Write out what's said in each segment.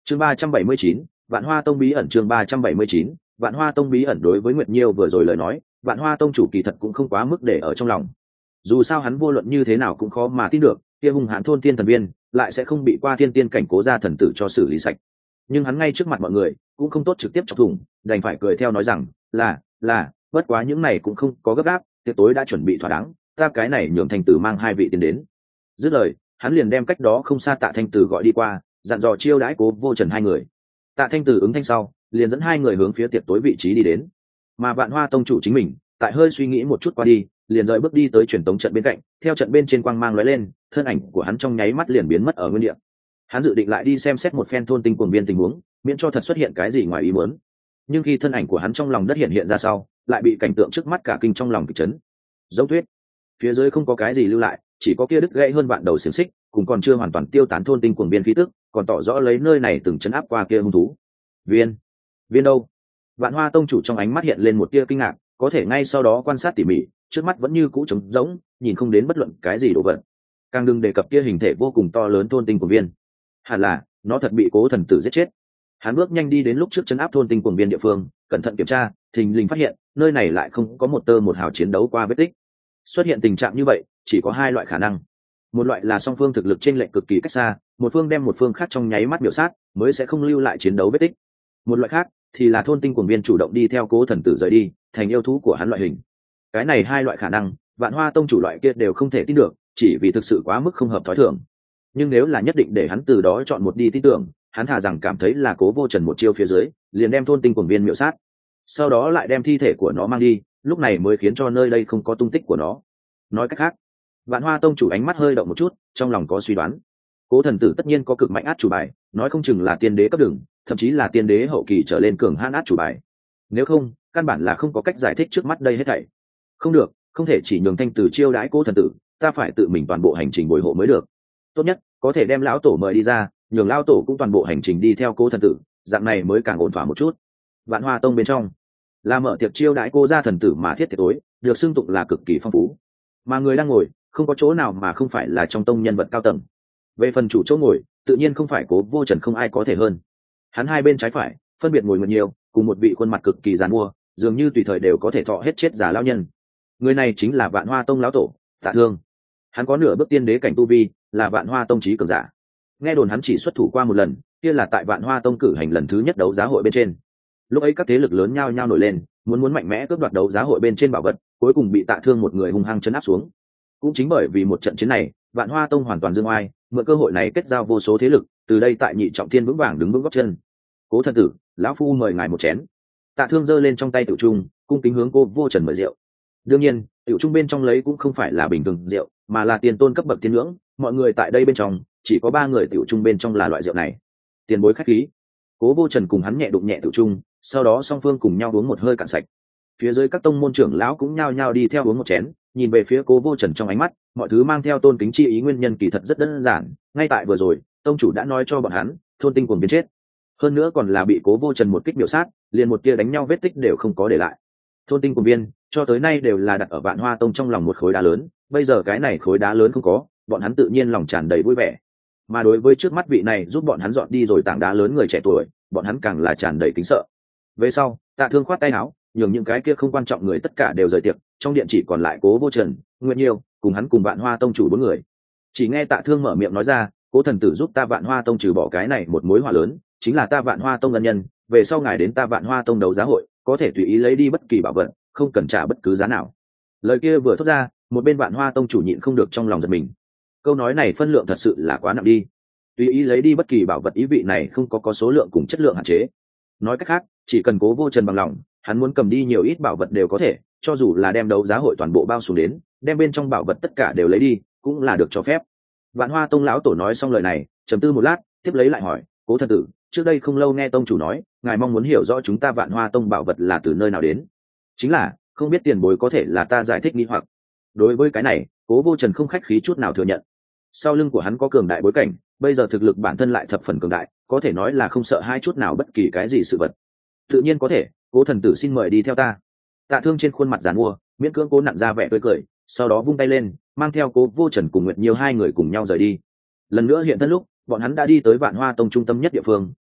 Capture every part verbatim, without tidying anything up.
chương ba trăm bảy mươi chín, Vạn Hoa Tông bí ẩn. Chương ba trăm bảy mươi chín, Vạn Hoa Tông bí ẩn. Đối với Nguyệt Nhiêu vừa rồi lời nói, Vạn Hoa Tông chủ kỳ thật cũng không quá mức để ở trong lòng. Dù sao hắn vô luận như thế nào cũng khó mà tin được, kia hung hãn thôn tiên thần viên lại sẽ không bị qua thiên tiên cảnh Cố gia thần tử cho xử lý sạch. Nhưng hắn ngay trước mặt mọi người cũng không tốt trực tiếp chọc thủng, đành phải cười theo nói rằng, là, là, bất quá những này cũng không có gấp gáp, tiệc tối đã chuẩn bị thỏa đáng, ta cái này nhường Thanh Tử mang hai vị tiến đến. Dứt lời, hắn liền đem cách đó không xa Tạ Thanh Tử gọi đi qua, dặn dò chiêu đãi Cố Vô Trần hai người. Tạ Thanh Tử ứng thanh sau, liền dẫn hai người hướng phía tiệc tối vị trí đi đến. Mà Vạn Hoa Tông chủ chính mình, tại hơi suy nghĩ một chút qua đi, liền rời bước đi tới truyền tống trận bên cạnh, theo trận bên trên quang mang lóe lên, thân ảnh của hắn trong nháy mắt liền biến mất ở nguyên địa. Hắn dự định lại đi xem xét một phen thôn tinh cuồng viên tình huống, miễn cho thật xuất hiện cái gì ngoài ý muốn. Nhưng khi thân ảnh của hắn trong lòng đất hiện hiện ra sau, lại bị cảnh tượng trước mắt cả kinh trong lòng kịch chấn. Giống tuyết, phía dưới không có cái gì lưu lại, chỉ có kia đứt gãy hơn vạn đầu xiềng xích, cùng còn chưa hoàn toàn tiêu tán thôn tinh cuồng viên khí tức, còn tỏ rõ lấy nơi này từng chấn áp qua kia hung thú. Viên, viên đâu? Vạn Hoa Tông chủ trong ánh mắt hiện lên một tia kinh ngạc, có thể ngay sau đó quan sát tỉ mỉ, trước mắt vẫn như cũ trống rỗng, nhìn không đến bất luận cái gì đồ vật. Càng đừng đề cập kia hình thể vô cùng to lớn thôn tinh cuồng viên. Hẳn là nó thật bị Cố thần tử giết chết. Hắn bước nhanh đi đến lúc trước trấn áp thôn tinh cuồng viên địa phương, cẩn thận kiểm tra, thình lình phát hiện nơi này lại không có một tơ một hào chiến đấu qua vết tích. Xuất hiện tình trạng như vậy chỉ có hai loại khả năng. Một loại là song phương thực lực chênh lệch cực kỳ cách xa, một phương đem một phương khác trong nháy mắt biểu sát, mới sẽ không lưu lại chiến đấu vết tích. Một loại khác thì là thôn tinh cuồng viên chủ động đi theo Cố thần tử rời đi, thành yêu thú của hắn loại hình. Cái này hai loại khả năng, Vạn Hoa Tông chủ loại kia đều không thể tin được, chỉ vì thực sự quá mức không hợp thói thường. Nhưng nếu là nhất định để hắn từ đó chọn một đi tin tưởng, hắn thà rằng cảm thấy là Cố Vô Trần một chiêu phía dưới liền đem thôn tinh cuồng viên miểu sát, sau đó lại đem thi thể của nó mang đi, lúc này mới khiến cho nơi đây không có tung tích của nó. Nói cách khác, Vạn Hoa Tông chủ ánh mắt hơi động một chút, trong lòng có suy đoán. Cố thần tử tất nhiên có cực mạnh át chủ bài, nói không chừng là tiên đế cấp đường, thậm chí là tiên đế hậu kỳ trở lên cường hãn át chủ bài. Nếu không, căn bản là không có cách giải thích trước mắt đây hết thảy. Không được, không thể chỉ nhường Thanh Tử chiêu đãi Cố thần tử, ta phải tự mình toàn bộ hành trình bồi hộ mới được. Tốt nhất có thể đem lão tổ mời đi ra, nhường lão tổ cũng toàn bộ hành trình đi theo Cố thần tử, dạng này mới càng ổn thỏa một chút. Vạn Hoa Tông bên trong là mở tiệc chiêu đãi Cố gia thần tử mà thiết tiệc tối, được xưng tụng là cực kỳ phong phú. Mà người đang ngồi, không có chỗ nào mà không phải là trong tông nhân vật cao tầng. Về phần chủ chỗ ngồi, tự nhiên không phải Cố Vô Trần không ai có thể hơn. Hắn hai bên trái phải phân biệt ngồi một nhiều, cùng một vị khuôn mặt cực kỳ giàn mua, dường như tùy thời đều có thể thọ hết chết giả lão nhân. Người này chính là Vạn Hoa Tông lão tổ Tạ Thương. Hắn có nửa bước tiên đế cảnh tu vi, là Vạn Hoa Tông chí cường giả. Nghe đồn hắn chỉ xuất thủ qua một lần, kia là tại Vạn Hoa Tông cử hành lần thứ nhất đấu giá hội bên trên. Lúc ấy các thế lực lớn nhao nhao nổi lên, muốn muốn mạnh mẽ cướp đoạt đấu giá hội bên trên bảo vật, cuối cùng bị Tạ Thương một người hung hăng chấn áp xuống. Cũng chính bởi vì một trận chiến này, Vạn Hoa Tông hoàn toàn dương oai, mượn cơ hội này kết giao vô số thế lực, từ đây tại nhị trọng thiên vững vàng đứng vững gót chân. Cố thần tử, lão phu mời ngài một chén. Tạ Thương giơ lên trong tay tiểu trung, cung kính hướng Cố Vô Trần mời rượu. Đương nhiên, tiểu trung bên trong lấy cũng không phải là bình thường rượu, mà là tiền tôn cấp bậc tiên ngưỡng, mọi người tại đây bên trong chỉ có ba người tiểu trung bên trong là loại rượu này. Tiền bối khách khí. Cố Vô Trần cùng hắn nhẹ đụng nhẹ tiểu trung, sau đó song phương cùng nhau uống một hơi cạn sạch. Phía dưới các tông môn trưởng lão cũng nhao nhao đi theo uống một chén, nhìn về phía Cố Vô Trần trong ánh mắt, mọi thứ mang theo tôn kính chi ý. Nguyên nhân kỳ thật rất đơn giản, ngay tại vừa rồi, tông chủ đã nói cho bọn hắn, thôn tinh cuồng biến chết. Hơn nữa còn là bị Cố Vô Trần một kích biểu sát, liền một tia đánh nhau vết tích đều không có để lại. Thôn tinh cuồng viên cho tới nay đều là đặt ở Vạn Hoa Tông trong lòng một khối đá lớn, bây giờ cái này khối đá lớn không có, bọn hắn tự nhiên lòng tràn đầy vui vẻ. Mà đối với trước mắt vị này giúp bọn hắn dọn đi rồi tảng đá lớn người trẻ tuổi, bọn hắn càng là tràn đầy kính sợ. Về sau, Tạ Thương khoát tay áo, nhường những cái kia không quan trọng người tất cả đều rời tiệc, trong điện chỉ còn lại Cố Vô Trần, Nguyệt Nhiêu, cùng hắn cùng Vạn Hoa Tông chủ bốn người. Chỉ nghe Tạ Thương mở miệng nói ra, Cố thần tử giúp ta Vạn Hoa Tông trừ bỏ cái này một mối họa lớn, chính là ta Vạn Hoa Tông ân nhân, về sau ngài đến ta Vạn Hoa Tông đấu giá hội, có thể tùy ý lấy đi bất kỳ bảo vật, không cần trả bất cứ giá nào. Lời kia vừa thốt ra, một bên Vạn Hoa Tông chủ nhịn không được trong lòng giật mình. Câu nói này phân lượng thật sự là quá nặng đi. Tùy ý lấy đi bất kỳ bảo vật, ý vị này không có có số lượng cùng chất lượng hạn chế. Nói cách khác, chỉ cần Cố Vô Trần bằng lòng, hắn muốn cầm đi nhiều ít bảo vật đều có thể, cho dù là đem đấu giá hội toàn bộ bao xuống đến, đem bên trong bảo vật tất cả đều lấy đi, cũng là được cho phép. Vạn Hoa Tông lão tổ nói xong lời này, trầm tư một lát, tiếp lấy lại hỏi, Cố thần tử, trước đây không lâu nghe tông chủ nói, ngài mong muốn hiểu rõ chúng ta Vạn Hoa Tông bảo vật là từ nơi nào đến. Chính là, không biết tiền bối có thể là ta giải thích nghi hoặc. Đối với cái này, Cố Vô Trần không khách khí chút nào thừa nhận. Sau lưng của hắn có cường đại bối cảnh, bây giờ thực lực bản thân lại thập phần cường đại, có thể nói là không sợ hai chút nào bất kỳ cái gì sự vật. Tự nhiên có thể, Cố thần tử xin mời đi theo ta. Tạ Thương trên khuôn mặt giàn mua, miễn cưỡng cố nặn ra vẻ tươi cười, sau đó vung tay lên, mang theo Cố Vô Trần cùng Nguyệt Nhiêu hai người cùng nhau rời đi. Lần nữa hiện thân lúc, bọn hắn đã đi tới Vạn Hoa Tông trung tâm nhất địa phương,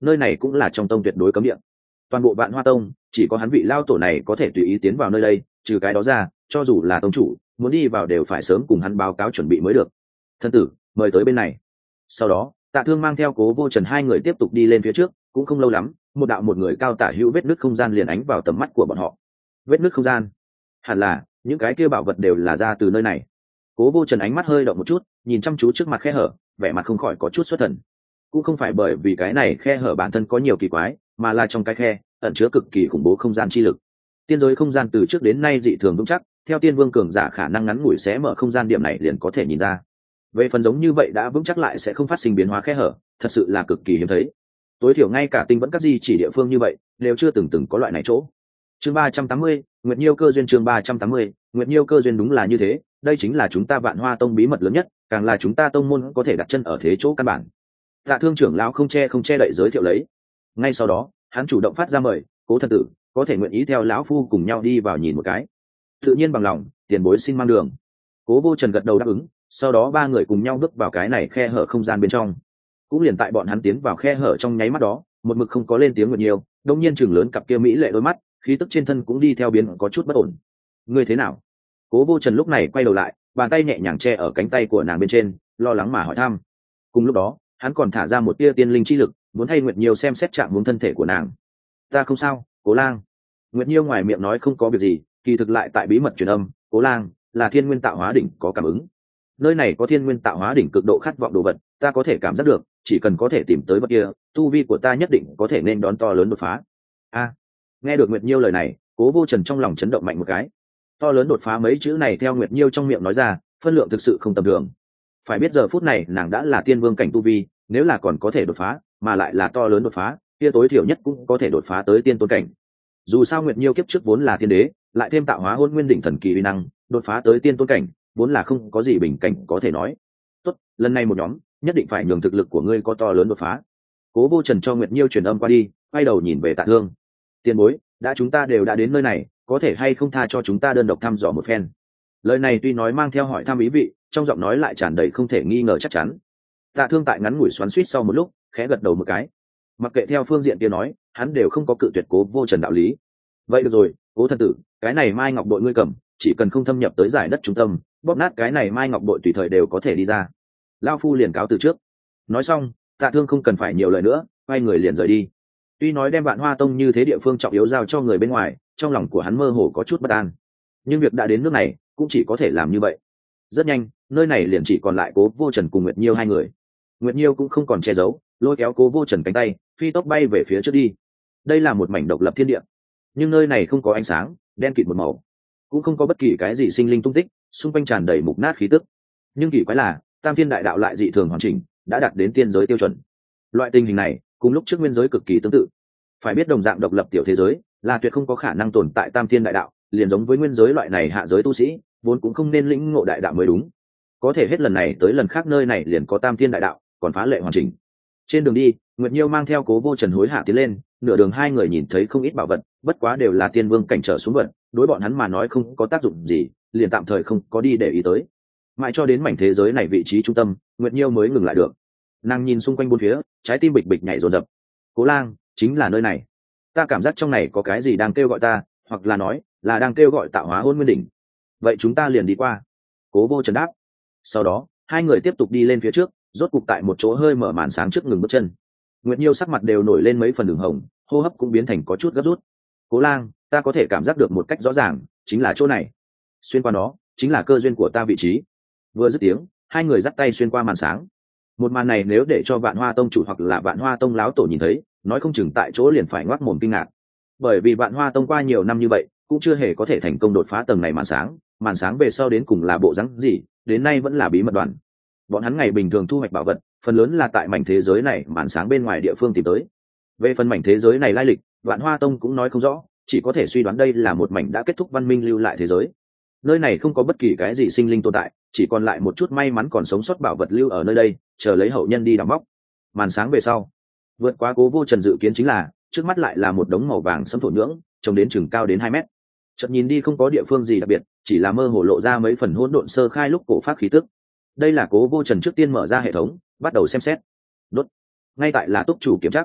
nơi này cũng là trong tông tuyệt đối cấm địa. Toàn bộ Vạn Hoa Tông chỉ có hắn vị lao tổ này có thể tùy ý tiến vào nơi đây, trừ cái đó ra cho dù là tông chủ muốn đi vào đều phải sớm cùng hắn báo cáo chuẩn bị mới được. Thân tử, mời tới bên này. Sau đó Tạ Thương mang theo Cố Vô Trần hai người tiếp tục đi lên phía trước. Cũng không lâu lắm, một đạo một người cao tả hữu vết nứt không gian liền ánh vào tầm mắt của bọn họ. Vết nứt không gian, hẳn là những cái kia bảo vật đều là ra từ nơi này. Cố Vô Trần ánh mắt hơi động một chút, nhìn chăm chú trước mặt khe hở, vẻ mặt không khỏi có chút xuất thần. Cũng không phải bởi vì cái này khe hở bản thân có nhiều kỳ quái, mà là trong cái khe ẩn chứa cực kỳ khủng bố không gian chi lực. Tiên giới không gian từ trước đến nay dị thường vững chắc, theo tiên vương cường giả khả năng ngắn ngủi xé mở không gian điểm này liền có thể nhìn ra. Về phần giống như vậy đã vững chắc lại sẽ không phát sinh biến hóa khe hở, thật sự là cực kỳ hiếm thấy. Tối thiểu ngay cả tinh vẫn các di chỉ địa phương như vậy đều chưa từng từng có loại này chỗ. Chương ba trăm tám mươi, Nguyệt Nhiêu cơ duyên. Chương ba trăm tám mươi, Nguyệt Nhiêu cơ duyên. Đúng là như thế, đây chính là chúng ta Vạn Hoa Tông bí mật lớn nhất, càng là chúng ta tông môn có thể đặt chân ở thế chỗ căn bản. Tạ Thương trưởng lão không che không che đậy giới thiệu lấy. Ngay sau đó, hắn chủ động phát ra mời, Cố thần tử, có thể nguyện ý theo lão phu cùng nhau đi vào nhìn một cái. Tự nhiên bằng lòng, tiền bối xin mang đường. Cố Vô Trần gật đầu đáp ứng, sau đó ba người cùng nhau bước vào cái này khe hở không gian bên trong. Cũng liền tại bọn hắn tiến vào khe hở trong nháy mắt đó, một mực không có lên tiếng Nguyệt Nhiêu, đông nhiên chừng lớn cặp kia mỹ lệ đôi mắt, khí tức trên thân cũng đi theo biến có chút bất ổn. Ngươi thế nào? Cố Vô Trần lúc này quay đầu lại, bàn tay nhẹ nhàng che ở cánh tay của nàng bên trên, lo lắng mà hỏi thăm. Cùng lúc đó, hắn còn thả ra một tia tiên linh chi lực, muốn thay Nguyệt Nhiêu xem xét trạng huống thân thể của nàng. Ta không sao, Cố Lang. Nguyệt Nhiêu ngoài miệng nói không có việc gì, kỳ thực lại tại bí mật truyền âm, Cố Lang là thiên nguyên tạo hóa đỉnh có cảm ứng. Nơi này có thiên nguyên tạo hóa đỉnh cực độ khát vọng đồ vật, ta có thể cảm giác được, chỉ cần có thể tìm tới vật kia, tu vi của ta nhất định có thể nên đón to lớn đột phá. A, nghe được Nguyệt Nhiêu lời này, Cố Vô Trần trong lòng chấn động mạnh một cái. To lớn đột phá mấy chữ này theo Nguyệt Nhiêu trong miệng nói ra, phân lượng thực sự không tầm thường. Phải biết giờ phút này nàng đã là tiên vương cảnh tu vi, nếu là còn có thể đột phá, mà lại là to lớn đột phá, kia tối thiểu nhất cũng có thể đột phá tới tiên tôn cảnh. Dù sao Nguyệt Nhiêu kiếp trước vốn là tiên đế, lại thêm tạo hóa hôn nguyên đỉnh thần kỳ uy năng, đột phá tới tiên tôn cảnh, vốn là không có gì bình cảnh có thể nói. Tốt, lần này một nhóm, nhất định phải nhường thực lực của ngươi có to lớn đột phá. Cố Vô Trần cho Nguyệt Nhiêu truyền âm qua đi, quay đầu nhìn về Tạ Thương. Tiền bối, đã chúng ta đều đã đến nơi này, có thể hay không tha cho chúng ta đơn độc thăm dò một phen? Lời này tuy nói mang theo hỏi thăm ý vị, trong giọng nói lại tràn đầy không thể nghi ngờ chắc chắn. Tạ Thương tại ngắn ngủi xoắn xuýt sau một lúc, khẽ gật đầu một cái. Mặc kệ theo phương diện kia nói, hắn đều không có cự tuyệt Cố Vô Trần đạo lý. Vậy được rồi, Cố thần tử, cái này Mai Ngọc đội ngươi cầm, chỉ cần không thâm nhập tới giải đất trung tâm, bóp nát cái này Mai Ngọc đội tùy thời đều có thể đi ra. Lão phu liền cáo từ trước. Nói xong, Tạ Thương không cần phải nhiều lời nữa, quay người liền rời đi. Tuy nói đem Vạn Hoa Tông như thế địa phương trọng yếu giao cho người bên ngoài, trong lòng của hắn mơ hồ có chút bất an. Nhưng việc đã đến nước này, cũng chỉ có thể làm như vậy. Rất nhanh, nơi này liền chỉ còn lại Cố Vô Trần cùng Nguyệt Nhiêu hai người. Nguyệt Nhiêu cũng không còn che giấu, lôi kéo Cố Vô Trần cánh tay, phi tốc bay về phía trước đi. Đây là một mảnh độc lập thiên địa, nhưng nơi này không có ánh sáng, đen kịt một màu, cũng không có bất kỳ cái gì sinh linh tung tích, xung quanh tràn đầy mục nát khí tức. Nhưng kỳ quái là, Tam Thiên Đại Đạo lại dị thường hoàn chỉnh, đã đạt đến tiên giới tiêu chuẩn. Loại tình hình này, cùng lúc trước nguyên giới cực kỳ tương tự. Phải biết đồng dạng độc lập tiểu thế giới, là tuyệt không có khả năng tồn tại Tam Thiên Đại Đạo, liền giống với nguyên giới loại này hạ giới tu sĩ, vốn cũng không nên lĩnh ngộ đại đạo mới đúng. Có thể hết lần này tới lần khác nơi này liền có Tam Thiên Đại Đạo, còn phá lệ hoàn chỉnh. Trên đường đi, Nguyệt Nhiêu mang theo Cố Vô Trần hối hả tiến lên, nửa đường hai người nhìn thấy không ít bảo vật, bất quá đều là tiên vương cảnh trở xuống vật, đối bọn hắn mà nói không có tác dụng gì, liền tạm thời không có đi để ý tới. Mãi cho đến mảnh thế giới này vị trí trung tâm, Nguyệt Nhiêu mới ngừng lại được. Nàng nhìn xung quanh bốn phía, trái tim bịch bịch nhảy dồn dập. Cố Lang, chính là nơi này. Ta cảm giác trong này có cái gì đang kêu gọi ta, hoặc là nói là đang kêu gọi tạo hóa hôn nguyên đỉnh. Vậy chúng ta liền đi qua. Cố Vô Trần đáp. Sau đó, hai người tiếp tục đi lên phía trước, rốt cục tại một chỗ hơi mở màn sáng trước ngừng bước chân. Nguyệt Nhiêu sắc mặt đều nổi lên mấy phần đường hồng, hô hấp cũng biến thành có chút gấp rút. Cố Lang, ta có thể cảm giác được một cách rõ ràng, chính là chỗ này. Xuyên qua nó, chính là cơ duyên của ta vị trí. Vừa dứt tiếng, hai người dắt tay xuyên qua màn sáng. Một màn này nếu để cho Vạn Hoa Tông chủ hoặc là Vạn Hoa Tông láo tổ nhìn thấy, nói không chừng tại chỗ liền phải ngoác mồm kinh ngạc. Bởi vì Vạn Hoa Tông qua nhiều năm như vậy, cũng chưa hề có thể thành công đột phá tầng này màn sáng, màn sáng về sau đến cùng là bộ dáng gì, đến nay vẫn là bí mật đoàn. Bọn hắn ngày bình thường thu hoạch bảo vật, phần lớn là tại mảnh thế giới này màn sáng bên ngoài địa phương tìm tới. Về phần mảnh thế giới này lai lịch, Vạn Hoa Tông cũng nói không rõ, chỉ có thể suy đoán đây là một mảnh đã kết thúc văn minh lưu lại thế giới. Nơi này không có bất kỳ cái gì sinh linh tồn tại, chỉ còn lại một chút may mắn còn sống sót bảo vật lưu ở nơi đây, chờ lấy hậu nhân đi đào móc. Màn sáng về sau, vượt quá Cố Vô Trần dự kiến chính là, trước mắt lại là một đống màu vàng sẫm thổ nhưỡng, trông đến chừng cao đến hai mét. Chợt nhìn đi không có địa phương gì đặc biệt, chỉ là mơ hồ lộ ra mấy phần hỗn độn sơ khai lúc cổ pháp khí tức. Đây là Cố Vô Trần trước tiên mở ra hệ thống, bắt đầu xem xét. Đốt. Ngay tại là túc chủ kiểm tra.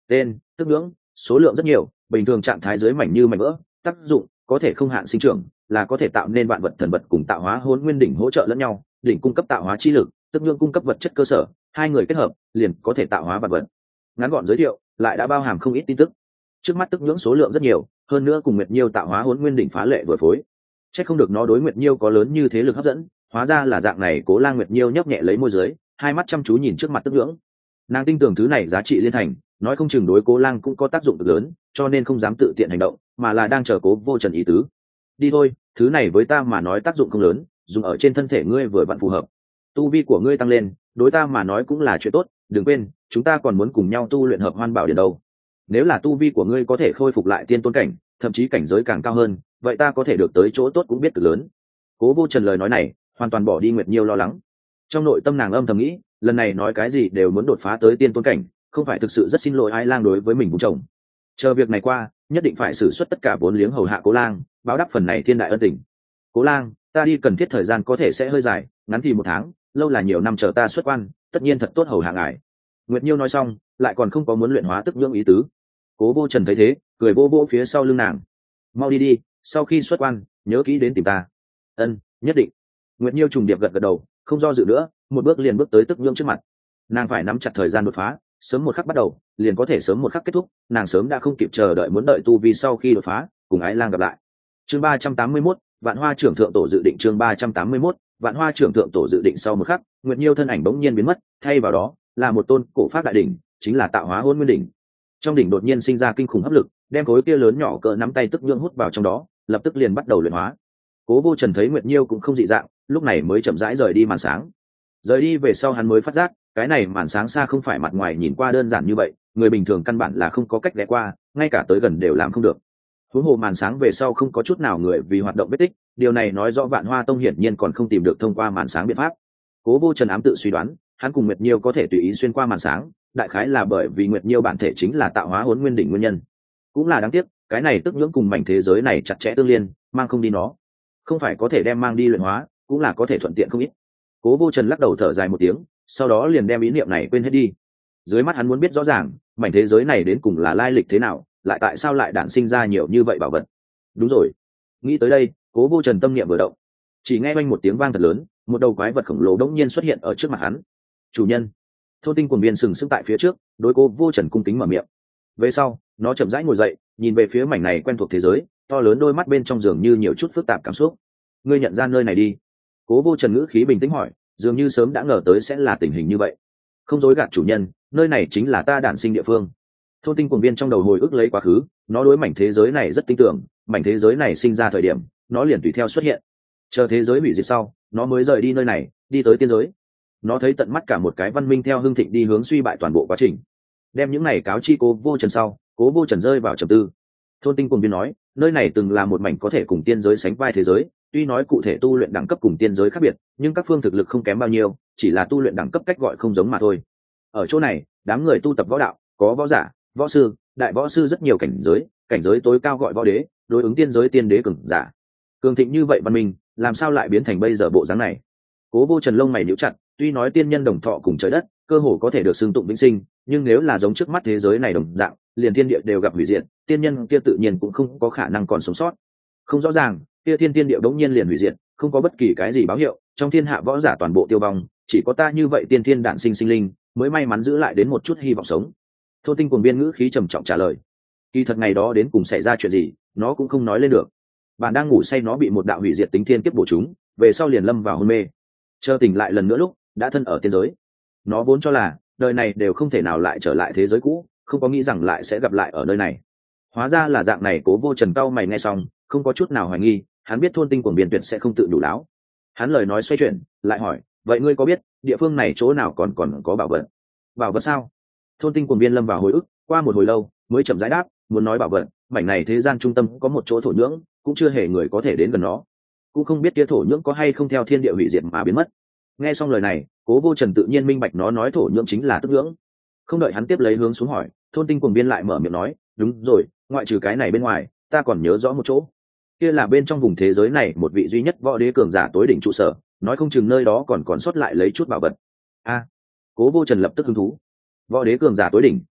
Tên: tức nhưỡng, số lượng rất nhiều, bình thường trạng thái dưới mảnh như mảnh vỡ, tác dụng: có thể không hạn sinh trưởng, là có thể tạo nên vạn vật thần vật cùng tạo hóa hôn nguyên đỉnh hỗ trợ lẫn nhau, đỉnh cung cấp tạo hóa chi lực, tức nhưỡng cung cấp vật chất cơ sở, hai người kết hợp liền có thể tạo hóa vạn vật. Ngắn gọn giới thiệu, lại đã bao hàm không ít tin tức. Trước mắt tức nhưỡng số lượng rất nhiều, hơn nữa cùng Nguyệt Nhiêu tạo hóa hôn nguyên đỉnh phá lệ vừa phối. Chắc không được nó đối Nguyệt Nhiêu có lớn như thế lực hấp dẫn, hóa ra là dạng này. Cố Lang Nguyệt Nhiêu nhấp nhẹ lấy môi dưới, hai mắt chăm chú nhìn trước mặt tức nhưỡng. Nàng tin tưởng thứ này giá trị liên thành, nói không chừng đối Cố Lang cũng có tác dụng cực lớn, cho nên không dám tự tiện hành động, mà là đang chờ Cố Vô Trần ý tứ. Đi thôi, thứ này với ta mà nói tác dụng không lớn, dùng ở trên thân thể ngươi vừa vặn phù hợp. Tu vi của ngươi tăng lên, đối ta mà nói cũng là chuyện tốt, đừng quên, chúng ta còn muốn cùng nhau tu luyện hợp Hoan Bảo Điện đâu. Nếu là tu vi của ngươi có thể khôi phục lại tiên tôn cảnh, thậm chí cảnh giới càng cao hơn, vậy ta có thể được tới chỗ tốt cũng biết cực lớn. Cố Vô Trần lời nói này hoàn toàn bỏ đi Nguyệt Nhiêu lo lắng. Trong nội tâm nàng âm thầm nghĩ, lần này nói cái gì đều muốn đột phá tới tiên tôn cảnh, không phải thực sự rất xin lỗi Ái Lang đối với mình vũ chồng. Chờ việc này qua, nhất định phải sử xuất tất cả vốn liếng hầu hạ Cố Lang, báo đáp phần này thiên đại ân tình. Cố Lang, ta đi cần thiết thời gian có thể sẽ hơi dài, ngắn thì một tháng, lâu là nhiều năm chờ ta xuất quan, tất nhiên thật tốt hầu hạ ngài. Nguyệt Nhiêu nói xong, lại còn không có muốn luyện hóa tức nhưỡng ý tứ. Cố Vô Trần thấy thế, cười vô vô phía sau lưng nàng. Mau đi đi, sau khi xuất quan, nhớ kỹ đến tìm ta. Ân, nhất định. Nguyệt Nhiêu trùng điệp gật gật đầu, không do dự nữa, một bước liền bước tới tức nhưỡng trước mặt. Nàng phải nắm chặt thời gian đột phá, sớm một khắc bắt đầu, liền có thể sớm một khắc kết thúc. Nàng sớm đã không kịp chờ đợi muốn đợi tu vi sau khi đột phá, cùng Ái Lang gặp lại. Chương ba trăm tám mươi mốt, Vạn Hoa trưởng thượng tổ dự định. Chương ba trăm tám mươi mốt, Vạn Hoa trưởng thượng tổ dự định. Sau một khắc, Nguyệt Nhiêu thân ảnh bỗng nhiên biến mất, thay vào đó là một tôn cổ pháp đại đỉnh, chính là tạo hóa hôn nguyên đỉnh. Trong đỉnh đột nhiên sinh ra kinh khủng hấp lực, đem khối kia lớn nhỏ cỡ nắm tay tức nhưỡng hút vào trong đó, lập tức liền bắt đầu luyện hóa. Cố Vô Trần thấy Nguyệt Nhiêu cũng không dị dạng, lúc này mới chậm rãi rời đi màn sáng. Rời đi về sau hắn mới phát giác, cái này màn sáng xa không phải mặt ngoài nhìn qua đơn giản như vậy, người bình thường căn bản là không có cách ghé qua, ngay cả tới gần đều làm không được. Huống hồ màn sáng về sau không có chút nào người vì hoạt động vết tích, điều này nói rõ Vạn Hoa Tông hiển nhiên còn không tìm được thông qua màn sáng biện pháp. Cố Vô Trần ám tự suy đoán, hắn cùng Nguyệt Nhiêu có thể tùy ý xuyên qua màn sáng, đại khái là bởi vì Nguyệt Nhiêu bản thể chính là tạo hóa hỗn nguyên đỉnh nguyên nhân. Cũng là đáng tiếc, cái này tức nhưỡng cùng mảnh thế giới này chặt chẽ tương liên, mang không đi nó, không phải có thể đem mang đi luyện hóa, cũng là có thể thuận tiện không ít. Cố Vô Trần lắc đầu thở dài một tiếng, sau đó liền đem ý niệm này quên hết đi. Dưới mắt hắn muốn biết rõ ràng, mảnh thế giới này đến cùng là lai lịch thế nào, lại tại sao lại đản sinh ra nhiều như vậy bảo vật. Đúng rồi, nghĩ tới đây, Cố Vô Trần tâm niệm vừa động, chỉ nghe oanh một tiếng vang thật lớn, một đầu quái vật khổng lồ đống nhiên xuất hiện ở trước mặt hắn. Chủ nhân. Thôn Tinh Quần Viên sừng sững tại phía trước, đối Cố Vô Trần cung kính mở miệng. Về sau, nó chậm rãi ngồi dậy, nhìn về phía mảnh này quen thuộc thế giới, to lớn đôi mắt bên trong dường như nhiều chút phức tạp cảm xúc. Ngươi nhận ra nơi này đi? Cố Vô Trần ngữ khí bình tĩnh hỏi, dường như sớm đã ngờ tới sẽ là tình hình như vậy. Không dối gạt chủ nhân, nơi này chính là ta đản sinh địa phương. Thôn Tinh Quần Viên trong đầu hồi ức lấy quá khứ, nó đối mảnh thế giới này rất tin tưởng, mảnh thế giới này sinh ra thời điểm, nó liền tùy theo xuất hiện. Chờ thế giới hủy diệt sau, nó mới rời đi nơi này, đi tới tiên giới. Nó thấy tận mắt cả một cái văn minh theo hưng thịnh đi hướng suy bại toàn bộ quá trình. Đem những này cáo chi Cố Vô Trần sau, Cố Vô Trần rơi vào trầm tư. Thôn Tinh Quần Viên nói, nơi này từng là một mảnh có thể cùng tiên giới sánh vai thế giới, tuy nói cụ thể tu luyện đẳng cấp cùng tiên giới khác biệt, nhưng các phương thực lực không kém bao nhiêu, chỉ là tu luyện đẳng cấp cách gọi không giống mà thôi. Ở chỗ này, đám người tu tập võ đạo, có võ giả, võ sư, đại võ sư rất nhiều cảnh giới, cảnh giới tối cao gọi võ đế, đối ứng tiên giới tiên đế cường giả. Cường thịnh như vậy văn minh, làm sao lại biến thành bây giờ bộ dáng này? Cố Vô Trần lông mày nhíu chặt, tuy nói tiên nhân đồng thọ cùng trời đất, cơ hồ có thể được xưng tụng vĩnh sinh, nhưng nếu là giống trước mắt thế giới này đồng dạng, liền thiên địa đều gặp hủy diệt, tiên nhân kia tự nhiên cũng không có khả năng còn sống sót. Không rõ ràng, kia thiên tiên địa đống nhiên liền hủy diệt, không có bất kỳ cái gì báo hiệu, trong thiên hạ võ giả toàn bộ tiêu vong, chỉ có ta như vậy tiên thiên đản sinh sinh linh, mới may mắn giữ lại đến một chút hy vọng sống. Thôn Tinh Cuồng Biên ngữ khí trầm trọng trả lời. Kỳ thật ngày đó đến cùng xảy ra chuyện gì, nó cũng không nói lên được. Bạn đang ngủ say nó bị một đạo hủy diệt tính thiên kiếp bổ trúng, về sau liền lâm vào hôn mê. Chờ tỉnh lại lần nữa lúc đã thân ở tiên giới. Nó vốn cho là đời này đều không thể nào lại trở lại thế giới cũ, không có nghĩ rằng lại sẽ gặp lại ở nơi này. Hóa ra là dạng này. Cố Vô Trần cau mày nghe xong, không có chút nào hoài nghi, hắn biết Thôn Tinh Cuồng Biên tuyệt sẽ không tự đủ láo. Hắn lời nói xoay chuyển, lại hỏi, vậy ngươi có biết địa phương này chỗ nào còn còn có bảo vật? Bảo vật sao? Thôn Tinh Cuồng Biên lâm vào hồi ức, qua một hồi lâu mới chậm rãi đáp, muốn nói bảo vật, mảnh này thế gian trung tâm có một chỗ thổ nhưỡng, cũng chưa hề người có thể đến gần nó, cũng không biết kia thổ nhưỡng có hay không theo thiên địa hủy diệt mà biến mất. Nghe xong lời này, Cố Vô Trần tự nhiên minh bạch nó nói thổ nhưỡng chính là tức nhưỡng. Không đợi hắn tiếp lấy hướng xuống hỏi, Thôn Tinh Cuồng Biên lại mở miệng nói, đúng rồi, ngoại trừ cái này bên ngoài, ta còn nhớ rõ một chỗ, kia là bên trong vùng thế giới này một vị duy nhất võ đế cường giả tối đỉnh trụ sở, nói không chừng nơi đó còn còn sót lại lấy chút bảo vật. A, Cố Vô Trần lập tức hứng thú. Võ đế cường giả tối đỉnh,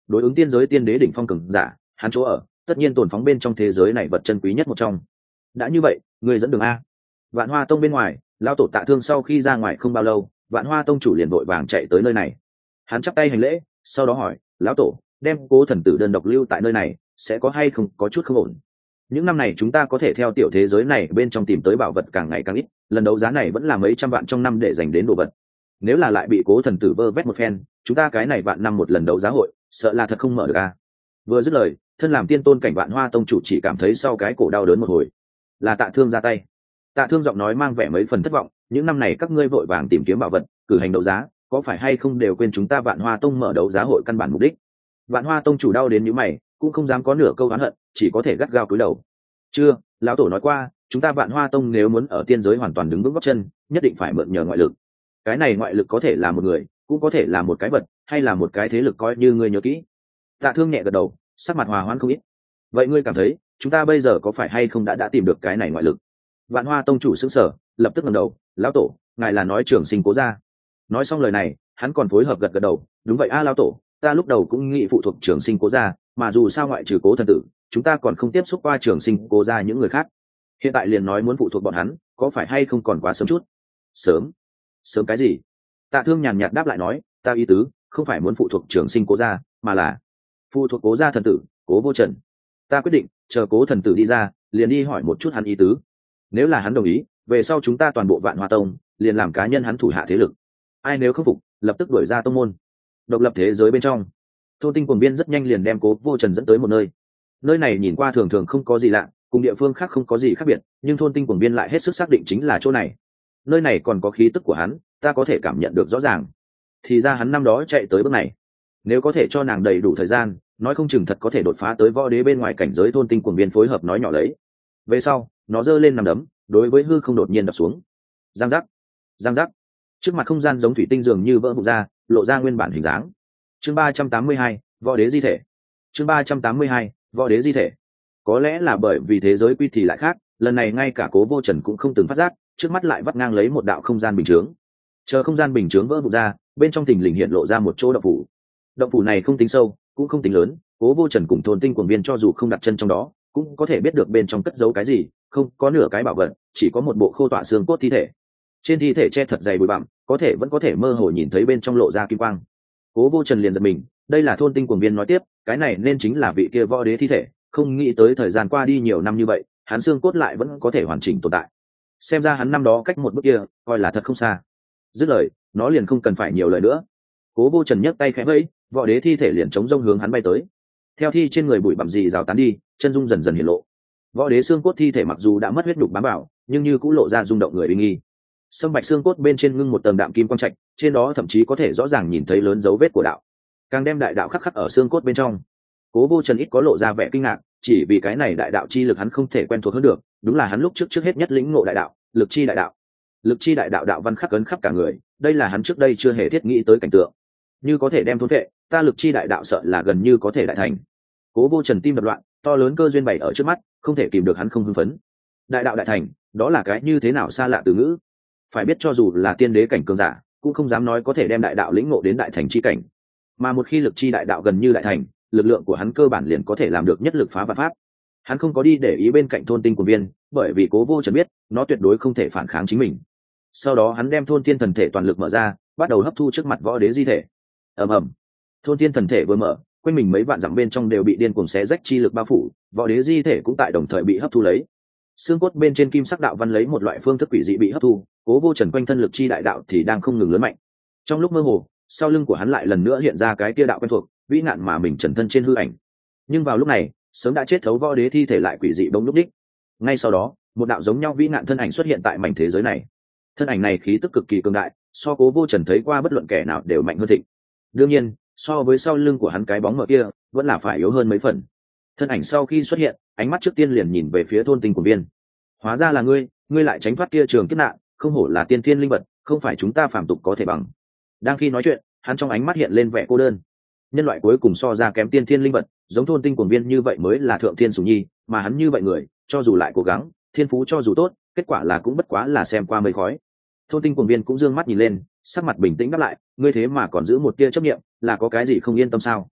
đối ứng tiên giới tiên đế đỉnh phong cường giả, hắn chỗ ở tất nhiên tồn phóng bên trong thế giới này vật chân quý nhất một trong. Đã như vậy, người dẫn đường a. Vạn Hoa Tông bên ngoài, lão tổ Tạ Thương sau khi ra ngoài không bao lâu, Vạn Hoa Tông chủ liền vội vàng chạy tới nơi này. Hắn chắp tay hành lễ, sau đó hỏi, lão tổ, đem Cố thần tử đơn độc lưu tại nơi này sẽ có hay không có chút không ổn? Những năm này chúng ta có thể theo tiểu thế giới này bên trong tìm tới bảo vật càng ngày càng ít, lần đấu giá này vẫn là mấy trăm vạn trong năm để dành đến đồ vật. Nếu là lại bị Cố thần tử vơ vét một phen, chúng ta cái này vạn năm một lần đấu giá hội, sợ là thật không mở được a. Vừa dứt lời, thân làm tiên tôn cảnh Vạn Hoa Tông chủ chỉ cảm thấy sau cái cổ đau đớn một hồi. Là Tạ Thương ra tay. Tạ Thương giọng nói mang vẻ mấy phần thất vọng, những năm này các ngươi vội vàng tìm kiếm bảo vật, cử hành đấu giá, có phải hay không đều quên chúng ta Vạn Hoa Tông mở đấu giá hội căn bản mục đích? Vạn Hoa Tông chủ đau đến nhíu mày, cũng không dám có nửa câu oán hận, chỉ có thể gắt gao cúi đầu. Chưa, lão tổ nói qua, chúng ta Vạn Hoa Tông nếu muốn ở tiên giới hoàn toàn đứng vững gót chân, nhất định phải mượn nhờ ngoại lực. Cái này ngoại lực có thể là một người, cũng có thể là một cái vật, hay là một cái thế lực, coi như ngươi nhớ kỹ. Tạ Thương nhẹ gật đầu, sắc mặt hòa hoãn không ít. Vậy ngươi cảm thấy, chúng ta bây giờ có phải hay không đã đã tìm được cái này ngoại lực? Vạn Hoa Tông chủ sững sờ, lập tức ngẩng đầu, lão tổ, ngài là nói Trường Sinh Cố gia? Nói xong lời này, hắn còn phối hợp gật gật đầu, đúng vậy a lão tổ, ta lúc đầu cũng nghĩ phụ thuộc Trường Sinh Cố gia, mà dù sao ngoại trừ Cố thần tử, chúng ta còn không tiếp xúc qua Trường Sinh Cố gia những người khác. Hiện tại liền nói muốn phụ thuộc bọn hắn, có phải hay không còn quá sớm chút? Sớm? Sớm cái gì? Tạ Thương nhàn nhạt đáp lại nói, ta ý tứ, không phải muốn phụ thuộc Trường Sinh Cố gia, mà là phụ thuộc Cố gia thần tử, Cố Vô Trần. Ta quyết định, chờ Cố thần tử đi ra, liền đi hỏi một chút hắn ý tứ. Nếu là hắn đồng ý, về sau chúng ta toàn bộ Vạn Hoa Tông liền làm cá nhân hắn thủ hạ thế lực. Ai nếu không phục, lập tức đuổi ra tông môn. Độc lập thế giới bên trong, Thôn Tinh Cuồng Biên rất nhanh liền đem Cố Vô Trần dẫn tới một nơi. Nơi này nhìn qua thường thường không có gì lạ, cùng địa phương khác không có gì khác biệt, nhưng Thôn Tinh Cuồng Biên lại hết sức xác định chính là chỗ này. Nơi này còn có khí tức của hắn, ta có thể cảm nhận được rõ ràng. Thì ra hắn năm đó chạy tới bước này, nếu có thể cho nàng đầy đủ thời gian, nói không chừng thật có thể đột phá tới võ đế bên ngoài cảnh giới. Thôn Tinh Cuồng Biên phối hợp nói nhỏ lấy. Về sau, nó giơ lên nằm đấm, đối với hư không đột nhiên đập xuống. Giang giác, giang giác. Trước mặt không gian giống thủy tinh dường như vỡ vụn ra, lộ ra nguyên bản hình dáng. Chương ba trăm tám mươi hai, võ đế di thể. Chương ba trăm tám mươi hai, võ đế di thể. Có lẽ là bởi vì thế giới quy thì lại khác, lần này ngay cả Cố Vô Trần cũng không từng phát giác, trước mắt lại vắt ngang lấy một đạo không gian bình chướng. Chờ không gian bình chướng vỡ vụn ra, bên trong thình lình hiện lộ ra một chỗ động phủ. Động phủ này không tính sâu, cũng không tính lớn, Cố Vô Trần cùng Thôn Tinh Cuồng Biên cho dù không đặt chân trong đó, cũng có thể biết được bên trong cất giấu cái gì. Không có nửa cái bảo vật, chỉ có một bộ khô tọa xương cốt thi thể. Trên thi thể che thật dày bụi bặm, có thể vẫn có thể mơ hồ nhìn thấy bên trong lộ ra kim quang. Cố Vô Trần liền giật mình, đây là Thôn Tinh Cuồng Biên nói tiếp, cái này nên chính là vị kia võ đế thi thể, không nghĩ tới thời gian qua đi nhiều năm như vậy, hắn xương cốt lại vẫn có thể hoàn chỉnh tồn tại. Xem ra hắn năm đó cách một bước kia, coi là thật không xa. Dứt lời, nó liền không cần phải nhiều lời nữa. Cố Vô Trần nhấc tay khẽ vẫy, võ đế thi thể liền chống rông hướng hắn bay tới. Theo thi trên người bụi bặm gì rào tán đi, chân dung dần dần hiện lộ. Võ đế xương cốt thi thể mặc dù đã mất huyết nhục bám vào, nhưng như cũng lộ ra rung động người uy nghi. Sâm bạch xương cốt bên trên ngưng một tầng đạm kim quang trạch, trên đó thậm chí có thể rõ ràng nhìn thấy lớn dấu vết của đạo, càng đem đại đạo khắc khắc ở xương cốt bên trong. Cố Vô Trần ít có lộ ra vẻ kinh ngạc, chỉ vì cái này đại đạo chi lực hắn không thể quen thuộc hơn được, đúng là hắn lúc trước trước hết nhất lĩnh ngộ đại đạo, lực chi đại đạo. Lực chi đại đạo đạo văn khắc ấn khắp cả người, đây là hắn trước đây chưa hề thiết nghĩ tới cảnh tượng. Như có thể đem thôn vệ, ta lực chi đại đạo sợ là gần như có thể đại thành. Cố Vô Trần tim đập loạn, to lớn cơ duyên bày ở trước mắt, không thể kìm được hắn không hưng phấn. Đại đạo đại thành, đó là cái như thế nào xa lạ từ ngữ. Phải biết cho dù là tiên đế cảnh cường giả, cũng không dám nói có thể đem đại đạo lĩnh ngộ đến đại thành chi cảnh. Mà một khi lực chi đại đạo gần như đại thành, lực lượng của hắn cơ bản liền có thể làm được nhất lực phá vạn pháp. Hắn không có đi để ý bên cạnh Thôn Tinh Cuồng Biên, bởi vì Cố Vô Trần biết, nó tuyệt đối không thể phản kháng chính mình. Sau đó hắn đem Thôn Thiên thần thể toàn lực mở ra, bắt đầu hấp thu trước mặt võ đế di thể. Ầm ầm. Thôn Thiên thần thể vừa mở, quanh mình mấy vạn dặm bên trong đều bị điên cuồng xé rách chi lực bao phủ, võ đế di thể cũng tại đồng thời bị hấp thu lấy. Xương cốt bên trên kim sắc đạo văn lấy một loại phương thức quỷ dị bị hấp thu, Cố Vô Trần quanh thân lực chi đại đạo thì đang không ngừng lớn mạnh. Trong lúc mơ hồ, sau lưng của hắn lại lần nữa hiện ra cái tia đạo quen thuộc, vĩ nạn mà mình trần thân trên hư ảnh. Nhưng vào lúc này, sớm đã chết thấu võ đế thi thể lại quỷ dị bỗng lúc đích. Ngay sau đó, một đạo giống nhau vĩ nạn thân ảnh xuất hiện tại mảnh thế giới này. Thân ảnh này khí tức cực kỳ cường đại, so Cố Vô Trần thấy qua bất luận kẻ nào đều mạnh hơn thịnh. Đương nhiên, so với sau lưng của hắn cái bóng mờ kia, vẫn là phải yếu hơn mấy phần. Thân ảnh sau khi xuất hiện, ánh mắt trước tiên liền nhìn về phía Thôn Tinh Cuồng Biên. Hóa ra là ngươi, ngươi lại tránh thoát kia trường kiếp nạn, không hổ là tiên thiên linh vật, không phải chúng ta phàm tục có thể bằng. Đang khi nói chuyện, hắn trong ánh mắt hiện lên vẻ cô đơn. Nhân loại cuối cùng so ra kém tiên thiên linh vật, giống Thôn Tinh Cuồng Biên như vậy mới là thượng thiên sủng nhi, mà hắn như vậy người, cho dù lại cố gắng, thiên phú cho dù tốt, kết quả là cũng bất quá là xem qua mây khói. Thôn Tinh Cuồng Biên cũng dương mắt nhìn lên, sắc mặt bình tĩnh đáp lại, ngươi thế mà còn giữ một tia chấp niệm, là có cái gì không yên tâm sao?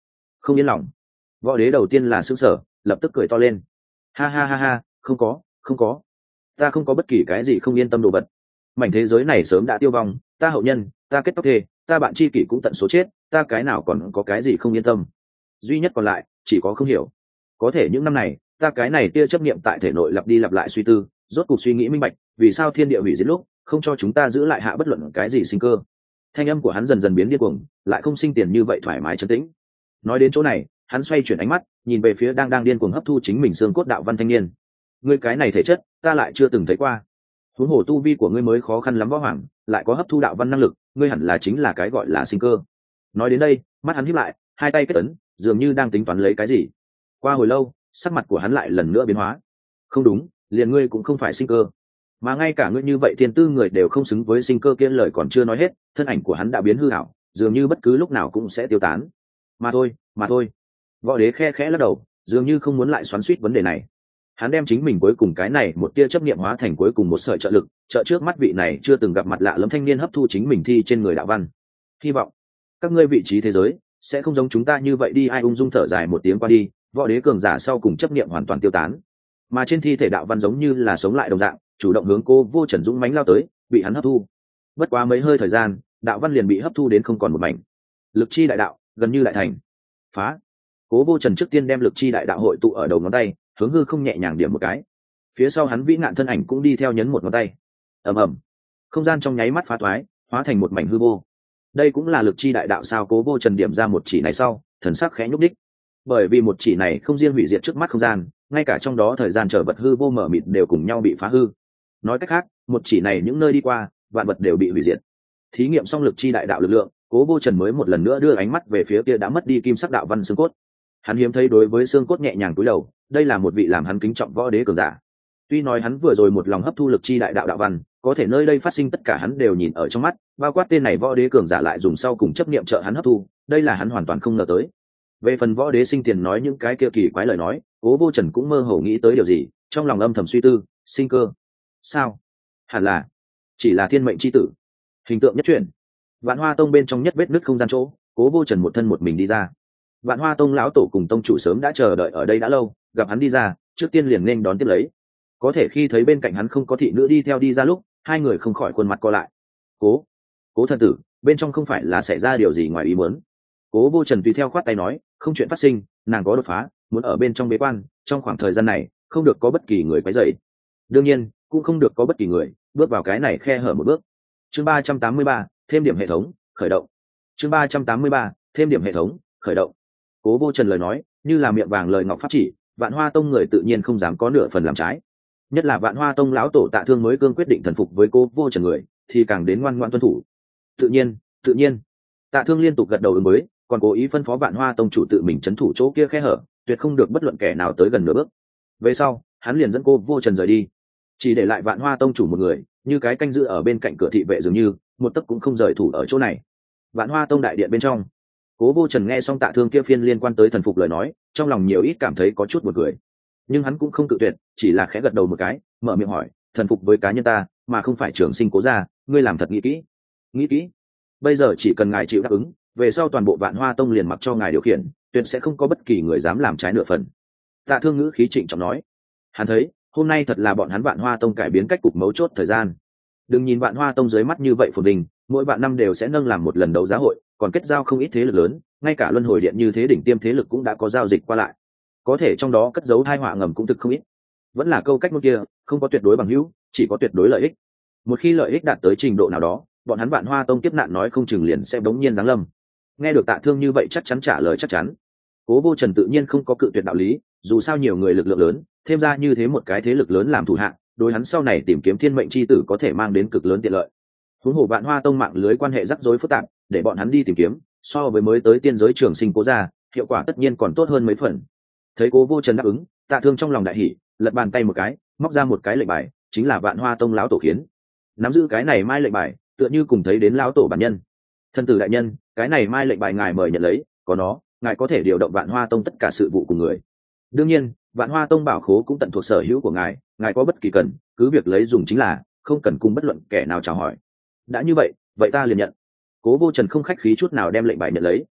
không yên lòng. Võ đế đầu tiên là sững sờ, lập tức cười to lên. Ha ha ha ha, không có, không có. Ta không có bất kỳ cái gì không yên tâm đồ vật. Mảnh thế giới này sớm đã tiêu vong, ta hậu nhân, ta kết tóc thề, ta bạn tri kỷ cũng tận số chết, ta cái nào còn có cái gì không yên tâm. Duy nhất còn lại, chỉ có không hiểu. Có thể những năm này, ta cái này tia chấp niệm tại thể nội lặp đi lặp lại suy tư, rốt cuộc suy nghĩ minh bạch, vì sao thiên địa hủy diệt lúc, không cho chúng ta giữ lại hạ bất luận cái gì sinh cơ. Thanh âm của hắn dần dần biến điên cuồng, lại không sinh tiền như vậy thoải mái trấn tĩnh. Nói đến chỗ này, hắn xoay chuyển ánh mắt, nhìn về phía đang đang điên cuồng hấp thu chính mình xương cốt đạo văn thanh niên. Ngươi cái này thể chất, ta lại chưa từng thấy qua. Huống hồ tu vi của ngươi mới khó khăn lắm võ hoàng, lại có hấp thu đạo văn năng lực, ngươi hẳn là chính là cái gọi là sinh cơ. Nói đến đây, mắt hắn híp lại, hai tay kết ấn, dường như đang tính toán lấy cái gì. Qua hồi lâu, sắc mặt của hắn lại lần nữa biến hóa. Không đúng, liền ngươi cũng không phải sinh cơ, mà ngay cả ngươi như vậy thiên tư người đều không xứng với sinh cơ kia. Lời còn chưa nói hết, thân ảnh của hắn đã biến hư ảo, dường như bất cứ lúc nào cũng sẽ tiêu tán. Mà thôi, mà thôi. Võ đế khe khẽ lắc đầu, dường như không muốn lại xoắn xuýt vấn đề này. Hắn đem chính mình cuối cùng cái này một tia chấp niệm hóa thành cuối cùng một sợi trợ lực, trợ trước mắt vị này chưa từng gặp mặt lạ lẫm thanh niên hấp thu chính mình thi trên người đạo văn. Hy vọng các ngươi vị trí thế giới sẽ không giống chúng ta như vậy đi. Ai ung dung thở dài một tiếng qua đi, võ đế cường giả sau cùng chấp niệm hoàn toàn tiêu tán, mà trên thi thể đạo văn giống như là sống lại đồng dạng, chủ động hướng Cố Vô Trần dũng mãnh lao tới, bị hắn hấp thu. Bất quá mấy hơi thời gian, đạo văn liền bị hấp thu đến không còn một mảnh. Lực chi đại đạo gần như đại thành. Phá. Cố Vô Trần trước tiên đem lực chi đại đạo hội tụ ở đầu ngón tay, hướng hư không nhẹ nhàng điểm một cái. Phía sau hắn vĩ ngạn thân ảnh cũng đi theo nhấn một ngón tay. Ầm ầm. Không gian trong nháy mắt phá thoái, hóa thành một mảnh hư vô. Đây cũng là lực chi đại đạo sao? Cố Vô Trần điểm ra một chỉ này sau, thần sắc khẽ nhúc đích. Bởi vì một chỉ này không riêng hủy diệt trước mắt không gian, ngay cả trong đó thời gian trở vật hư vô mở mịt đều cùng nhau bị phá hư. Nói cách khác, một chỉ này những nơi đi qua, vạn vật đều bị hủy diệt. Thí nghiệm xong lực chi đại đạo lực lượng, Cố Vô Trần mới một lần nữa đưa ánh mắt về phía kia đã mất đi kim sắc đạo văn xương cốt. Hắn hiếm thấy đối với xương cốt nhẹ nhàng cúi đầu, đây là một vị làm hắn kính trọng võ đế cường giả. Tuy nói hắn vừa rồi một lòng hấp thu lực chi đại đạo đạo văn, có thể nơi đây phát sinh tất cả hắn đều nhìn ở trong mắt, bao quát tên này võ đế cường giả lại dùng sau cùng chấp niệm trợ hắn hấp thu, đây là hắn hoàn toàn không ngờ tới. Về phần võ đế sinh tiền nói những cái kia kỳ quái lời nói, Cố Vô Trần cũng mơ hồ nghĩ tới điều gì, trong lòng âm thầm suy tư, sinh cơ. Sao? Hẳn là chỉ là thiên mệnh chi tử. Hình tượng nhất truyền. Vạn Hoa Tông bên trong nhất vết nứt không gian chỗ, Cố Vô Trần một thân một mình đi ra. Vạn Hoa Tông lão tổ cùng tông chủ sớm đã chờ đợi ở đây đã lâu, gặp hắn đi ra, trước tiên liền nên đón tiếp lấy. Có thể khi thấy bên cạnh hắn không có thị nữ đi theo đi ra lúc, hai người không khỏi khuôn mặt co lại. Cố, Cố thần tử, bên trong không phải là xảy ra điều gì ngoài ý muốn? Cố Vô Trần tùy theo khoát tay nói, không chuyện phát sinh, nàng có đột phá, muốn ở bên trong bế quan, trong khoảng thời gian này, không được có bất kỳ người quấy rầy. Đương nhiên, cũng không được có bất kỳ người bước vào cái này khe hở một bước. Chương ba trăm tám mươi ba, thêm điểm hệ thống, khởi động. Chương ba trăm tám mươi ba, thêm điểm hệ thống, khởi động. Cố Vô Trần lời nói, như là miệng vàng lời ngọc pháp chỉ, Vạn Hoa Tông người tự nhiên không dám có nửa phần làm trái. Nhất là Vạn Hoa Tông lão tổ Tạ Thương mới cương quyết định thần phục với Cố Vô Trần người, thì càng đến ngoan ngoãn tuân thủ. Tự nhiên, tự nhiên. Tạ Thương liên tục gật đầu ứng với, còn cố ý phân phó Vạn Hoa Tông chủ tự mình trấn thủ chỗ kia khe hở, tuyệt không được bất luận kẻ nào tới gần nửa bước. Về sau, hắn liền dẫn Cố Vô Trần rời đi, chỉ để lại Vạn Hoa Tông chủ một người, như cái canh giữ ở bên cạnh cửa thị vệ dường như, một tấc cũng không rời thủ ở chỗ này. Vạn Hoa Tông đại điện bên trong, Cố Vô Trần nghe xong Tạ Thương kia phiên liên quan tới thần phục lời nói, trong lòng nhiều ít cảm thấy có chút buồn cười, nhưng hắn cũng không cự tuyệt, chỉ là khẽ gật đầu một cái, mở miệng hỏi, thần phục với cá nhân ta, mà không phải Trường Sinh Cố gia, ngươi làm thật nghĩ kỹ. Nghĩ kỹ. Bây giờ chỉ cần ngài chịu đáp ứng, về sau toàn bộ Vạn Hoa Tông liền mặc cho ngài điều khiển, tuyệt sẽ không có bất kỳ người dám làm trái nửa phần. Tạ Thương ngữ khí trịnh trọng nói. Hắn thấy, hôm nay thật là bọn hắn Vạn Hoa Tông cải biến cách cục mấu chốt thời gian. Đừng nhìn Vạn Hoa Tông dưới mắt như vậy phồn vinh, mỗi vạn năm đều sẽ nâng làm một lần đấu giá hội, còn kết giao không ít thế lực lớn, ngay cả luân hồi điện như thế đỉnh tiêm thế lực cũng đã có giao dịch qua lại. Có thể trong đó cất giấu tai họa ngầm cũng thực không ít. Vẫn là câu cách ngôn kia, không có tuyệt đối bằng hữu, chỉ có tuyệt đối lợi ích. Một khi lợi ích đạt tới trình độ nào đó, bọn hắn Vạn Hoa Tông kiếp nạn nói không chừng liền sẽ bỗng nhiên giáng lâm. Nghe được Tạ Thương như vậy chắc chắn trả lời chắc chắn. Cố Vô Trần tự nhiên không có cự tuyệt đạo lý, dù sao nhiều người lực lượng lớn, thêm ra như thế một cái thế lực lớn làm thủ hạng, đối hắn sau này tìm kiếm thiên mệnh chi tử có thể mang đến cực lớn tiện lợi. Huống hồ Vạn Hoa Tông mạng lưới quan hệ rắc rối phức tạp, để bọn hắn đi tìm kiếm, so với mới tới tiên giới Trường Sinh Cố gia, hiệu quả tất nhiên còn tốt hơn mấy phần. Thấy Cố Vô Trần đáp ứng, Tạ Thương trong lòng đại hỉ, lật bàn tay một cái, móc ra một cái lệnh bài, chính là Vạn Hoa Tông lão tổ khiến. Nắm giữ cái này mai lệnh bài, tựa như cùng thấy đến lão tổ bản nhân. Thân tử đại nhân, cái này mai lệnh bài ngài mời nhận lấy, có nó, ngài có thể điều động Vạn Hoa Tông tất cả sự vụ của người. Đương nhiên, Vạn Hoa Tông bảo khố cũng tận thuộc sở hữu của ngài, ngài có bất kỳ cần, cứ việc lấy dùng chính là, không cần cùng bất luận kẻ nào chào hỏi. Đã như vậy, vậy ta liền nhận. Cố Vô Trần không khách khí chút nào đem lệnh bài nhận lấy.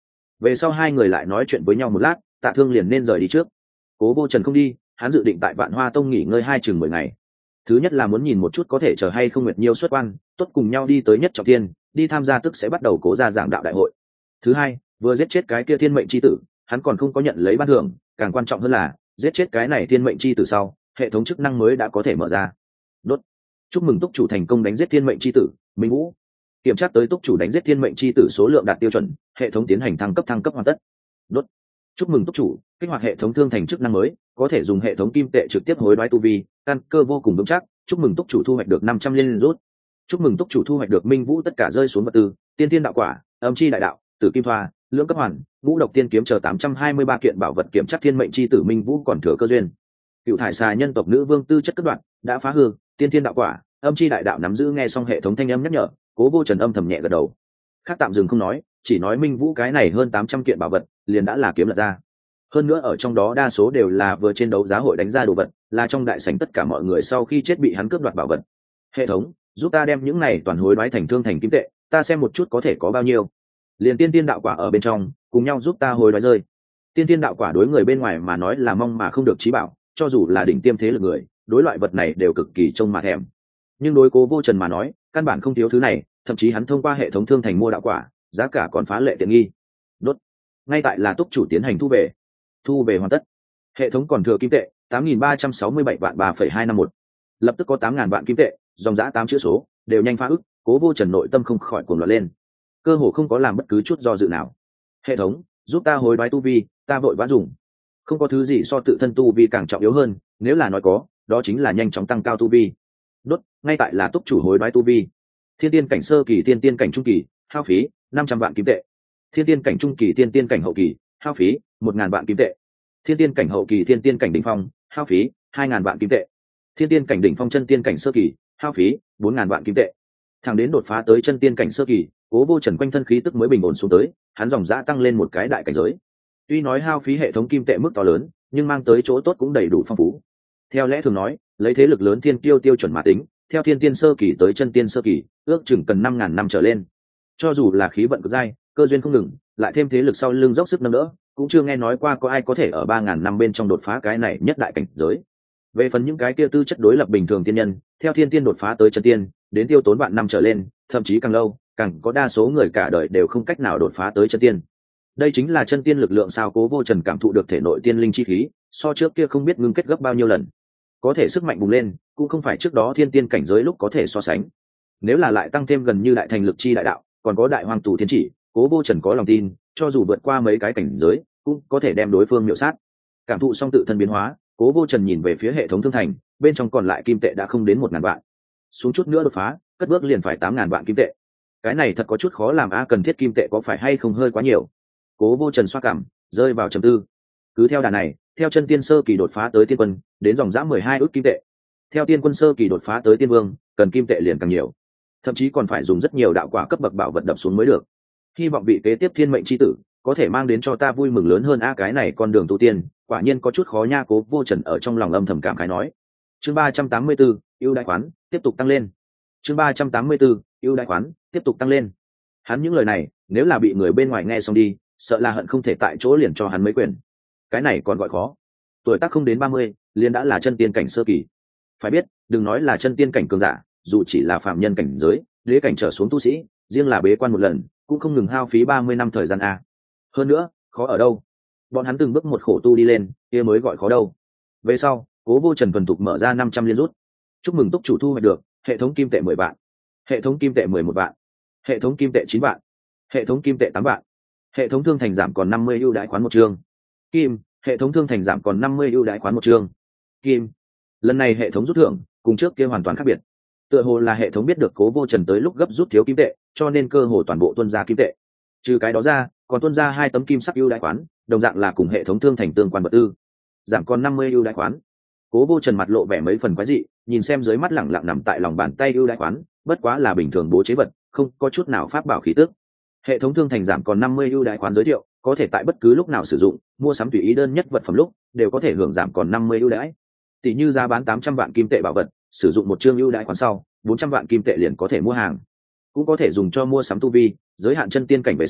Về sau hai người lại nói chuyện với nhau một lát, Tạ Thương liền nên rời đi trước. Cố Vô Trần không đi, hắn dự định tại Vạn Hoa Tông nghỉ ngơi hai chừng mười ngày. Thứ nhất là muốn nhìn một chút có thể chờ hay không Nguyệt Nhiêu xuất quan, tốt cùng nhau đi tới Nhất Trọng Thiên, đi tham gia tức sẽ bắt đầu Cố gia giảng đạo đại hội. Thứ hai, vừa giết chết cái kia thiên mệnh chi tử, hắn còn không có nhận lấy ban thưởng, càng quan trọng hơn là giết chết cái này thiên mệnh chi tử sau, hệ thống chức năng mới đã có thể mở ra. Đốt. Chúc mừng túc chủ thành công đánh giết thiên mệnh chi tử, Minh Vũ. Kiểm tra tới túc chủ đánh giết thiên mệnh chi tử số lượng đạt tiêu chuẩn, hệ thống tiến hành thăng cấp thăng cấp hoàn tất. Đốt. Chúc mừng túc chủ kích hoạt hệ thống thương thành chức năng mới, có thể dùng hệ thống kim tệ trực tiếp hối đoái tu vi, căn cơ vô cùng vững chắc. Chúc mừng túc chủ thu hoạch được năm trăm liên rút. Chúc mừng túc chủ thu hoạch được Minh Vũ tất cả rơi xuống vật tư, tiên tiên đạo quả, âm chi đại đạo, tử kim thoa, lưỡng cấp hoàn, ngũ độc tiên kiếm chờ tám trăm hai mươi ba kiện bảo vật kiểm chắc thiên mệnh chi tử Minh Vũ còn thừa cơ duyên. Cựu thải xà nhân tộc nữ vương tư chất cấp đoạn đã phá hư, tiên tiên đạo quả, âm chi đại đạo nắm giữ. Nghe xong hệ thống thanh âm nhắc nhở, Cố Vô Trần âm thầm nhẹ gật đầu. Khác tạm dừng không nói, chỉ nói Minh Vũ cái này hơn tám trăm kiện bảo vật, liền đã là kiếm lật ra. Hơn nữa ở trong đó đa số đều là vừa trên đấu giá hội đánh ra đồ vật, là trong đại sảnh tất cả mọi người sau khi chết bị hắn cướp đoạt bảo vật. Hệ thống, giúp ta đem những này toàn hối đoái thành thương thành kim tệ, ta xem một chút có thể có bao nhiêu. Liền tiên tiên đạo quả ở bên trong, cùng nhau giúp ta hối đoái rơi. Tiên tiên đạo quả đối người bên ngoài mà nói là mong mà không được chí bảo, cho dù là đỉnh tiêm thế lực người, đối loại vật này đều cực kỳ trông mà thèm. Nhưng đối Cố Vô Trần mà nói, căn bản không thiếu thứ này, thậm chí hắn thông qua hệ thống thương thành mua đạo quả, giá cả còn phá lệ tiện nghi. Đốt. Ngay tại là túc chủ tiến hành thu về. Thu về hoàn tất. Hệ thống còn thừa kim tệ tám nghìn ba trăm sáu mươi bảy vạn ba phẩy hai năm một. Lập tức có tám ngàn vạn kim tệ, dòng giá tám chữ số, đều nhanh phá ức. Cố Vô Trần nội tâm không khỏi cuồng loạn lên, cơ hồ không có làm bất cứ chút do dự nào. Hệ thống, giúp ta hối đoái tu vi, ta vội vã dùng. Không có thứ gì so tự thân tu vi càng trọng yếu hơn, nếu là nói có, đó chính là nhanh chóng tăng cao tu vi. Đốt. Ngay tại là túc chủ hối đoái tu vi. Thiên tiên cảnh sơ kỳ, thiên tiên cảnh trung kỳ, hao phí năm trăm vạn kim tệ. Thiên tiên cảnh trung kỳ, thiên tiên cảnh hậu kỳ, hao phí một ngàn vạn kim tệ. Thiên tiên cảnh hậu kỳ, thiên tiên cảnh đỉnh phong, hao phí hai ngàn vạn kim tệ. Thiên tiên cảnh đỉnh phong chân tiên cảnh sơ kỳ, hao phí bốn ngàn vạn kim tệ. Thẳng đến đột phá tới chân tiên cảnh sơ kỳ, Cố Vô Trần quanh thân khí tức mới bình ổn xuống tới, hắn dòng dã tăng lên một cái đại cảnh giới. Tuy nói hao phí hệ thống kim tệ mức to lớn, nhưng mang tới chỗ tốt cũng đầy đủ phong phú. Theo lẽ thường nói, lấy thế lực lớn thiên tiêu tiêu chuẩn mà tính, theo thiên tiên sơ kỳ tới chân tiên sơ kỳ, ước chừng cần năm ngàn năm trở lên. Cho dù là khí vận cực dai, cơ duyên không ngừng, lại thêm thế lực sau lưng dốc sức nâng đỡ, cũng chưa nghe nói qua có ai có thể ở ba ngàn năm bên trong đột phá cái này nhất đại cảnh giới. Về phần những cái kia tư chất đối lập bình thường tiên nhân, theo thiên tiên đột phá tới chân tiên, đến tiêu tốn vạn năm trở lên, thậm chí càng lâu, càng có đa số người cả đời đều không cách nào đột phá tới chân tiên. Đây chính là chân tiên lực lượng sao. Cố Vô Trần cảm thụ được thể nội tiên linh chi khí, so trước kia không biết ngưng kết gấp bao nhiêu lần. Có thể sức mạnh bùng lên, cũng không phải trước đó thiên tiên cảnh giới lúc có thể so sánh. Nếu là lại tăng thêm gần như đại thành lực chi đại đạo, còn có đại hoàng tù thiên chỉ, Cố Vô Trần có lòng tin, cho dù vượt qua mấy cái cảnh giới, cũng có thể đem đối phương miểu sát. Cảm thụ xong tự thân biến hóa, Cố Vô Trần nhìn về phía hệ thống thương thành, bên trong còn lại kim tệ đã không đến một ngàn vạn, xuống chút nữa đột phá, cất bước liền phải tám ngàn vạn kim tệ. Cái này thật có chút khó làm a, cần thiết kim tệ có phải hay không hơi quá nhiều? Cố Vô Trần xoa cảm, rơi vào trầm tư. Cứ theo đà này, theo chân tiên sơ kỳ đột phá tới tiên quân, đến dòng dã mười hai ước kim tệ. Theo tiên quân sơ kỳ đột phá tới tiên vương, cần kim tệ liền càng nhiều, thậm chí còn phải dùng rất nhiều đạo quả cấp bậc bảo vật đập xuống mới được. Hy vọng vị kế tiếp thiên mệnh chi tử có thể mang đến cho ta vui mừng lớn hơn a, cái này con đường tu tiên, quả nhiên có chút khó nha. Cố Vô Trần ở trong lòng âm thầm cảm khái nói. Chương ba trăm tám mươi 34, ưu đãi khoán tiếp tục tăng lên. Chương ba trăm tám mươi 34, ưu đãi khoán tiếp tục tăng lên. Hắn những lời này, nếu là bị người bên ngoài nghe xong đi, sợ là hận không thể tại chỗ liền cho hắn mấy quyền. Cái này còn gọi khó. Tuổi tác không đến ba mươi, liền đã là chân tiên cảnh sơ kỳ. Phải biết, đừng nói là chân tiên cảnh cường giả, dù chỉ là phàm nhân cảnh giới, đế cảnh trở xuống tu sĩ, riêng là bế quan một lần, cũng không ngừng hao phí ba mươi năm thời gian a. Hơn nữa, khó ở đâu? Bọn hắn từng bước một khổ tu đi lên, kia mới gọi khó đâu. Về sau, Cố Vô Trần thuần thục mở ra năm trăm liên rút. Chúc mừng túc chủ thu hoạch được hệ thống kim tệ mười vạn, hệ thống kim tệ mười một vạn, hệ thống kim tệ chín vạn, hệ thống kim tệ tám vạn, hệ thống thương thành giảm còn năm mươi ưu đãi khoán một chương. Kim, hệ thống thương thành giảm còn năm mươi ưu đãi khoán một chương. Kim. Lần này hệ thống rút thưởng cùng trước kia hoàn toàn khác biệt. Tựa hồ là hệ thống biết được Cố Vô Trần tới lúc gấp rút thiếu kim tệ, cho nên cơ hồ toàn bộ tuân ra kim tệ. Trừ cái đó ra, còn tuân ra hai tấm kim sắc ưu đãi khoán, đồng dạng là cùng hệ thống thương thành tương quan vật tư. Giảm còn năm mươi ưu đãi khoán. Cố Vô Trần mặt lộ vẻ mấy phần quái dị, nhìn xem dưới mắt lẳng lặng nằm tại lòng bàn tay ưu đãi khoán, bất quá là bình thường bố chế vật, không có chút nào pháp bảo khí tức. Hệ thống thương thành giảm còn năm mươi ưu đãi khoán giới thiệu, có thể tại bất cứ lúc nào sử dụng, mua sắm tùy ý đơn nhất vật phẩm lúc, đều có thể hưởng giảm còn năm mươi ưu đãi. Tỷ như giá bán tám trăm vạn kim tệ bảo vật, sử dụng một chương ưu đãi khoán sau, bốn trăm vạn kim tệ liền có thể mua hàng. Cũng có thể dùng cho mua sắm tu vi, giới hạn chân tiên cảnh về sau,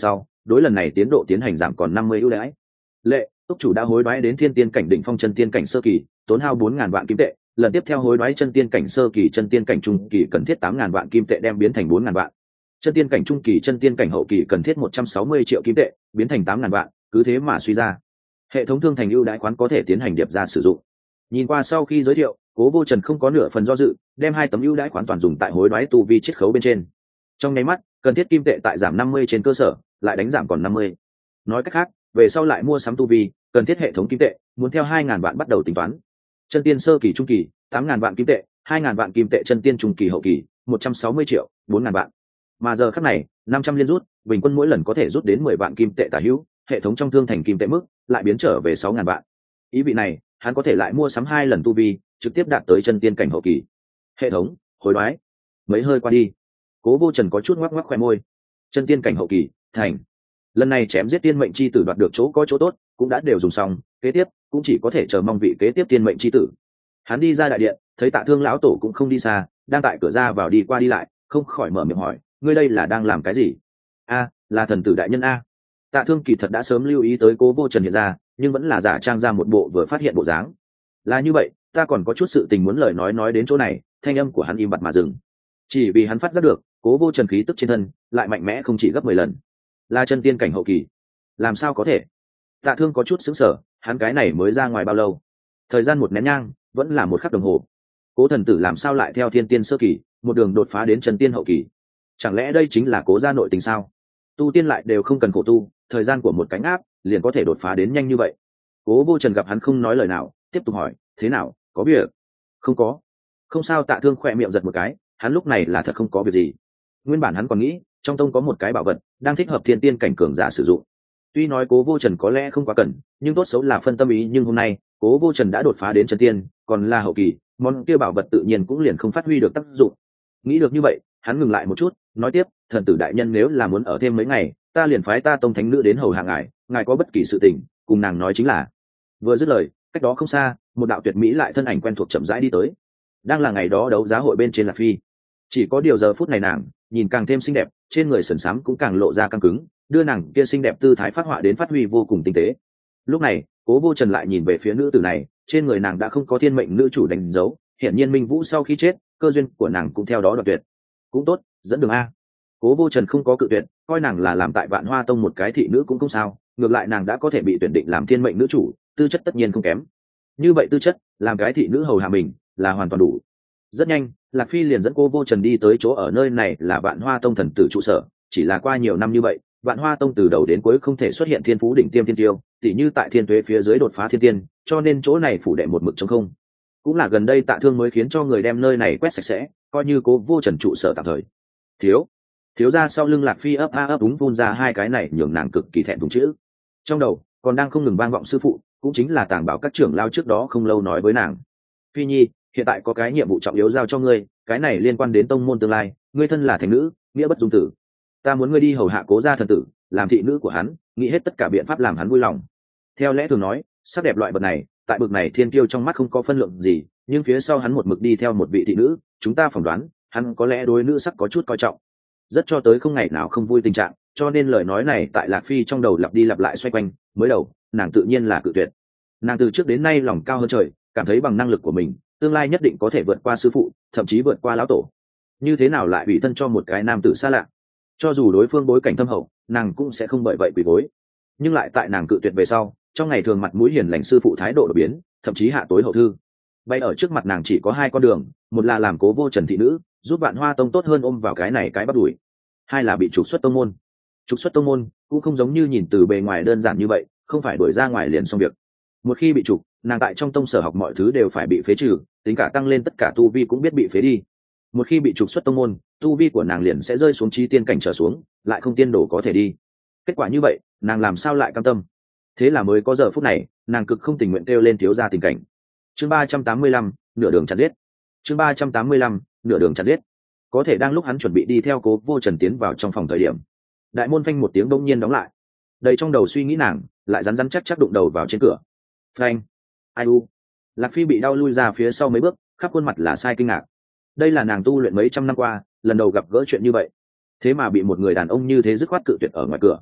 đối lần này tiến độ tiến hành giảm còn năm mươi ưu đãi. Lệ, túc chủ đã hối đoái đến thiên tiên cảnh đỉnh phong chân tiên cảnh sơ kỳ, tốn hao bốn ngàn vạn kim tệ, lần tiếp theo hối đoái chân tiên cảnh sơ kỳ chân tiên cảnh trung kỳ cần thiết tám ngàn vạn kim tệ đem biến thành bốn ngàn vạn. Chân tiên cảnh trung kỳ chân tiên cảnh hậu kỳ cần thiết một trăm sáu mươi triệu kim tệ, biến thành tám ngàn vạn, cứ thế mà suy ra. Hệ thống thương thành ưu đãi khoán có thể tiến hành điệp ra sử dụng. Nhìn qua sau khi giới thiệu, Cố Vô Trần không có nửa phần do dự, đem hai tấm ưu đãi khoán toàn dùng tại hối đoái tu vi chiết khấu bên trên. Trong nháy mắt, cần thiết kim tệ tại giảm năm mươi trên cơ sở, lại đánh giảm còn năm mươi. Nói cách khác, về sau lại mua sắm tu vi, cần thiết hệ thống kim tệ, muốn theo hai ngàn vạn bắt đầu tính toán. Chân tiên sơ kỳ trung kỳ, tám ngàn vạn kim tệ, hai ngàn vạn kim tệ chân tiên trung kỳ hậu kỳ, một trăm sáu mươi triệu, bốn ngàn vạn. Mà giờ khắc này, năm trăm liên rút, bình quân mỗi lần có thể rút đến mười vạn kim tệ tả hữu, hệ thống trong thương thành kim tệ mức lại biến trở về sáu ngàn vạn. Ý vị này, hắn có thể lại mua sắm hai lần tu vi, trực tiếp đạt tới chân tiên cảnh hậu kỳ. Hệ thống, hối đoái. Mấy hơi qua đi, Cố Vô Trần có chút ngoắc ngoắc khóe môi. Chân tiên cảnh hậu kỳ, thành. Lần này chém giết tiên mệnh chi tử đoạt được chỗ có chỗ tốt, cũng đã đều dùng xong, kế tiếp cũng chỉ có thể chờ mong vị kế tiếp tiên mệnh chi tử. Hắn đi ra đại điện, thấy Tạ Thương lão tổ cũng không đi xa, đang tại cửa ra vào đi qua đi lại, không khỏi mở miệng hỏi, ngươi đây là đang làm cái gì? A, là thần tử đại nhân a. Tạ Thương kỳ thật đã sớm lưu ý tới Cố Vô Trần hiện ra, nhưng vẫn là giả trang ra một bộ vừa phát hiện bộ dáng. Là như vậy, ta còn có chút sự tình muốn lời nói nói đến chỗ này, thanh âm của hắn im bặt mà dừng. Chỉ vì hắn phát giác được, Cố Vô Trần khí tức trên thân lại mạnh mẽ không chỉ gấp mười lần. Là chân tiên cảnh hậu kỳ. Làm sao có thể? Tạ Thương có chút sững sờ, hắn cái này mới ra ngoài bao lâu? Thời gian một nén nhang, vẫn là một khắc đồng hồ. Cố thần tử làm sao lại theo thiên tiên sơ kỳ, một đường đột phá đến chân tiên hậu kỳ? Chẳng lẽ đây chính là Cố gia nội tình sao? Tu tiên lại đều không cần khổ tu, thời gian của một cánh áp liền có thể đột phá đến nhanh như vậy. Cố Vô Trần gặp hắn không nói lời nào, tiếp tục hỏi, thế nào, có việc? Không có. Không sao. Tạ Thương khỏe miệng giật một cái, hắn lúc này là thật không có việc gì. Nguyên bản hắn còn nghĩ trong tông có một cái bảo vật đang thích hợp thiên tiên cảnh cường giả sử dụng. Tuy nói Cố Vô Trần có lẽ không quá cần, nhưng tốt xấu là phân tâm ý, nhưng hôm nay Cố Vô Trần đã đột phá đến chân tiên, còn là hậu kỳ, món kia bảo vật tự nhiên cũng liền không phát huy được tác dụng. Nghĩ được như vậy, hắn ngừng lại một chút, nói tiếp, thần tử đại nhân nếu là muốn ở thêm mấy ngày, ta liền phái ta tông thánh nữ đến hầu hạ ngài, ngài có bất kỳ sự tình cùng nàng nói chính là. Vừa dứt lời, cách đó không xa, một đạo tuyệt mỹ lại thân ảnh quen thuộc chậm rãi đi tới. Đang là ngày đó đấu giá hội bên trên Lạc Phi. Chỉ có điều giờ phút này nàng nhìn càng thêm xinh đẹp, trên người sần sám cũng càng lộ ra căng cứng, đưa nàng kia xinh đẹp tư thái phát họa đến phát huy vô cùng tinh tế. Lúc này, Cố Vô Trần lại nhìn về phía nữ tử này, trên người nàng đã không có thiên mệnh nữ chủ đánh dấu, hiển nhiên Minh Vũ sau khi chết, cơ duyên của nàng cũng theo đó đoạn tuyệt. Cũng tốt, dẫn đường a. Cố Vô Trần không có cự tuyệt, coi nàng là làm tại Vạn Hoa Tông một cái thị nữ cũng không sao, ngược lại nàng đã có thể bị tuyển định làm thiên mệnh nữ chủ, tư chất tất nhiên không kém. Như vậy tư chất, làm cái thị nữ hầu hạ mình là hoàn toàn đủ. Rất nhanh, Lạc Phi liền dẫn Cố Vô Trần đi tới chỗ ở nơi này là Vạn Hoa Tông thần tử trụ sở. Chỉ là qua nhiều năm như vậy, Vạn Hoa Tông từ đầu đến cuối không thể xuất hiện thiên phú đỉnh tiêm thiên tiêu, tỉ như tại thiên tuế phía dưới đột phá thiên tiên, cho nên chỗ này phủ đệ một mực trống không. Cũng là gần đây Tạ Thương mới khiến cho người đem nơi này quét sạch sẽ, coi như Cố Vô Trần trụ sở tạm thời. Thiếu, thiếu ra sau lưng Lạc Phi ấp a ấp đúng phun ra hai cái này nhường nàng cực kỳ thẹn thùng chữ. Trong đầu còn đang không ngừng vang vọng sư phụ, cũng chính là Tàng Bảo các trưởng lao trước đó không lâu nói với nàng. Phi Nhi, hiện tại có cái nhiệm vụ trọng yếu giao cho ngươi, cái này liên quan đến tông môn tương lai, ngươi thân là thánh nữ, nghĩa bất dung tử. Ta muốn ngươi đi hầu hạ Cố gia thần tử, làm thị nữ của hắn, nghĩ hết tất cả biện pháp làm hắn vui lòng. Theo lẽ thường nói, sắc đẹp loại vật này, tại bực này thiên kiêu trong mắt không có phân lượng gì, nhưng phía sau hắn một mực đi theo một vị thị nữ, chúng ta phỏng đoán, hắn có lẽ đối nữ sắc có chút coi trọng. Rất cho tới không ngày nào không vui tình trạng, cho nên lời nói này tại Lạc Phi trong đầu lặp đi lặp lại xoay quanh, mới đầu, nàng tự nhiên là cự tuyệt. Nàng từ trước đến nay lòng cao hơn trời, cảm thấy bằng năng lực của mình, tương lai nhất định có thể vượt qua sư phụ, thậm chí vượt qua lão tổ. Như thế nào lại bị thân cho một cái nam tử xa lạ? Cho dù đối phương bối cảnh thâm hậu, nàng cũng sẽ không bởi vậy quỳ gối. Nhưng lại tại nàng cự tuyệt về sau, trong ngày thường mặt mũi hiền lành sư phụ thái độ đổi biến, thậm chí hạ tối hậu thư. Bay ở trước mặt nàng chỉ có hai con đường, một là làm Cố Vô Trần thị nữ, giúp Vạn Hoa Tông tốt hơn ôm vào cái này cái bắt đuổi, hai là bị trục xuất tông môn. Trục xuất tông môn cũng không giống như nhìn từ bề ngoài đơn giản như vậy, không phải đuổi ra ngoài liền xong việc. Một khi bị trục, nàng tại trong tông sở học mọi thứ đều phải bị phế trừ, tính cả tăng lên tất cả tu vi cũng biết bị phế đi. Một khi bị trục xuất tông môn, tu vi của nàng liền sẽ rơi xuống chi tiên cảnh trở xuống, lại không tiên đồ có thể đi. Kết quả như vậy, nàng làm sao lại cam tâm? Thế là mới có giờ phút này, nàng cực không tình nguyện kêu lên thiếu gia tình cảnh. Chương ba trăm tám mươi lăm, nửa đường chặt giết. Chương ba trăm tám mươi lăm, nửa đường chặt giết. Có thể đang lúc hắn chuẩn bị đi theo Cố Vô Trần tiến vào trong phòng thời điểm, đại môn phanh một tiếng bỗng nhiên đóng lại. Đầy trong đầu suy nghĩ nàng, lại rắn rắn chắc chắc đụng đầu vào trên cửa. Phanh. Ai u. Lạc Phi bị đau lui ra phía sau mấy bước, khắp khuôn mặt là sai kinh ngạc. Đây là nàng tu luyện mấy trăm năm qua lần đầu gặp gỡ chuyện như vậy, thế mà bị một người đàn ông như thế dứt khoát cự tuyệt ở ngoài cửa.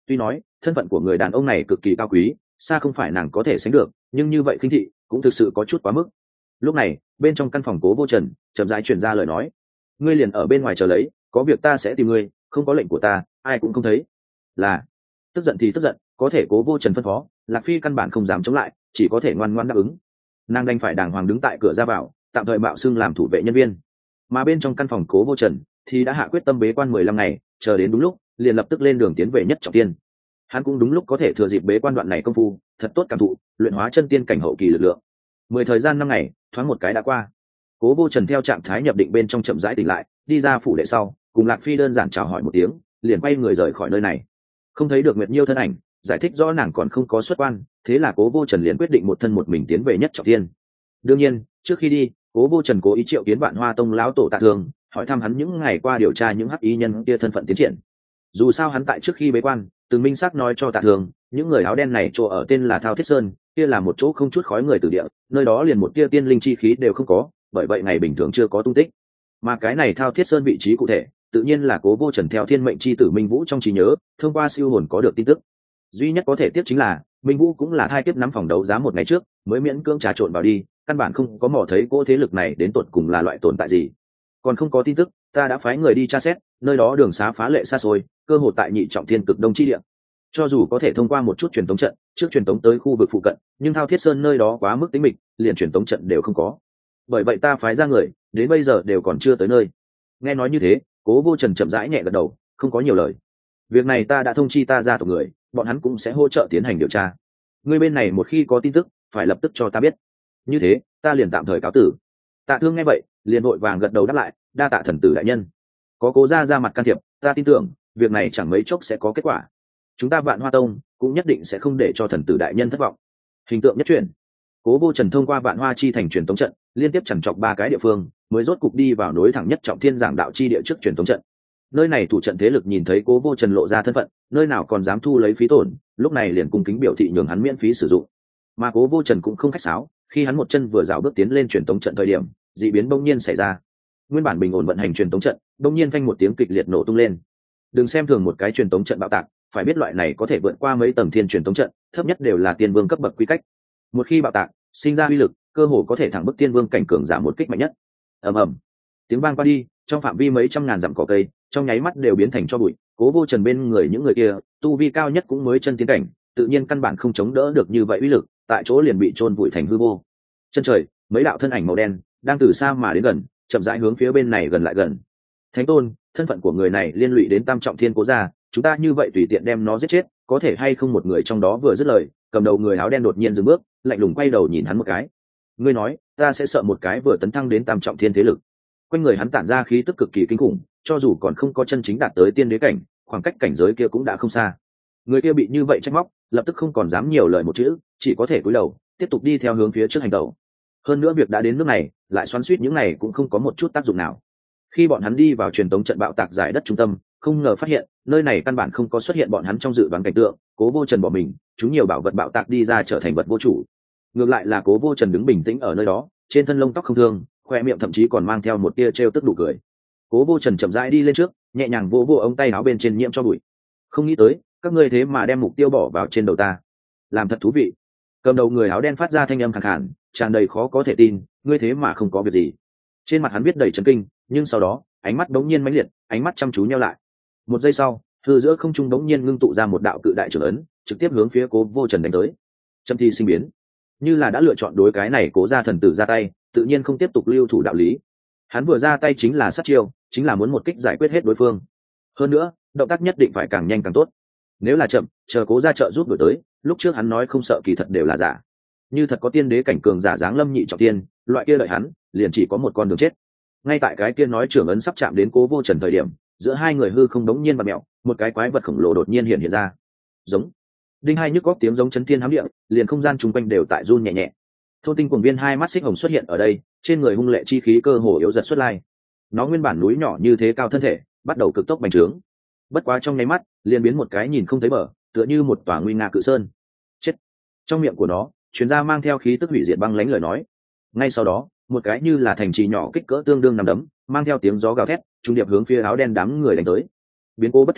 Tuy nói thân phận của người đàn ông này cực kỳ cao quý, xa không phải nàng có thể sánh được, nhưng như vậy khinh thị cũng thực sự có chút quá mức. Lúc này bên trong căn phòng Cố Vô Trần chậm rãi truyền ra lời nói: ngươi liền ở bên ngoài chờ lấy, có việc ta sẽ tìm ngươi, không có lệnh của ta ai cũng không thấy. Là. Tức giận thì tức giận, có thể Cố Vô Trần phân phó, Lạc Phi căn bản không dám chống lại, chỉ có thể ngoan ngoãn đáp ứng. Nàng đành phải đàng hoàng đứng tại cửa ra vào, tạm thời mạo xưng làm thủ vệ nhân viên. Mà bên trong căn phòng Cố Vô Trần thì đã hạ quyết tâm bế quan mười lăm ngày, chờ đến đúng lúc liền lập tức lên đường tiến về Nhất Trọng Tiên. Hắn cũng đúng lúc có thể thừa dịp bế quan đoạn này công phu thật tốt cảm thụ luyện hóa chân tiên cảnh hậu kỳ lực lượng. Mười thời gian năm ngày thoáng một cái đã qua. Cố Vô Trần theo trạng thái nhập định bên trong chậm rãi tỉnh lại, đi ra phủ đệ sau cùng Lạc Phi đơn giản chào hỏi một tiếng, liền quay người rời khỏi nơi này. Không thấy được Nguyệt Nhiêu thân ảnh, giải thích rõ nàng còn không có xuất quan, thế là Cố Vô Trần liền quyết định một thân một mình tiến về Nhất Trọng Thiên. Đương nhiên trước khi đi, Cố Vô Trần cố ý triệu kiến Vạn Hoa Tông lão tổ Tạ Thương, hỏi thăm hắn những ngày qua điều tra những hắc ý nhân kia thân phận tiến triển. Dù sao hắn tại trước khi bế quan từng minh xác nói cho Tạ Thương, những người áo đen này chỗ ở tên là Thao Thiết Sơn, kia là một chỗ không chút khói người từ địa, nơi đó liền một tia tiên linh chi khí đều không có, bởi vậy ngày bình thường chưa có tung tích. Mà cái này Thao Thiết Sơn vị trí cụ thể tự nhiên là Cố Vô Trần theo thiên mệnh chi tử Minh Vũ trong trí nhớ thông qua siêu hồn có được tin tức. Duy nhất có thể tiếp chính là Minh Vũ cũng là thai kiếp nắm phòng đấu giá một ngày trước mới miễn cưỡng trà trộn vào đi, căn bản không có mò thấy cỗ thế lực này đến tột cùng là loại tồn tại gì. Còn không có tin tức, ta đã phái người đi tra xét, nơi đó đường xá phá lệ xa xôi, cơ hội tại Nhị Trọng Thiên cực đông chi địa. Cho dù có thể thông qua một chút truyền tống trận trước truyền tống tới khu vực phụ cận, nhưng Thao Thiết Sơn nơi đó quá mức tĩnh mịch, liền truyền tống trận đều không có. Bởi vậy ta phái ra người đến bây giờ đều còn chưa tới nơi. Nghe nói như thế, Cố Vô Trần chậm rãi nhẹ gật đầu, không có nhiều lời. Việc này ta đã thông chi ta ra tộc người, bọn hắn cũng sẽ hỗ trợ tiến hành điều tra. Ngươi bên này một khi có tin tức phải lập tức cho ta biết. Như thế ta liền tạm thời cáo tử. Tạ Thương nghe vậy liền vội vàng gật đầu đáp lại, đa tạ thần tử đại nhân. Có Cố gia ra mặt can thiệp, ta tin tưởng việc này chẳng mấy chốc sẽ có kết quả. Chúng ta Vạn Hoa Tông cũng nhất định sẽ không để cho thần tử đại nhân thất vọng. Hình tượng nhất truyền. Cố Vô Trần thông qua Vạn Hoa chi thành truyền tống trận liên tiếp chằn chọc ba cái địa phương, mới rốt cục đi vào nối thẳng Nhất Trọng Thiên giảng đạo chi địa trước truyền tống trận. Nơi này thủ trận thế lực nhìn thấy Cố Vô Trần lộ ra thân phận, nơi nào còn dám thu lấy phí tổn, lúc này liền cung kính biểu thị nhường hắn miễn phí sử dụng. Mà Cố Vô Trần cũng không khách sáo, khi hắn một chân vừa dạo bước tiến lên truyền tống trận thời điểm, dị biến bỗng nhiên xảy ra. Nguyên bản bình ổn vận hành truyền tống trận, bỗng nhiên phanh một tiếng kịch liệt nổ tung lên. Đừng xem thường một cái truyền tống trận bạo tạc, phải biết loại này có thể vượt qua mấy tầng thiên truyền tống trận, thấp nhất đều là tiên vương cấp bậc quy cách. Một khi bạo tạc, sinh ra uy lực, cơ hồ có thể thẳng bức tiên vương cảnh cường giả một kích mạnh nhất. Ầm ầm, tiếng vang qua đi, trong phạm vi mấy trăm ngàn dặm cỏ cây, trong nháy mắt đều biến thành tro bụi. Cố Vô Trần bên người những người kia, tu vi cao nhất cũng mới chân tiến cảnh, tự nhiên căn bản không chống đỡ được như vậy uy lực, tại chỗ liền bị chôn vùi thành hư vô. Chân trời, mấy đạo thân ảnh màu đen đang từ xa mà đến gần, chậm rãi hướng phía bên này gần lại gần. Thánh tôn, thân phận của người này liên lụy đến Tam Trọng Thiên Cố gia, chúng ta như vậy tùy tiện đem nó giết chết, có thể hay không? Một người trong đó vừa dứt lời, cầm đầu người áo đen đột nhiên dừng bước, lạnh lùng quay đầu nhìn hắn một cái. Ngươi nói, ta sẽ sợ một cái vừa tấn thăng đến Tam Trọng Thiên thế lực? Quanh người hắn tản ra khí tức cực kỳ kinh khủng, cho dù còn không có chân chính đạt tới tiên đế cảnh, khoảng cách cảnh giới kia cũng đã không xa. Người kia bị như vậy trách móc, lập tức không còn dám nhiều lời một chữ, chỉ có thể cúi đầu tiếp tục đi theo hướng phía trước hành tẩu. Hơn nữa việc đã đến nước này, lại xoắn xuýt những này cũng không có một chút tác dụng nào. Khi bọn hắn đi vào truyền tống trận bạo tạc giải đất trung tâm, không ngờ phát hiện nơi này căn bản không có xuất hiện bọn hắn trong dự đoán cảnh tượng. Cố Vô Trần bỏ mình, chúng nhiều bảo vật bạo tạc đi ra trở thành vật vô chủ. Ngược lại là Cố Vô Trần đứng bình tĩnh ở nơi đó, trên thân lông tóc không thương, khoe miệng thậm chí còn mang theo một tia trêu tức nụ cười. Cố Vô Trần chậm rãi đi lên trước, nhẹ nhàng vỗ vỗ ống tay áo bên trên nhiễm cho bụi. Không nghĩ tới các ngươi thế mà đem mục tiêu bỏ vào trên đầu ta, làm thật thú vị. Cầm đầu người áo đen phát ra thanh âm khàn khàn, tràn đầy khó có thể tin, ngươi thế mà không có việc gì. Trên mặt hắn viết đầy chấn kinh, nhưng sau đó ánh mắt đống nhiên mãnh liệt, ánh mắt chăm chú nheo lại. Một giây sau, hư giữa không trung đống nhiên ngưng tụ ra một đạo cự đại trưởng ấn, trực tiếp hướng phía Cố Vô Trần đánh tới. Châm thi sinh biến, như là đã lựa chọn đối cái này Cố gia thần tử ra tay, tự nhiên không tiếp tục lưu thủ đạo lý. Hắn vừa ra tay chính là sát chiêu, chính là muốn một kích giải quyết hết đối phương. Hơn nữa, động tác nhất định phải càng nhanh càng tốt. Nếu là chậm, chờ Cố gia trợ giúp đổi tới, lúc trước hắn nói không sợ kỳ thật đều là giả. Như thật có tiên đế cảnh cường giả dáng lâm Nhị Trọng Thiên, loại kia đợi hắn, liền chỉ có một con đường chết. Ngay tại cái kia nói trưởng ấn sắp chạm đến Cố Vô Trần thời điểm, giữa hai người hư không đống nhiên bật mẹo, một cái quái vật khổng lồ đột nhiên hiện hiện ra. Giống. Đinh hai nhức góc tiếng giống chấn thiên hám địa, liền không gian chung quanh đều tại run nhẹ nhẹ. Thôn Tinh Cuồng Viên hai mắt xích hồng xuất hiện ở đây, trên người hung lệ chi khí cơ hồ yếu dần xuất lai. Nó nguyên bản núi nhỏ như thế cao thân thể, bắt đầu cực tốc bành trướng. Bất quá trong nháy mắt, liền biến một cái nhìn không thấy bờ, tựa như một tòa nguy nga cự sơn. Chết. Trong miệng của nó, truyền ra mang theo khí tức hủy diệt băng lãnh lời nói. Ngay sau đó, một cái như là thành trì nhỏ kích cỡ tương đương nằm đấm, mang theo tiếng gió gào thét, trung điệp hướng phía áo đen đám người đánh tới. Biến cố bất thình lình,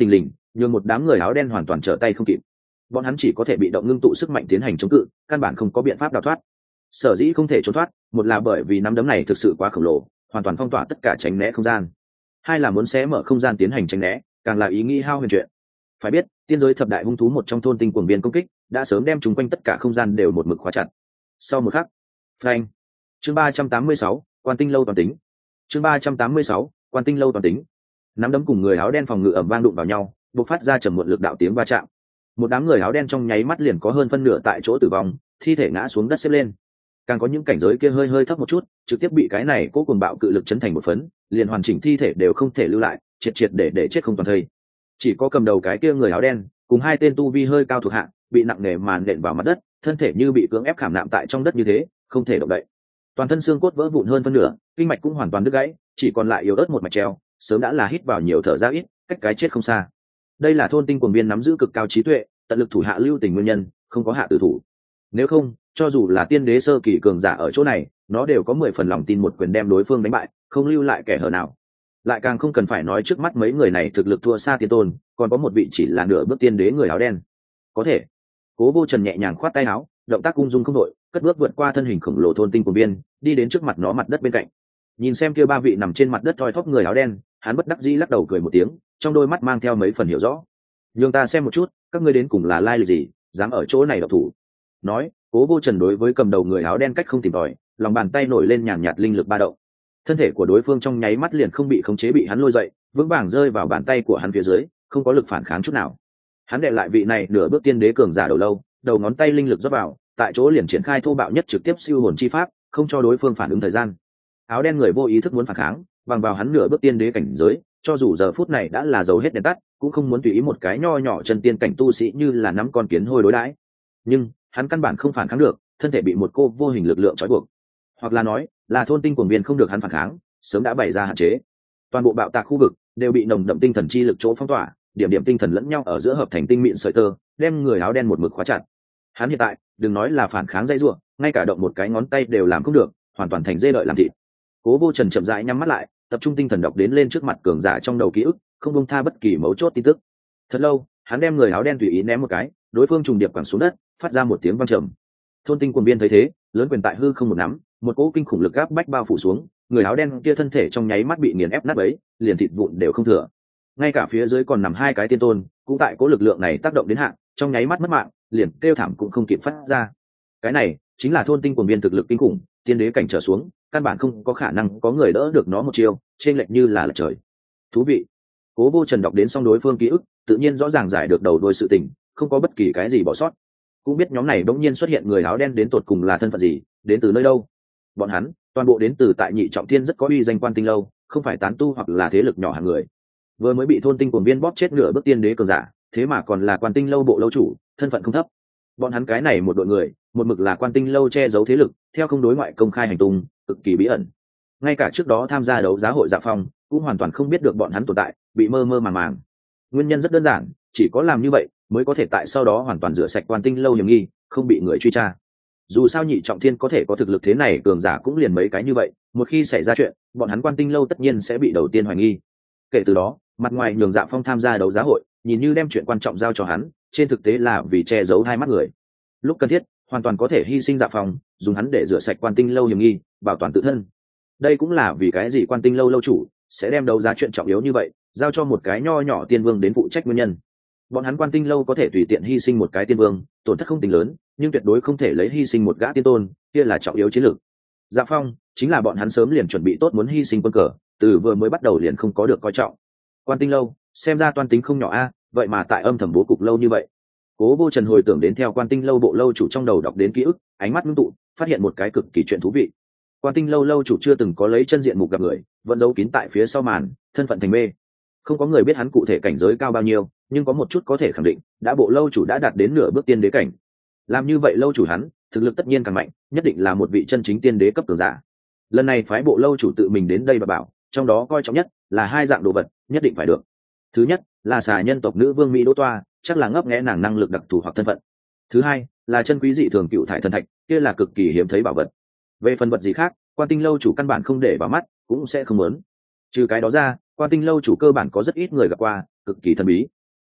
nhường một đám người áo đen hoàn toàn trở tay không kịp. Bọn hắn chỉ có thể bị động ngưng tụ sức mạnh tiến hành chống cự, căn bản không có biện pháp đào thoát. Sở dĩ không thể trốn thoát, một là bởi vì nắm đấm này thực sự quá khổng lồ, hoàn toàn phong tỏa tất cả tránh né không gian. Hai là muốn xé mở không gian tiến hành tránh né, càng là ý nghĩ hao huyền chuyện. Phải biết, tiên giới thập đại hung thú một trong thôn tinh cuồng viên công kích, đã sớm đem chúng quanh tất cả không gian đều một mực khóa chặt. Sau một khắc, phanh. Chương ba trăm tám mươi sáu, quan tinh lâu toàn tính. Chương ba trăm tám mươi sáu, quan tinh lâu toàn tính. Nắm đấm cùng người áo đen phòng ngự ầm vang đụng vào nhau, bộc phát ra trầm muộn lực đạo tiếng va chạm. Một đám người áo đen trong nháy mắt liền có hơn phân nửa tại chỗ tử vong, thi thể ngã xuống đất xếp lên. Càng có những cảnh giới kia hơi hơi thấp một chút, trực tiếp bị cái này cố cuồng bạo cự lực chấn thành một phấn, liền hoàn chỉnh thi thể đều không thể lưu lại, triệt triệt để để chết không toàn thây. Chỉ có cầm đầu cái kia người áo đen cùng hai tên tu vi hơi cao thuộc hạ bị nặng nề màn nện vào mặt đất, thân thể như bị cưỡng ép khảm nạm tại trong đất như thế, không thể động đậy. Toàn thân xương cốt vỡ vụn hơn phân nửa, kinh mạch cũng hoàn toàn đứt gãy, chỉ còn lại yếu ớt một mạch treo, sớm đã là hít vào nhiều thở ra ít, cách cái chết không xa. Đây là thôn tinh cuồng viên nắm giữ cực cao trí tuệ, tận lực thủ hạ lưu tình nguyên nhân, không có hạ tử thủ. Nếu không, cho dù là tiên đế sơ kỳ cường giả ở chỗ này, nó đều có mười phần lòng tin một quyền đem đối phương đánh bại, không lưu lại kẻ hở nào. Lại càng không cần phải nói trước mắt mấy người này thực lực thua xa tiên tôn, còn có một vị chỉ là nửa bước tiên đế người áo đen. Có thể. Cố Vô Trần nhẹ nhàng khoát tay áo, động tác ung dung không đội, cất bước vượt qua thân hình khổng lồ thôn tinh cuồng viên, đi đến trước mặt nó mặt đất bên cạnh. Nhìn xem kia ba vị nằm trên mặt đất thoi thóp người áo đen, hắn bất đắc dĩ lắc đầu cười một tiếng, trong đôi mắt mang theo mấy phần hiểu rõ. Nhường ta xem một chút, các ngươi đến cùng là lai lịch gì, dám ở chỗ này độc thủ. Nói, Cố Vô Trần đối với cầm đầu người áo đen cách không tìm tòi, lòng bàn tay nổi lên nhàn nhạt linh lực ba động. Thân thể của đối phương trong nháy mắt liền không bị khống chế bị hắn lôi dậy, vững vàng rơi vào bàn tay của hắn phía dưới, không có lực phản kháng chút nào. Hắn đệ lại vị này nửa bước tiên đế cường giả đầu lâu, đầu ngón tay linh lực rót vào, tại chỗ liền triển khai thô bạo nhất trực tiếp siêu hồn chi pháp, không cho đối phương phản ứng thời gian. Áo đen người vô ý thức muốn phản kháng, bằng vào hắn nửa bước tiên đế cảnh giới, cho dù giờ phút này đã là dầu hết đèn tắt, cũng không muốn tùy ý một cái nho nhỏ chân tiên cảnh tu sĩ như là nắm con kiến hôi đối đãi. Nhưng hắn căn bản không phản kháng được, thân thể bị một cô vô hình lực lượng trói buộc, hoặc là nói là thôn tinh cuồng viên không được hắn phản kháng, sớm đã bày ra hạn chế. Toàn bộ bạo tạc khu vực đều bị nồng đậm tinh thần chi lực chỗ phong tỏa, điểm điểm tinh thần lẫn nhau ở giữa hợp thành tinh mịn sợi tơ, đem người áo đen một mực khóa chặt. Hắn hiện tại đừng nói là phản kháng dây rủa, ngay cả động một cái ngón tay đều làm không được, hoàn toàn thành dê đợi làm thịt. Cố Vô Trần chậm rãi nhắm mắt lại, tập trung tinh thần đọc đến lên trước mặt cường giả trong đầu ký ức, không buông tha bất kỳ mấu chốt tin tức. Thật lâu, hắn đem người áo đen tùy ý ném một cái, đối phương trùng điệp quẳng xuống đất, phát ra một tiếng vang trầm. Thôn tinh cuồng viên thấy thế, lớn quyền tại hư không một nắm, một cỗ kinh khủng lực áp bách bao phủ xuống, người áo đen kia thân thể trong nháy mắt bị nghiền ép nát bấy, liền thịt vụn đều không thừa. Ngay cả phía dưới còn nằm hai cái tiên tôn, cũng tại cỗ lực lượng này tác động đến hạng, trong nháy mắt mất mạng, liền kêu thảm cũng không kịp phát ra. Cái này chính là thôn tinh cuồng viên thực lực kinh khủng, tiên đế cảnh trở xuống, căn bản không có khả năng có người đỡ được nó một chiêu, trên lệch như là lệch trời. Thú vị. Cố Vô Trần đọc đến xong đối phương ký ức, tự nhiên rõ ràng giải được đầu đuôi sự tình, không có bất kỳ cái gì bỏ sót. Cũng biết nhóm này đống nhiên xuất hiện người áo đen đến tột cùng là thân phận gì, đến từ nơi đâu. Bọn hắn toàn bộ đến từ tại Nhị Trọng Thiên rất có uy danh Quan Tinh lâu, không phải tán tu hoặc là thế lực nhỏ hạng người. Vừa mới bị thôn tinh cuồng viên bóp chết nửa bước tiên đế cường giả, thế mà còn là Quan Tinh lâu bộ lâu chủ, thân phận không thấp. Bọn hắn cái này một đội người, một mực là Quan Tinh lâu che giấu thế lực, theo không đối ngoại công khai hành tung, cực kỳ bí ẩn. Ngay cả trước đó tham gia đấu giá hội Dạ Phong, cũng hoàn toàn không biết được bọn hắn tồn tại, bị mơ mơ màng màng. Nguyên nhân rất đơn giản, chỉ có làm như vậy mới có thể tại sau đó hoàn toàn rửa sạch Quan Tinh lâu hiểm nghi, không bị người truy tra. Dù sao Nhị Trọng Thiên có thể có thực lực thế này, cường giả cũng liền mấy cái như vậy, một khi xảy ra chuyện, bọn hắn Quan Tinh lâu tất nhiên sẽ bị đầu tiên hoài nghi. Kể từ đó, mặt ngoài nhường Dạ Phong tham gia đấu giá hội, nhìn như đem chuyện quan trọng giao cho hắn, trên thực tế là vì che giấu hai mắt người. Lúc cần thiết, hoàn toàn có thể hy sinh Dạ Phong, dùng hắn để rửa sạch Quan Tinh lâu hiểm nghi, bảo toàn tự thân. Đây cũng là vì cái gì Quan Tinh lâu lâu chủ sẽ đem đấu giá chuyện trọng yếu như vậy giao cho một cái nho nhỏ tiên vương đến phụ trách nguyên nhân. Bọn hắn Quan Tinh lâu có thể tùy tiện hy sinh một cái tiên vương, tổn thất không tính lớn, nhưng tuyệt đối không thể lấy hy sinh một gã tiên tôn, kia là trọng yếu chiến lược. Dạ Phong chính là bọn hắn sớm liền chuẩn bị tốt muốn hy sinh quân cờ, từ vừa mới bắt đầu liền không có được coi trọng. Quan Tinh lâu xem ra toan tính không nhỏ a, vậy mà tại âm thầm bố cục lâu như vậy. Cố Vô Trần hồi tưởng đến theo Quan Tinh lâu bộ lâu chủ trong đầu đọc đến ký ức, ánh mắt ngưng tụ, phát hiện một cái cực kỳ chuyện thú vị. Quan Tinh lâu lâu chủ chưa từng có lấy chân diện mục gặp người, vẫn giấu kín tại phía sau màn, thân phận thành mê. Không có người biết hắn cụ thể cảnh giới cao bao nhiêu, nhưng có một chút có thể khẳng định, đã bộ lâu chủ đã đạt đến nửa bước tiên đế cảnh. Làm như vậy lâu chủ hắn, thực lực tất nhiên càng mạnh, nhất định là một vị chân chính tiên đế cấp cường giả. Lần này phái bộ lâu chủ tự mình đến đây và bảo, trong đó coi trọng nhất là hai dạng đồ vật, nhất định phải được. Thứ nhất là xà nhân tộc nữ vương Mỹ Đỗ Toa, chắc là ngấp nghé nàng năng lực đặc thù hoặc thân phận. Thứ hai là chân quý dị thường cựu thải thần thạch, kia là cực kỳ hiếm thấy bảo vật. Về phần vật gì khác, Quan Tinh lâu chủ căn bản không để vào mắt, cũng sẽ không muốn. Trừ cái đó ra, Quan Tinh lâu chủ cơ bản có rất ít người gặp qua, cực kỳ thần bí.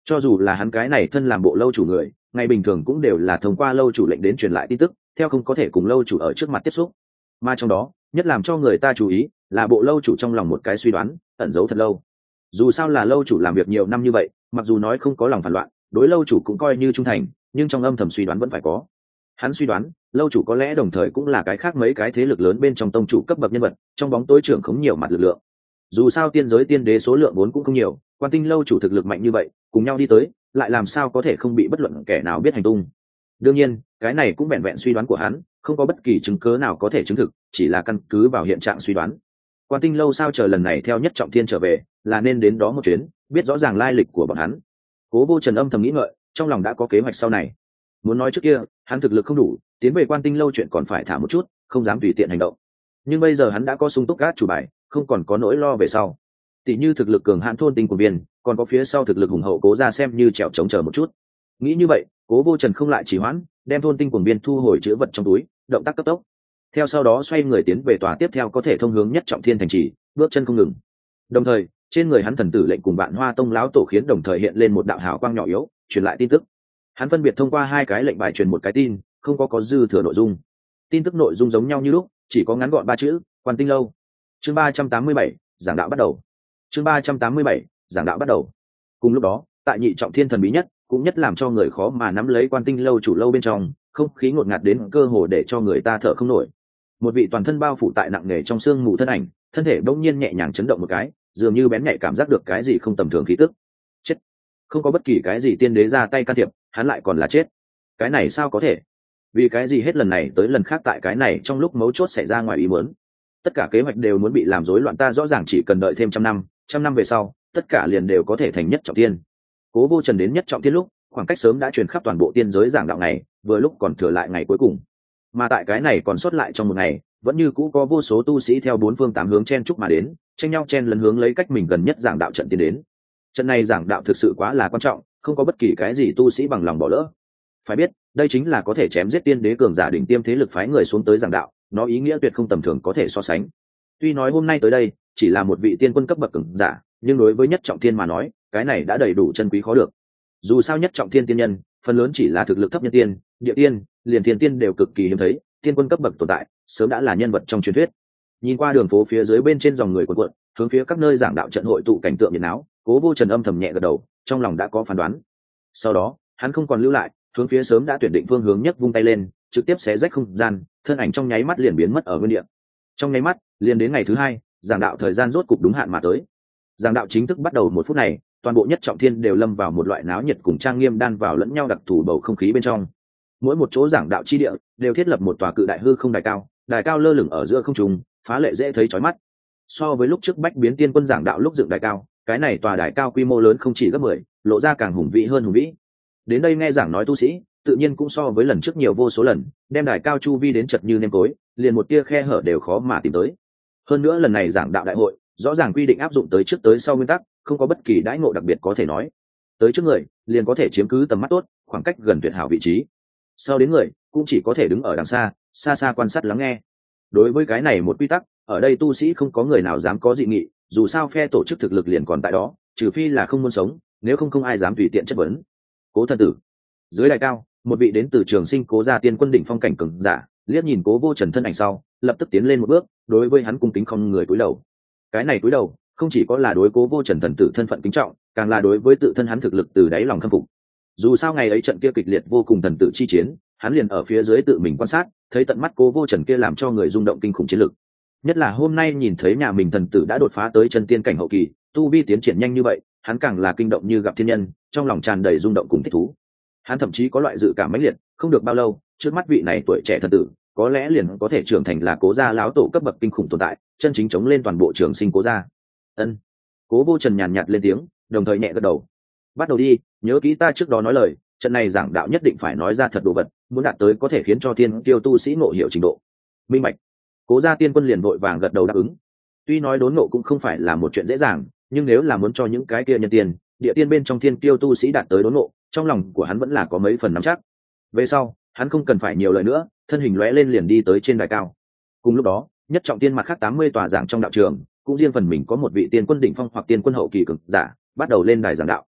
Cho dù là hắn cái này thân làm bộ lâu chủ người, ngày bình thường cũng đều là thông qua lâu chủ lệnh đến truyền lại tin tức, theo không có thể cùng lâu chủ ở trước mặt tiếp xúc. Mà trong đó nhất làm cho người ta chú ý là bộ lâu chủ trong lòng một cái suy đoán ẩn giấu thật lâu. Dù sao là lâu chủ làm việc nhiều năm như vậy, mặc dù nói không có lòng phản loạn, đối lâu chủ cũng coi như trung thành, nhưng trong âm thầm suy đoán vẫn phải có. Hắn suy đoán lâu chủ có lẽ đồng thời cũng là cái khác mấy cái thế lực lớn bên trong tông chủ cấp bậc nhân vật, trong bóng tối trưởng khống nhiều mặt lực lượng. Dù sao tiên giới tiên đế số lượng vốn cũng không nhiều, quan tinh lâu chủ thực lực mạnh như vậy cùng nhau đi tới, lại làm sao có thể không bị bất luận kẻ nào biết hành tung. Đương nhiên cái này cũng vẹn vẹn suy đoán của hắn, không có bất kỳ chứng cớ nào có thể chứng thực, chỉ là căn cứ vào hiện trạng suy đoán. Quan tinh lâu sao chờ lần này theo Nhất Trọng Thiên trở về, là nên đến đó một chuyến, biết rõ ràng lai lịch của bọn hắn. Cố Vô Trần âm thầm nghĩ ngợi, trong lòng đã có kế hoạch sau này. Muốn nói trước kia hắn thực lực không đủ, tiến về Quan tinh lâu chuyện còn phải thả một chút, không dám tùy tiện hành động. Nhưng bây giờ hắn đã có sung túc gác chủ bài, không còn có nỗi lo về sau. Tỷ như thực lực cường hãn thôn tinh của viên, còn có phía sau thực lực hùng hậu Cố gia xem như trèo chống chờ một chút. Nghĩ như vậy, Cố Vô Trần không lại trì hoãn, đem thôn tinh cuồng viên thu hồi chữ vật trong túi, động tác cấp tốc. Theo sau đó xoay người tiến về tòa tiếp theo có thể thông hướng Nhất Trọng Thiên thành trì, bước chân không ngừng. Đồng thời trên người hắn thần tử lệnh cùng Vạn Hoa Tông lão tổ khiến đồng thời hiện lên một đạo hào quang nhỏ yếu, truyền lại tin tức. Hắn phân biệt thông qua hai cái lệnh bài truyền một cái tin, không có có dư thừa nội dung. Tin tức nội dung giống nhau như lúc, chỉ có ngắn gọn ba chữ: Quan tinh lâu. Chương ba trăm tám mươi bảy, giảng đạo bắt đầu. Chương ba trăm tám mươi bảy, giảng đạo bắt đầu. Cùng lúc đó, tại Nhị Trọng Thiên thần bí nhất, cũng nhất làm cho người khó mà nắm lấy Quan tinh lâu chủ lâu bên trong, không khí ngột ngạt đến cơ hồ để cho người ta thở không nổi. Một vị toàn thân bao phủ tại nặng nề trong sương mù thân ảnh, thân thể bỗng nhiên nhẹ nhàng chấn động một cái, dường như bén nhạy cảm giác được cái gì không tầm thường khí tức. Chết! Không có bất kỳ cái gì tiên đế ra tay can thiệp, hắn lại còn là chết. Cái này sao có thể? Vì cái gì hết lần này tới lần khác tại cái này trong lúc mấu chốt xảy ra ngoài ý muốn? Tất cả kế hoạch đều muốn bị làm rối loạn, ta rõ ràng chỉ cần đợi thêm trăm năm, trăm năm về sau, tất cả liền đều có thể thành Nhất Trọng Thiên. Cố Vô Trần đến Nhất Trọng Thiên lúc, khoảng cách sớm đã truyền khắp toàn bộ tiên giới giảng đạo này, vừa lúc còn thừa lại ngày cuối cùng. Mà tại cái này còn sót lại trong một ngày, vẫn như cũ có vô số tu sĩ theo bốn phương tám hướng chen chúc mà đến, tranh nhau chen lấn hướng lấy cách mình gần nhất giảng đạo trận tiến đến. Trận này giảng đạo thực sự quá là quan trọng, không có bất kỳ cái gì tu sĩ bằng lòng bỏ lỡ. Phải biết, đây chính là có thể chém giết tiên đế cường giả đỉnh tiêm thế lực phái người xuống tới giảng đạo, nó ý nghĩa tuyệt không tầm thường có thể so sánh. Tuy nói hôm nay tới đây chỉ là một vị tiên quân cấp bậc cường giả, nhưng đối với Nhất Trọng Thiên mà nói, cái này đã đầy đủ chân quý khó được. Dù sao Nhất Trọng Thiên tiên nhân, phần lớn chỉ là thực lực thấp nhân tiên, địa tiên, liền thiên tiên đều cực kỳ hiếm thấy, tiên quân cấp bậc tồn tại, sớm đã là nhân vật trong truyền thuyết. Nhìn qua đường phố phía dưới bên trên dòng người cuộn cuộn, hướng phía các nơi giảng đạo trận hội tụ cảnh tượng nhiệt náo, Cố Vô Trần âm thầm nhẹ gật đầu, trong lòng đã có phán đoán. Sau đó, hắn không còn lưu lại, hướng phía sớm đã tuyển định phương hướng nhất vung tay lên, trực tiếp xé rách không gian, thân ảnh trong nháy mắt liền biến mất ở nguyên địa. Trong nháy mắt, liền đến ngày thứ hai, giảng đạo thời gian rốt cục đúng hạn mà tới. Giảng đạo chính thức bắt đầu một phút này, toàn bộ Nhất Trọng Thiên đều lâm vào một loại náo nhiệt cùng trang nghiêm đan vào lẫn nhau đặc thù bầu không khí bên trong. Mỗi một chỗ giảng đạo chi địa đều thiết lập một tòa cự đại hư không đài cao, đài cao lơ lửng ở giữa không trung, phá lệ dễ thấy chói mắt. So với lúc trước Bách Biến Tiên Quân giảng đạo lúc dựng đài cao, cái này tòa đài cao quy mô lớn không chỉ gấp mười, lộ ra càng hùng vĩ hơn hùng vĩ. Đến đây nghe giảng nói tu sĩ, tự nhiên cũng so với lần trước nhiều vô số lần, đem đài cao chu vi đến chật như nêm tối, liền một tia khe hở đều khó mà tìm tới. Hơn nữa lần này giảng đạo đại hội, rõ ràng quy định áp dụng tới trước tới sau nguyên tắc, không có bất kỳ đãi ngộ đặc biệt có thể nói. Tới trước người, liền có thể chiếm cứ tầm mắt tốt, khoảng cách gần tuyệt hảo vị trí. Sau đến người, cũng chỉ có thể đứng ở đằng xa, xa xa quan sát lắng nghe. Đối với cái này một quy tắc, ở đây tu sĩ không có người nào dám có dị nghị, dù sao phe tổ chức thực lực liền còn tại đó, trừ phi là không muốn sống, nếu không không ai dám tùy tiện chất vấn. Cố thần tử. Dưới đài cao, một vị đến từ Trường Sinh Cố gia tiên quân đỉnh phong cảnh cường giả, liếc nhìn Cố Vô Trần thân ảnh sau, lập tức tiến lên một bước, đối với hắn cung kính không người cúi đầu. Cái này cúi đầu, không chỉ có là đối Cố Vô Trần thần tử thân phận kính trọng, càng là đối với tự thân hắn thực lực từ đáy lòng khâm phục. Dù sao ngày ấy trận kia kịch liệt vô cùng thần tử chi chiến, hắn liền ở phía dưới tự mình quan sát, thấy tận mắt Cố Vô Trần kia làm cho người rung động kinh khủng chiến lực. Nhất là hôm nay nhìn thấy nhà mình thần tử đã đột phá tới chân tiên cảnh hậu kỳ, tu vi tiến triển nhanh như vậy, hắn càng là kinh động như gặp thiên nhân, trong lòng tràn đầy rung động cùng thích thú. Hắn thậm chí có loại dự cảm mãnh liệt, không được bao lâu, trước mắt vị này tuổi trẻ thần tử, có lẽ liền có thể trưởng thành là Cố gia lão tổ cấp bậc kinh khủng tồn tại, chân chính chống lên toàn bộ Trường Sinh Cố gia. Ân. Cố Vô Trần nhàn nhạt lên tiếng, đồng thời nhẹ gật đầu. Bắt đầu đi, nhớ kỹ ta trước đó nói lời, trận này giảng đạo nhất định phải nói ra thật đồ vật, muốn đạt tới có thể khiến cho thiên tiêu tu sĩ ngộ hiểu trình độ. Minh bạch. Cố gia tiên quân liền vội vàng gật đầu đáp ứng. Tuy nói đốn ngộ cũng không phải là một chuyện dễ dàng, nhưng nếu là muốn cho những cái kia nhân tiên, địa tiên bên trong thiên tiêu tu sĩ đạt tới đốn ngộ, trong lòng của hắn vẫn là có mấy phần nắm chắc. Về sau, hắn không cần phải nhiều lời nữa, thân hình lóe lên liền đi tới trên đài cao. Cùng lúc đó, Nhất Trọng Tiên mặt khác tám mươi tòa giảng trong đạo trường, cũng riêng phần mình có một vị tiên quân đỉnh phong hoặc tiên quân hậu kỳ cường giả, bắt đầu lên đài giảng đạo.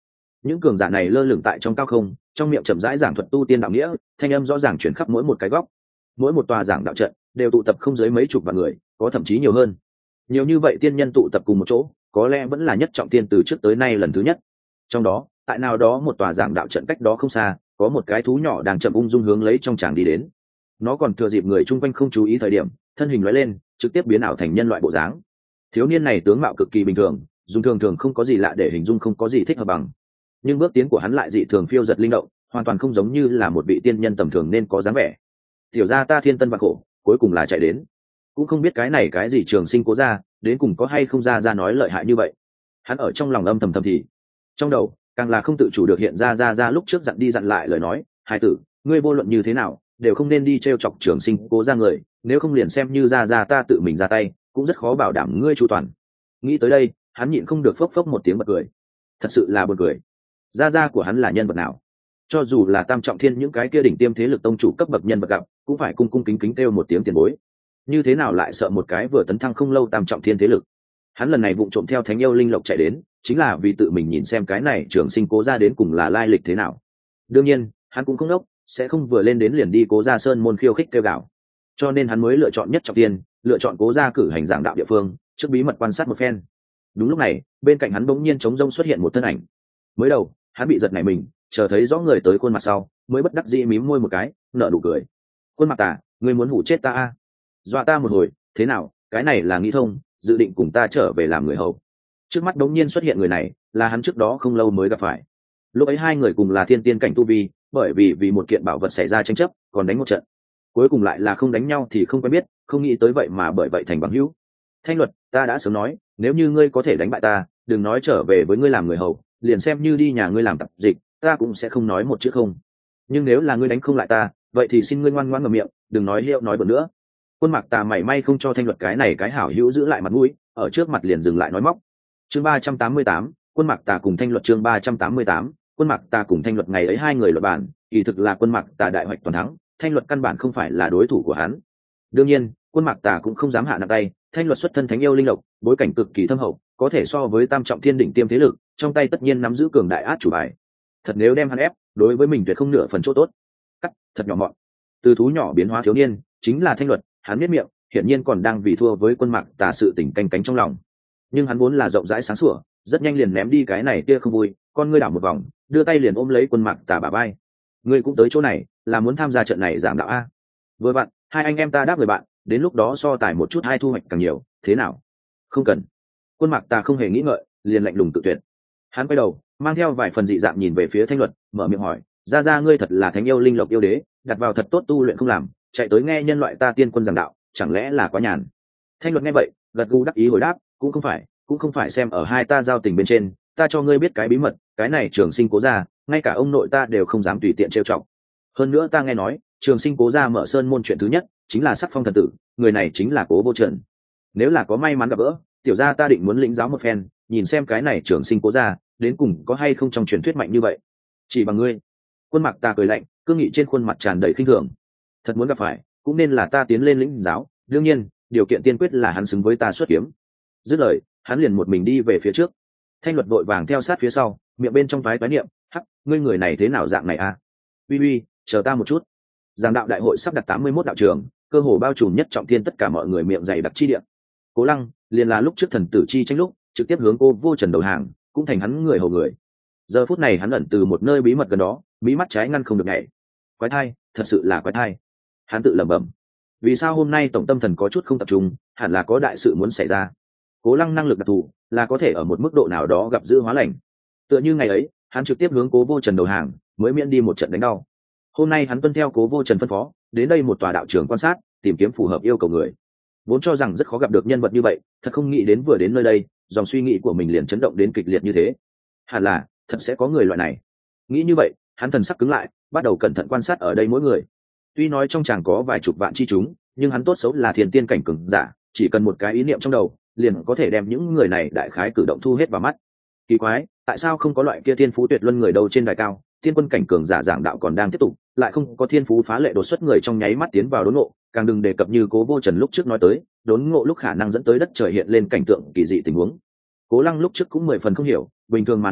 những cường giả này lơ lửng tại trong cao không, trong miệng chậm rãi giảng thuật tu tiên đạo nghĩa, thanh âm rõ ràng chuyển khắp mỗi một cái góc. Mỗi một tòa giảng đạo trận đều tụ tập không dưới mấy chục vạn người, có thậm chí nhiều hơn. Nhiều như vậy tiên nhân tụ tập cùng một chỗ, có lẽ vẫn là nhất trọng tiên từ trước tới nay lần thứ nhất. Trong đó, tại nào đó một tòa giảng đạo trận cách đó không xa, có một cái thú nhỏ đang chậm ung dung hướng lấy trong tràng đi đến. Nó còn thừa dịp người chung quanh không chú ý thời điểm, thân hình lóe lên, trực tiếp biến ảo thành nhân loại bộ dáng. Thiếu niên này tướng mạo cực kỳ bình thường, dùng thường thường không có gì lạ để hình dung, không có gì thích hợp bằng. Nhưng bước tiến của hắn lại dị thường phiêu giật linh động, hoàn toàn không giống như là một vị tiên nhân tầm thường nên có dáng vẻ. Tiểu gia ta thiên tân vạn khổ, cuối cùng là chạy đến. Cũng không biết cái này cái gì Trường Sinh Cố gia, đến cùng có hay không ra ra nói lợi hại như vậy. Hắn ở trong lòng âm thầm thầm thì, trong đầu càng là không tự chủ được hiện ra ra ra lúc trước dặn đi dặn lại lời nói, hai tử, ngươi vô luận như thế nào đều không nên đi trêu chọc Trường Sinh Cố gia người, nếu không liền xem như ra ra ta tự mình ra tay, cũng rất khó bảo đảm ngươi chu toàn. Nghĩ tới đây, hắn nhịn không được phốc phốc một tiếng bật cười. Thật sự là buồn cười. Gia gia của hắn là nhân vật nào? Cho dù là tam trọng thiên những cái kia đỉnh tiêm thế lực tông chủ cấp bậc nhân vật gặp, cũng phải cung cung kính kính kêu một tiếng tiền bối. Như thế nào lại sợ một cái vừa tấn thăng không lâu tam trọng thiên thế lực? Hắn lần này vụng trộm theo Thánh Yêu Linh Lộc chạy đến, chính là vì tự mình nhìn xem cái này Trường Sinh Cố gia đến cùng là lai lịch thế nào. Đương nhiên, hắn cũng không đốc, sẽ không vừa lên đến liền đi Cố gia sơn môn khiêu khích kêu gào. Cho nên hắn mới lựa chọn nhất trọng thiên, lựa chọn Cố gia cử hành giảng đạo địa phương, trước bí mật quan sát một phen. Đúng lúc này, bên cạnh hắn bỗng nhiên trống rông xuất hiện một thân ảnh. Mới đầu, hắn bị giật nảy mình, chờ thấy rõ người tới khuôn mặt sau, mới bất đắc dĩ mím môi một cái, nở nụ cười. Khuôn mặt Tà, ngươi muốn hủ chết ta a? Dọa ta một hồi, thế nào, cái này là nghĩ thông, dự định cùng ta trở về làm người hầu. Trước mắt đống nhiên xuất hiện người này, là hắn trước đó không lâu mới gặp phải. Lúc ấy hai người cùng là thiên tiên cảnh tu vi, bởi vì vì một kiện bảo vật xảy ra tranh chấp, còn đánh một trận. Cuối cùng lại là không đánh nhau thì không quen biết, không nghĩ tới vậy mà bởi vậy thành bằng hữu. Thanh Luật, ta đã sớm nói, nếu như ngươi có thể đánh bại ta, đừng nói trở về với ngươi làm người hầu, liền xem như đi nhà ngươi làm tập dịch, ta cũng sẽ không nói một chữ không. Nhưng nếu là ngươi đánh không lại ta, vậy thì xin ngươi ngoan ngoãn ngậm miệng, đừng nói hiệu nói bừa nữa. Quân Mạc Tà mảy may không cho Thanh Luật cái này cái hảo hữu giữ lại mặt mũi, ở trước mặt liền dừng lại nói móc. Chương ba trăm tám mươi tám, Quân Mạc Tà cùng Thanh Luật. Chương ba trăm tám mươi tám, Quân Mạc Tà cùng Thanh Luật. Ngày ấy hai người luận bàn, kỳ thực là Quân Mạc Tà đại hoạch toàn thắng, Thanh Luật căn bản không phải là đối thủ của hắn. Đương nhiên, Quân Mạc Tà cũng không dám hạ nặng tay, Thanh Luật xuất thân Thánh Yêu Linh Lộc, bối cảnh cực kỳ thâm hậu, có thể so với tam trọng thiên đỉnh tiêm thế lực, trong tay tất nhiên nắm giữ cường đại át chủ bài. Thật nếu đem hắn ép, đối với mình tuyệt không nửa phần chỗ tốt. Cắt, thật nhỏ mọn. Từ thú nhỏ biến hóa thiếu niên, chính là Thanh Luật, hắn biết miệng, hiển nhiên còn đang vì thua với Quân Mạc Tà sự tình canh cánh trong lòng. Nhưng hắn vốn là rộng rãi sáng sủa, rất nhanh liền ném đi cái này kia không vui, con ngươi đảo một vòng, đưa tay liền ôm lấy Quân Mạc Tà bả vai. Ngươi cũng tới chỗ này, là muốn tham gia trận này giảng đạo a? Vừa bạn, hai anh em ta đáp người bạn, đến lúc đó so tài một chút hai thu hoạch càng nhiều, thế nào? Không cần. Quân Mạc Tà không hề nghĩ ngợi, liền lạnh lùng tự tuyệt. Hắn quay đầu, mang theo vài phần dị dạng nhìn về phía Thanh Luật, mở miệng hỏi, ra ra ngươi thật là Thánh Yêu Linh Lộc yêu đế, đặt vào thật tốt tu luyện không làm, chạy tới nghe nhân loại ta tiên quân giảng đạo, chẳng lẽ là quá nhàn? Thanh Luật nghe vậy, gật gù đắc ý hồi đáp, cũng không phải, cũng không phải, xem ở hai ta giao tình bên trên, ta cho ngươi biết cái bí mật, cái này Trường Sinh Cố gia, ngay cả ông nội ta đều không dám tùy tiện trêu chọc. Hơn nữa ta nghe nói, Trường Sinh Cố gia mở sơn môn chuyện thứ nhất chính là Sắc Phong thần tử, người này chính là Cố Vô Trần. Nếu là có may mắn gặp gỡ, tiểu gia ta định muốn lĩnh giáo một phen, nhìn xem cái này Trường Sinh Cố gia đến cùng có hay không trong truyền thuyết mạnh như vậy. Chỉ bằng ngươi? Quân Mạc Tà cười lạnh, cương nghị trên khuôn mặt tràn đầy khinh thường. Thật muốn gặp phải, cũng nên là ta tiến lên lĩnh giáo, đương nhiên, điều kiện tiên quyết là hắn xứng với ta xuất kiếm. Dứt lời, hắn liền một mình đi về phía trước. Thanh Luật vội vàng theo sát phía sau, miệng bên trong toái toái niệm, hắc, ngươi người này thế nào dạng này a? Uy uy, chờ ta một chút. Giảng đạo đại hội sắp đặt tám mươi mốt đạo trường, cơ hồ bao trùm nhất trọng thiên tất cả mọi người miệng dày đặc chi địa. Cố Lăng liền là lúc trước thần tử chi tranh lúc, trực tiếp hướng Cô Vô Trần đầu hàng, cũng thành hắn người hầu người. Giờ phút này hắn ẩn từ một nơi bí mật gần đó, mí mắt trái ngăn không được nhảy. Quái thai, thật sự là quái thai. Hắn tự lẩm bẩm. Vì sao hôm nay tổng tâm thần có chút không tập trung, hẳn là có đại sự muốn xảy ra. Cố Lăng năng lực đặc thù, là có thể ở một mức độ nào đó gặp dữ hóa lành. Tựa như ngày ấy, hắn trực tiếp hướng Cố Vô Trần đầu hàng, mới miễn đi một trận đánh đau. Hôm nay hắn tuân theo Cố Vô Trần phân phó, đến đây một tòa đạo trường quan sát, tìm kiếm phù hợp yêu cầu người. Vốn cho rằng rất khó gặp được nhân vật như vậy, thật không nghĩ đến vừa đến nơi đây, dòng suy nghĩ của mình liền chấn động đến kịch liệt như thế. Hẳn là, thật sẽ có người loại này. Nghĩ như vậy, hắn thần sắc cứng lại, bắt đầu cẩn thận quan sát ở đây mỗi người. Tuy nói trong chàng có vài chục vạn chi chúng, nhưng hắn tốt xấu là thiên tiên cảnh cường giả, chỉ cần một cái ý niệm trong đầu, liền có thể đem những người này đại khái cử động thu hết vào mắt. Kỳ quái, tại sao không có loại kia thiên phú tuyệt luân người đâu trên đài cao, thiên quân cảnh cường giả giảng đạo còn đang tiếp tục, lại không có thiên phú phá lệ đột xuất người trong nháy mắt tiến vào đốn ngộ, càng đừng đề cập như Cố Vô Trần lúc trước nói tới, đốn ngộ lúc khả năng dẫn tới đất trời hiện lên cảnh tượng kỳ dị tình huống. Cố Lăng lúc trước cũng mười phần không hiểu, bình thường mà nói,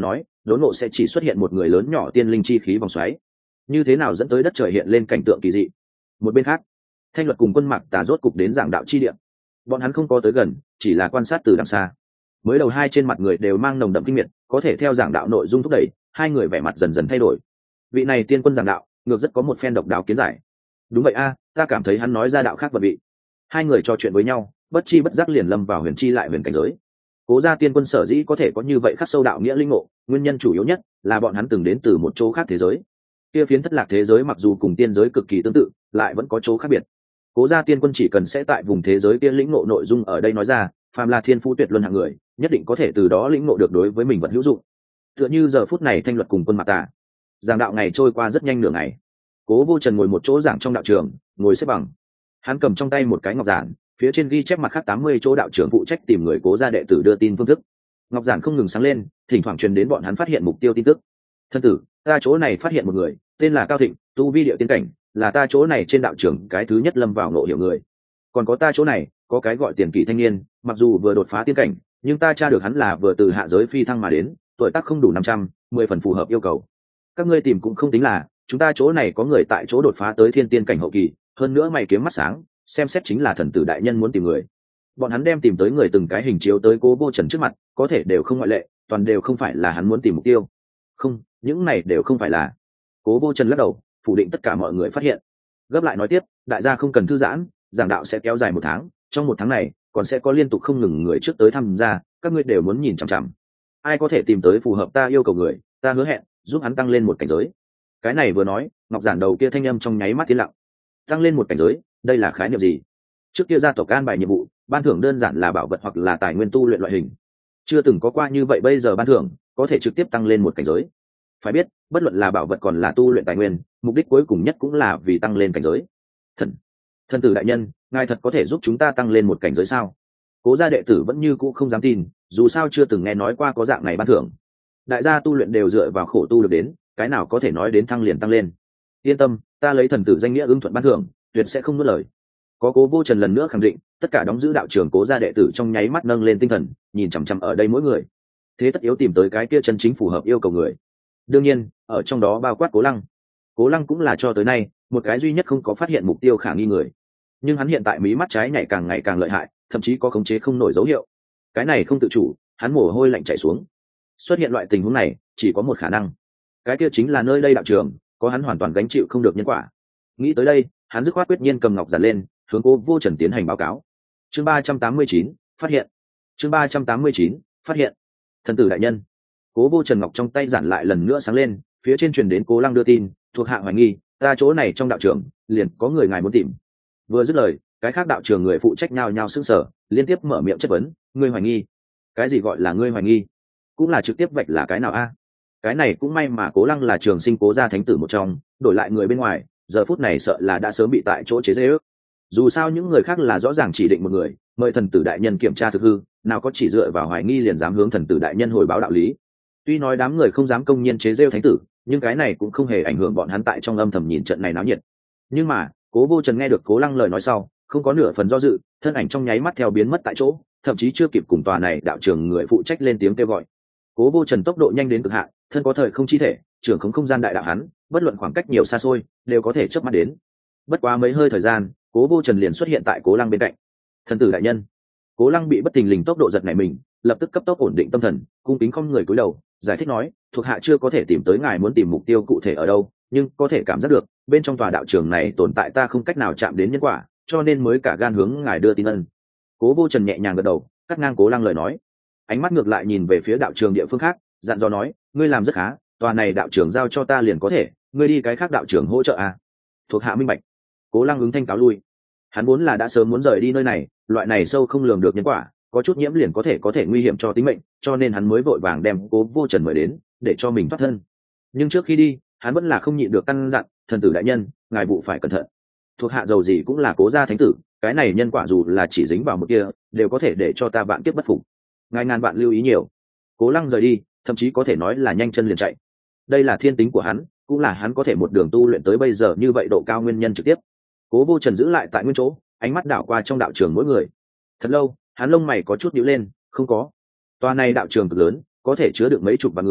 đốn ngộ sẽ chỉ xuất hiện một người lớn nhỏ tiên linh chi khí vòng xoáy, như thế nào dẫn tới đất trời hiện lên cảnh tượng kỳ dị. Một bên khác, Thanh Luật cùng Quân Mạc Tà rốt cục đến giảng đạo chi địa. Bọn hắn không có tới gần, chỉ là quan sát từ đằng xa. Mới đầu hai trên mặt người đều mang nồng đậm kinh miệt, có thể theo giảng đạo nội dung thúc đẩy, hai người vẻ mặt dần dần thay đổi. Vị này tiên quân giảng đạo, ngược rất có một phen độc đáo kiến giải. Đúng vậy a, ta cảm thấy hắn nói ra đạo khác vật vị. Hai người trò chuyện với nhau, bất chi bất giác liền lâm vào huyền chi lại huyền cảnh giới. Cố gia tiên quân sở dĩ có thể có như vậy khắc sâu đạo nghĩa linh ngộ, nguyên nhân chủ yếu nhất là bọn hắn từng đến từ một chỗ khác thế giới. Kia phiến thất lạc thế giới mặc dù cùng tiên giới cực kỳ tương tự, lại vẫn có chỗ khác biệt. Cố gia tiên quân chỉ cần sẽ tại vùng thế giới kia lĩnh ngộ nội dung ở đây nói ra, phàm là thiên phú tuyệt luân hạng người, nhất định có thể từ đó lĩnh ngộ được đối với mình vật hữu dụng. Tựa như giờ phút này Thanh Luật cùng Quân Mạc Tà, giảng đạo ngày trôi qua rất nhanh nửa ngày. Cố Vô Trần ngồi một chỗ giảng trong đạo trường, ngồi xếp bằng. Hắn cầm trong tay một cái ngọc giản, phía trên ghi chép mặt khác tám mươi chỗ đạo trưởng phụ trách tìm người Cố gia đệ tử đưa tin phương thức. Ngọc giản không ngừng sáng lên, thỉnh thoảng truyền đến bọn hắn phát hiện mục tiêu tin tức. Thân tử, ta chỗ này phát hiện một người, tên là Cao Thịnh, tu vi địa tiên cảnh, là ta chỗ này trên đạo trường cái thứ nhất lâm vào ngộ hiểu người. Còn có ta chỗ này, có cái gọi Tiền Kỷ thanh niên, mặc dù vừa đột phá tiên cảnh, nhưng ta tra được hắn là vừa từ hạ giới phi thăng mà đến, tuổi tác không đủ năm trăm, mười phần phù hợp yêu cầu. Các ngươi tìm cũng không tính là, chúng ta chỗ này có người tại chỗ đột phá tới thiên tiên cảnh hậu kỳ, hơn nữa mày kiếm mắt sáng, xem xét chính là thần tử đại nhân muốn tìm người. Bọn hắn đem tìm tới người từng cái hình chiếu tới Cố Vô Trần trước mặt, có thể đều không ngoại lệ, toàn đều không phải là hắn muốn tìm mục tiêu. Không, những này đều không phải là. Cố Vô Trần lắc đầu, phủ định tất cả mọi người phát hiện. Gấp lại nói tiếp, đại gia không cần thư giãn, giảng đạo sẽ kéo dài một tháng, trong một tháng này còn sẽ có liên tục không ngừng người trước tới tham gia, các ngươi đều muốn nhìn chằm chằm. Ai có thể tìm tới phù hợp ta yêu cầu người, ta hứa hẹn giúp hắn tăng lên một cảnh giới. Cái này vừa nói, ngọc giản đầu kia thanh âm trong nháy mắt tiến lặng. Tăng lên một cảnh giới, đây là khái niệm gì? Trước kia gia tộc an bài nhiệm vụ, ban thưởng đơn giản là bảo vật hoặc là tài nguyên tu luyện loại hình, chưa từng có qua như vậy. Bây giờ ban thưởng có thể trực tiếp tăng lên một cảnh giới. Phải biết, bất luận là bảo vật còn là tu luyện tài nguyên, mục đích cuối cùng nhất cũng là vì tăng lên cảnh giới. Thần, thần tử đại nhân, ngài thật có thể giúp chúng ta tăng lên một cảnh giới sao? Cố gia đệ tử vẫn như cũ không dám tin, dù sao chưa từng nghe nói qua có dạng này ban thưởng. Đại gia tu luyện đều dựa vào khổ tu được đến, cái nào có thể nói đến thăng liền tăng lên. Yên tâm, ta lấy thần tử danh nghĩa ứng thuận ban thưởng, tuyệt sẽ không nuốt lời. Có Cố Vô Trần lần nữa khẳng định, tất cả đóng giữ đạo trường Cố gia đệ tử trong nháy mắt nâng lên tinh thần, nhìn chằm chằm ở đây mỗi người. Thế tất yếu tìm tới cái kia chân chính phù hợp yêu cầu người. Đương nhiên, ở trong đó bao quát Cố Lăng. Cố Lăng cũng là cho tới nay một cái duy nhất không có phát hiện mục tiêu khả nghi người, nhưng hắn hiện tại mí mắt trái nhảy càng ngày càng lợi hại, thậm chí có khống chế không nổi dấu hiệu. Cái này không tự chủ, hắn mồ hôi lạnh chảy xuống. Xuất hiện loại tình huống này chỉ có một khả năng, cái kia chính là nơi đây đạo trường có hắn hoàn toàn gánh chịu không được nhân quả. Nghĩ tới đây, hắn dứt khoát quyết nhiên cầm ngọc giản lên, hướng Cố Vô Trần tiến hành báo cáo. Chương ba trăm tám mươi chín, phát hiện. Chương ba trăm tám mươi chín, phát hiện. Thần tử đại nhân. Cố Vô Trần ngọc trong tay giản lại lần nữa sáng lên, phía trên truyền đến Cố Lăng đưa tin, thuộc hạ hoài nghi, ta chỗ này trong đạo trường liền có người ngài muốn tìm. Vừa dứt lời, cái khác đạo trường người phụ trách nhao nhao sững sờ, liên tiếp mở miệng chất vấn, ngươi hoài nghi? Cái gì gọi là ngươi hoài nghi? Cũng là trực tiếp vạch là cái nào a? Cái này cũng may mà Cố Lăng là trường sinh Cố gia thánh tử một trong, đổi lại người bên ngoài, giờ phút này sợ là đã sớm bị tại chỗ chế giễu. Dù sao những người khác là rõ ràng chỉ định một người, mời thần tử đại nhân kiểm tra thực hư, nào có chỉ dựa vào hoài nghi liền dám hướng thần tử đại nhân hồi báo đạo lý. Tuy nói đám người không dám công nhiên chế giễu thánh tử, nhưng cái này cũng không hề ảnh hưởng bọn hắn tại trong âm thầm nhìn trận này náo nhiệt. Nhưng mà Cố Vô Trần nghe được Cố Lăng lời nói sau, không có nửa phần do dự, thân ảnh trong nháy mắt theo biến mất tại chỗ, thậm chí chưa kịp cùng tòa này đạo trường người phụ trách lên tiếng kêu gọi. Cố Vô Trần tốc độ nhanh đến cực hạn, thân có thời không chi thể, trưởng không không gian đại đạo hắn, bất luận khoảng cách nhiều xa xôi, đều có thể chớp mắt đến. Bất quá mấy hơi thời gian, Cố Vô Trần liền xuất hiện tại Cố Lăng bên cạnh. Thần tử đại nhân. Cố Lăng bị bất thình lình tốc độ giật nảy mình, lập tức cấp tốc ổn định tâm thần, cung kính không người cúi đầu, giải thích nói, thuộc hạ chưa có thể tìm tới ngài muốn tìm mục tiêu cụ thể ở đâu, nhưng có thể cảm giác được bên trong tòa đạo trường này tồn tại ta không cách nào chạm đến nhân quả, cho nên mới cả gan hướng ngài đưa tin ân. Cố Vô Trần nhẹ nhàng gật đầu, cắt ngang Cố Lăng lời nói, ánh mắt ngược lại nhìn về phía đạo trường địa phương khác, dặn dò nói, ngươi làm rất khá, tòa này đạo trường giao cho ta liền có thể, ngươi đi cái khác đạo trường hỗ trợ à? Thuộc hạ minh bạch. Cố Lăng ứng thanh cáo lui. Hắn vốn là đã sớm muốn rời đi nơi này, loại này sâu không lường được nhân quả, có chút nhiễm liền có thể có thể nguy hiểm cho tính mệnh, cho nên hắn mới vội vàng đem Cố Vô Trần mời đến, để cho mình thoát thân. Nhưng trước khi đi, hắn vẫn là không nhịn được căn dặn, thần tử đại nhân, ngài vụ phải cẩn thận. Thuộc hạ dầu gì cũng là Cố gia thánh tử, cái này nhân quả dù là chỉ dính vào một kia, đều có thể để cho ta vạn kiếp bất phục. Ngài ngàn vạn lưu ý nhiều. Cố Lăng rời đi, thậm chí có thể nói là nhanh chân liền chạy. Đây là thiên tính của hắn, cũng là hắn có thể một đường tu luyện tới bây giờ như vậy độ cao nguyên nhân trực tiếp. Cố Vô Trần giữ lại tại nguyên chỗ, ánh mắt đảo qua trong đạo trường mỗi người. Thật lâu, hắn lông mày có chút nhíu lên, không có. Tòa này đạo trường cực lớn, có thể chứa được mấy chục vạn người,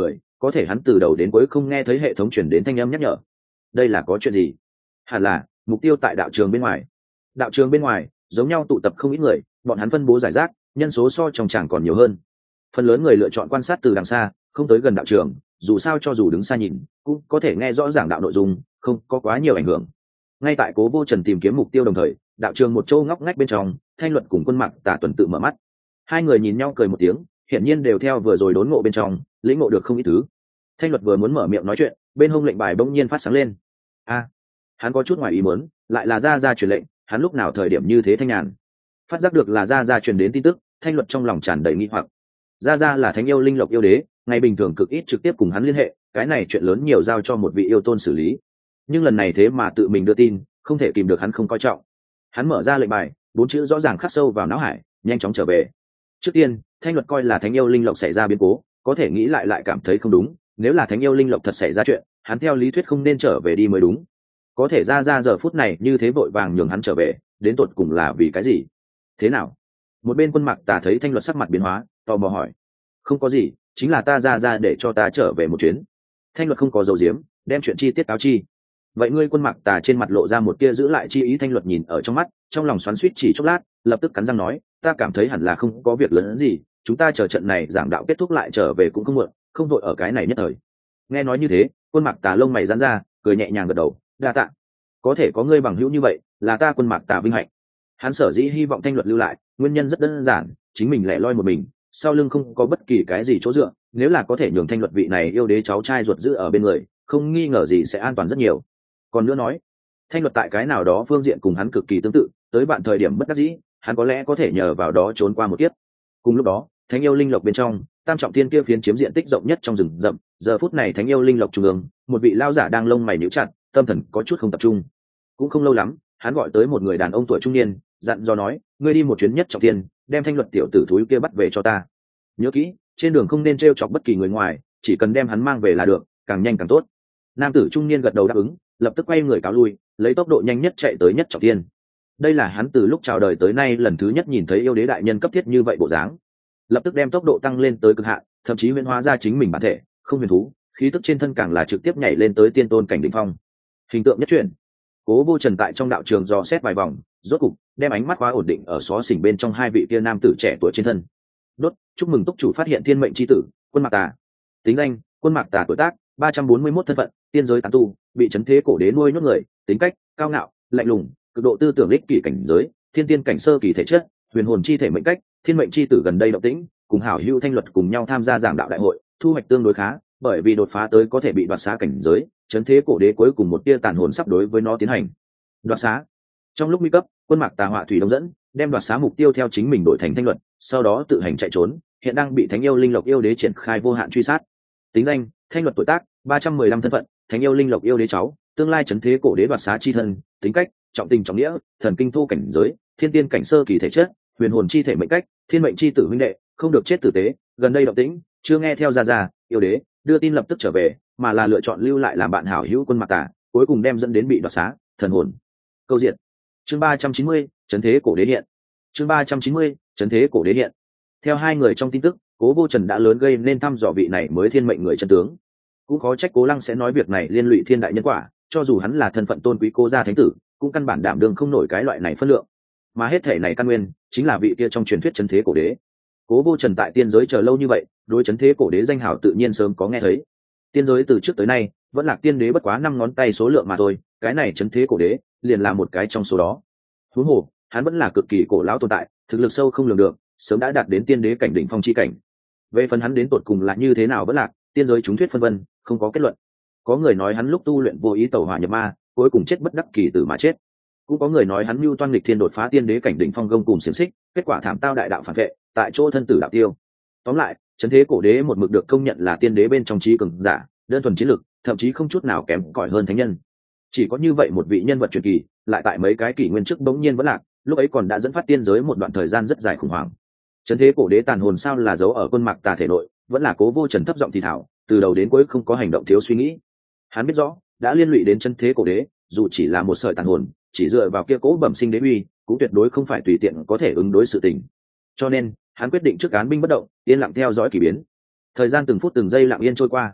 có thể hắn từ đầu đến cuối không nghe thấy hệ thống chuyển đến thanh âm nhắc nhở. Đây là có chuyện gì? Hẳn là mục tiêu tại đạo trường bên ngoài. Đạo trường bên ngoài giống nhau tụ tập không ít người, bọn hắn phân bố giải rác, nhân số so trong tràng còn nhiều hơn. Phần lớn người lựa chọn quan sát từ đằng xa, không tới gần đạo trường, dù sao cho dù đứng xa nhìn cũng có thể nghe rõ ràng đạo nội dung, không có quá nhiều ảnh hưởng. Ngay tại Cố Vô Trần tìm kiếm mục tiêu đồng thời, đạo trường một chỗ ngóc ngách bên trong, Thanh Luật cùng Quân Mạc Tà tuần tự mở mắt. Hai người nhìn nhau cười một tiếng, hiển nhiên đều theo vừa rồi đốn ngộ bên trong lĩnh ngộ được không ít thứ. Thanh Luật vừa muốn mở miệng nói chuyện, bên hông lệnh bài bỗng nhiên phát sáng lên. A, hắn có chút ngoài ý muốn, lại là Gia Gia truyền lệnh, hắn lúc nào thời điểm như thế thanh nhàn. Phát giác được là Gia Gia truyền đến tin tức, Thanh Luật trong lòng tràn đầy nghi hoặc. Gia Gia là thánh yêu linh lộc yêu đế, ngày bình thường cực ít trực tiếp cùng hắn liên hệ, cái này chuyện lớn nhiều giao cho một vị yêu tôn xử lý. Nhưng lần này thế mà tự mình đưa tin, không thể kìm được hắn không coi trọng. Hắn mở ra lệnh bài, bốn chữ rõ ràng khắc sâu vào não hải, nhanh chóng trở về. Trước tiên, Thanh Luật coi là thánh yêu linh lộc xảy ra biến cố, có thể nghĩ lại lại cảm thấy không đúng, nếu là thánh yêu linh lộc thật xảy ra chuyện, hắn theo lý thuyết không nên trở về đi mới đúng. Có thể Gia Gia giờ phút này như thế vội vàng nhường hắn trở về, đến tột cùng là vì cái gì? Thế nào? Một bên Quân Mạc Tà thấy Thanh Luật sắc mặt biến hóa, tò mò hỏi. Không có gì, chính là ta Gia Gia để cho ta trở về một chuyến. Thanh Luật không có dầu diếm, đem chuyện chi tiết cáo chi. Vậy ngươi? Quân Mạc Tà trên mặt lộ ra một tia giữ lại chi ý. Thanh Luật nhìn ở trong mắt, trong lòng xoắn xuýt chỉ chốc lát, lập tức cắn răng nói, ta cảm thấy hẳn là không có việc lớn gì, chúng ta chờ trận này giảng đạo kết thúc lại trở về cũng không muộn, không vội ở cái này nhất thời. Nghe nói như thế, Quân Mạc Tà lông mày giãn ra, cười nhẹ nhàng gật đầu, đa tạ. Có thể có ngươi bằng hữu như vậy, là ta Quân Mạc Tà vinh hạnh. Hắn sở dĩ hy vọng Thanh Luật lưu lại, nguyên nhân rất đơn giản, chính mình lẻ loi một mình, sau lưng không có bất kỳ cái gì chỗ dựa, nếu là có thể nhường Thanh Luật vị này yêu đế cháu trai ruột giữ ở bên người, không nghi ngờ gì sẽ an toàn rất nhiều. Còn nữa nói, Thanh Luật tại cái nào đó phương diện cùng hắn cực kỳ tương tự, tới bạn thời điểm bất đắc dĩ, hắn có lẽ có thể nhờ vào đó trốn qua một kiếp. Cùng lúc đó, thánh yêu linh lộc bên trong, tam trọng thiên kia phiến chiếm diện tích rộng nhất trong rừng rậm, giờ phút này thánh yêu linh lộc trung ương, một vị lao giả đang lông mày nhíu chặt, tâm thần có chút không tập trung. Cũng không lâu lắm, hắn gọi tới một người đàn ông tuổi trung niên, dặn dò nói, ngươi đi một chuyến nhất trọng thiên, đem Thanh Luật tiểu tử thúi kia bắt về cho ta. Nhớ kỹ, trên đường không nên trêu chọc bất kỳ người ngoài, chỉ cần đem hắn mang về là được, càng nhanh càng tốt. Nam tử trung niên gật đầu đáp ứng, lập tức quay người cáo lui, lấy tốc độ nhanh nhất chạy tới nhất trọng thiên. Đây là hắn từ lúc chào đời tới nay lần thứ nhất nhìn thấy yêu đế đại nhân cấp thiết như vậy bộ dáng, lập tức đem tốc độ tăng lên tới cực hạn, thậm chí huyễn hóa ra chính mình bản thể, không huyền thú, khí tức trên thân càng là trực tiếp nhảy lên tới tiên tôn cảnh đỉnh phong. Hình tượng nhất chuyển. Cố Vô Trần tại trong đạo trường dò xét vài vòng, rốt cục đem ánh mắt khóa ổn định ở xó xỉnh bên trong hai vị kia nam tử trẻ tuổi trên thân. Đốt, chúc mừng túc chủ phát hiện thiên mệnh chi tử, Quân Mạc Tà. Tính danh: Quân Mạc Tà, tuổi tác ba trăm bốn mươi mốt, thân phận tiên giới tán tu, bị trấn thế cổ đế nuôi nhốt người, tính cách cao ngạo, lạnh lùng, cực độ tư tưởng ích kỷ, cảnh giới thiên tiên cảnh sơ kỳ thể chất, huyền hồn chi thể mệnh cách, thiên mệnh chi tử. Gần đây động tĩnh, cùng hảo hữu Thanh Luật cùng nhau tham gia giảng đạo đại hội, thu hoạch tương đối khá, bởi vì đột phá tới có thể bị đoạt xá cảnh giới, trấn thế cổ đế cuối cùng một tia tàn hồn sắp đối với nó tiến hành đoạt xá. Trong lúc nguy cấp, Quân Mạc Tà họa thủy đông dẫn, đem đoạt xá mục tiêu theo chính mình đổi thành Thanh Luật, sau đó tự hành chạy trốn, hiện đang bị thánh yêu linh lộc yêu đế triển khai vô hạn truy sát. Tính danh: Thanh Luật, tuổi tác ba trăm mười lăm, thân phận thánh yêu linh lộc yêu đế cháu, tương lai trấn thế cổ đế đoạt xá chi thân, tính cách trọng tình trọng nghĩa, thần kinh thu cảnh giới thiên tiên cảnh sơ kỳ thể chất, huyền hồn chi thể mệnh cách, thiên mệnh chi tử huynh đệ, không được chết tử tế. Gần đây động tĩnh, chưa nghe theo Gia Gia yêu đế đưa tin lập tức trở về, mà là lựa chọn lưu lại làm bạn hảo hữu Quân Mạc Tà, cuối cùng đem dẫn đến bị đoạt xá, thần hồn câu diện. Chương ba trăm chín mươi, trấn thế cổ đế hiện. Chương ba trăm chín mươi, trấn thế cổ đế hiện. Theo hai người trong tin tức, Cố Vô Trần đã lớn gây nên thăm dò vị này mới thiên mệnh người chân tướng. Cũng khó trách Cố Lăng sẽ nói việc này liên lụy thiên đại nhân quả, cho dù hắn là thân phận tôn quý Cố gia thánh tử, cũng căn bản đảm đương không nổi cái loại này phân lượng. Mà hết thể này căn nguyên chính là vị kia trong truyền thuyết trấn thế cổ đế. Cố Vô Trần tại tiên giới chờ lâu như vậy, đối trấn thế cổ đế danh hào tự nhiên sớm có nghe thấy. Tiên giới từ trước tới nay vẫn là tiên đế bất quá năm ngón tay số lượng mà thôi, cái này trấn thế cổ đế liền là một cái trong số đó. Huống hồ, hắn vẫn là cực kỳ cổ lão tồn tại, thực lực sâu không lường được, sớm đã đạt đến tiên đế cảnh đỉnh phong chi cảnh. Về phần hắn đến tột cùng là như thế nào vẫn lạc, tiên giới chúng thuyết phân vân, không có kết luận. Có người nói hắn lúc tu luyện vô ý tẩu hỏa nhập ma, cuối cùng chết bất đắc kỳ tử mà chết. Cũng có người nói hắn mưu toan nghịch thiên đột phá tiên đế cảnh đỉnh phong gông cùng xiềng xích, kết quả thảm tao đại đạo phản vệ, tại chỗ thân tử đạo tiêu. Tóm lại, trấn thế cổ đế một mực được công nhận là tiên đế bên trong trí cường giả, đơn thuần chiến lực, thậm chí không chút nào kém cỏi hơn thánh nhân. Chỉ có như vậy một vị nhân vật truyền kỳ, lại tại mấy cái kỷ nguyên trước bỗng nhiên vẫn lạc, lúc ấy còn đã dẫn phát tiên giới một đoạn thời gian rất dài khủng hoảng. Trấn thế cổ đế tàn hồn sao là giấu ở Quân Mạc Tà thể nội, vẫn là Cố Vô Trần thấp giọng thì thảo, từ đầu đến cuối không có hành động thiếu suy nghĩ. Hắn biết rõ, đã liên lụy đến trấn thế cổ đế, dù chỉ là một sợi tàn hồn, chỉ dựa vào kia cố bẩm sinh đế uy, cũng tuyệt đối không phải tùy tiện có thể ứng đối sự tình. Cho nên, hắn quyết định trước án binh bất động, yên lặng theo dõi kỳ biến. Thời gian từng phút từng giây lặng yên trôi qua.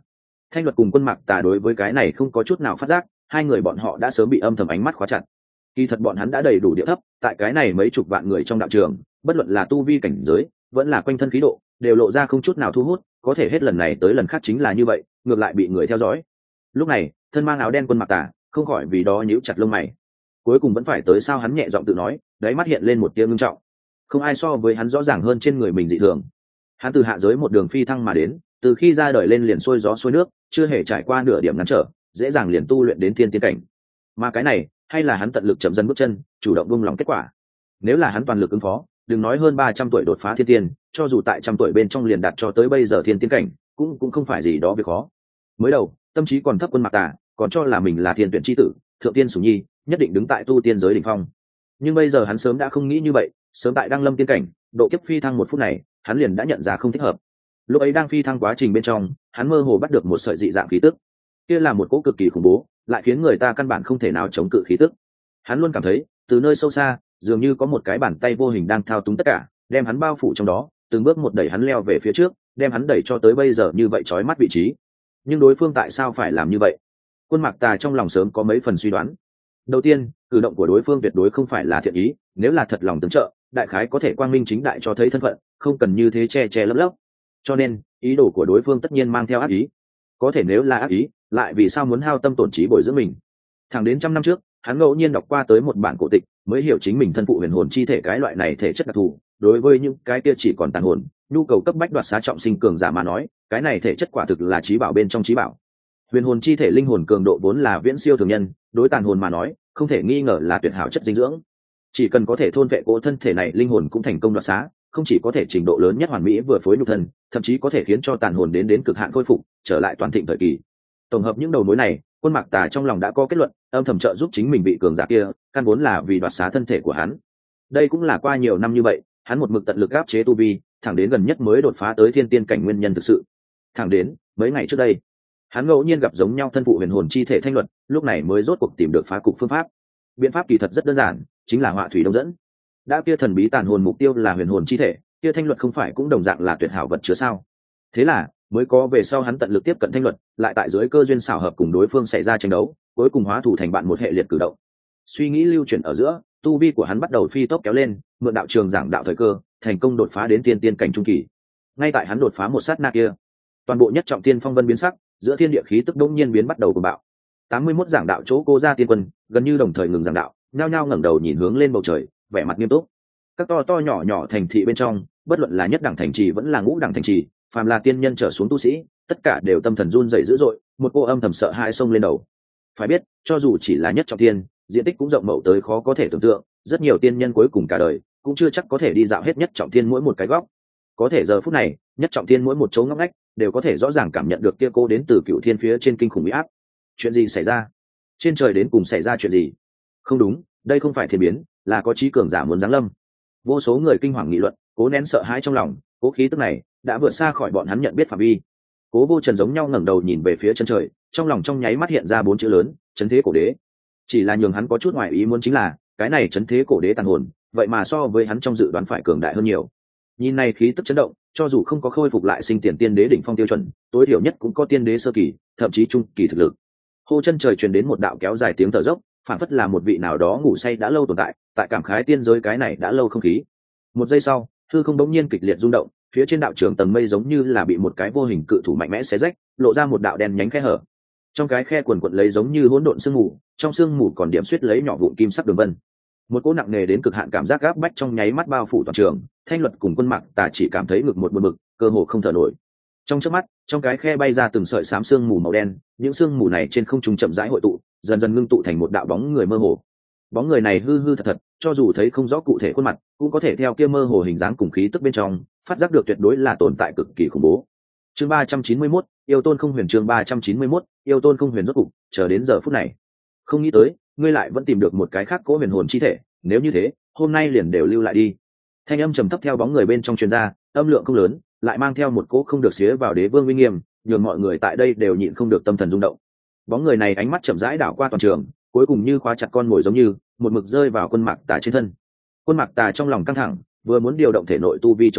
Thanh Luật cùng Quân Mạc Tà đối với cái này không có chút nào phát giác, hai người bọn họ đã sớm bị âm thầm ánh mắt khóa chặt. Kỳ thật bọn hắn đã đầy đủ địa thấp, tại cái này mấy chục vạn người trong đạo trường, bất luận là tu vi cảnh giới, vẫn là quanh thân khí độ, đều lộ ra không chút nào thu hút, có thể hết lần này tới lần khác chính là như vậy, ngược lại bị người theo dõi. Lúc này, thân mang áo đen Quân Mạc Tà, không khỏi vì đó nhíu chặt lông mày. Cuối cùng vẫn phải tới sao, hắn nhẹ giọng tự nói, đáy mắt hiện lên một tia ngưng trọng. Không ai so với hắn rõ ràng hơn trên người mình dị thường. Hắn từ hạ giới một đường phi thăng mà đến, từ khi ra đời lên liền xuôi gió xuôi nước, chưa hề trải qua nửa điểm ngắn trở, dễ dàng liền tu luyện đến thiên tiên cảnh. Mà cái này, hay là hắn tận lực chậm dần bước chân, chủ động buông lòng kết quả. Nếu là hắn toàn lực ứng phó, đừng nói hơn ba trăm tuổi đột phá thiên tiên, cho dù tại trăm tuổi bên trong liền đạt cho tới bây giờ thiên tiên cảnh, cũng cũng không phải gì đó việc khó. Mới đầu, tâm trí còn thấp Quân Mạc Tà, còn cho là mình là thiên tuyển chi tử, thượng tiên sủng nhi, nhất định đứng tại tu tiên giới đỉnh phong. Nhưng bây giờ hắn sớm đã không nghĩ như vậy, sớm tại đăng lâm tiên cảnh, độ kiếp phi thăng một phút này, hắn liền đã nhận ra không thích hợp. Lúc ấy đang phi thăng quá trình bên trong, hắn mơ hồ bắt được một sợi dị dạng khí tức, kia là một cỗ cực kỳ khủng bố, lại khiến người ta căn bản không thể nào chống cự khí tức. Hắn luôn cảm thấy, từ nơi sâu xa, dường như có một cái bàn tay vô hình đang thao túng tất cả, đem hắn bao phủ trong đó, từng bước một đẩy hắn leo về phía trước, đem hắn đẩy cho tới bây giờ như vậy chói mắt vị trí. Nhưng đối phương tại sao phải làm như vậy? Quân Mạc Tà trong lòng sớm có mấy phần suy đoán. Đầu tiên, cử động của đối phương tuyệt đối không phải là thiện ý, nếu là thật lòng tương trợ, đại khái có thể quang minh chính đại cho thấy thân phận, không cần như thế che che lấp lấp. Cho nên, ý đồ của đối phương tất nhiên mang theo ác ý. Có thể nếu là ác ý, lại vì sao muốn hao tâm tổn trí bồi dưỡng mình? Thẳng đến trăm năm trước, hắn ngẫu nhiên đọc qua tới một bản cổ tịch, mới hiểu chính mình thân phụ huyền hồn chi thể cái loại này thể chất đặc thù, đối với những cái kia chỉ còn tàn hồn, nhu cầu cấp bách đoạt xá trọng sinh cường giả mà nói, cái này thể chất quả thực là trí bảo bên trong trí bảo. Huyền hồn chi thể linh hồn cường độ vốn là viễn siêu thường nhân, đối tàn hồn mà nói, không thể nghi ngờ là tuyệt hảo chất dinh dưỡng. Chỉ cần có thể thôn vệ cỗ thân thể này, linh hồn cũng thành công đoạt xá, không chỉ có thể trình độ lớn nhất hoàn mỹ vừa phối nhục thân, thậm chí có thể khiến cho tàn hồn đến đến cực hạn khôi phục, trở lại toàn thịnh thời kỳ. Tổng hợp những đầu mối này, Quân Mạc Tà trong lòng đã có kết luận, âm thầm trợ giúp chính mình bị cường giả kia, căn vốn là vì đoạt xá thân thể của hắn. Đây cũng là qua nhiều năm như vậy, hắn một mực tận lực áp chế tu vi, thẳng đến gần nhất mới đột phá tới thiên tiên cảnh nguyên nhân thực sự. Thẳng đến mấy ngày trước đây, hắn ngẫu nhiên gặp giống nhau thân phụ huyền hồn chi thể Thanh Luật, lúc này mới rốt cuộc tìm được phá cục phương pháp. Biện pháp kỳ thật rất đơn giản, chính là họa thủy đông dẫn. Đã kia thần bí tàn hồn mục tiêu là huyền hồn chi thể, kia Thanh Luật không phải cũng đồng dạng là tuyệt hảo vật chứa sao? Thế là mới có về sau hắn tận lực tiếp cận Thanh Luật, lại tại dưới cơ duyên xảo hợp cùng đối phương xảy ra tranh đấu, cuối cùng hóa thủ thành bạn một hệ liệt cử động. Suy nghĩ lưu chuyển ở giữa, tu vi của hắn bắt đầu phi tốc kéo lên, mượn đạo trường giảng đạo thời cơ, thành công đột phá đến tiên tiên cảnh trung kỳ. Ngay tại hắn đột phá một sát na kia, toàn bộ nhất trọng tiên phong vân biến sắc, giữa thiên địa khí tức đông nhiên biến bắt đầu cuồng bạo. tám mươi mốt giảng đạo chỗ cô ra tiên quân, gần như đồng thời ngừng giảng đạo, nhao nhao ngẩng đầu nhìn hướng lên bầu trời, vẻ mặt nghiêm túc. Các to to nhỏ nhỏ thành thị bên trong, bất luận là nhất đẳng thành trì vẫn là ngũ đẳng thành trì, phàm là tiên nhân trở xuống tu sĩ, tất cả đều tâm thần run rẩy dữ dội, một cô âm thầm sợ hãi xông lên đầu. Phải biết, cho dù chỉ là nhất trọng tiên, diện tích cũng rộng mậu tới khó có thể tưởng tượng, rất nhiều tiên nhân cuối cùng cả đời cũng chưa chắc có thể đi dạo hết nhất trọng tiên mỗi một cái góc. Có thể giờ phút này, nhất trọng tiên mỗi một chỗ ngóc ngách đều có thể rõ ràng cảm nhận được kia cô đến từ cựu thiên phía trên kinh khủng uy áp. Chuyện gì xảy ra? Trên trời đến cùng xảy ra chuyện gì? Không đúng, đây không phải thiên biến, là có trí cường giả muốn giáng lâm. Vô số người kinh hoàng nghị luận, cố nén sợ hãi trong lòng, cố khí tức này đã vượt xa khỏi bọn hắn nhận biết phạm vi. Cố Vô Trần giống nhau ngẩng đầu nhìn về phía chân trời, trong lòng trong nháy mắt hiện ra bốn chữ lớn: Chấn Thế Cổ Đế. Chỉ là nhường hắn có chút ngoài ý muốn chính là, cái này Chấn Thế Cổ Đế tàn hồn, vậy mà so với hắn trong dự đoán phải cường đại hơn nhiều. Nhìn này khí tức chấn động, cho dù không có khôi phục lại sinh tiền tiên đế đỉnh phong tiêu chuẩn, tối thiểu nhất cũng có tiên đế sơ kỳ, thậm chí trung kỳ thực lực. Hô chân trời truyền đến một đạo kéo dài tiếng thở dốc, phản phất là một vị nào đó ngủ say đã lâu tồn tại, tại cảm khái tiên giới cái này đã lâu không khí. Một giây sau, hư không đống nhiên kịch liệt rung động, phía trên đạo trường tầng mây giống như là bị một cái vô hình cự thủ mạnh mẽ xé rách, lộ ra một đạo đen nhánh khe hở. Trong cái khe quần quật lấy giống như hỗn độn sương mù, trong sương mù còn điểm xuyết lấy nhỏ vụn kim sắc đường vân. Một cỗ nặng nề đến cực hạn cảm giác gáp bách trong nháy mắt bao phủ toàn trường, Thanh Luật cùng Quân Mạc Tà chỉ cảm thấy ngực một buồn bực, cơ hồ không thở nổi. Trong chớp mắt, trong cái khe bay ra từng sợi xám sương mù màu đen, những sương mù này trên không trung chậm rãi hội tụ, dần dần ngưng tụ thành một đạo bóng người mơ hồ. Bóng người này hư hư thật thật, cho dù thấy không rõ cụ thể khuôn mặt, cũng có thể theo kia mơ hồ hình dáng cùng khí tức bên trong, phát giác được tuyệt đối là tồn tại cực kỳ khủng bố. Chương ba trăm chín mươi mốt, yêu tôn không huyền. Chương ba trăm chín mươi mốt, yêu tôn không huyền. Rốt cục chờ đến giờ phút này, không nghĩ tới ngươi lại vẫn tìm được một cái khác cố huyền hồn chi thể, nếu như thế, hôm nay liền đều lưu lại đi. Thanh âm trầm thấp theo bóng người bên trong truyền ra, âm lượng không lớn, lại mang theo một cỗ không được xía vào đế vương uy nghiêm, nhường mọi người tại đây đều nhịn không được tâm thần rung động. Bóng người này ánh mắt chậm rãi đảo qua toàn trường, cuối cùng như khóa chặt con mồi giống như một mực rơi vào Quân Mạc Tà trên thân. Quân Mạc Tà trong lòng căng thẳng, vừa muốn điều động thể nội tu vi chống cự,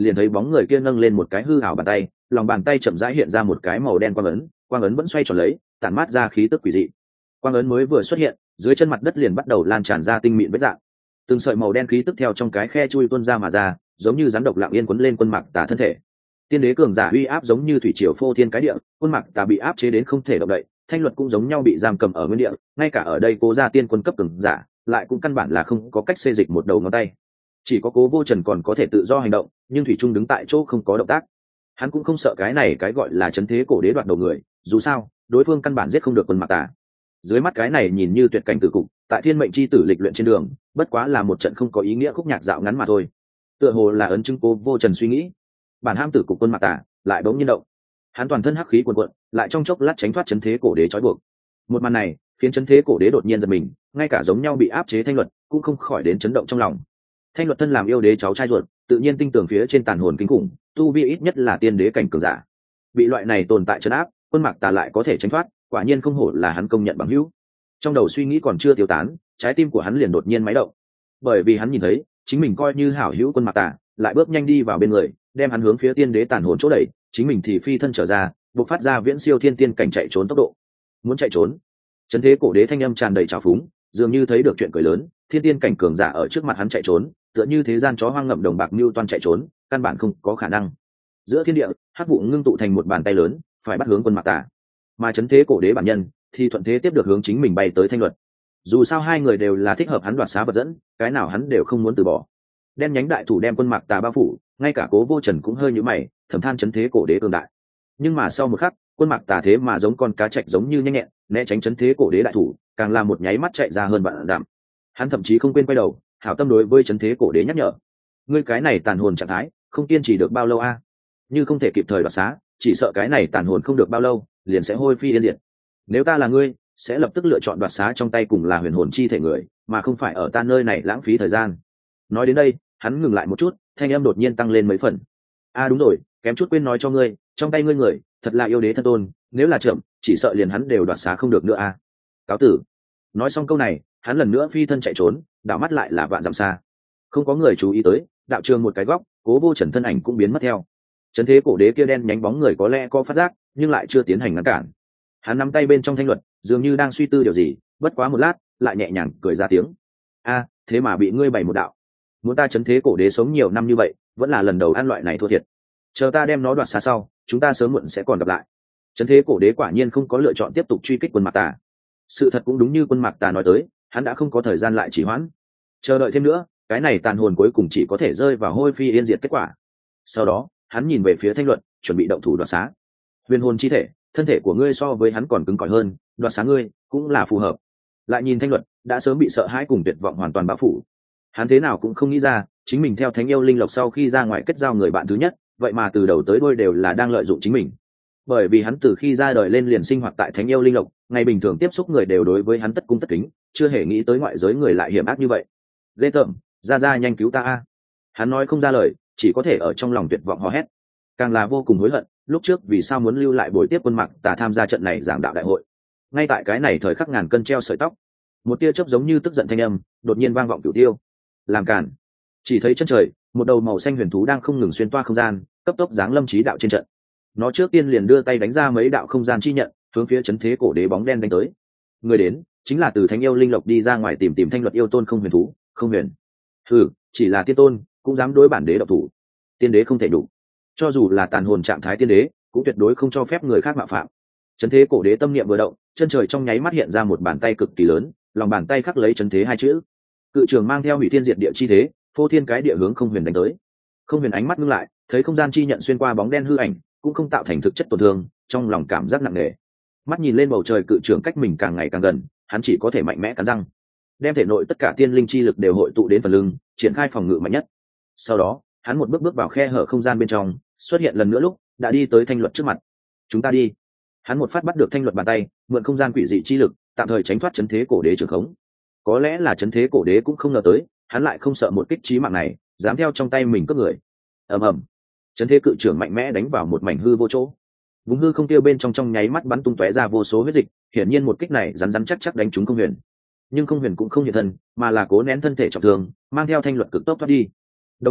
liền thấy bóng người kia nâng lên một cái hư ảo bàn tay, lòng bàn tay chậm rãi hiện ra một cái màu đen quang ấn, quang ấn vẫn xoay tròn lấy, tản mát ra khí tức quỷ dị. Quang ấn mới vừa xuất hiện, dưới chân mặt đất liền bắt đầu lan tràn ra tinh mịn vết dạng, từng sợi màu đen khí tức theo trong cái khe chui tuôn ra mà ra, giống như rắn độc lặng yên quấn lên Quân Mạc Tà thân thể. Tiên đế cường giả uy áp giống như thủy triều phô thiên cái địa, Quân Mạc Tà bị áp chế đến không thể động đậy, Thanh Luật cũng giống nhau bị giam cầm ở nguyên địa, ngay cả ở đây Cố gia tiên quân cấp cường giả, lại cũng căn bản là không có cách xê dịch một đầu ngón tay. Chỉ có Cố Vô Trần còn có thể tự do hành động, nhưng thủy trung đứng tại chỗ không có động tác. Hắn cũng không sợ cái này cái gọi là chấn thế cổ đế đoạt đầu người, dù sao, đối phương căn bản giết không được Quân Mạc Tà. Dưới mắt cái này nhìn như tuyệt cảnh tử cục, tại thiên mệnh chi tử lịch luyện trên đường, bất quá là một trận không có ý nghĩa khúc nhạc dạo ngắn mà thôi. Tựa hồ là ấn chứng Cố Vô Trần suy nghĩ. Bản ham tử cục Quân Mạc Tà lại bỗng nhiên động. Hắn toàn thân hắc khí cuồn cuộn, lại trong chốc lát tránh thoát chấn thế cổ đế trói buộc. Một màn này khiến chấn thế cổ đế đột nhiên giật mình, ngay cả giống nhau bị áp chế Thanh Luật cũng không khỏi đến chấn động trong lòng. Thanh Luật thân làm yêu đế cháu trai ruột, tự nhiên tinh tường phía trên tàn hồn kinh khủng, tu vi ít nhất là tiên đế cảnh cường giả. Bị loại này tồn tại trấn áp, Quân Mạc Tà lại có thể tránh thoát, quả nhiên không hổ là hắn công nhận bằng hữu. Trong đầu suy nghĩ còn chưa tiêu tán, trái tim của hắn liền đột nhiên máy động, bởi vì hắn nhìn thấy chính mình coi như hảo hữu Quân Mạc Tà lại bước nhanh đi vào bên người, đem hắn hướng phía tiên đế tàn hồn chỗ đẩy, chính mình thì phi thân trở ra, bộc phát ra viễn siêu thiên tiên cảnh chạy trốn tốc độ. Muốn chạy trốn? Chấn thế cổ đế thanh âm tràn đầy trào phúng, dường như thấy được chuyện cười lớn, thiên tiên cảnh cường giả ở trước mặt hắn chạy trốn, tựa như thế gian chó hoang ngậm đồng bạc mưu toan chạy trốn, căn bản không có khả năng. Giữa thiên địa, hắc vụ ngưng tụ thành một bàn tay lớn, phải bắt hướng Quân Mạc Tà. Mà chấn thế cổ đế bản nhân thì thuận thế tiếp được hướng chính mình bay tới Thanh Luật. Dù sao hai người đều là thích hợp hắn đoạt xá vật dẫn, cái nào hắn đều không muốn từ bỏ. Đen nhánh đại thủ đem Quân Mạc Tà bao phủ, ngay cả Cố Vô Trần cũng hơi nhíu mày, thầm than chấn thế cổ đế cường đại. Nhưng mà sau một khắc, Quân Mạc Tà thế mà giống con cá trạch giống như nhanh nhẹn, né tránh chấn thế cổ đế đại thủ, càng làm một nháy mắt chạy ra hơn vạn dặm. Hắn thậm chí không quên quay đầu, hảo tâm đối với chấn thế cổ đế nhắc nhở: ngươi cái này tàn hồn trạng thái, không kiên trì được bao lâu a? Như không thể kịp thời đoạt xá, chỉ sợ cái này tàn hồn không được bao lâu, liền sẽ hôi phi yên diệt. Nếu ta là ngươi, sẽ lập tức lựa chọn đoạt xá trong tay cùng là huyền hồn chi thể người, mà không phải ở ta nơi này lãng phí thời gian. Nói đến đây, hắn ngừng lại một chút, thanh âm đột nhiên tăng lên mấy phần. A đúng rồi, kém chút quên nói cho ngươi, trong tay ngươi người, thật là yêu đế thân tôn, nếu là chậm, chỉ sợ liền hắn đều đoạt xá không được nữa a. Cáo tử. Nói xong câu này, hắn lần nữa phi thân chạy trốn, đảo mắt lại là vạn dặm xa. Không có người chú ý tới, đạo trường một cái góc, Cố Vô Trần thân ảnh cũng biến mất theo. Chấn thế cổ đế kia đen nhánh bóng người có lẽ có phát giác, nhưng lại chưa tiến hành ngăn cản. Hắn nắm tay bên trong Thanh Luật, dường như đang suy tư điều gì, bất quá một lát, lại nhẹ nhàng cười ra tiếng. A, thế mà bị ngươi bày một đạo. Muốn ta chấn thế cổ đế sống nhiều năm như vậy, vẫn là lần đầu ăn loại này thua thiệt. Chờ ta đem nó đoạt xa sau, chúng ta sớm muộn sẽ còn gặp lại. Chấn thế cổ đế quả nhiên không có lựa chọn tiếp tục truy kích Quân Mạc Tà. Sự thật cũng đúng như Quân Mạc Tà nói tới, hắn đã không có thời gian lại trì hoãn. Chờ đợi thêm nữa, cái này tàn hồn cuối cùng chỉ có thể rơi vào hôi phi yên diệt kết quả. Sau đó, hắn nhìn về phía Thanh Luật, chuẩn bị động thủ đoạt xá. Huyền hồn chi thể, thân thể của ngươi so với hắn còn cứng cỏi hơn, đoạt xá ngươi cũng là phù hợp. Lại nhìn Thanh Luật, đã sớm bị sợ hãi cùng tuyệt vọng hoàn toàn bao phủ. Hắn thế nào cũng không nghĩ ra, chính mình theo Thánh Yêu Linh Lộc sau khi ra ngoài kết giao người bạn thứ nhất, vậy mà từ đầu tới đuôi đều là đang lợi dụng chính mình. Bởi vì hắn từ khi ra đời lên liền sinh hoạt tại Thánh Yêu Linh Lộc, ngày bình thường tiếp xúc người đều đối với hắn tất cung tất kính, chưa hề nghĩ tới ngoại giới người lại hiểm ác như vậy. Ghê tởm, ra ra nhanh cứu ta a! Hắn nói không ra lời, chỉ có thể ở trong lòng tuyệt vọng hò hét. Càng là vô cùng hối hận, lúc trước vì sao muốn lưu lại buổi tiếp Quân Mạc Tà tham gia trận này giảng đạo đại hội. Ngay tại cái này thời khắc ngàn cân treo sợi tóc, một tia chớp giống như tức giận thanh âm đột nhiên vang vọng cửu tiêu. Làm cản! Chỉ thấy chân trời, một đầu màu xanh huyền thú đang không ngừng xuyên toa không gian, cấp tốc giáng lâm chí đạo trên trận. Nó trước tiên liền đưa tay đánh ra mấy đạo không gian chi nhận, hướng phía chấn thế cổ đế bóng đen đánh tới. Người đến chính là từ Thánh Yêu Linh Lộc đi ra ngoài tìm tìm Thanh Luật yêu tôn Không Huyền thú. Không huyền, ừ, chỉ là tiên tôn cũng dám đối bản đế độc thủ. Tiên đế không thể đủ, cho dù là tàn hồn trạng thái tiên đế cũng tuyệt đối không cho phép người khác mạo phạm. Chấn thế cổ đế tâm niệm vừa động, chân trời trong nháy mắt hiện ra một bàn tay cực kỳ lớn, lòng bàn tay khắc lấy chấn thế hai chữ. Cự trường mang theo hủy thiên diệt địa chi thế, phô thiên cái địa hướng Không Huyền đánh tới. Không Huyền ánh mắt ngưng lại, thấy không gian chi nhận xuyên qua bóng đen hư ảnh, cũng không tạo thành thực chất tổn thương, trong lòng cảm giác nặng nề. Mắt nhìn lên bầu trời cự trường cách mình càng ngày càng gần, hắn chỉ có thể mạnh mẽ cắn răng, đem thể nội tất cả tiên linh chi lực đều hội tụ đến phần lưng, triển khai phòng ngự mạnh nhất. Sau đó, hắn một bước bước vào khe hở không gian bên trong, xuất hiện lần nữa lúc đã đi tới Thanh Luật trước mặt. Chúng ta đi. Hắn một phát bắt được Thanh Luật bàn tay, mượn không gian quỷ dị chi lực, tạm thời tránh thoát chấn thế cổ đế trường khống. Có lẽ là chấn thế cổ đế cũng không ngờ tới, hắn lại không sợ một kích chí mạng này, dám theo trong tay mình cướp người. Ầm ầm. Chấn thế cự trưởng mạnh mẽ đánh vào một mảnh hư vô chỗ. Vùng hư không tiêu bên trong trong nháy mắt bắn tung tóe ra vô số huyết dịch, hiển nhiên một kích này rắn rắn chắc chắc đánh trúng Không Huyền. Nhưng Không Huyền cũng không hiện thân, mà là cố nén thân thể trọng thương, mang theo Thanh Luật cực tốc thoát đi. Đồng thời,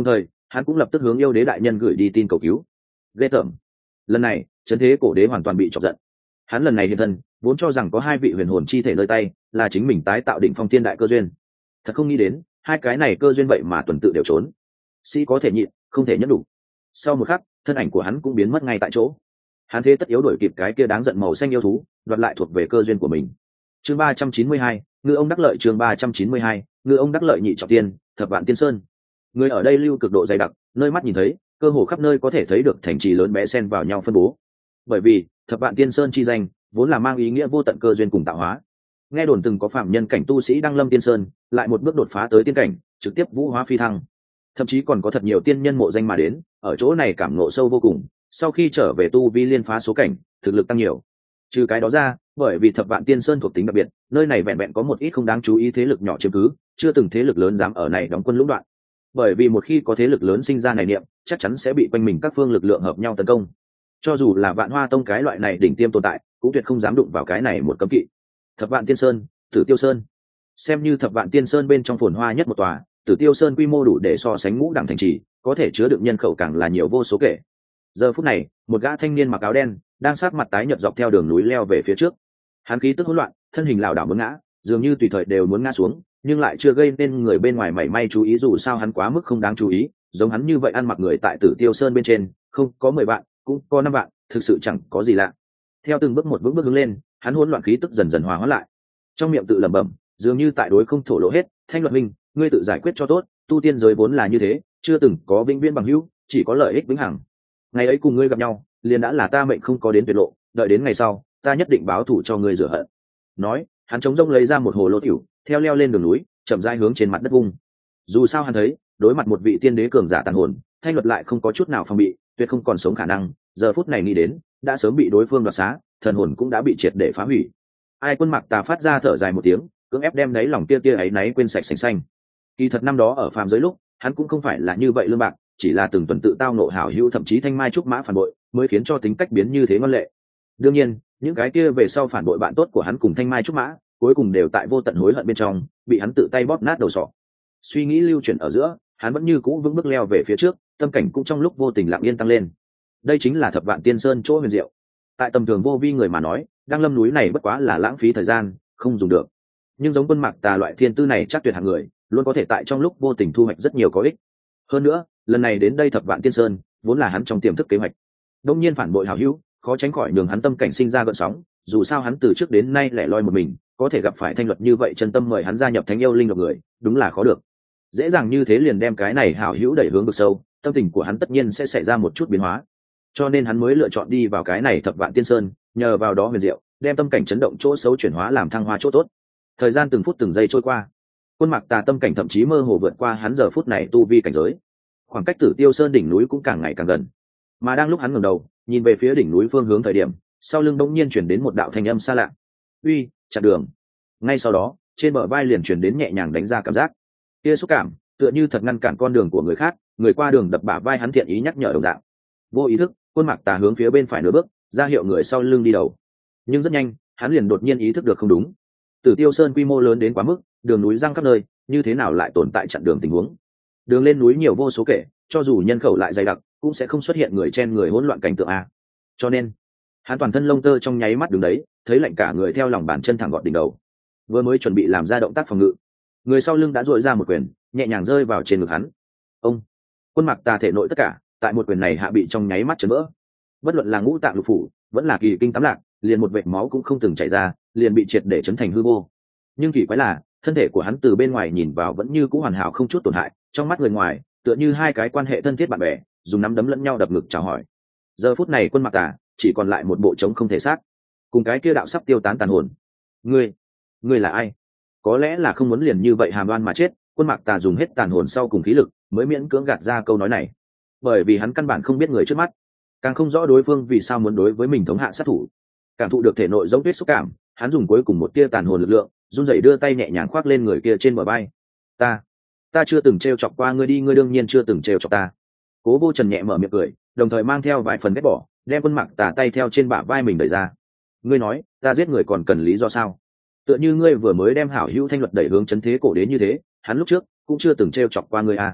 hắn cũng lập tức hướng yêu đế đại nhân gửi đi tin cầu cứu. Ghê tởm. Lần này trấn thế cổ đế hoàn toàn bị chọc giận. Hắn lần này hiện thân vốn cho rằng có hai vị huyền hồn chi thể nơi tay là chính mình tái tạo đỉnh phong thiên đại cơ duyên, thật không nghĩ đến hai cái này cơ duyên vậy mà tuần tự đều trốn. Sĩ có thể nhịn không thể nhẫn đủ. Sau một khắc thân ảnh của hắn cũng biến mất ngay tại chỗ. Hắn thế tất yếu đuổi kịp cái kia đáng giận màu xanh yêu thú, đoạt lại thuộc về cơ duyên của mình. Chương ba trăm chín mươi hai, ngư ông đắc lợi. Chương ba trăm chín mươi hai, ngư ông đắc lợi nhị trọng tiên, thập vạn tiên sơn. Người ở đây lưu cực độ dày đặc, nơi mắt nhìn thấy cơ hồ khắp nơi có thể thấy được thành trì lớn bé xen vào nhau phân bố. Bởi vì thập vạn tiên sơn chi danh vốn là mang ý nghĩa vô tận cơ duyên cùng tạo hóa. Nghe đồn từng có phạm nhân cảnh tu sĩ đăng lâm tiên sơn, lại một bước đột phá tới tiên cảnh, trực tiếp vũ hóa phi thăng. Thậm chí còn có thật nhiều tiên nhân mộ danh mà đến, ở chỗ này cảm ngộ sâu vô cùng, sau khi trở về tu vi liên phá số cảnh, thực lực tăng nhiều. Trừ cái đó ra, bởi vì thập vạn tiên sơn thuộc tính đặc biệt, nơi này vẹn vẹn có một ít không đáng chú ý thế lực nhỏ chiếm cứ, chưa từng thế lực lớn dám ở này đóng quân lũng đoạn. Bởi vì một khi có thế lực lớn sinh ra này niệm, chắc chắn sẽ bị quanh mình các phương lực lượng hợp nhau tấn công. Cho dù là Vạn Hoa Tông cái loại này đỉnh tiêm tồn tại, cũng tuyệt không dám đụng vào cái này một cấm kỵ. Thập vạn tiên sơn, Tử Tiêu Sơn, xem như thập vạn tiên sơn bên trong phồn hoa nhất một tòa, Tử Tiêu Sơn quy mô đủ để so sánh ngũ đẳng thành trì, có thể chứa đựng nhân khẩu càng là nhiều vô số kể. Giờ phút này, một gã thanh niên mặc áo đen đang sát mặt tái nhợt dọc theo đường núi leo về phía trước. Hắn khí tức hỗn loạn, thân hình lảo đảo muốn ngã, dường như tùy thời đều muốn ngã xuống, nhưng lại chưa gây nên người bên ngoài mảy may chú ý, dù sao hắn quá mức không đáng chú ý, giống hắn như vậy ăn mặc người tại Tử Tiêu Sơn bên trên, không có mười vạn, cũng có năm vạn, thực sự chẳng có gì lạ. Theo từng bước một bước bước hướng lên, hắn hỗn loạn khí tức dần dần hòa hóa lại. Trong miệng tự lẩm bẩm, dường như tại đối không thổ lộ hết, "Thanh Luật minh, ngươi tự giải quyết cho tốt, tu tiên giới vốn là như thế, chưa từng có vĩnh viễn bằng hữu, chỉ có lợi ích vĩnh hằng. Ngày ấy cùng ngươi gặp nhau, liền đã là ta mệnh không có đến tuyệt lộ, đợi đến ngày sau, ta nhất định báo thù cho ngươi rửa hận." Nói, hắn chống rông lấy ra một hồ lô tiểu, theo leo lên đường núi, chậm rãi hướng trên mặt đất vung. Dù sao hắn thấy, đối mặt một vị tiên đế cường giả tàn hồn, Thanh Luật lại không có chút nào phòng bị, tuyệt không còn sống khả năng, giờ phút này nghĩ đến, đã sớm bị đối phương đoạt xá, thần hồn cũng đã bị triệt để phá hủy. Ai Quân Mạc Tà phát ra thở dài một tiếng, cưỡng ép đem đáy lòng kia kia ấy náy quên sạch sành xanh. Kỳ thật năm đó ở phàm giới lúc, hắn cũng không phải là như vậy lương bạc, chỉ là từng tuần tự tao nộ hảo hữu thậm chí thanh mai trúc mã phản bội, mới khiến cho tính cách biến như thế ngoan lệ. Đương nhiên, những cái kia về sau phản bội bạn tốt của hắn cùng thanh mai trúc mã, cuối cùng đều tại vô tận hối hận bên trong, bị hắn tự tay bóp nát đầu sọ. Suy nghĩ lưu chuyển ở giữa, hắn vẫn như cũ vững bước leo về phía trước, tâm cảnh cũng trong lúc vô tình lặng yên tăng lên. Đây chính là thập vạn tiên sơn chỗ huyền diệu. Tại tầm thường vô vi người mà nói, đang lâm núi này bất quá là lãng phí thời gian, không dùng được. Nhưng giống Quân Mạc Tà loại thiên tư này chắc tuyệt hạng người, luôn có thể tại trong lúc vô tình thu hoạch rất nhiều có ích. Hơn nữa, lần này đến đây thập vạn tiên sơn, vốn là hắn trong tiềm thức kế hoạch. Đông nhiên phản bội hảo hữu, khó tránh khỏi nhường hắn tâm cảnh sinh ra gợn sóng, dù sao hắn từ trước đến nay lẻ loi một mình, có thể gặp phải Thanh Luật như vậy chân tâm mời hắn gia nhập Thánh Yêu Linh Độc người, đúng là khó được. Dễ dàng như thế liền đem cái này hảo hữu đẩy hướng vực sâu, tâm tình của hắn tất nhiên sẽ xảy ra một chút biến hóa. Cho nên hắn mới lựa chọn đi vào cái này thập vạn tiên sơn, nhờ vào đó huyền diệu, đem tâm cảnh chấn động chỗ xấu chuyển hóa làm thăng hoa chỗ tốt. Thời gian từng phút từng giây trôi qua, Quân Mạc Tà tâm cảnh thậm chí mơ hồ vượt qua hắn giờ phút này tu vi cảnh giới. Khoảng cách Tử Tiêu Sơn đỉnh núi cũng càng ngày càng gần. Mà đang lúc hắn ngẩng đầu, nhìn về phía đỉnh núi phương hướng thời điểm, sau lưng bỗng nhiên truyền đến một đạo thanh âm xa lạ. "Uy, chặn đường." Ngay sau đó, trên bờ vai liền truyền đến nhẹ nhàng đánh ra cảm giác. Kia xúc cảm, tựa như thật ngăn cản con đường của người khác, người qua đường đập bả vai hắn thiện ý nhắc nhở đồng dạng. Vô ý thức, Quân Mạc Tà hướng phía bên phải nửa bước, ra hiệu người sau lưng đi đầu. Nhưng rất nhanh, hắn liền đột nhiên ý thức được không đúng. Tử Tiêu Sơn quy mô lớn đến quá mức, đường núi răng khắp nơi, như thế nào lại tồn tại chặn đường tình huống? Đường lên núi nhiều vô số kể, cho dù nhân khẩu lại dày đặc, cũng sẽ không xuất hiện người chen người hỗn loạn cảnh tượng a. Cho nên, hắn toàn thân lông tơ trong nháy mắt đứng đấy, thấy lạnh cả người theo lòng bàn chân thẳng gọt đỉnh đầu. Vừa mới chuẩn bị làm ra động tác phòng ngự, người sau lưng đã duỗi ra một quyền, nhẹ nhàng rơi vào trên ngực hắn. Ông, Quân Mạc Tà thể nội tất cả, tại một quyền này hạ bị trong nháy mắt chấn vỡ. Bất luận là ngũ tạng lục phủ, vẫn là kỳ kinh tám lạc, liền một vệt máu cũng không từng chảy ra, liền bị triệt để chấn thành hư vô. Nhưng kỳ quái là, thân thể của hắn từ bên ngoài nhìn vào vẫn như cũ hoàn hảo không chút tổn hại, trong mắt người ngoài, tựa như hai cái quan hệ thân thiết bạn bè, dùng nắm đấm lẫn nhau đập ngực chào hỏi. Giờ phút này Quân Mạc Tà chỉ còn lại một bộ trống không thể xác, cùng cái kia đạo sắp tiêu tán tàn hồn. Ngươi, ngươi là ai? Có lẽ là không muốn liền như vậy hàm đoan mà chết, Quân Mạc Tà dùng hết tàn hồn sau cùng khí lực, mới miễn cưỡng gạt ra câu nói này. Bởi vì hắn căn bản không biết người trước mắt, càng không rõ đối phương vì sao muốn đối với mình thống hạ sát thủ. Cảm thụ được thể nội giống tuyết xúc cảm, hắn dùng cuối cùng một tia tàn hồn lực lượng, run rẩy đưa tay nhẹ nhàng khoác lên người kia trên bờ vai. Ta, ta chưa từng trêu chọc qua ngươi đi, ngươi đương nhiên chưa từng trêu chọc ta. Cố Vô Trần nhẹ mở miệng cười, đồng thời mang theo vài phần ghét bỏ, đem Quân Mạc Tà tay theo trên bả vai mình đẩy ra. Ngươi nói, ta giết người còn cần lý do sao? Tựa như ngươi vừa mới đem hảo hữu Thanh Luật đẩy hướng chấn thế cổ đến như thế, hắn lúc trước cũng chưa từng trêu chọc qua ngươi à?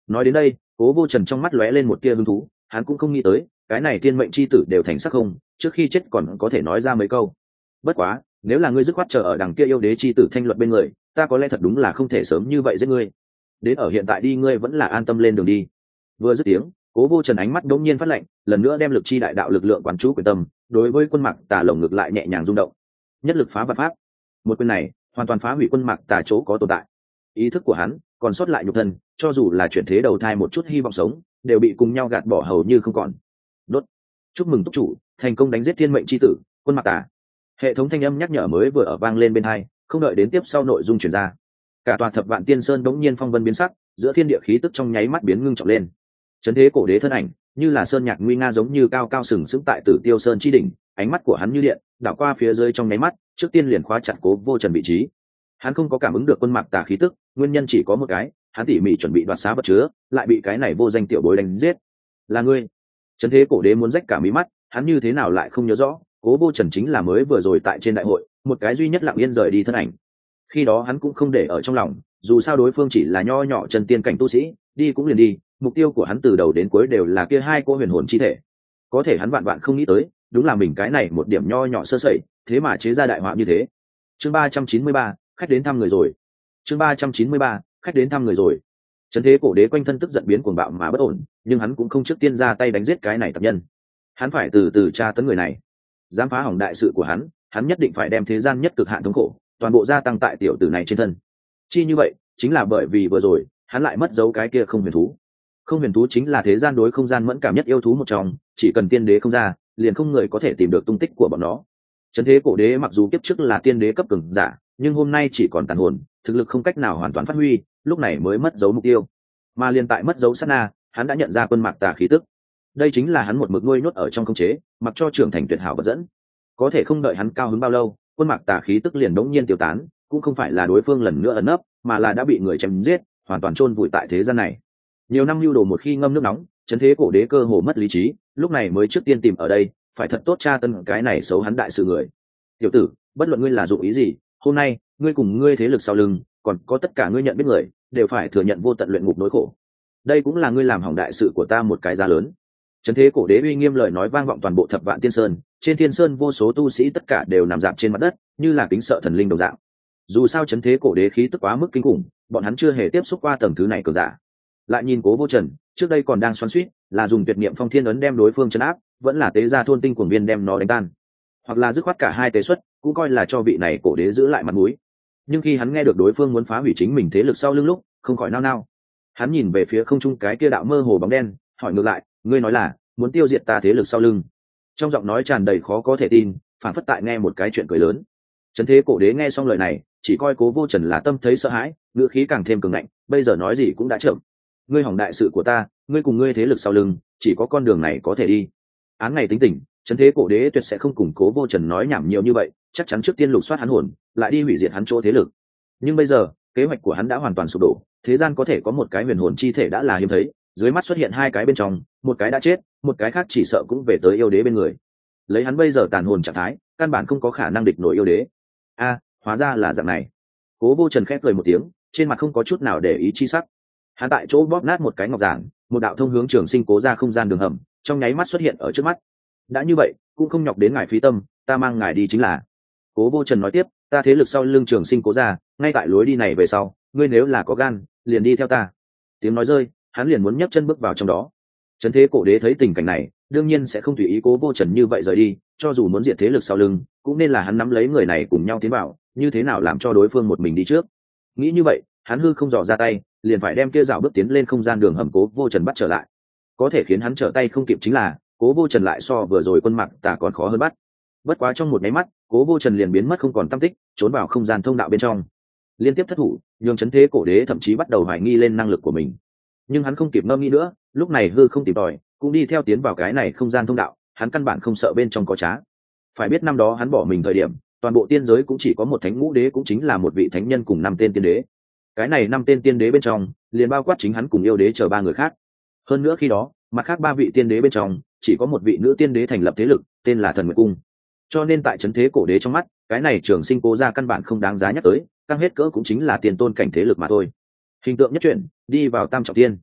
Nói đến đây, Cố Vô Trần trong mắt lóe lên một tia hứng thú, hắn cũng không nghĩ tới cái này thiên mệnh chi tử đều thành sắc không, trước khi chết còn có thể nói ra mấy câu. Bất quá, nếu là ngươi dứt khoát chờ ở đằng kia yêu đế chi tử thanh luật bên người, ta có lẽ thật đúng là không thể sớm như vậy giết ngươi. Đến ở hiện tại đi, ngươi vẫn là an tâm lên đường đi. Vừa dứt tiếng, Cố Vô Trần ánh mắt đống nhiên phát lạnh, lần nữa đem lực chi đại đạo lực lượng quán chú quyền tâm, đối với quân Mạc Tà lồng ngực lại nhẹ nhàng rung động. Nhất lực phá vạn pháp. Một quyền này, hoàn toàn phá hủy quân Mạc Tà chỗ có tồn tại. Ý thức của hắn, còn sót lại nhục thân, cho dù là chuyển thế đầu thai một chút hy vọng sống, đều bị cùng nhau gạt bỏ hầu như không còn. Đốt. Chúc mừng túc chủ, thành công đánh giết thiên mệnh chi tử, quân Mạc Tà. Hệ thống thanh âm nhắc nhở mới vừa ở vang lên bên tai, không đợi đến tiếp sau nội dung truyền ra. Cả tòa Thập Vạn Tiên Sơn đống nhiên phong vân biến sắc, giữa thiên địa khí tức trong nháy mắt biến ngưng trọng lên. Chấn thế cổ đế thân ảnh, như là sơn nhạc nguy nga giống như cao cao sừng sững tại Tử Tiêu Sơn chi đỉnh, ánh mắt của hắn như điện, đảo qua phía dưới trong nháy mắt, trước tiên liền khóa chặt Cố Vô Trần vị trí. Hắn không có cảm ứng được quân Mạc Tà khí tức, nguyên nhân chỉ có một cái, hắn tỉ mỉ chuẩn bị đoạt xá vật chứa, lại bị cái này vô danh tiểu bối đánh giết. Là ngươi? Chấn thế cổ đế muốn rách cả mí mắt, hắn như thế nào lại không nhớ rõ, Cố Vô Trần chính là mới vừa rồi tại trên đại hội, một cái duy nhất lặng yên rời đi thân ảnh. Khi đó hắn cũng không để ở trong lòng, dù sao đối phương chỉ là nho nhỏ chân tiên cảnh tu sĩ, đi cũng liền đi, mục tiêu của hắn từ đầu đến cuối đều là kia hai cô huyền hồn chi thể. Có thể hắn vạn vạn không nghĩ tới, đúng là mình cái này một điểm nho nhỏ sơ sẩy, thế mà chế ra đại họa như thế. Chương ba trăm chín mươi ba, khách đến thăm người rồi. Chương ba trăm chín mươi ba, khách đến thăm người rồi. Chấn thế cổ đế quanh thân tức giận biến cuồng bạo mà bất ổn, nhưng hắn cũng không trước tiên ra tay đánh giết cái này tập nhân. Hắn phải từ từ tra tấn người này, dám phá hỏng đại sự của hắn, hắn nhất định phải đem thế gian nhất cực hạn thống khổ, toàn bộ gia tăng tại tiểu tử này trên thân. Chi như vậy, chính là bởi vì vừa rồi, hắn lại mất dấu cái kia không huyền thú. Không huyền thú chính là thế gian đối không gian mẫn cảm nhất yêu thú một trong, chỉ cần tiên đế không ra, liền không người có thể tìm được tung tích của bọn nó. Chấn thế cổ đế mặc dù kiếp trước là tiên đế cấp cường giả, nhưng hôm nay chỉ còn tàn hồn, thực lực không cách nào hoàn toàn phát huy, lúc này mới mất dấu mục tiêu. Mà liền tại mất dấu sát na, hắn đã nhận ra quân Mạc Tà khí tức. Đây chính là hắn một mực nuôi nhốt ở trong khống chế, mặc cho trưởng thành tuyệt hảo vật dẫn. Có thể không đợi hắn cao hứng bao lâu, quân Mạc Tà khí tức liền đống nhiên tiêu tán, cũng không phải là đối phương lần nữa ẩn nấp, mà là đã bị người chém giết, hoàn toàn chôn vùi tại thế gian này. Nhiều năm lưu đồ một khi ngâm nước nóng, chấn thế cổ đế cơ hồ mất lý trí, lúc này mới trước tiên tìm ở đây, phải thật tốt tra tân cái này xấu hắn đại sự người. Tiểu tử, bất luận ngươi là dụng ý gì, hôm nay ngươi cùng ngươi thế lực sau lưng, còn có tất cả ngươi nhận biết người, đều phải thừa nhận vô tận luyện ngục nỗi khổ. Đây cũng là ngươi làm hỏng đại sự của ta một cái giá lớn. Chấn thế cổ đế uy nghiêm lời nói vang vọng toàn bộ Thập Vạn Tiên Sơn, trên Thiên Sơn vô số tu sĩ tất cả đều nằm dạp trên mặt đất, như là kính sợ thần linh đồng dạng. Dù sao chấn thế cổ đế khí tức quá mức kinh khủng, bọn hắn chưa hề tiếp xúc qua tầng thứ này cường giả. Lại nhìn Cố Vô Trần, trước đây còn đang xoắn xuýt, là dùng tuyệt niệm phong thiên ấn đem đối phương trấn áp, vẫn là tế gia thôn tinh cuồng viên đem nó đánh tan, hoặc là dứt khoát cả hai tế xuất, cũng coi là cho vị này cổ đế giữ lại mặt mũi. Nhưng khi hắn nghe được đối phương muốn phá hủy chính mình thế lực sau lưng lúc, không khỏi nao nao. Hắn nhìn về phía không trung cái kia đạo mơ hồ bóng đen, hỏi ngược lại, ngươi nói là muốn tiêu diệt ta thế lực sau lưng? Trong giọng nói tràn đầy khó có thể tin, phản phất tại nghe một cái chuyện cười lớn. Chấn thế cổ đế nghe xong lời này, chỉ coi Cố Vô Trần là tâm thấy sợ hãi, ngữ khí càng thêm cường ngạnh, bây giờ nói gì cũng đã chậm. Ngươi hỏng đại sự của ta, ngươi cùng ngươi thế lực sau lưng, chỉ có con đường này có thể đi. Án ngày tính tình, chấn thế cổ đế tuyệt sẽ không cùng Cố Vô Trần nói nhảm nhiều như vậy, chắc chắn trước tiên lục soát hắn hồn, lại đi hủy diệt hắn chỗ thế lực. Nhưng bây giờ, kế hoạch của hắn đã hoàn toàn sụp đổ, thế gian có thể có một cái huyền hồn chi thể đã là hiếm thấy, dưới mắt xuất hiện hai cái bên trong, một cái đã chết, một cái khác chỉ sợ cũng về tới yêu đế bên người. Lấy hắn bây giờ tàn hồn trạng thái, căn bản không có khả năng địch nổi yêu đế. A, hóa ra là dạng này. Cố Vô Trần khép cười một tiếng, trên mặt không có chút nào để ý chi sắc. Hắn tại chỗ bóp nát một cái ngọc giản, một đạo thông hướng Trường Sinh Cố ra không gian đường hầm, trong nháy mắt xuất hiện ở trước mắt. Đã như vậy, cũng không nhọc đến ngài phí tâm, ta mang ngài đi chính là. Cố Vô Trần nói tiếp, ta thế lực sau lưng Trường Sinh Cố ra, ngay tại lối đi này về sau, ngươi nếu là có gan, liền đi theo ta. Tiếng nói rơi, hắn liền muốn nhấc chân bước vào trong đó. Chấn thế cổ đế thấy tình cảnh này, đương nhiên sẽ không tùy ý Cố Vô Trần như vậy rời đi, cho dù muốn diệt thế lực sau lưng, cũng nên là hắn nắm lấy người này cùng nhau tiến vào, như thế nào làm cho đối phương một mình đi trước. Nghĩ như vậy, hắn hư không dò ra tay, liền phải đem kia dạo bước tiến lên không gian đường hầm Cố Vô Trần bắt trở lại. Có thể khiến hắn trở tay không kịp chính là, Cố Vô Trần lại so vừa rồi quân Mạc Tà còn khó hơn bắt. Bất quá trong một máy mắt, Cố Vô Trần liền biến mất không còn tăm tích, trốn vào không gian thông đạo bên trong. Liên tiếp thất thủ, nhường chấn thế cổ đế thậm chí bắt đầu hoài nghi lên năng lực của mình. Nhưng hắn không kịp ngẫm nghĩ nữa, lúc này hư không tìm tòi, cũng đi theo tiến vào cái này không gian thông đạo, hắn căn bản không sợ bên trong có trá. Phải biết năm đó hắn bỏ mình thời điểm, toàn bộ tiên giới cũng chỉ có một thánh ngũ đế, cũng chính là một vị thánh nhân cùng năm tên tiên đế. Cái này năm tên tiên đế bên trong, liền bao quát chính hắn cùng yêu đế chờ ba người khác. Hơn nữa khi đó, mặt khác ba vị tiên đế bên trong, chỉ có một vị nữ tiên đế thành lập thế lực, tên là Thần Nguyệt Cung. Cho nên tại chấn thế cổ đế trong mắt, cái này Trường Sinh Cố ra căn bản không đáng giá nhắc tới, căng hết cỡ cũng chính là tiền tôn cảnh thế lực mà thôi. Hình tượng nhất chuyển, đi vào tam trọng tiên.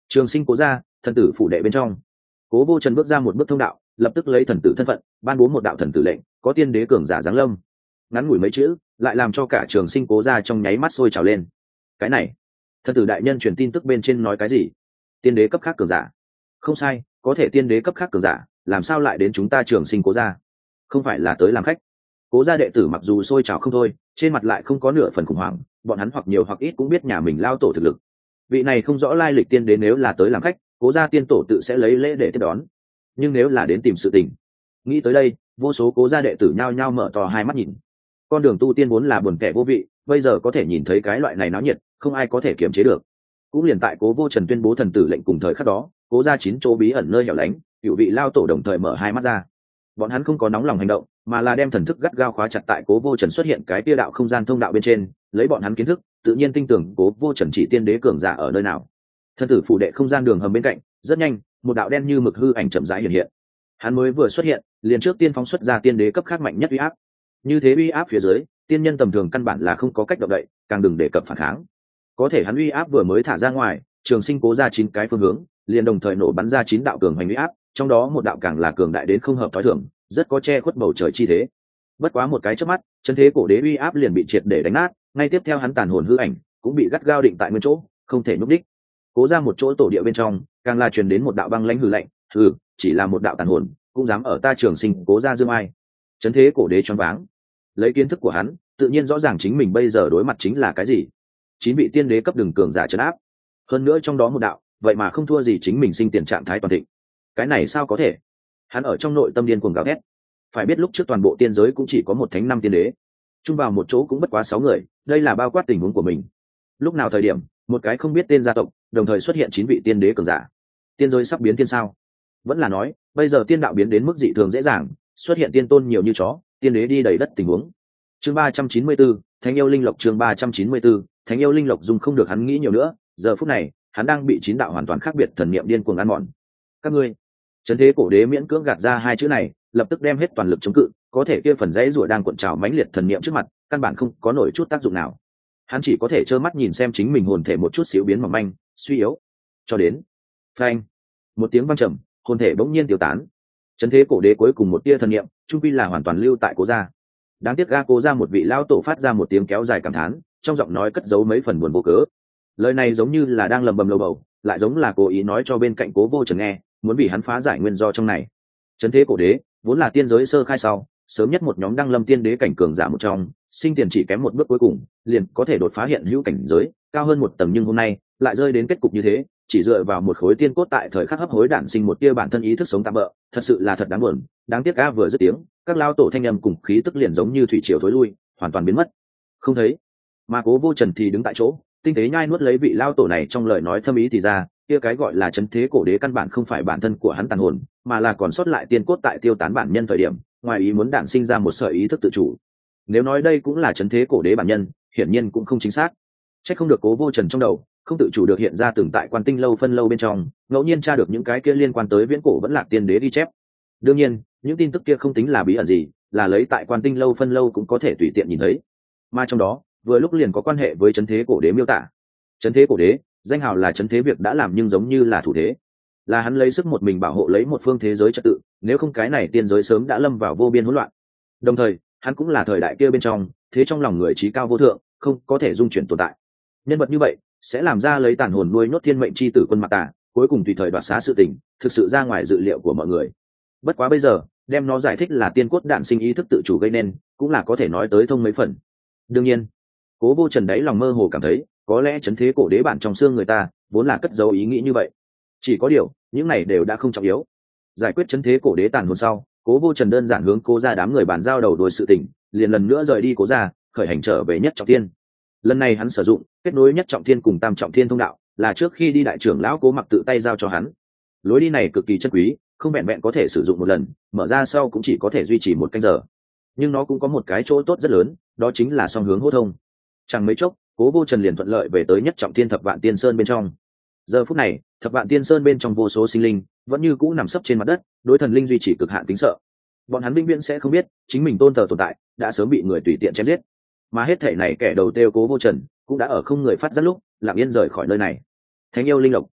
Trường Sinh Cố gia, thần tử phủ đệ bên trong. Cố Vô Trần bước ra một bước thông đạo, lập tức lấy thần tử thân phận ban bố một đạo thần tử lệnh, có tiên đế cường giả giáng lâm. Ngắn ngủi mấy chữ lại làm cho cả Trường Sinh Cố gia trong nháy mắt sôi trào lên. Cái này, thần tử đại nhân truyền tin tức bên trên nói cái gì? Tiên đế cấp khác cường giả? Không sai, có thể tiên đế cấp khác cường giả làm sao lại đến chúng ta Trường Sinh Cố gia? Không phải là tới làm khách? Cố gia đệ tử mặc dù sôi trào không thôi, trên mặt lại không có nửa phần khủng hoảng, bọn hắn hoặc nhiều hoặc ít cũng biết nhà mình lao tổ thực lực. Vị này không rõ lai lịch tiên đế nếu là tới làm khách, Cố gia tiên tổ tự sẽ lấy lễ để tiếp đón. Nhưng nếu là đến tìm sự tình, nghĩ tới đây, vô số Cố gia đệ tử nhao nhao mở to hai mắt nhìn. Con đường tu tiên vốn là buồn kẻ vô vị, bây giờ có thể nhìn thấy cái loại này náo nhiệt, không ai có thể kiềm chế được. Cũng liền tại Cố Vô Trần tuyên bố thần tử lệnh cùng thời khắc đó, Cố gia chín chỗ bí ẩn nơi hẻo lánh, cựu vị lao tổ đồng thời mở hai mắt ra. Bọn hắn không có nóng lòng hành động, mà là đem thần thức gắt gao khóa chặt tại Cố Vô Trần xuất hiện cái tia đạo không gian thông đạo bên trên, lấy bọn hắn kiến thức tự nhiên tin tưởng Cố Vô Trần chỉ tiên đế cường giả ở nơi nào. Thần tử phủ đệ không gian đường hầm bên cạnh, rất nhanh một đạo đen như mực hư ảnh chậm rãi hiện hiện. Hắn mới vừa xuất hiện, liền trước tiên phóng xuất ra tiên đế cấp khác mạnh nhất uy áp. Như thế uy áp phía dưới, tiên nhân tầm thường căn bản là không có cách động đậy, càng đừng đề cập phản kháng. Có thể hắn uy áp vừa mới thả ra ngoài, Trường Sinh Cố ra chín cái phương hướng, liền đồng thời nổ bắn ra chín đạo cường hành uy áp, trong đó một đạo càng là cường đại đến không hợp thói thường, rất có che khuất bầu trời chi thế. Bất quá một cái chớp mắt, chân thế cổ đế uy áp liền bị triệt để đánh nát, ngay tiếp theo hắn tàn hồn hư ảnh cũng bị gắt gao định tại nguyên chỗ, không thể nhúc đích. Cố ra một chỗ tổ địa bên trong, càng là truyền đến một đạo băng lãnh hư lạnh, hừ, chỉ là một đạo tàn hồn, cũng dám ở ta Trường Sinh Cố ra dương ai. Chân thế cổ đế choáng váng. Lấy kiến thức của hắn, tự nhiên rõ ràng chính mình bây giờ đối mặt chính là cái gì. Chín vị tiên đế cấp đường cường giả trấn áp, hơn nữa trong đó một đạo, vậy mà không thua gì chính mình sinh tiền trạng thái toàn thịnh. Cái này sao có thể? Hắn ở trong nội tâm điên cuồng gào thét. Phải biết lúc trước toàn bộ tiên giới cũng chỉ có một thánh năm tiên đế, chung vào một chỗ cũng bất quá sáu người, đây là bao quát tình huống của mình. Lúc nào thời điểm, một cái không biết tên gia tộc, đồng thời xuất hiện chín vị tiên đế cường giả. Tiên giới sắp biến tiên sao? Vẫn là nói, bây giờ tiên đạo biến đến mức dị thường dễ dàng, xuất hiện tiên tôn nhiều như chó, tiên đế đi đầy đất tình huống. Chương ba trăm chín mươi 4, Thánh yêu linh lộc chương ba trăm chín mươi 4, Thánh yêu linh lộc dùng không được hắn nghĩ nhiều nữa, giờ phút này, hắn đang bị chín đạo hoàn toàn khác biệt thần niệm điên cuồng ăn mòn. Các ngươi, Trấn thế cổ đế miễn cưỡng gạt ra hai chữ này, lập tức đem hết toàn lực chống cự, có thể kia phần dãy rủa đang cuộn trào mãnh liệt thần niệm trước mặt, căn bản không có nổi chút tác dụng nào. Hắn chỉ có thể trơ mắt nhìn xem chính mình hồn thể một chút xíu biến mỏng manh, suy yếu, cho đến phanh, một tiếng vang trầm, hồn thể bỗng nhiên tiêu tán. Trấn thế cổ đế cuối cùng một tia thần niệm, trung quy là hoàn toàn lưu tại Cố gia. Đáng tiếc ga Cố gia một vị lão tổ phát ra một tiếng kéo dài cảm thán, trong giọng nói cất giấu mấy phần buồn vô cớ. Lời này giống như là đang lầm bầm lầu bầu, lại giống là cố ý nói cho bên cạnh Cố Vô Trần nghe, muốn vì hắn phá giải nguyên do trong này. Trấn thế cổ đế vốn là tiên giới sơ khai sau, sớm nhất một nhóm đăng lâm tiên đế cảnh cường giả một trong, sinh tiền chỉ kém một bước cuối cùng, liền có thể đột phá hiện hữu cảnh giới, cao hơn một tầng, nhưng hôm nay lại rơi đến kết cục như thế, chỉ dựa vào một khối tiên cốt tại thời khắc hấp hối đản sinh một tia bản thân ý thức sống tạm bỡ, thật sự là thật đáng buồn. Đáng tiếc ga vừa dứt tiếng, các lao tổ thanh âm cùng khí tức liền giống như thủy triều thối lui, hoàn toàn biến mất, không thấy. Mà Cố Vô Trần thì đứng tại chỗ, tinh tế nhai nuốt lấy vị lao tổ này trong lời nói thâm ý thì ra, kia cái gọi là trấn thế cổ đế căn bản không phải bản thân của hắn tàn hồn, mà là còn sót lại tiên cốt tại tiêu tán bản nhân thời điểm, ngoài ý muốn đản sinh ra một sợi ý thức tự chủ. Nếu nói đây cũng là trấn thế cổ đế bản nhân, hiển nhiên cũng không chính xác. Chắc không được Cố Vô Trần trong đầu không tự chủ được hiện ra từng tại Quan Tinh lâu phân lâu bên trong, ngẫu nhiên tra được những cái kia liên quan tới viễn cổ vẫn lạc tiên đế ghi chép. Đương nhiên, những tin tức kia không tính là bí ẩn gì, là lấy tại Quan Tinh lâu phân lâu cũng có thể tùy tiện nhìn thấy. Mà trong đó, vừa lúc liền có quan hệ với trấn thế cổ đế miêu tả. Trấn thế cổ đế, danh hào là trấn thế việc đã làm nhưng giống như là thủ thế, là hắn lấy sức một mình bảo hộ lấy một phương thế giới trật tự, nếu không cái này tiên giới sớm đã lâm vào vô biên hỗn loạn. Đồng thời, hắn cũng là thời đại kia bên trong thế trong lòng người trí cao vô thượng, không có thể dung chuyển tồn tại. Nhân vật như vậy sẽ làm ra lấy tàn hồn nuôi nhốt thiên mệnh chi tử quân mặt tà, cuối cùng tùy thời đoạt xá sự tình, thực sự ra ngoài dự liệu của mọi người. Bất quá bây giờ đem nó giải thích là tiên cốt đạn sinh ý thức tự chủ gây nên, cũng là có thể nói tới thông mấy phần. Đương nhiên, Cố Vô Trần đấy lòng mơ hồ cảm thấy, có lẽ trấn thế cổ đế bản trong xương người ta vốn là cất giấu ý nghĩ như vậy. Chỉ có điều, những này đều đã không trọng yếu. Giải quyết trấn thế cổ đế tàn hồn sau, Cố Vô Trần đơn giản hướng Cố gia đám người bàn giao đầu đuôi sự tình, liền lần nữa rời đi Cố gia, khởi hành trở về Nhất Trọng Thiên. Lần này hắn sử dụng kết nối Nhất Trọng Thiên cùng Tam Trọng Thiên thông đạo, là trước khi đi đại trưởng lão Cố Mặc tự tay giao cho hắn. Lối đi này cực kỳ chất quý, không vẹn vẹn có thể sử dụng một lần, mở ra sau cũng chỉ có thể duy trì một canh giờ. Nhưng nó cũng có một cái chỗ tốt rất lớn, đó chính là song hướng hô thông. Chẳng mấy chốc, Cố Vô Trần liền thuận lợi về tới Nhất Trọng Thiên Thập Vạn Tiên Sơn bên trong. Giờ phút này, Thập Vạn Tiên Sơn bên trong vô số sinh linh vẫn như cũ nằm sấp trên mặt đất, đối thần linh duy trì cực hạn kính sợ. Bọn hắn vĩnh viễn sẽ không biết, chính mình tôn thờ tồn tại đã sớm bị người tùy tiện chém giết. Mà hết thảy này kẻ đầu tiêu Cố Vô Trần cũng đã ở không người phát giác lúc lặng yên rời khỏi nơi này. Thánh yêu linh lộc,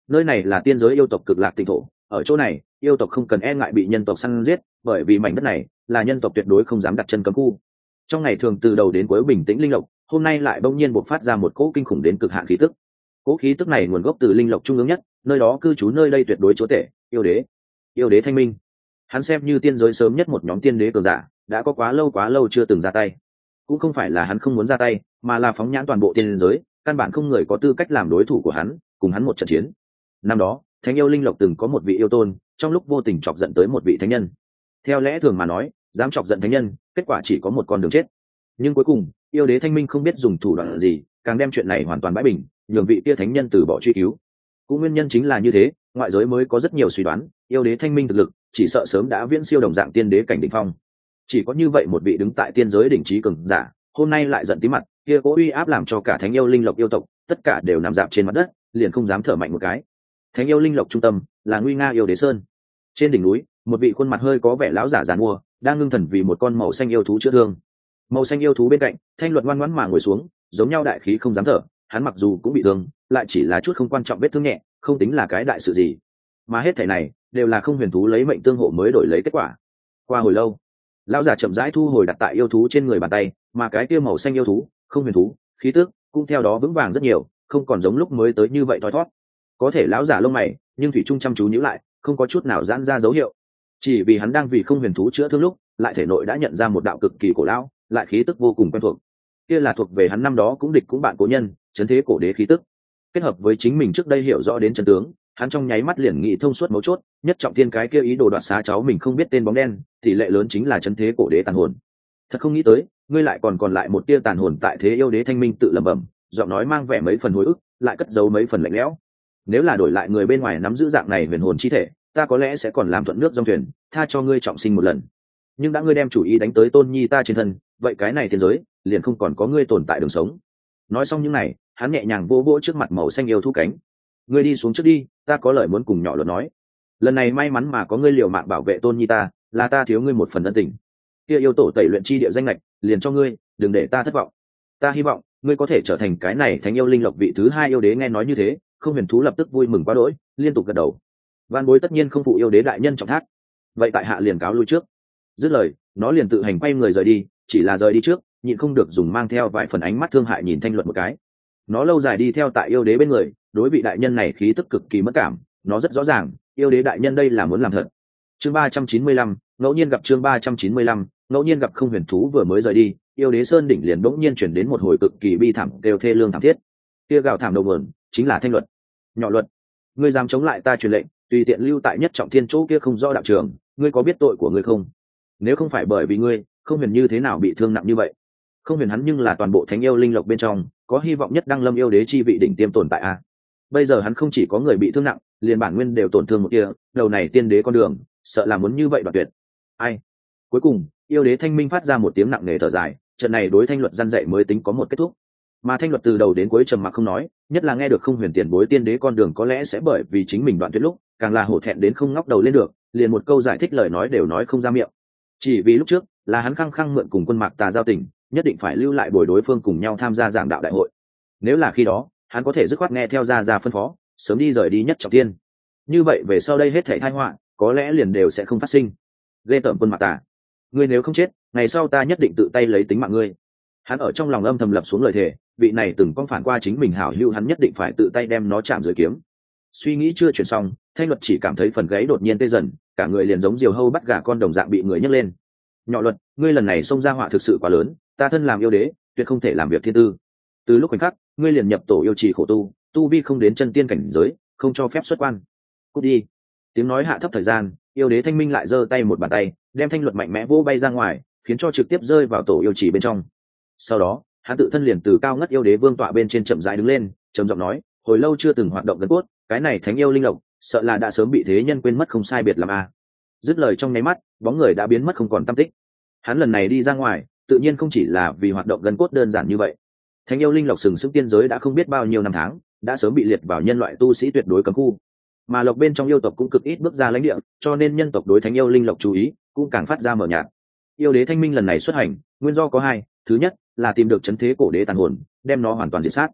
Nơi này là tiên giới yêu tộc cực lạc tịnh thổ, ở chỗ này yêu tộc không cần e ngại bị nhân tộc săn giết, bởi vì mảnh đất này là nhân tộc tuyệt đối không dám đặt chân cấm khu. Trong ngày thường từ đầu đến cuối bình tĩnh linh lộc, hôm nay lại bỗng nhiên bộc phát ra một cỗ kinh khủng đến cực hạn khí tức. Cỗ khí tức này nguồn gốc từ linh lộc trung ương nhất, nơi đó cư trú nơi đây tuyệt đối chúa tể, yêu đế. Yêu đế Thanh Minh, hắn xem như tiên giới sớm nhất một nhóm tiên đế cường giả, đã có quá lâu quá lâu chưa từng ra tay. Cũng không phải là hắn không muốn ra tay, mà là phóng nhãn toàn bộ tiên giới, căn bản không người có tư cách làm đối thủ của hắn, cùng hắn một trận chiến. Năm đó thánh yêu linh lộc từng có một vị yêu tôn, trong lúc vô tình chọc giận tới một vị thánh nhân. Theo lẽ thường mà nói, dám chọc giận thánh nhân, kết quả chỉ có một con đường chết. Nhưng cuối cùng yêu đế Thanh Minh không biết dùng thủ đoạn gì, càng đem chuyện này hoàn toàn bãi bình, nhường vị kia thánh nhân từ bỏ truy cứu. Cũng nguyên nhân chính là như thế, ngoại giới mới có rất nhiều suy đoán, yêu đế Thanh Minh thực lực chỉ sợ sớm đã viễn siêu đồng dạng tiên đế cảnh đỉnh phong. Chỉ có như vậy một vị đứng tại tiên giới đỉnh trí cường giả, hôm nay lại giận tí mặt, kia cố uy áp làm cho cả thánh yêu linh lộc yêu tộc tất cả đều nằm dạp trên mặt đất, liền không dám thở mạnh một cái. Thánh yêu linh lộc trung tâm là nguy nga yêu đế sơn. Trên đỉnh núi, một vị khuôn mặt hơi có vẻ lão giả giàn mua đang ngưng thần vì một con màu xanh yêu thú chữa thương. Màu xanh yêu thú bên cạnh, Thanh Luật ngoan ngoãn mà ngồi xuống, giống nhau đại khí không dám thở. Hắn mặc dù cũng bị thương, lại chỉ là chút không quan trọng vết thương nhẹ, không tính là cái đại sự gì. Mà hết thảy này đều là không huyền thú lấy mệnh tương hộ mới đổi lấy kết quả. Qua hồi lâu, lão giả chậm rãi thu hồi đặt tại yêu thú trên người bàn tay, mà cái kia màu xanh yêu thú, không huyền thú, khí tức cũng theo đó vững vàng rất nhiều, không còn giống lúc mới tới như vậy thoi thoát. Có thể lão giả lông mày, nhưng thủy trung chăm chú nhíu lại, không có chút nào giãn ra dấu hiệu. Chỉ vì hắn đang vì không huyền thú chữa thương lúc, lại thể nội đã nhận ra một đạo cực kỳ cổ lão, lại khí tức vô cùng quen thuộc. Kia là thuộc về hắn năm đó cũng địch cũng bạn cố nhân, chấn thế cổ đế khí tức. Kết hợp với chính mình trước đây hiểu rõ đến chân tướng, hắn trong nháy mắt liền nghĩ thông suốt mấu chốt, nhất trọng thiên cái kia ý đồ đoạt xá cháu mình không biết tên bóng đen, tỷ lệ lớn chính là chấn thế cổ đế tàn hồn. Thật không nghĩ tới, ngươi lại còn còn lại một tia tàn hồn tại thế yêu đế Thanh Minh tự lẩm bẩm, giọng nói mang vẻ mấy phần hồi ức, lại cất giấu mấy phần lạnh lẽo. Nếu là đổi lại người bên ngoài nắm giữ dạng này huyền hồn chi thể, ta có lẽ sẽ còn làm thuận nước dòng thuyền, tha cho ngươi trọng sinh một lần. Nhưng đã ngươi đem chủ ý đánh tới tôn nhi ta trên thân, vậy cái này thiên giới liền không còn có ngươi tồn tại đường sống. Nói xong những này, hắn nhẹ nhàng vỗ vỗ trước mặt màu xanh yêu thú cánh. Ngươi đi xuống trước đi, ta có lời muốn cùng nhỏ luật nói. Lần này may mắn mà có ngươi liều mạng bảo vệ tôn nhi ta, là ta thiếu ngươi một phần ân tình. Kia yêu tổ tẩy luyện chi địa danh lệch, liền cho ngươi, đừng để ta thất vọng. Ta hy vọng ngươi có thể trở thành cái này thánh yêu linh lộc vị thứ hai yêu đế. Nghe nói như thế, không huyền thú lập tức vui mừng quá đỗi, liên tục gật đầu. Van bối tất nhiên không phụ yêu đế đại nhân trọng thác, vậy tại hạ liền cáo lui trước. Dứt lời, nó liền tự hành quay người rời đi, chỉ là rời đi trước, nhịn không được dùng mang theo vài phần ánh mắt thương hại nhìn Thanh Luật một cái. Nó lâu dài đi theo tại yêu đế bên người, đối vị đại nhân này khí tức cực kỳ mất cảm, nó rất rõ ràng, yêu đế đại nhân đây là muốn làm thật. Chương ba trăm chín mươi lăm, ngẫu nhiên gặp chương ba trăm chín mươi lăm, ngẫu nhiên gặp không huyền thú vừa mới rời đi, yêu đế sơn đỉnh liền bỗng nhiên chuyển đến một hồi cực kỳ bi thảm kêu thê lương thảm thiết. Kia gào thảm đầu nguồn chính là Thanh Luật. Nhỏ Luật, ngươi dám chống lại ta truyền lệnh, tùy tiện lưu tại nhất trọng thiên chỗ kia không rõ đạo trường, ngươi có biết tội của ngươi không? Nếu không phải bởi vì ngươi, không huyền như thế nào bị thương nặng như vậy? Không huyền hắn nhưng là toàn bộ thánh yêu linh lộc bên trong có hy vọng nhất đăng lâm yêu đế chi vị đỉnh tiêm tồn tại a. Bây giờ hắn không chỉ có người bị thương nặng, liền bản nguyên đều tổn thương một kia, đầu này tiên đế con đường, sợ là muốn như vậy đoạt tuyệt. Ai? Cuối cùng, yêu đế Thanh Minh phát ra một tiếng nặng nề thở dài, trận này đối Thanh Luật gian dạy mới tính có một kết thúc. Mà Thanh Luật từ đầu đến cuối trầm mặc không nói, nhất là nghe được không huyền tiền bối tiên đế con đường có lẽ sẽ bởi vì chính mình đoạn tuyệt lúc, càng là hổ thẹn đến không ngóc đầu lên được, liền một câu giải thích lời nói đều nói không ra miệng. Chỉ vì lúc trước là hắn khăng khăng mượn cùng quân Mạc Tà giao tình, nhất định phải lưu lại bồi đối phương cùng nhau tham gia giảng đạo đại hội. Nếu là khi đó, hắn có thể dứt khoát nghe theo gia gia phân phó, sớm đi rời đi nhất trọng thiên. Như vậy về sau đây hết thảy tai họa, có lẽ liền đều sẽ không phát sinh. Ghê tởm quân Mạc Tà, ngươi nếu không chết, ngày sau ta nhất định tự tay lấy tính mạng ngươi. Hắn ở trong lòng âm thầm lập xuống lời thề, vị này từng con phản qua chính mình hảo hữu hắn nhất định phải tự tay đem nó chạm dưới kiếm. Suy nghĩ chưa chuyển xong, Thanh Luật chỉ cảm thấy phần gáy đột nhiên tê dần, cả người liền giống diều hâu bắt gà con đồng dạng bị người nhấc lên. Nhỏ Luật, ngươi lần này xông ra họa thực sự quá lớn, ta thân làm yêu đế, tuyệt không thể làm việc thiên tư. Từ lúc khoảnh khắc, ngươi liền nhập tổ yêu trì khổ tu, tu vi không đến chân tiên cảnh giới, không cho phép xuất quan. Cút đi. Tiếng nói hạ thấp thời gian, yêu đế Thanh Minh lại giơ tay một bàn tay, đem Thanh Luật mạnh mẽ vỗ bay ra ngoài, khiến cho trực tiếp rơi vào tổ yêu trì bên trong. Sau đó, hắn tự thân liền từ cao ngất yêu đế vương tọa bên trên chậm rãi đứng lên, trầm giọng nói, hồi lâu chưa từng hoạt động gần cốt, cái này thánh yêu linh lộc, sợ là đã sớm bị thế nhân quên mất không sai biệt làm a. À. Dứt lời trong nháy mắt, bóng người đã biến mất không còn tăm tích. Hắn lần này đi ra ngoài, tự nhiên không chỉ là vì hoạt động gần cốt đơn giản như vậy. Thánh yêu linh lộc sừng sững tiên giới đã không biết bao nhiêu năm tháng, đã sớm bị liệt vào nhân loại tu sĩ tuyệt đối cấm khu. Mà lộc bên trong yêu tộc cũng cực ít bước ra lãnh địa, cho nên nhân tộc đối thánh yêu linh lộc chú ý cũng càng phát ra mờ nhạt. Yêu đế Thanh Minh lần này xuất hành, nguyên do có hai, thứ nhất là tìm được chấn thế cổ đế tàn hồn, đem nó hoàn toàn diệt sát.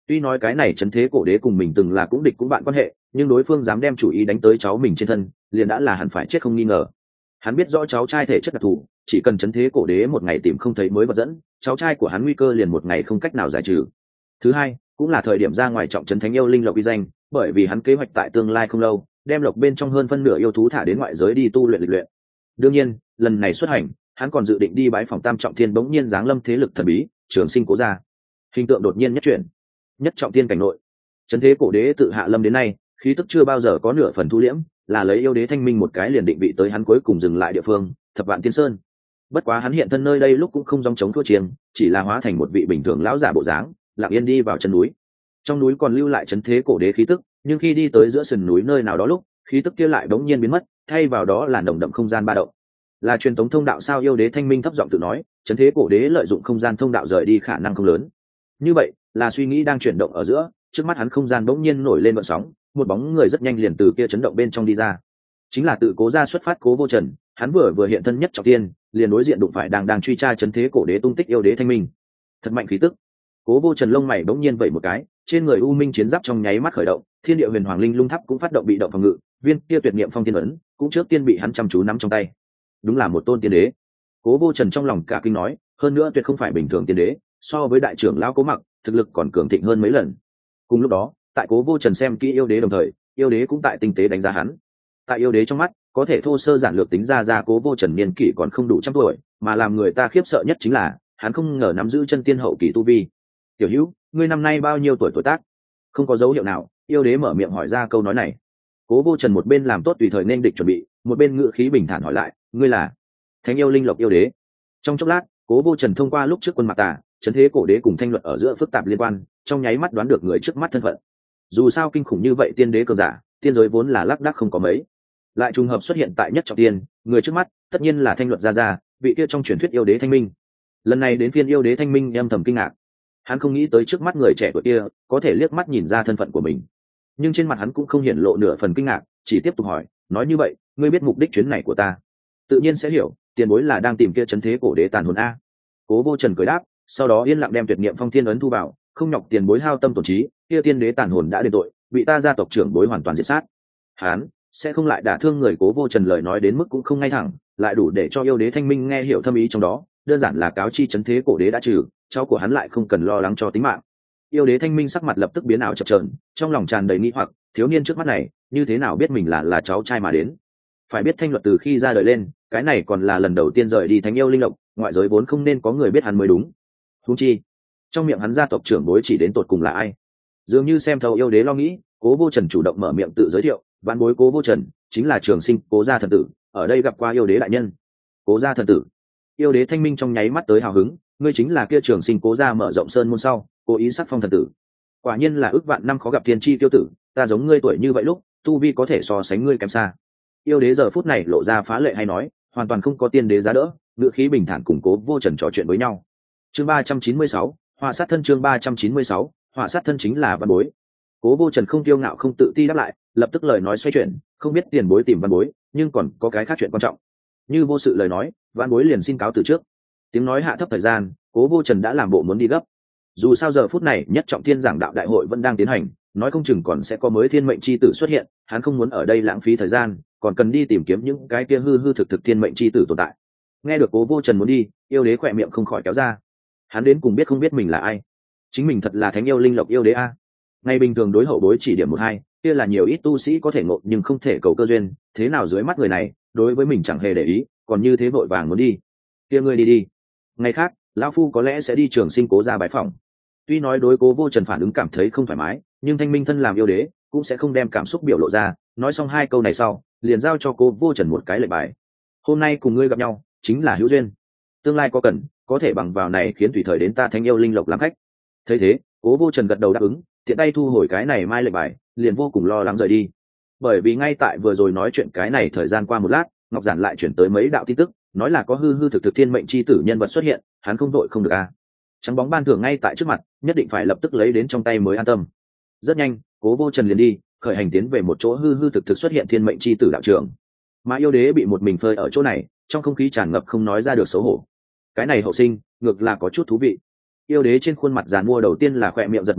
Tuy nói cái này trấn thế cổ đế cùng mình từng là cũng địch cũng bạn quan hệ, nhưng đối phương dám đem chủ ý đánh tới cháu mình trên thân, liền đã là hẳn phải chết không nghi ngờ. Hắn biết rõ cháu trai thể chất đặc thù, chỉ cần trấn thế cổ đế một ngày tìm không thấy mới vật dẫn, cháu trai của hắn nguy cơ liền một ngày không cách nào giải trừ. Thứ hai, cũng là thời điểm ra ngoài trọng trấn thánh yêu linh lộc uy danh, bởi vì hắn kế hoạch tại tương lai không lâu, đem lộc bên trong hơn phân nửa yêu thú thả đến ngoại giới đi tu luyện lịch luyện. Đương nhiên, lần này xuất hành, hắn còn dự định đi bái phòng Tam Trọng Thiên bỗng nhiên giáng lâm thế lực thần bí, Trường Sinh Cố gia. Hình tượng đột nhiên nhất chuyển. Nhất Trọng Thiên cảnh nội, trấn thế cổ đế tự hạ lâm đến nay, khí tức chưa bao giờ có nửa phần thu liễm, là lấy yêu đế thanh minh một cái liền định vị tới hắn cuối cùng dừng lại địa phương, Thập Vạn Tiên Sơn. Bất quá hắn hiện thân nơi đây lúc cũng không dòng chống thua chiêng, chỉ là hóa thành một vị bình thường lão giả bộ dáng, lặng yên đi vào chân núi. Trong núi còn lưu lại trấn thế cổ đế khí tức, nhưng khi đi tới giữa sườn núi nơi nào đó lúc, khí tức kia lại bỗng nhiên biến mất, thay vào đó là nồng đậm không gian ba động. Là truyền thống thông đạo sao? Yêu đế thanh minh thấp giọng tự nói, trấn thế cổ đế lợi dụng không gian thông đạo rời đi khả năng không lớn. Như vậy, là suy nghĩ đang chuyển động ở giữa, trước mắt hắn không gian bỗng nhiên nổi lên gợn sóng, một bóng người rất nhanh liền từ kia chấn động bên trong đi ra. Chính là tự Cố gia xuất phát Cố Vô Trần, hắn vừa vừa hiện thân Nhất Trọng Thiên, liền đối diện đụng phải đang đang truy tra trấn thế cổ đế tung tích yêu đế thanh minh. Thật mạnh khí tức. Cố Vô Trần lông mày bỗng nhiên vẩy một cái, trên người u minh chiến giáp trong nháy mắt khởi động, thiên địa huyền hoàng linh lung tháp cũng phát động bị động phòng ngự, viên kia tuyệt niệm phong thiên ấn cũng trước tiên bị hắn chăm chú nắm trong tay. Đúng là một tôn tiên đế. Cố Vô Trần trong lòng cả kinh nói, hơn nữa tuyệt không phải bình thường tiên đế, so với đại trưởng lão Cố Mặc, thực lực còn cường thịnh hơn mấy lần. Cùng lúc đó, tại Cố Vô Trần xem kỹ yêu đế đồng thời, yêu đế cũng tại tinh tế đánh giá hắn. Tại yêu đế trong mắt, có thể thô sơ giản lược tính ra ra Cố Vô Trần niên kỷ còn không đủ trăm tuổi, mà làm người ta khiếp sợ nhất chính là hắn không ngờ nắm giữ chân tiên hậu kỳ tu vi. Tiểu Hữu, ngươi năm nay bao nhiêu tuổi tuổi tác? Không có dấu hiệu nào, yêu đế mở miệng hỏi ra câu nói này. Cố Vô Trần một bên làm tốt tùy thời nên địch chuẩn bị, một bên ngự khí bình thản hỏi lại, ngươi là Thánh yêu linh lộc yêu đế? Trong chốc lát, Cố Vô Trần thông qua lúc trước quân Mạc Tà, trấn thế cổ đế cùng thanh luật ở giữa phức tạp liên quan, trong nháy mắt đoán được người trước mắt thân phận. Dù sao kinh khủng như vậy tiên đế cường giả, tiên giới vốn là lác đác không có mấy, lại trùng hợp xuất hiện tại Nhất Trọng Thiên, người trước mắt tất nhiên là thanh luật gia gia, vị kia trong truyền thuyết yêu đế thanh minh. Lần này đến phiên yêu đế thanh minh em thầm kinh ngạc, hắn không nghĩ tới trước mắt người trẻ tuổi kia có thể liếc mắt nhìn ra thân phận của mình, nhưng trên mặt hắn cũng không hiển lộ nửa phần kinh ngạc, chỉ tiếp tục hỏi, nói như vậy ngươi biết mục đích chuyến này của ta? Tự nhiên sẽ hiểu, tiền bối là đang tìm kia trấn thế cổ đế tàn hồn a. Cố Vô Trần cười đáp, sau đó yên lặng đem tuyệt niệm phong thiên ấn thu vào, không nhọc tiền bối hao tâm tổn trí, kia tiên đế tàn hồn đã đền tội, bị ta gia tộc trưởng bối hoàn toàn diệt sát. Hắn sẽ không lại đả thương người. Cố Vô Trần lời nói đến mức cũng không ngay thẳng, lại đủ để cho yêu đế thanh minh nghe hiểu thâm ý trong đó, đơn giản là cáo chi trấn thế cổ đế đã trừ, cháu của hắn lại không cần lo lắng cho tính mạng. Yêu đế thanh minh sắc mặt lập tức biến ảo chập chờn, trong lòng tràn đầy nghi hoặc, thiếu niên trước mắt này như thế nào biết mình là là cháu trai mà đến? Phải biết thanh luật từ khi ra đời lên, cái này còn là lần đầu tiên rời đi thánh yêu linh lộc, ngoại giới vốn không nên có người biết hắn mới đúng. Huống chi, trong miệng hắn gia tộc trưởng bối chỉ đến tột cùng là ai? Dường như xem thấu yêu đế lo nghĩ, Cố Vô Trần chủ động mở miệng tự giới thiệu, vạn bối Cố Vô Trần chính là Trường Sinh Cố gia thần tử, ở đây gặp qua yêu đế đại nhân. Cố gia thần tử? Yêu đế thanh minh trong nháy mắt tới hào hứng, ngươi chính là kia Trường Sinh Cố gia mở rộng sơn môn sau, cố ý sắc phong thần tử. Quả nhiên là ước vạn năm khó gặp thiên chi tiêu tử, ta giống ngươi tuổi như vậy lúc, tu vi có thể so sánh ngươi kém xa. Yêu đế giờ phút này lộ ra phá lệ hay nói, hoàn toàn không có tiên đế giá đỡ, ngữ khí bình thản cùng Cố Vô Trần trò chuyện với nhau. Chương ba trăm chín mươi sáu, họa sát thân. Chương ba trăm chín mươi sáu, họa sát thân chính là văn bối. Cố Vô Trần không kiêu ngạo không tự ti đáp lại, lập tức lời nói xoay chuyển, không biết tiền bối tìm văn bối, nhưng còn có cái khác chuyện quan trọng. Như vô sự lời nói, văn bối liền xin cáo từ trước. Tiếng nói hạ thấp thời gian, Cố Vô Trần đã làm bộ muốn đi gấp. Dù sao giờ phút này Nhất Trọng Thiên giảng đạo đại hội vẫn đang tiến hành, nói không chừng còn sẽ có mới thiên mệnh chi tử xuất hiện, hắn không muốn ở đây lãng phí thời gian, còn cần đi tìm kiếm những cái kia hư hư thực thực thiên mệnh chi tử tồn tại. Nghe được Cố Vô Trần muốn đi, yêu đế khỏe miệng không khỏi kéo ra. Hắn đến cùng biết không biết mình là ai? Chính mình thật là thánh yêu linh lộc yêu đế a. Ngày bình thường đối hậu bối chỉ điểm một hai, kia là nhiều ít tu sĩ có thể ngộ nhưng không thể cầu cơ duyên, thế nào dưới mắt người này, đối với mình chẳng hề để ý, còn như thế vội vàng muốn đi. Kia ngươi đi đi. Ngày khác, lão phu có lẽ sẽ đi Trường Sinh Cố gia bái phỏng. Tuy nói đối Cố Vô Trần phản ứng cảm thấy không thoải mái, nhưng thanh minh thân làm yêu đế cũng sẽ không đem cảm xúc biểu lộ ra. Nói xong hai câu này sau, liền giao cho Cố Vô Trần một cái lệnh bài. Hôm nay cùng ngươi gặp nhau chính là hữu duyên, tương lai có cần có thể bằng vào này khiến tùy thời đến ta thánh yêu linh lộc làm khách. Thấy thế, Cố Vô Trần gật đầu đáp ứng, tiện tay thu hồi cái này mai lệnh bài, liền vô cùng lo lắng rời đi. Bởi vì ngay tại vừa rồi nói chuyện cái này thời gian qua một lát, Ngọc Giản lại chuyển tới mấy đạo tin tức, nói là có hư hư thực thực thiên mệnh chi tử nhân vật xuất hiện, hắn không đội không được a. À. Trắng bóng ban thưởng ngay tại trước mặt, nhất định phải lập tức lấy đến trong tay mới an tâm. Rất nhanh, Cố Vô Trần liền đi, khởi hành tiến về một chỗ hư hư thực thực xuất hiện thiên mệnh chi tử đạo trường. Mà yêu đế bị một mình phơi ở chỗ này, trong không khí tràn ngập không nói ra được xấu hổ. Cái này hậu sinh, ngược là có chút thú vị. Yêu đế trên khuôn mặt giàn mua đầu tiên là khỏe miệng giật một cái,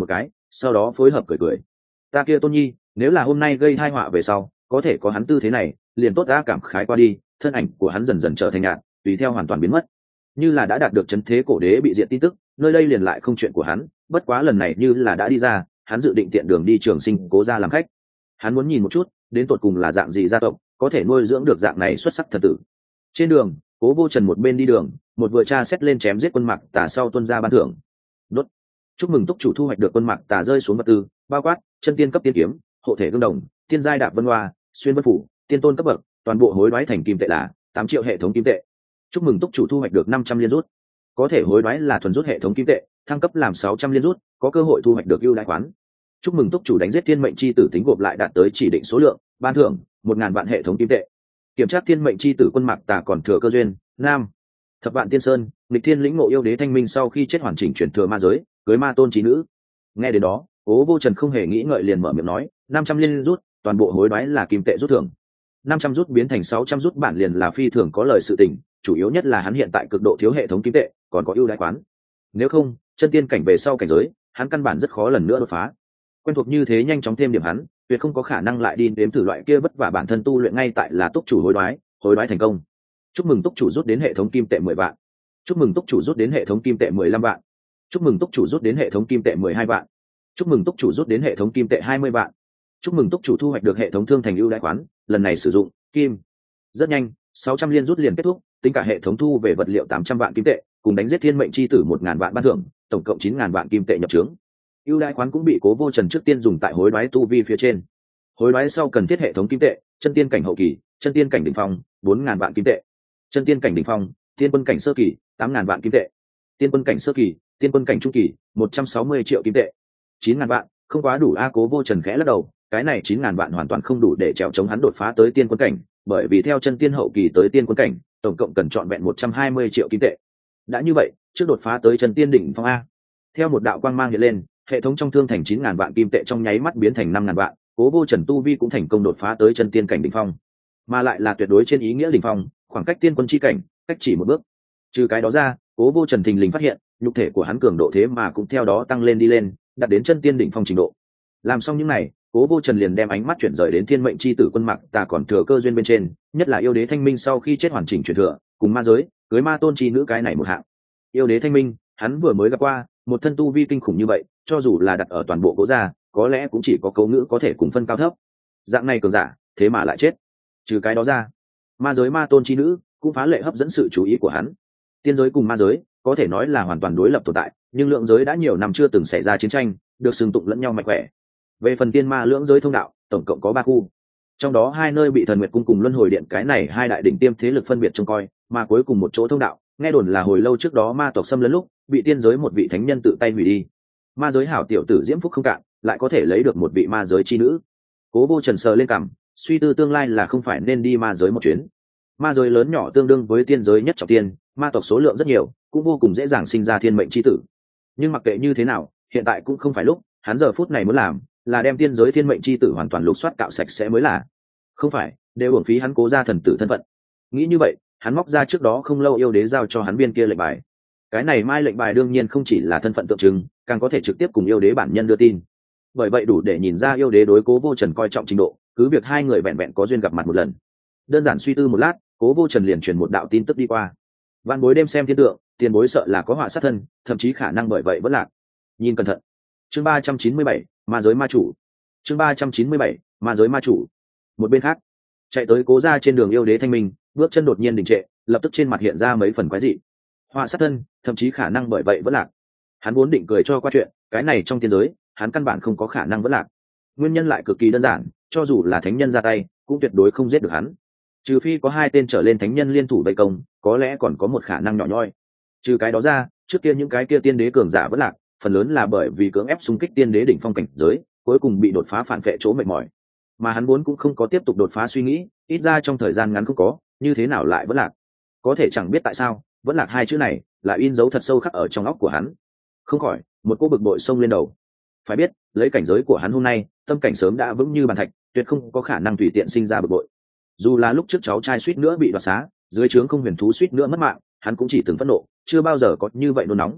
sau đó phối hợp cười cười. Ta kia tôn nhi nếu là hôm nay gây tai họa về sau có thể có hắn tư thế này liền tốt đã, cảm khái qua đi, thân ảnh của hắn dần dần trở thành nhạt, tùy theo hoàn toàn biến mất, như là đã đạt được chấn thế cổ đế bị diệt tin tức. Nơi đây liền lại không chuyện của hắn, bất quá lần này như là đã đi ra, hắn dự định tiện đường đi Trường Sinh cố ra làm khách. Hắn muốn nhìn một chút đến tột cùng là dạng gì gia tộc có thể nuôi dưỡng được dạng này xuất sắc thần tử. Trên đường, Cố Vô Trần một bên đi đường, một vừa tra xét lên chém giết quân Mạc Tà sau tuân ra ban thưởng. Đốt. Chúc mừng túc chủ thu hoạch được quân Mạc Tà rơi xuống vật tư, bao quát chân tiên cấp tiên kiếm, hộ thể gương đồng, tiên giai đạp vân hoa, xuyên vân phủ, tiên tôn cấp bậc, toàn bộ hối đoái thành kim tệ là tám triệu hệ thống kim tệ. Chúc mừng túc chủ thu hoạch được năm trăm liên rút. Có thể hối đoái là thuần rút hệ thống kim tệ, thăng cấp làm sáu trăm liên rút, có cơ hội thu hoạch được ưu đãi khoán. Chúc mừng túc chủ đánh giết thiên mệnh chi tử tính gộp lại đạt tới chỉ định số lượng, ban thưởng một ngàn vạn hệ thống kim tệ. Kiểm tra thiên mệnh chi tử quân Mạc Tà còn thừa cơ duyên, nam. Thập vạn tiên sơn, nghịch thiên lĩnh ngộ yêu đế thanh minh sau khi chết hoàn chỉnh chuyển thừa ma giới, cưới ma tôn trí nữ. Nghe đến đó, Cố Vô Trần không hề nghĩ ngợi liền mở miệng nói, năm trăm liên rút, toàn bộ hối đoái là kim tệ rút thưởng. năm trăm rút biến thành sáu trăm rút bản liền là phi thường có lời sự tình, chủ yếu nhất là hắn hiện tại cực độ thiếu hệ thống kim tệ, còn có ưu đãi khoán. Nếu không, chân tiên cảnh về sau cảnh giới, hắn căn bản rất khó lần nữa đột phá. Quen thuộc như thế nhanh chóng thêm điểm hắn, tuyệt không có khả năng lại đi đếm thử loại kia vất vả bản thân tu luyện ngay tại là túc chủ hối đoái, hối đoái thành công. Chúc mừng túc chủ rút đến hệ thống kim tệ mười vạn. Chúc mừng túc chủ rút đến hệ thống kim tệ mười lăm vạn. Chúc mừng túc chủ rút đến hệ thống kim tệ mười hai vạn. Chúc mừng túc chủ rút đến hệ thống kim tệ hai mươi vạn. Chúc mừng túc chủ thu hoạch được hệ thống thương thành ưu đãi khoán, lần này sử dụng kim. Rất nhanh, sáu trăm liên rút liền kết thúc, tính cả hệ thống thu về vật liệu tám trăm vạn kim tệ, cùng đánh giết thiên mệnh chi tử một ngàn vạn ban thưởng, tổng cộng chín ngàn vạn kim tệ nhập trướng. Ưu đãi khoán cũng bị Cố Vô Trần trước tiên dùng tại hối đoái tu vi phía trên. Hối đoái sau cần thiết hệ thống kim tệ, chân tiên cảnh hậu kỳ, chân tiên cảnh đỉnh phong, bốn ngàn vạn kim tệ. Chân tiên cảnh đỉnh phong, tiên quân cảnh sơ kỳ, tám ngàn vạn kim tệ. Tiên quân cảnh sơ kỳ, tiên quân cảnh trung kỳ, một trăm sáu mươi triệu kim tệ. chín ngàn vạn, không quá đủ a. Cố Vô Trần khẽ lắc đầu, cái này chín ngàn vạn hoàn toàn không đủ để trèo chống hắn đột phá tới tiên quân cảnh, bởi vì theo chân tiên hậu kỳ tới tiên quân cảnh, tổng cộng cần trọn vẹn một trăm hai mươi triệu kim tệ. Đã như vậy, trước đột phá tới chân tiên đỉnh phong a. Theo một đạo quang mang hiện lên, hệ thống trong thương thành chín ngàn vạn kim tệ trong nháy mắt biến thành năm ngàn vạn, Cố Vô Trần tu vi cũng thành công đột phá tới chân tiên cảnh đỉnh phong, mà lại là tuyệt đối trên ý nghĩa đỉnh phong, khoảng cách tiên quân chi cảnh, cách chỉ một bước. Trừ cái đó ra, Cố Vô Trần thình lình phát hiện, nhục thể của hắn cường độ thế mà cũng theo đó tăng lên đi lên, đạt đến chân tiên đỉnh phong trình độ. Làm xong những này, Cố Vô Trần liền đem ánh mắt chuyển rời đến thiên mệnh chi tử quân Mạc Tà còn thừa cơ duyên bên trên, nhất là yêu đế thanh minh sau khi chết hoàn chỉnh chuyển thừa, cùng ma giới, cưới ma tôn chi nữ cái này một hạng. Yêu đế thanh minh, hắn vừa mới gặp qua, một thân tu vi kinh khủng như vậy, cho dù là đặt ở toàn bộ Cố gia, có lẽ cũng chỉ có Cố Ngữ có thể cùng phân cao thấp. Dạng này cường giả, thế mà lại chết. Trừ cái đó ra, ma giới ma tôn chi nữ cũng phá lệ hấp dẫn sự chú ý của hắn. Tiên giới cùng ma giới có thể nói là hoàn toàn đối lập tồn tại, nhưng lượng giới đã nhiều năm chưa từng xảy ra chiến tranh, được xưng tụng lẫn nhau mạnh khỏe. Về phần tiên ma lưỡng giới thông đạo, tổng cộng có ba khu, trong đó hai nơi bị Thần Nguyệt cung cùng Luân Hồi điện cái này hai đại đỉnh tiêm thế lực phân biệt trông coi, mà cuối cùng một chỗ thông đạo, nghe đồn là hồi lâu trước đó ma tộc xâm lấn lúc, bị tiên giới một vị thánh nhân tự tay hủy đi. Ma giới hảo tiểu tử diễm phúc không cạn, lại có thể lấy được một vị ma giới chi nữ. Cố Vô Trần sờ lên cằm, suy tư tương lai là không phải nên đi ma giới một chuyến. Ma giới lớn nhỏ tương đương với tiên giới nhất trọng tiên, ma tộc số lượng rất nhiều, cũng vô cùng dễ dàng sinh ra thiên mệnh chi tử. Nhưng mặc kệ như thế nào, hiện tại cũng không phải lúc, hắn giờ phút này muốn làm là đem tiên giới thiên mệnh chi tử hoàn toàn lục soát cạo sạch sẽ mới là. Không phải, đều uổng phí hắn Cố gia thần tử thân phận. Nghĩ như vậy, hắn móc ra trước đó không lâu yêu đế giao cho hắn viên kia lệnh bài. Cái này mai lệnh bài đương nhiên không chỉ là thân phận tượng trưng, càng có thể trực tiếp cùng yêu đế bản nhân đưa tin. Bởi vậy đủ để nhìn ra yêu đế đối Cố Vô Trần coi trọng trình độ, cứ việc hai người vẹn vẹn có duyên gặp mặt một lần. Đơn giản suy tư một lát, Cố Vô Trần liền truyền một đạo tin tức đi qua. Văn bối đêm xem thiên tượng, tiền bối sợ là có họa sát thân, thậm chí khả năng bởi vậy vẫn lạc. Nhìn cẩn thận. Chương ba trăm chín mươi bảy, ma giới ma chủ. Chương ba trăm chín mươi bảy, ma giới ma chủ. Một bên khác, chạy tới Cố gia trên đường yêu đế thanh minh, bước chân đột nhiên đình trệ, lập tức trên mặt hiện ra mấy phần quái dị. Họa sát thân, thậm chí khả năng bởi vậy vẫn lạc. Hắn vốn định cười cho qua chuyện, cái này trong tiên giới, hắn căn bản không có khả năng vẫn lạc. Nguyên nhân lại cực kỳ đơn giản, cho dù là thánh nhân ra tay, cũng tuyệt đối không giết được hắn. Trừ phi có hai tên trở lên thánh nhân liên thủ vây công, có lẽ còn có một khả năng nhỏ nhoi. Trừ cái đó ra, trước kia những cái kia tiên đế cường giả vẫn lạc, phần lớn là bởi vì cưỡng ép xung kích tiên đế đỉnh phong cảnh giới, cuối cùng bị đột phá phản vệ chỗ mệt mỏi. Mà hắn vốn cũng không có tiếp tục đột phá suy nghĩ, ít ra trong thời gian ngắn không có, như thế nào lại vẫn lạc? Có thể chẳng biết tại sao, vẫn lạc hai chữ này lại in dấu thật sâu khắc ở trong óc của hắn. Không khỏi, một cô bực bội xông lên đầu. Phải biết, lấy cảnh giới của hắn hôm nay, tâm cảnh sớm đã vững như bàn thạch, tuyệt không có khả năng tùy tiện sinh ra bực bội. Dù là lúc trước cháu trai suýt nữa bị đoạt xá, dưới trướng không huyền thú suýt nữa mất mạng, hắn cũng chỉ từng phẫn nộ, chưa bao giờ có như vậy nôn nóng.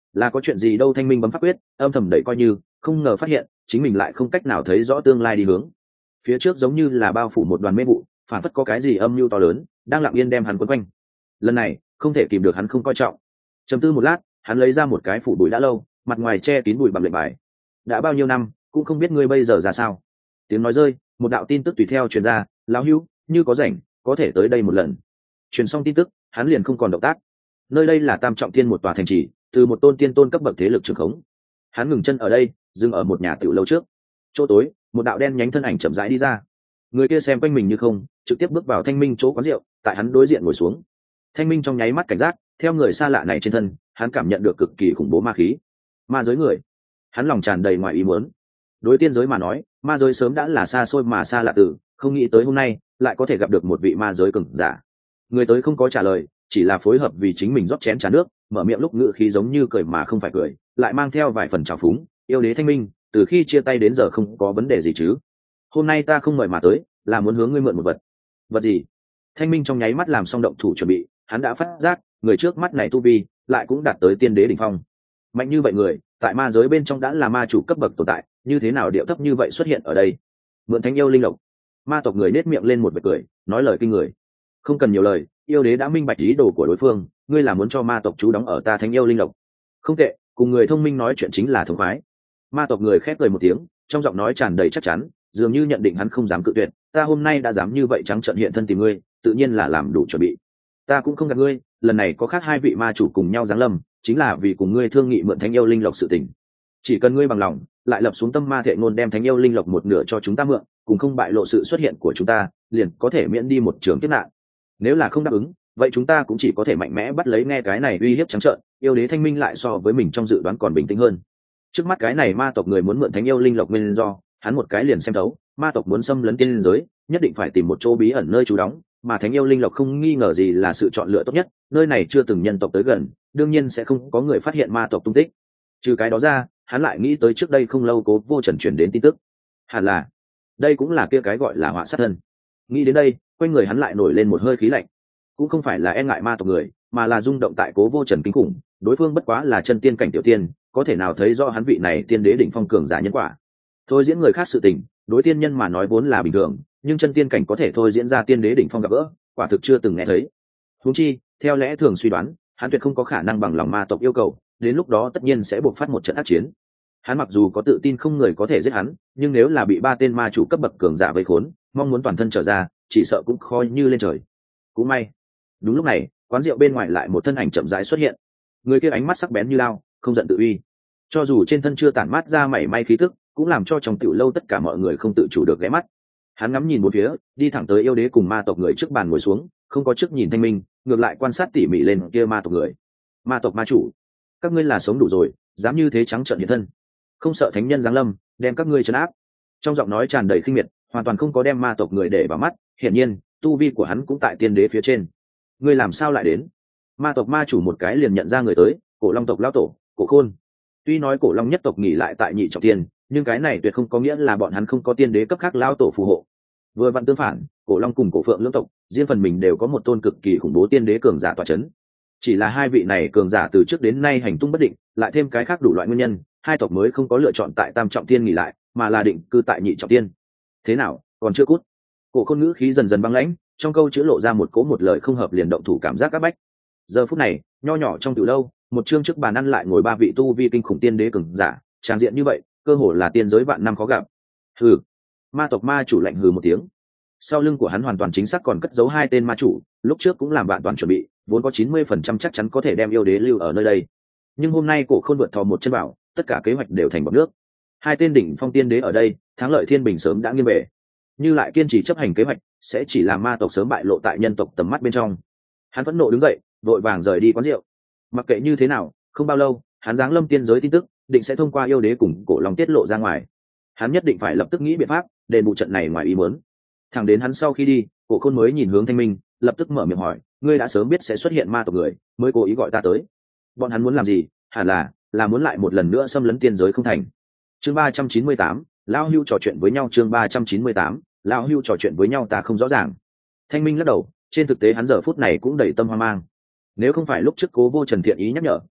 là có chuyện gì đâu. Thanh minh bấm pháp quyết, âm thầm đẩy coi như không ngờ phát hiện chính mình lại không cách nào thấy rõ tương lai đi hướng. Phía trước giống như là bao phủ một đoàn mê vụ, phản phất có cái gì âm mưu to lớn đang lặng yên đem hắn quấn quanh. Lần này không thể kìm được hắn không coi trọng. Trầm tư một lát, hắn lấy ra một cái phủ bụi đã lâu, mặt ngoài che kín bụi bằng lệnh bài. Đã bao nhiêu năm cũng không biết ngươi bây giờ ra sao. Tiếng nói rơi, một đạo tin tức tùy theo truyền ra. Lão hữu, như có rảnh có thể tới đây một lần. Truyền xong tin tức, hắn liền không còn động tác. Nơi đây là Tam Trọng Thiên, một tòa thành trì, từ một tôn tiên tôn cấp bậc thế lực trường khống. Hắn ngừng chân ở đây, dừng ở một nhà tiểu lâu trước. Chỗ tối, một đạo đen nhánh thân ảnh chậm rãi đi ra. Người kia xem quanh mình như không, trực tiếp bước vào Thanh minh chỗ quán rượu, tại hắn đối diện ngồi xuống. Thanh minh trong nháy mắt cảnh giác, theo người xa lạ này trên thân, hắn cảm nhận được cực kỳ khủng bố ma khí. Ma giới người. Hắn lòng tràn đầy ngoài ý muốn. Đối tiên giới mà nói, ma giới sớm đã là xa xôi mà xa lạ từ, không nghĩ tới hôm nay lại có thể gặp được một vị ma giới cường giả. Người tới không có trả lời, chỉ là phối hợp vì chính mình rót chén trà nước, mở miệng lúc ngữ khí giống như cười mà không phải cười, lại mang theo vài phần trào phúng. Yêu đế Thanh minh, từ khi chia tay đến giờ không có vấn đề gì chứ? Hôm nay ta không mời mà tới, là muốn hướng ngươi mượn một vật. Vật gì? Thanh minh trong nháy mắt làm xong động thủ chuẩn bị. Hắn đã phát giác người trước mắt này tu vi lại cũng đạt tới tiên đế đỉnh phong. Mạnh như vậy người, tại ma giới bên trong đã là ma chủ cấp bậc tồn tại, như thế nào điệu thấp như vậy xuất hiện ở đây? Mượn thánh yêu linh lộc. Ma tộc người nết miệng lên một vệt cười, nói lời kinh người. Không cần nhiều lời, yêu đế đã minh bạch ý đồ của đối phương. Ngươi là muốn cho ma tộc chú đóng ở ta thánh yêu linh lộc? Không tệ, cùng người thông minh nói chuyện chính là thống khoái. Ma tộc người khép cười một tiếng, trong giọng nói tràn đầy chắc chắn, dường như nhận định hắn không dám cự tuyệt. Ta hôm nay đã dám như vậy trắng trợn hiện thân tìm ngươi, tự nhiên là làm đủ chuẩn bị. Ta cũng không gạt ngươi, lần này có khác hai vị ma chủ cùng nhau giáng lâm, chính là vì cùng ngươi thương nghị mượn thánh yêu linh lộc sự tình. Chỉ cần ngươi bằng lòng, lại lập xuống tâm ma thệ ngôn đem thánh yêu linh lộc một nửa cho chúng ta mượn, cùng không bại lộ sự xuất hiện của chúng ta, liền có thể miễn đi một trường kiếp nạn. Nếu là không đáp ứng, vậy chúng ta cũng chỉ có thể mạnh mẽ bắt lấy. Nghe cái này uy hiếp trắng trợn, yêu đế Thanh minh lại so với mình trong dự đoán còn bình tĩnh hơn. Trước mắt cái này ma tộc người muốn mượn thánh yêu linh lộc nguyên do, hắn một cái liền xem thấu. Ma tộc muốn xâm lấn tiên giới, nhất định phải tìm một chỗ bí ẩn nơi trú đóng, mà thánh yêu linh lộc không nghi ngờ gì là sự chọn lựa tốt nhất. Nơi này chưa từng nhân tộc tới gần, đương nhiên sẽ không có người phát hiện ma tộc tung tích. Trừ cái đó ra, hắn lại nghĩ tới trước đây không lâu Cố Vô Trần chuyển đến tin tức, hẳn là đây cũng là kia cái gọi là họa sát thân. Nghĩ đến đây, quanh người hắn lại nổi lên một hơi khí lạnh. Cũng không phải là e ngại ma tộc người, mà là rung động tại Cố Vô Trần kinh khủng. Đối phương bất quá là chân tiên cảnh tiểu tiên, có thể nào thấy rõ hắn vị này tiên đế đỉnh phong cường giả nhân quả. Thôi diễn người khác sự tình, đối tiên nhân mà nói vốn là bình thường, nhưng chân tiên cảnh có thể thôi diễn ra tiên đế đỉnh phong gặp gỡ, quả thực chưa từng nghe thấy. Huống chi, theo lẽ thường suy đoán, hắn tuyệt không có khả năng bằng lòng ma tộc yêu cầu, đến lúc đó tất nhiên sẽ buộc phát một trận ác chiến. Hắn mặc dù có tự tin không người có thể giết hắn, nhưng nếu là bị ba tên ma chủ cấp bậc cường giả vây khốn, mong muốn toàn thân trở ra, chỉ sợ cũng khó như lên trời. Cũng may, đúng lúc này, quán rượu bên ngoài lại một thân ảnh chậm rãi xuất hiện. Người kia ánh mắt sắc bén như lao, không giận tự uy. Cho dù trên thân chưa tản mát ra mảy may khí tức, cũng làm cho trong tiểu lâu tất cả mọi người không tự chủ được ghé mắt. Hắn ngắm nhìn một phía, đi thẳng tới yêu đế cùng ma tộc người trước bàn ngồi xuống, không có trước nhìn Thanh minh, ngược lại quan sát tỉ mỉ lên kia ma tộc người. Ma tộc ma chủ, các ngươi là sống đủ rồi, dám như thế trắng trợn hiện thân, không sợ thánh nhân giáng lâm đem các ngươi trấn áp? Trong giọng nói tràn đầy khinh miệt, hoàn toàn không có đem ma tộc người để vào mắt. Hiển nhiên tu vi của hắn cũng tại tiên đế phía trên. Ngươi làm sao lại đến? Ma tộc ma chủ một cái liền nhận ra người tới, Cổ Long tộc lão tổ Cổ Khôn. Tuy nói Cổ Long nhất tộc nghỉ lại tại Nhị Trọng Thiên, nhưng cái này tuyệt không có nghĩa là bọn hắn không có tiên đế cấp khác lão tổ phù hộ. Vừa vặn tương phản, Cổ Long cùng Cổ Phượng lưỡng tộc riêng phần mình đều có một tôn cực kỳ khủng bố tiên đế cường giả tọa chấn. Chỉ là hai vị này cường giả từ trước đến nay hành tung bất định, lại thêm cái khác đủ loại nguyên nhân, hai tộc mới không có lựa chọn tại Tam Trọng Thiên nghỉ lại, mà là định cư tại Nhị Trọng Thiên. Thế nào, còn chưa cút? Cổ Khôn ngữ khí dần dần băng lãnh, trong câu chữ lộ ra một cỗ một lời không hợp liền động thủ cảm giác áp bách. Giờ phút này, nho nhỏ trong tiểu lâu, một chương trước bàn ăn lại ngồi ba vị tu vi kinh khủng tiên đế cường giả, tràng diện như vậy, cơ hồ là tiên giới vạn năm khó gặp. Hừ. Ma tộc ma chủ lạnh hừ một tiếng. Sau lưng của hắn hoàn toàn chính xác còn cất giấu hai tên ma chủ, lúc trước cũng làm bạn toàn chuẩn bị, vốn có chín mươi phần trăm chắc chắn có thể đem yêu đế lưu ở nơi đây. Nhưng hôm nay Cổ Khôn vượt thò một chân vào, tất cả kế hoạch đều thành bọt nước. Hai tên đỉnh phong tiên đế ở đây, thắng lợi thiên bình sớm đã nghiêng về. Như lại kiên trì chấp hành kế hoạch, sẽ chỉ làm ma tộc sớm bại lộ tại nhân tộc tầm mắt bên trong. Hắn phẫn nộ đứng dậy, vội vàng rời đi quán rượu. Mặc kệ như thế nào, không bao lâu, hắn giáng lâm tiên giới tin tức, định sẽ thông qua yêu đế cùng Cổ Long tiết lộ ra ngoài. Hắn nhất định phải lập tức nghĩ biện pháp đền bù trận này ngoài ý muốn. Thẳng đến hắn sau khi đi, Cổ Khôn mới nhìn hướng Thanh minh, lập tức mở miệng hỏi, ngươi đã sớm biết sẽ xuất hiện ma tộc người, mới cố ý gọi ta tới. Bọn hắn muốn làm gì? Hẳn là là muốn lại một lần nữa xâm lấn tiên giới không thành. Chương ba trăm chín mươi tám, lão hưu trò chuyện với nhau. Chương ba trăm chín mươi tám, lão hưu trò chuyện với nhau. Ta không rõ ràng. Thanh minh lắc đầu, trên thực tế hắn giờ phút này cũng đầy tâm hoang mang. Nếu không phải lúc trước Cố Vô Trần thiện ý nhắc nhở,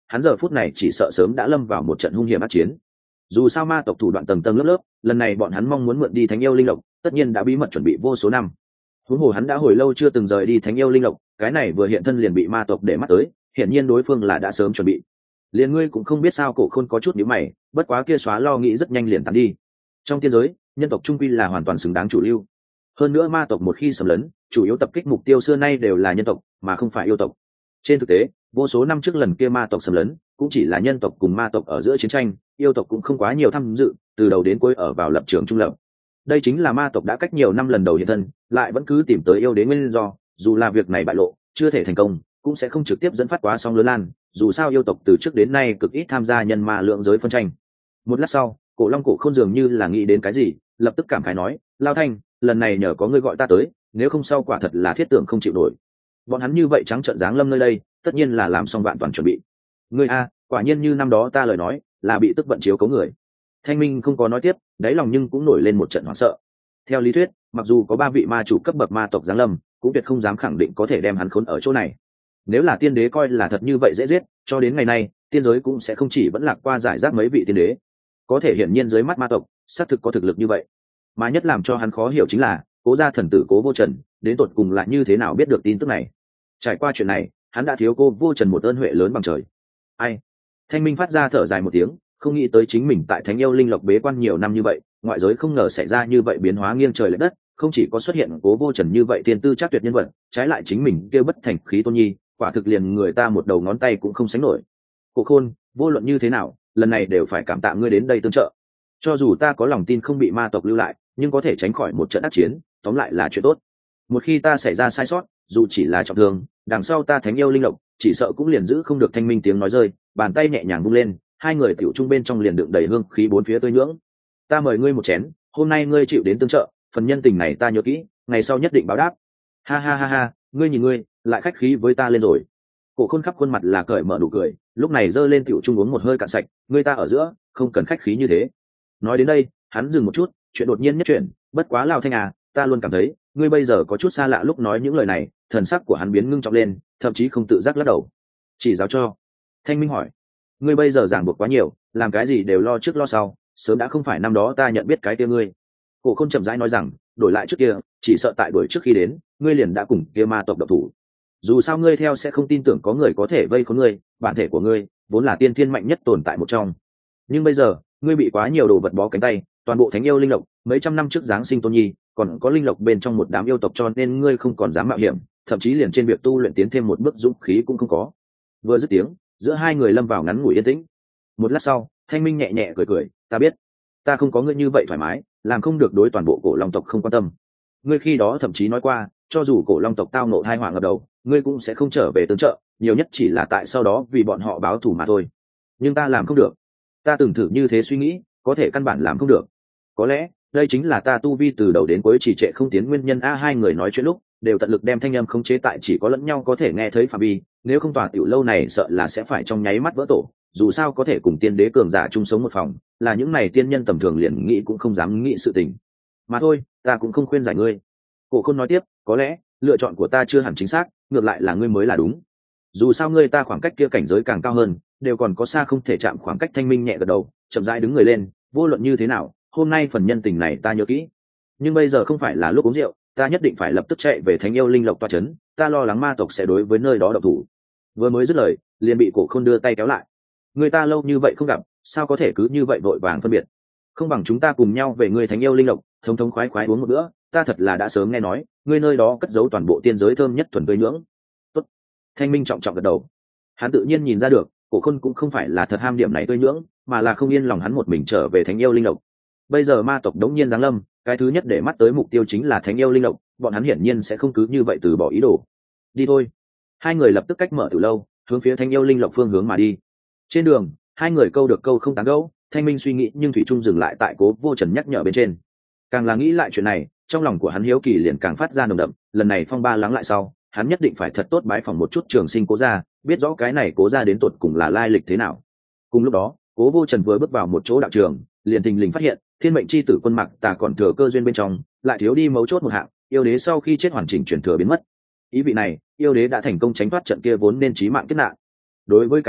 hắn giờ phút này chỉ sợ sớm đã lâm vào một trận hung hiểm ác chiến. Dù sao ma tộc thủ đoạn tầng tầng lớp lớp, lần này bọn hắn mong muốn mượn đi thánh yêu linh lộc, tất nhiên đã bí mật chuẩn bị vô số năm. Huống hồ hắn đã hồi lâu chưa từng rời đi thánh yêu linh lộc, cái này vừa hiện thân liền bị ma tộc để mắt tới, hiển nhiên đối phương là đã sớm chuẩn bị. Liền ngươi cũng không biết sao, Cổ Khôn có chút nhíu mày, bất quá kia xóa lo nghĩ rất nhanh liền tàn đi. Trong tiên giới, nhân tộc trung quy là hoàn toàn xứng đáng chủ lưu. Hơn nữa ma tộc một khi xâm lấn, chủ yếu tập kích mục tiêu xưa nay đều là nhân tộc, mà không phải yêu tộc. Trên thực tế, vô số năm trước lần kia ma tộc xâm lấn, cũng chỉ là nhân tộc cùng ma tộc ở giữa chiến tranh, yêu tộc cũng không quá nhiều tham dự, từ đầu đến cuối ở vào lập trường trung lập. Đây chính là ma tộc đã cách nhiều năm lần đầu hiện thân, lại vẫn cứ tìm tới yêu đế nguyên do, dù là việc này bại lộ, chưa thể thành công, cũng sẽ không trực tiếp dẫn phát quá sóng lớn lan, dù sao yêu tộc từ trước đến nay cực ít tham gia nhân ma lượng giới phân tranh. Một lát sau, Cổ Long Cổ không dường như là nghĩ đến cái gì, lập tức cảm khái nói, Lao Thanh, lần này nhờ có ngươi gọi ta tới, nếu không sau quả thật là thiết tưởng không chịu nổi. Bọn hắn như vậy trắng trợn giáng lâm nơi đây, tất nhiên là làm xong vạn toàn chuẩn bị. Ngươi a, quả nhiên như năm đó ta lời nói, là bị tức vận chiếu cấu người. Thanh Minh không có nói tiếp, đáy lòng nhưng cũng nổi lên một trận hoảng sợ. Theo lý thuyết, mặc dù có ba vị ma chủ cấp bậc ma tộc giáng lâm, cũng tuyệt không dám khẳng định có thể đem hắn khốn ở chỗ này. Nếu là tiên đế coi là thật như vậy dễ giết, cho đến ngày nay, tiên giới cũng sẽ không chỉ vẫn lạc qua giải rác mấy vị tiên đế. Có thể hiển nhiên dưới mắt ma tộc, xác thực có thực lực như vậy. Mà nhất làm cho hắn khó hiểu chính là, Cố gia thần tử Cố Vô Trần, đến tột cùng là như thế nào biết được tin tức này. Trải qua chuyện này, hắn đã thiếu Cô Vô Trần một ơn huệ lớn bằng trời. Ai? Thanh Minh phát ra thở dài một tiếng, không nghĩ tới chính mình tại Thánh Yêu Linh Lộc bế quan nhiều năm như vậy, ngoại giới không ngờ xảy ra như vậy biến hóa nghiêng trời lệch đất, không chỉ có xuất hiện Cố Vô Trần như vậy thiên tư chắc tuyệt nhân vật, trái lại chính mình kêu bất thành khí tôn nhi, quả thực liền người ta một đầu ngón tay cũng không sánh nổi. Cổ Khôn, vô luận như thế nào, lần này đều phải cảm tạ ngươi đến đây tương trợ. Cho dù ta có lòng tin không bị ma tộc lưu lại, nhưng có thể tránh khỏi một trận ác chiến, tóm lại là chuyện tốt. Một khi ta xảy ra sai sót, dù chỉ là trọng thương, đằng sau ta Thánh Yêu Linh Lộc, chỉ sợ cũng liền giữ không được. Thanh Minh tiếng nói rơi, bàn tay nhẹ nhàng vung lên, hai người tiểu trung bên trong liền đựng đầy hương khí bốn phía tươi nhưỡng. Ta mời ngươi một chén, hôm nay ngươi chịu đến tương trợ, phần nhân tình này ta nhớ kỹ, ngày sau nhất định báo đáp. Ha ha ha ha, ngươi nhìn ngươi, lại khách khí với ta lên rồi. Cổ Khôn khắp khuôn mặt là cởi mở nụ cười, lúc này giơ lên tiểu trung uống một hơi cạn sạch, ngươi ta ở giữa, không cần khách khí như thế. Nói đến đây, hắn dừng một chút, chuyện đột nhiên nhất chuyện, bất quá Lão Thanh à, ta luôn cảm thấy, ngươi bây giờ có chút xa lạ. Lúc nói những lời này, thần sắc của hắn biến ngưng trọng lên, thậm chí không tự giác lắc đầu. Chỉ giáo cho. Thanh Minh hỏi, ngươi bây giờ ràng buộc quá nhiều, làm cái gì đều lo trước lo sau, sớm đã không phải năm đó ta nhận biết cái kia ngươi. Cổ Khôn chậm rãi nói rằng, đổi lại trước kia, chỉ sợ tại đuổi trước khi đến, ngươi liền đã cùng kia ma tộc độc thủ. Dù sao ngươi theo sẽ không tin tưởng có người có thể vây khốn ngươi, bản thể của ngươi vốn là tiên thiên mạnh nhất tồn tại một trong. Nhưng bây giờ, ngươi bị quá nhiều đồ vật bó cánh tay, toàn bộ Thánh Yêu Linh Lộc, mấy trăm năm trước giáng sinh tôn nhi, còn có linh lộc bên trong một đám yêu tộc, cho nên ngươi không còn dám mạo hiểm, thậm chí liền trên việc tu luyện tiến thêm một bước dũng khí cũng không có. Vừa dứt tiếng, giữa hai người lâm vào ngắn ngủi yên tĩnh. Một lát sau, Thanh Minh nhẹ nhẹ cười cười, ta biết, ta không có ngươi như vậy thoải mái, làm không được đối toàn bộ cổ long tộc không quan tâm. Ngươi khi đó thậm chí nói qua, cho dù cổ long tộc tao nộ hai họa ngập đầu, ngươi cũng sẽ không trở về tương trợ, nhiều nhất chỉ là tại sau đó vì bọn họ báo thù mà thôi. Nhưng ta làm không được. Ta từng thử như thế suy nghĩ, có thể căn bản làm không được. Có lẽ đây chính là ta tu vi từ đầu đến cuối chỉ trệ không tiến nguyên nhân. A hai người nói chuyện lúc đều tận lực đem thanh âm khống chế tại chỉ có lẫn nhau có thể nghe thấy phạm vi, nếu không tòa tiểu lâu này sợ là sẽ phải trong nháy mắt vỡ tổ. Dù sao có thể cùng tiên đế cường giả chung sống một phòng, là những này tiên nhân tầm thường liền nghĩ cũng không dám nghĩ sự tình. Mà thôi, ta cũng không khuyên giải ngươi. Cổ Khôn nói tiếp, có lẽ lựa chọn của ta chưa hẳn chính xác, ngược lại là ngươi mới là đúng. Dù sao ngươi ta khoảng cách kia cảnh giới càng cao hơn, đều còn có xa không thể chạm khoảng cách. Thanh Minh nhẹ gật đầu, chậm rãi đứng người lên, vô luận như thế nào, hôm nay phần nhân tình này ta nhớ kỹ. Nhưng bây giờ không phải là lúc uống rượu, ta nhất định phải lập tức chạy về Thánh Yêu Linh Lộc toa chấn, ta lo lắng ma tộc sẽ đối với nơi đó độc thủ. Vừa mới dứt lời, liền bị Cổ Khôn đưa tay kéo lại. Người ta lâu như vậy không gặp, sao có thể cứ như vậy vội vàng phân biệt? Không bằng chúng ta cùng nhau về ngươi Thánh Yêu Linh Lộc, thống thống khoái khoái uống một bữa, ta thật là đã sớm nghe nói, ngươi nơi đó cất giấu toàn bộ tiên giới thơm nhất thuần tươi nhưỡng. Tốt. Thanh Minh trọng trọng gật đầu. Hắn tự nhiên nhìn ra được, Cổ Khôn cũng không phải là thật ham điểm này tươi nhưỡng, mà là không yên lòng hắn một mình trở về Thánh Yêu Linh Lộc. Bây giờ ma tộc đống nhiên giáng lâm, cái thứ nhất để mắt tới mục tiêu chính là Thánh Yêu Linh Lộc, bọn hắn hiển nhiên sẽ không cứ như vậy từ bỏ ý đồ. Đi thôi. Hai người lập tức cách mở từ lâu, hướng phía Thánh Yêu Linh Lộc phương hướng mà đi. Trên đường, hai người câu được câu không tán gẫu, Thanh Minh suy nghĩ nhưng thủy trung dừng lại tại Cố Vô Trần nhắc nhở bên trên. Càng là nghĩ lại chuyện này, trong lòng của hắn hiếu kỳ liền càng phát ra nồng đậm. Lần này phong ba lắng lại sau, hắn nhất định phải thật tốt bái phỏng một chút Trường Sinh Cố gia, biết rõ cái này Cố gia đến tột cùng là lai lịch thế nào. Cùng lúc đó, Cố Vô Trần vừa bước vào một chỗ đạo trường, liền thình lình phát hiện thiên mệnh chi tử Quân Mặc Tà còn thừa cơ duyên bên trong, lại thiếu đi mấu chốt một hạng, yêu đế sau khi chết hoàn chỉnh chuyển thừa biến mất. Ý vị này, yêu đế đã thành công tránh thoát trận kia vốn nên chí mạng kết nạn. Đối với cái này,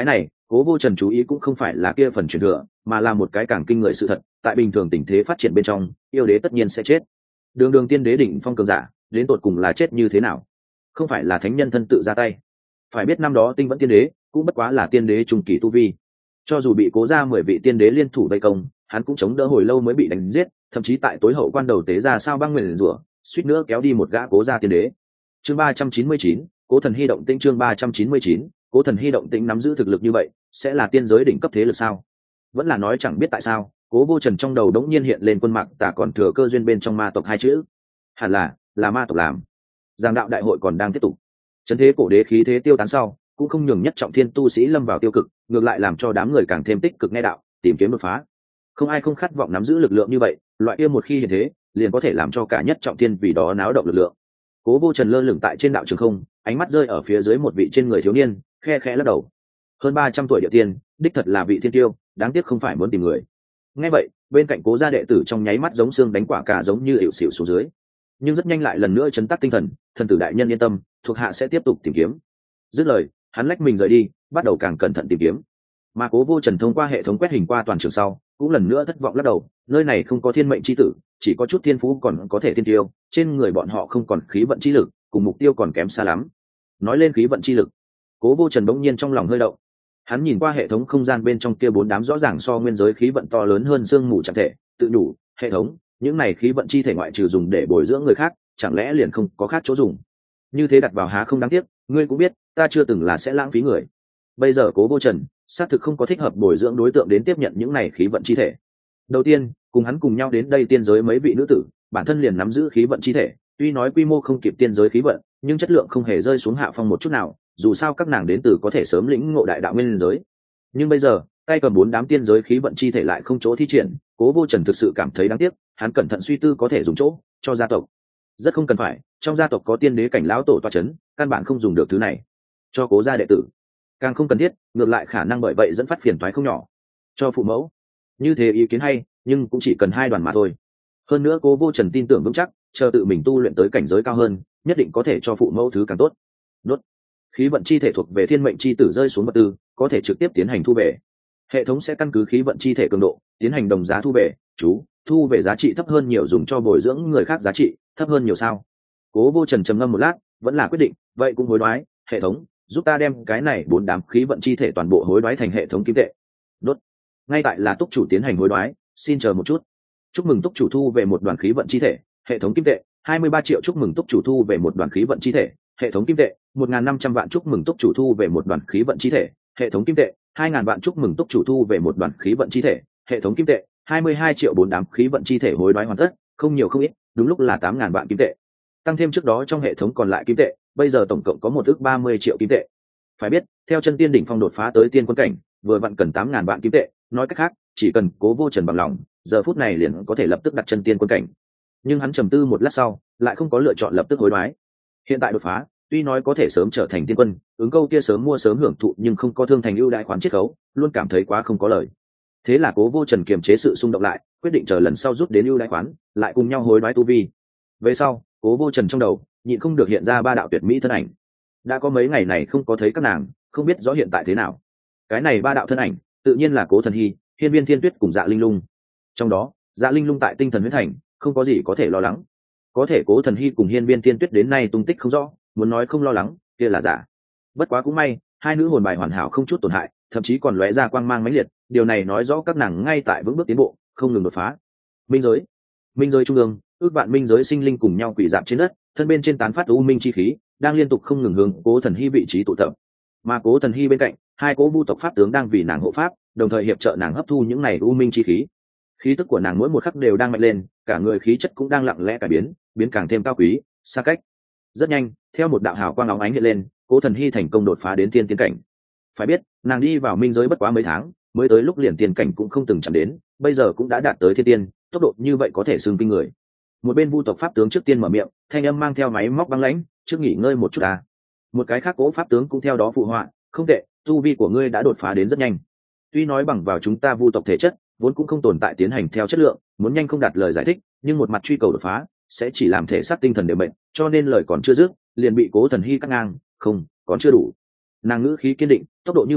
Cố Vô Trần chú ý cũng không phải là kia phần truyền thừa, mà là một cái càng kinh người sự thật, tại bình thường tình thế phát triển bên trong, yêu đế tất nhiên sẽ chết. Đường đường tiên đế đỉnh phong cường giả, đến tột cùng là chết như thế nào? Không phải là thánh nhân thân tự ra tay. Phải biết năm đó Tinh Vẫn tiên đế, cũng bất quá là tiên đế trung kỳ tu vi. Cho dù bị Cố gia mười vị tiên đế liên thủ vây công, hắn cũng chống đỡ hồi lâu mới bị đánh giết, thậm chí tại tối hậu quan đầu tế ra sao băng nguyền rủa, suýt nữa kéo đi một gã Cố gia tiên đế. Chương ba trăm chín mươi chín, Cố Thần Hy động tĩnh. Chương ba trăm chín mươi chín, Cố Thần Hy động tĩnh. Nắm giữ thực lực như vậy, sẽ là tiên giới đỉnh cấp thế lực sao? Vẫn là nói chẳng biết tại sao, Cố Vô Trần trong đầu đống nhiên hiện lên quân mạc tả còn thừa cơ duyên bên trong ma tộc hai chữ. Hẳn là, là ma tộc làm. Giang đạo đại hội còn đang tiếp tục. Trấn thế cổ đế khí thế tiêu tán sau, cũng không nhường nhất trọng thiên tu sĩ lâm vào tiêu cực, ngược lại làm cho đám người càng thêm tích cực nghe đạo, tìm kiếm đột phá. Không ai không khát vọng nắm giữ lực lượng như vậy, loại kia một khi hiện thế, liền có thể làm cho cả nhất trọng thiên vì đó náo động lực lượng. Cố Vô Trần lơ lửng tại trên đạo trường không, ánh mắt rơi ở phía dưới một vị trên người thiếu niên, khe khẽ lắc đầu. Hơn ba trăm tuổi địa tiên, đích thật là vị thiên tiêu, đáng tiếc không phải muốn tìm người. Nghe vậy, bên cạnh Cố gia đệ tử trong nháy mắt giống xương đánh quả cà giống như ỉu xỉu xuống dưới. Nhưng rất nhanh lại lần nữa chấn tác tinh thần, thần tử đại nhân yên tâm, thuộc hạ sẽ tiếp tục tìm kiếm. Dứt lời, hắn lách mình rời đi, bắt đầu càng cẩn thận tìm kiếm. Mà Cố Vô Trần thông qua hệ thống quét hình qua toàn trường sau, cũng lần nữa thất vọng lắc đầu, nơi này không có thiên mệnh chi tử, chỉ có chút thiên phú còn có thể thiên tiêu, trên người bọn họ không còn khí vận chi lực, cùng mục tiêu còn kém xa lắm. Nói lên khí vận chi lực, Cố Vô Trần bỗng nhiên trong lòng hơi động. Hắn nhìn qua hệ thống không gian bên trong kia bốn đám rõ ràng so nguyên giới khí vận to lớn hơn sương mù chẳng thể, tự đủ, hệ thống, những này khí vận chi thể ngoại trừ dùng để bồi dưỡng người khác, chẳng lẽ liền không có khác chỗ dùng? Như thế đặt vào há không đáng tiếc, ngươi cũng biết, ta chưa từng là sẽ lãng phí người. Bây giờ Cố Vô Trần, xác thực không có thích hợp bồi dưỡng đối tượng đến tiếp nhận những này khí vận chi thể. Đầu tiên, cùng hắn cùng nhau đến đây tiên giới mấy vị nữ tử, bản thân liền nắm giữ khí vận chi thể, tuy nói quy mô không kịp tiên giới khí vận, nhưng chất lượng không hề rơi xuống hạ phong một chút nào, dù sao các nàng đến từ có thể sớm lĩnh ngộ đại đạo nguyên giới. Nhưng bây giờ, tay cầm bốn đám tiên giới khí vận chi thể lại không chỗ thi triển, Cố Vô Trần thực sự cảm thấy đáng tiếc, hắn cẩn thận suy tư có thể dùng chỗ cho gia tộc. Rất không cần phải, trong gia tộc có tiên đế cảnh lão tổ tọa chấn, căn bản không dùng được thứ này. Cho Cố gia đệ tử, càng không cần thiết, ngược lại khả năng bởi vậy dẫn phát phiền toái không nhỏ. Cho phụ mẫu, như thế ý kiến hay, nhưng cũng chỉ cần hai đoàn mà thôi. Hơn nữa Cố Vô Trần tin tưởng vững chắc, chờ tự mình tu luyện tới cảnh giới cao hơn, nhất định có thể cho phụ mẫu thứ càng tốt. Đốt. Khí vận chi thể thuộc về thiên mệnh chi tử rơi xuống vật tư, có thể trực tiếp tiến hành thu về. Hệ thống sẽ căn cứ khí vận chi thể cường độ, tiến hành đồng giá thu về. Chú, thu về giá trị thấp hơn nhiều dùng cho bồi dưỡng người khác giá trị thấp hơn nhiều sao? Cố Vô Trần trầm ngâm một lát, vẫn là quyết định, vậy cũng hối đoái, hệ thống, giúp ta đem cái này bốn đám khí vận chi thể toàn bộ hối đoái thành hệ thống kim tệ. Đốt. Ngay tại là túc chủ tiến hành hối đoái, xin chờ một chút. Chúc mừng túc chủ thu về một đoàn khí vận chi thể, hệ thống kim tệ hai mươi ba triệu. Chúc mừng túc chủ thu về một đoàn khí vận chi thể, hệ thống kim tệ một nghìn năm trăm vạn. Chúc mừng túc chủ thu về một đoàn khí vận chi thể, hệ thống kim tệ hai nghìn vạn. Chúc mừng túc chủ thu về một đoàn khí vận chi thể, hệ thống kim tệ hai mươi hai triệu. Bốn đám khí vận chi thể hối đoái hoàn tất, không nhiều không ít, đúng lúc là tám nghìn vạn kim tệ. Tăng thêm trước đó trong hệ thống còn lại kim tệ, bây giờ tổng cộng có một ước ba mươi triệu kim tệ. Phải biết, theo chân tiên đỉnh phong đột phá tới tiên quân cảnh, vừa vặn cần tám nghìn vạn kim tệ, nói cách khác, chỉ cần Cố Vô Trần bằng lòng, giờ phút này liền có thể lập tức đặt chân tiên quân cảnh. Nhưng hắn trầm tư một lát sau, lại không có lựa chọn lập tức hối đoái. Hiện tại đột phá, tuy nói có thể sớm trở thành tiên quân, ứng câu kia sớm mua sớm hưởng thụ nhưng không có thương thành ưu đãi khoán chiết khấu, luôn cảm thấy quá không có lời. Thế là Cố Vô Trần kiềm chế sự xung động lại, quyết định chờ lần sau rút đến ưu đãi khoán, lại cùng nhau hối đoái tu vi. Về sau, Cố Vô Trần trong đầu nhịn không được hiện ra ba đạo tuyệt mỹ thân ảnh. Đã có mấy ngày này không có thấy các nàng, không biết rõ hiện tại thế nào. Cái này ba đạo thân ảnh, tự nhiên là Cố Thần Hy, Hiên Viên Thiên Tuyết cùng Dạ Linh Lung. Trong đó, Dạ Linh Lung tại tinh thần huyết thành, không có gì có thể lo lắng. Có thể Cố Thần Hy cùng Hiên Viên Thiên Tuyết đến nay tung tích không rõ, muốn nói không lo lắng, kia là giả. Bất quá cũng may, hai nữ hồn bài hoàn hảo không chút tổn hại, thậm chí còn lóe ra quang mang mãnh liệt, điều này nói rõ các nàng ngay tại vững bước tiến bộ, không ngừng đột phá. Minh giới, minh giới trung ương, ước vạn minh giới sinh linh cùng nhau quỳ dạp trên đất, thân bên trên tán phát u minh chi khí, đang liên tục không ngừng hướng Cố Thần Hy vị trí tụ tập. Mà Cố Thần Hy bên cạnh, hai cố vu tộc pháp tướng đang vì nàng hộ pháp, đồng thời hiệp trợ nàng hấp thu những này u minh chi khí. Khí tức của nàng mỗi một khắc đều đang mạnh lên, cả người khí chất cũng đang lặng lẽ cải biến, biến càng thêm cao quý, xa cách. Rất nhanh, theo một đạo hào quang óng ánh hiện lên, Cố Thần Hy thành công đột phá đến tiên tiến cảnh. Phải biết, nàng đi vào minh giới bất quá mấy tháng, mới tới lúc liền tiên cảnh cũng không từng chạm đến, bây giờ cũng đã đạt tới thiên tiên, tốc độ như vậy có thể xưng kinh người. Một bên vu tộc pháp tướng trước tiên mở miệng, thanh âm mang theo máy móc băng lãnh, trước nghỉ ngơi một chút à. Một cái khác cố pháp tướng cũng theo đó phụ họa, không tệ, tu vi của ngươi đã đột phá đến rất nhanh. Tuy nói bằng vào chúng ta vu tộc thể chất, vốn cũng không tồn tại tiến hành theo chất lượng, muốn nhanh không đạt lời giải thích, nhưng một mặt truy cầu đột phá, sẽ chỉ làm thể xác tinh thần đều bệnh, cho nên lời còn chưa dứt, liền bị Cố Thần Hy cắt ngang, không, còn chưa đủ. Nàng ngữ khí kiên định, tốc độ như vậy,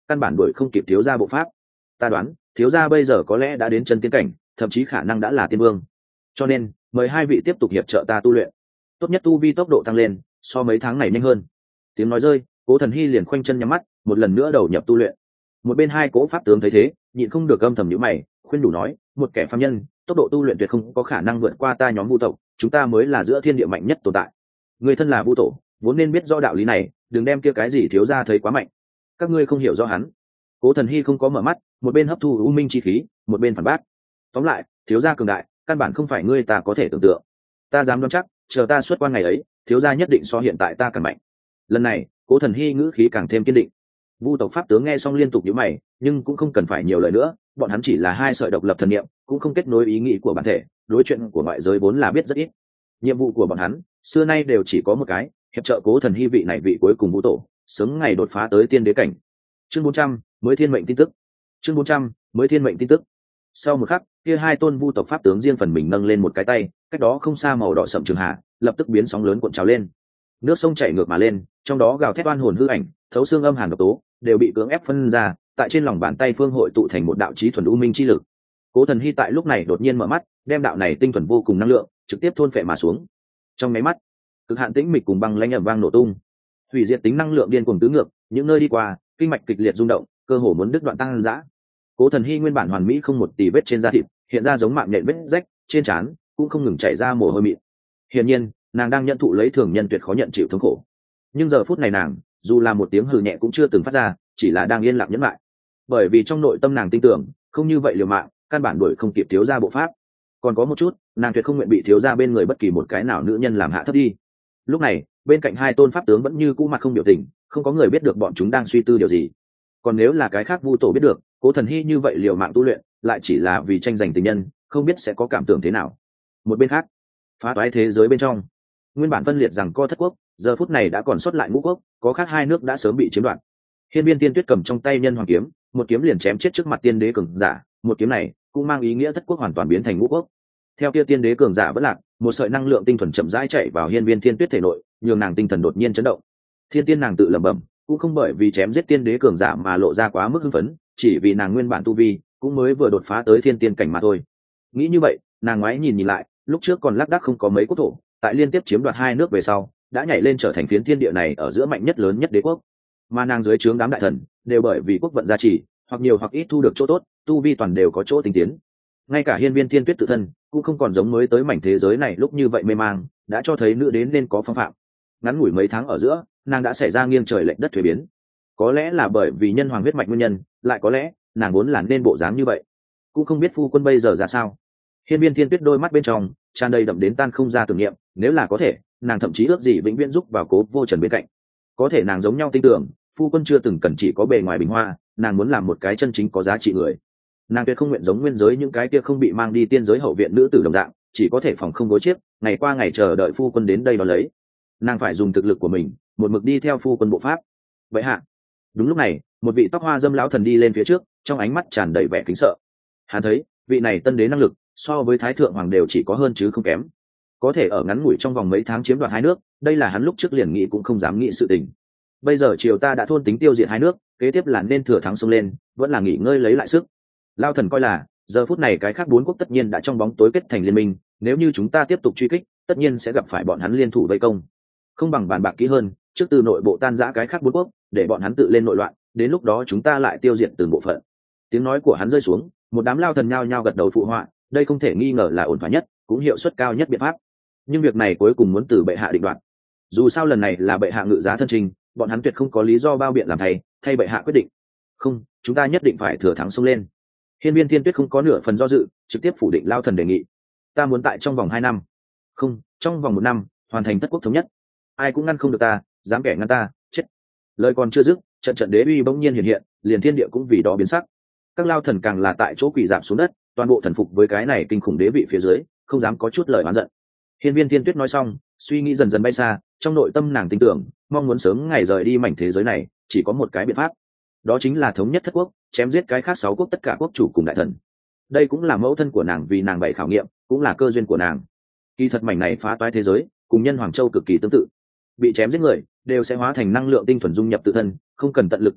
căn bản đuổi không kịp thiếu gia bộ pháp. Ta đoán thiếu gia bây giờ có lẽ đã đến chân tiên cảnh, thậm chí khả năng đã là tiên vương, cho nên mời hai vị tiếp tục hiệp trợ ta tu luyện, tốt nhất tu vi tốc độ tăng lên so mấy tháng này nhanh hơn. Tiếng nói rơi, Cố Thần Hy liền khoanh chân nhắm mắt, một lần nữa đầu nhập tu luyện. Một bên hai cỗ pháp tướng thấy thế, nhịn không được âm thầm nhíu mày, khuyên đủ nói, một kẻ phàm nhân tốc độ tu luyện tuyệt không có khả năng vượt qua ta nhóm vu tộc, chúng ta mới là giữa thiên địa mạnh nhất tồn tại. Người thân là vu tổ, vốn nên biết rõ đạo lý này, đừng đem kia cái gì thiếu gia thấy quá mạnh. Các ngươi không hiểu rõ hắn. Cố Thần Hy không có mở mắt, một bên hấp thu u minh chi khí, một bên phản bác. Tóm lại, thiếu gia cường đại, căn bản không phải ngươi ta có thể tưởng tượng. Ta dám đoán chắc, chờ ta xuất quan ngày ấy, thiếu gia nhất định so hiện tại ta càng mạnh. Lần này, Cố Thần Hy ngữ khí càng thêm kiên định. Vu tộc pháp tướng nghe xong liên tục nhíu mày, nhưng cũng không cần phải nhiều lời nữa, bọn hắn chỉ là hai sợi độc lập thần niệm, cũng không kết nối ý nghĩ của bản thể, đối chuyện của ngoại giới vốn là biết rất ít. Nhiệm vụ của bọn hắn xưa nay đều chỉ có một cái, hiệp trợ Cố Thần Hy vị này vị cuối cùng vu tổ, sớm ngày đột phá tới tiên đế cảnh. Chương bốn trăm, mới thiên mệnh tin tức. Chương bốn trăm, mới thiên mệnh tin tức. Sau một khắc, kia hai tôn vu tộc pháp tướng riêng phần mình nâng lên một cái tay, cách đó không xa màu đỏ sậm trường hạ, lập tức biến sóng lớn cuộn trào lên. Nước sông chảy ngược mà lên, trong đó gào thét oan hồn hư ảnh, thấu xương âm hàn độc tố, đều bị cưỡng ép phân ra, tại trên lòng bàn tay phương hội tụ thành một đạo chí thuần u minh chi lực. Cố Thần Hy tại lúc này đột nhiên mở mắt, đem đạo này tinh thuần vô cùng năng lượng trực tiếp thôn phệ mà xuống. Trong mấy mắt, cực hạn tĩnh mịch cùng băng lãnh ầm vang nổ tung, hủy diệt tính năng lượng điên cuồng tứ ngược, những nơi đi qua, kinh mạch kịch liệt rung động, cơ hồ muốn đứt đoạn tăng dã. Cố Thần Hy nguyên bản hoàn mỹ không một tì vết trên da thịt, hiện ra giống mạng nhện vết rách, trên trán cũng không ngừng chảy ra mồ hôi mịn. Hiển nhiên, nàng đang nhận thụ lấy thường nhân tuyệt khó nhận chịu thống khổ. Nhưng giờ phút này nàng, dù là một tiếng hừ nhẹ cũng chưa từng phát ra, chỉ là đang yên lặng nhẫn lại. Bởi vì trong nội tâm nàng tin tưởng, không như vậy liều mạng, căn bản đuổi không kịp thiếu gia bộ pháp. Còn có một chút, nàng tuyệt không nguyện bị thiếu gia bên người bất kỳ một cái nào nữ nhân làm hạ thấp đi. Lúc này, bên cạnh hai tôn pháp tướng vẫn như cũ mặt không biểu tình, không có người biết được bọn chúng đang suy tư điều gì. Còn nếu là cái khác vu tổ biết được, Cố Thần Hy như vậy liều mạng tu luyện, lại chỉ là vì tranh giành tình nhân, không biết sẽ có cảm tưởng thế nào. Một bên khác, phá toái thế giới bên trong, nguyên bản phân liệt rằng co thất quốc, giờ phút này đã còn sót lại ngũ quốc, có khác hai nước đã sớm bị chiếm đoạt. Hiên Viên Tiên Tuyết cầm trong tay nhân hoàng kiếm, một kiếm liền chém chết trước mặt tiên đế cường giả, một kiếm này cũng mang ý nghĩa thất quốc hoàn toàn biến thành ngũ quốc. Theo kia tiên đế cường giả vẫn lạc, một sợi năng lượng tinh thuần chậm rãi chạy vào Hiên Viên Tiên Tuyết thể nội, nhường nàng tinh thần đột nhiên chấn động. Thiên tiên nàng tự lẩm bẩm, cũng không bởi vì chém giết tiên đế cường giả mà lộ ra quá mức hưng phấn, chỉ vì nàng nguyên bản tu vi cũng mới vừa đột phá tới thiên tiên cảnh mà thôi. Nghĩ như vậy, nàng ngoái nhìn nhìn lại, lúc trước còn lác đác không có mấy quốc thổ, tại liên tiếp chiếm đoạt hai nước về sau, đã nhảy lên trở thành phiến thiên địa này ở giữa mạnh nhất lớn nhất đế quốc. Mà nàng dưới trướng đám đại thần đều bởi vì quốc vận gia trì, hoặc nhiều hoặc ít thu được chỗ tốt, tu vi toàn đều có chỗ tinh tiến. Ngay cả Hiên Viên Thiên Tuyết tự thân cũng không còn giống mới tới mảnh thế giới này lúc như vậy mê mang, đã cho thấy nữ đến nên có phong phạm. Ngắn ngủi mấy tháng ở giữa, nàng đã xảy ra nghiêng trời lệch đất thuế biến. Có lẽ là bởi vì nhân hoàng huyết mạch nguyên nhân, lại có lẽ nàng vốn là nên bộ dáng như vậy. Cũng không biết phu quân bây giờ ra sao. Hiên Viên Thiên Tuyết đôi mắt bên trong tràn đầy đậm đến tan không ra tưởng niệm, nếu là có thể, nàng thậm chí ước gì vĩnh viễn giúp vào Cố Vô Trần bên cạnh. Có thể nàng giống nhau tin tưởng, phu quân chưa từng cần chỉ có bề ngoài bình hoa, nàng muốn làm một cái chân chính có giá trị người. Nàng tuyệt không nguyện giống nguyên giới những cái kia không bị mang đi tiên giới hậu viện nữ tử đồng dạng, chỉ có thể phòng không gối chiếc, ngày qua ngày chờ đợi phu quân đến đây đón lấy. Nàng phải dùng thực lực của mình, một mực đi theo phu quân bộ pháp. Vậy hạ. Đúng lúc này, một vị tóc hoa dâm lão thần đi lên phía trước, trong ánh mắt tràn đầy vẻ kính sợ. Hắn thấy, vị này tân đế năng lực, so với thái thượng hoàng đều chỉ có hơn chứ không kém. Có thể ở ngắn ngủi trong vòng mấy tháng chiếm đoạt hai nước, đây là hắn lúc trước liền nghĩ cũng không dám nghĩ sự tình. Bây giờ triều ta đã thôn tính tiêu diệt hai nước, kế tiếp là nên thừa thắng xông lên, vẫn là nghỉ ngơi lấy lại sức. Lao thần coi là, giờ phút này cái khác bốn quốc tất nhiên đã trong bóng tối kết thành liên minh, nếu như chúng ta tiếp tục truy kích, tất nhiên sẽ gặp phải bọn hắn liên thủ vây công. Không bằng bàn bạc kỹ hơn, trước từ nội bộ tan rã cái khác bốn quốc, để bọn hắn tự lên nội loạn, đến lúc đó chúng ta lại tiêu diệt từng bộ phận. Tiếng nói của hắn rơi xuống, một đám lao thần nhao nhao gật đầu phụ họa, đây không thể nghi ngờ là ổn thỏa nhất, cũng hiệu suất cao nhất biện pháp. Nhưng việc này cuối cùng muốn từ bệ hạ định đoạt. Dù sao lần này là bệ hạ ngự giá thân trình, bọn hắn tuyệt không có lý do bao biện làm thay, thay bệ hạ quyết định. Không, chúng ta nhất định phải thừa thắng xông lên. Hiên Viên Thiên Tuyết không có nửa phần do dự, trực tiếp phủ định lao thần đề nghị. Ta muốn tại trong vòng hai năm, không, trong vòng một năm, hoàn thành tất quốc thống nhất. Ai cũng ngăn không được ta, dám kẻ ngăn ta, chết. Lời còn chưa dứt, trận trận đế uy bỗng nhiên hiện hiện, liền thiên địa cũng vì đó biến sắc. Các lao thần càng là tại chỗ quỳ giảm xuống đất, toàn bộ thần phục với cái này kinh khủng đế vị phía dưới, không dám có chút lời oán giận. Hiên Viên Thiên Tuyết nói xong, suy nghĩ dần dần bay xa, trong nội tâm nàng tin tưởng, mong muốn sớm ngày rời đi mảnh thế giới này, chỉ có một cái biện pháp, đó chính là thống nhất thất quốc, chém giết cái khác sáu quốc tất cả quốc chủ cùng đại thần. Đây cũng là mẫu thân của nàng vì nàng bày khảo nghiệm, cũng là cơ duyên của nàng. Kỳ thật mảnh này phá toái thế giới, cùng nhân Hoàng Châu cực kỳ tương tự. Bị chém giết người đều sẽ hóa thành năng lượng tinh thuần dung nhập tự thân, không cần tận lực tu luyện,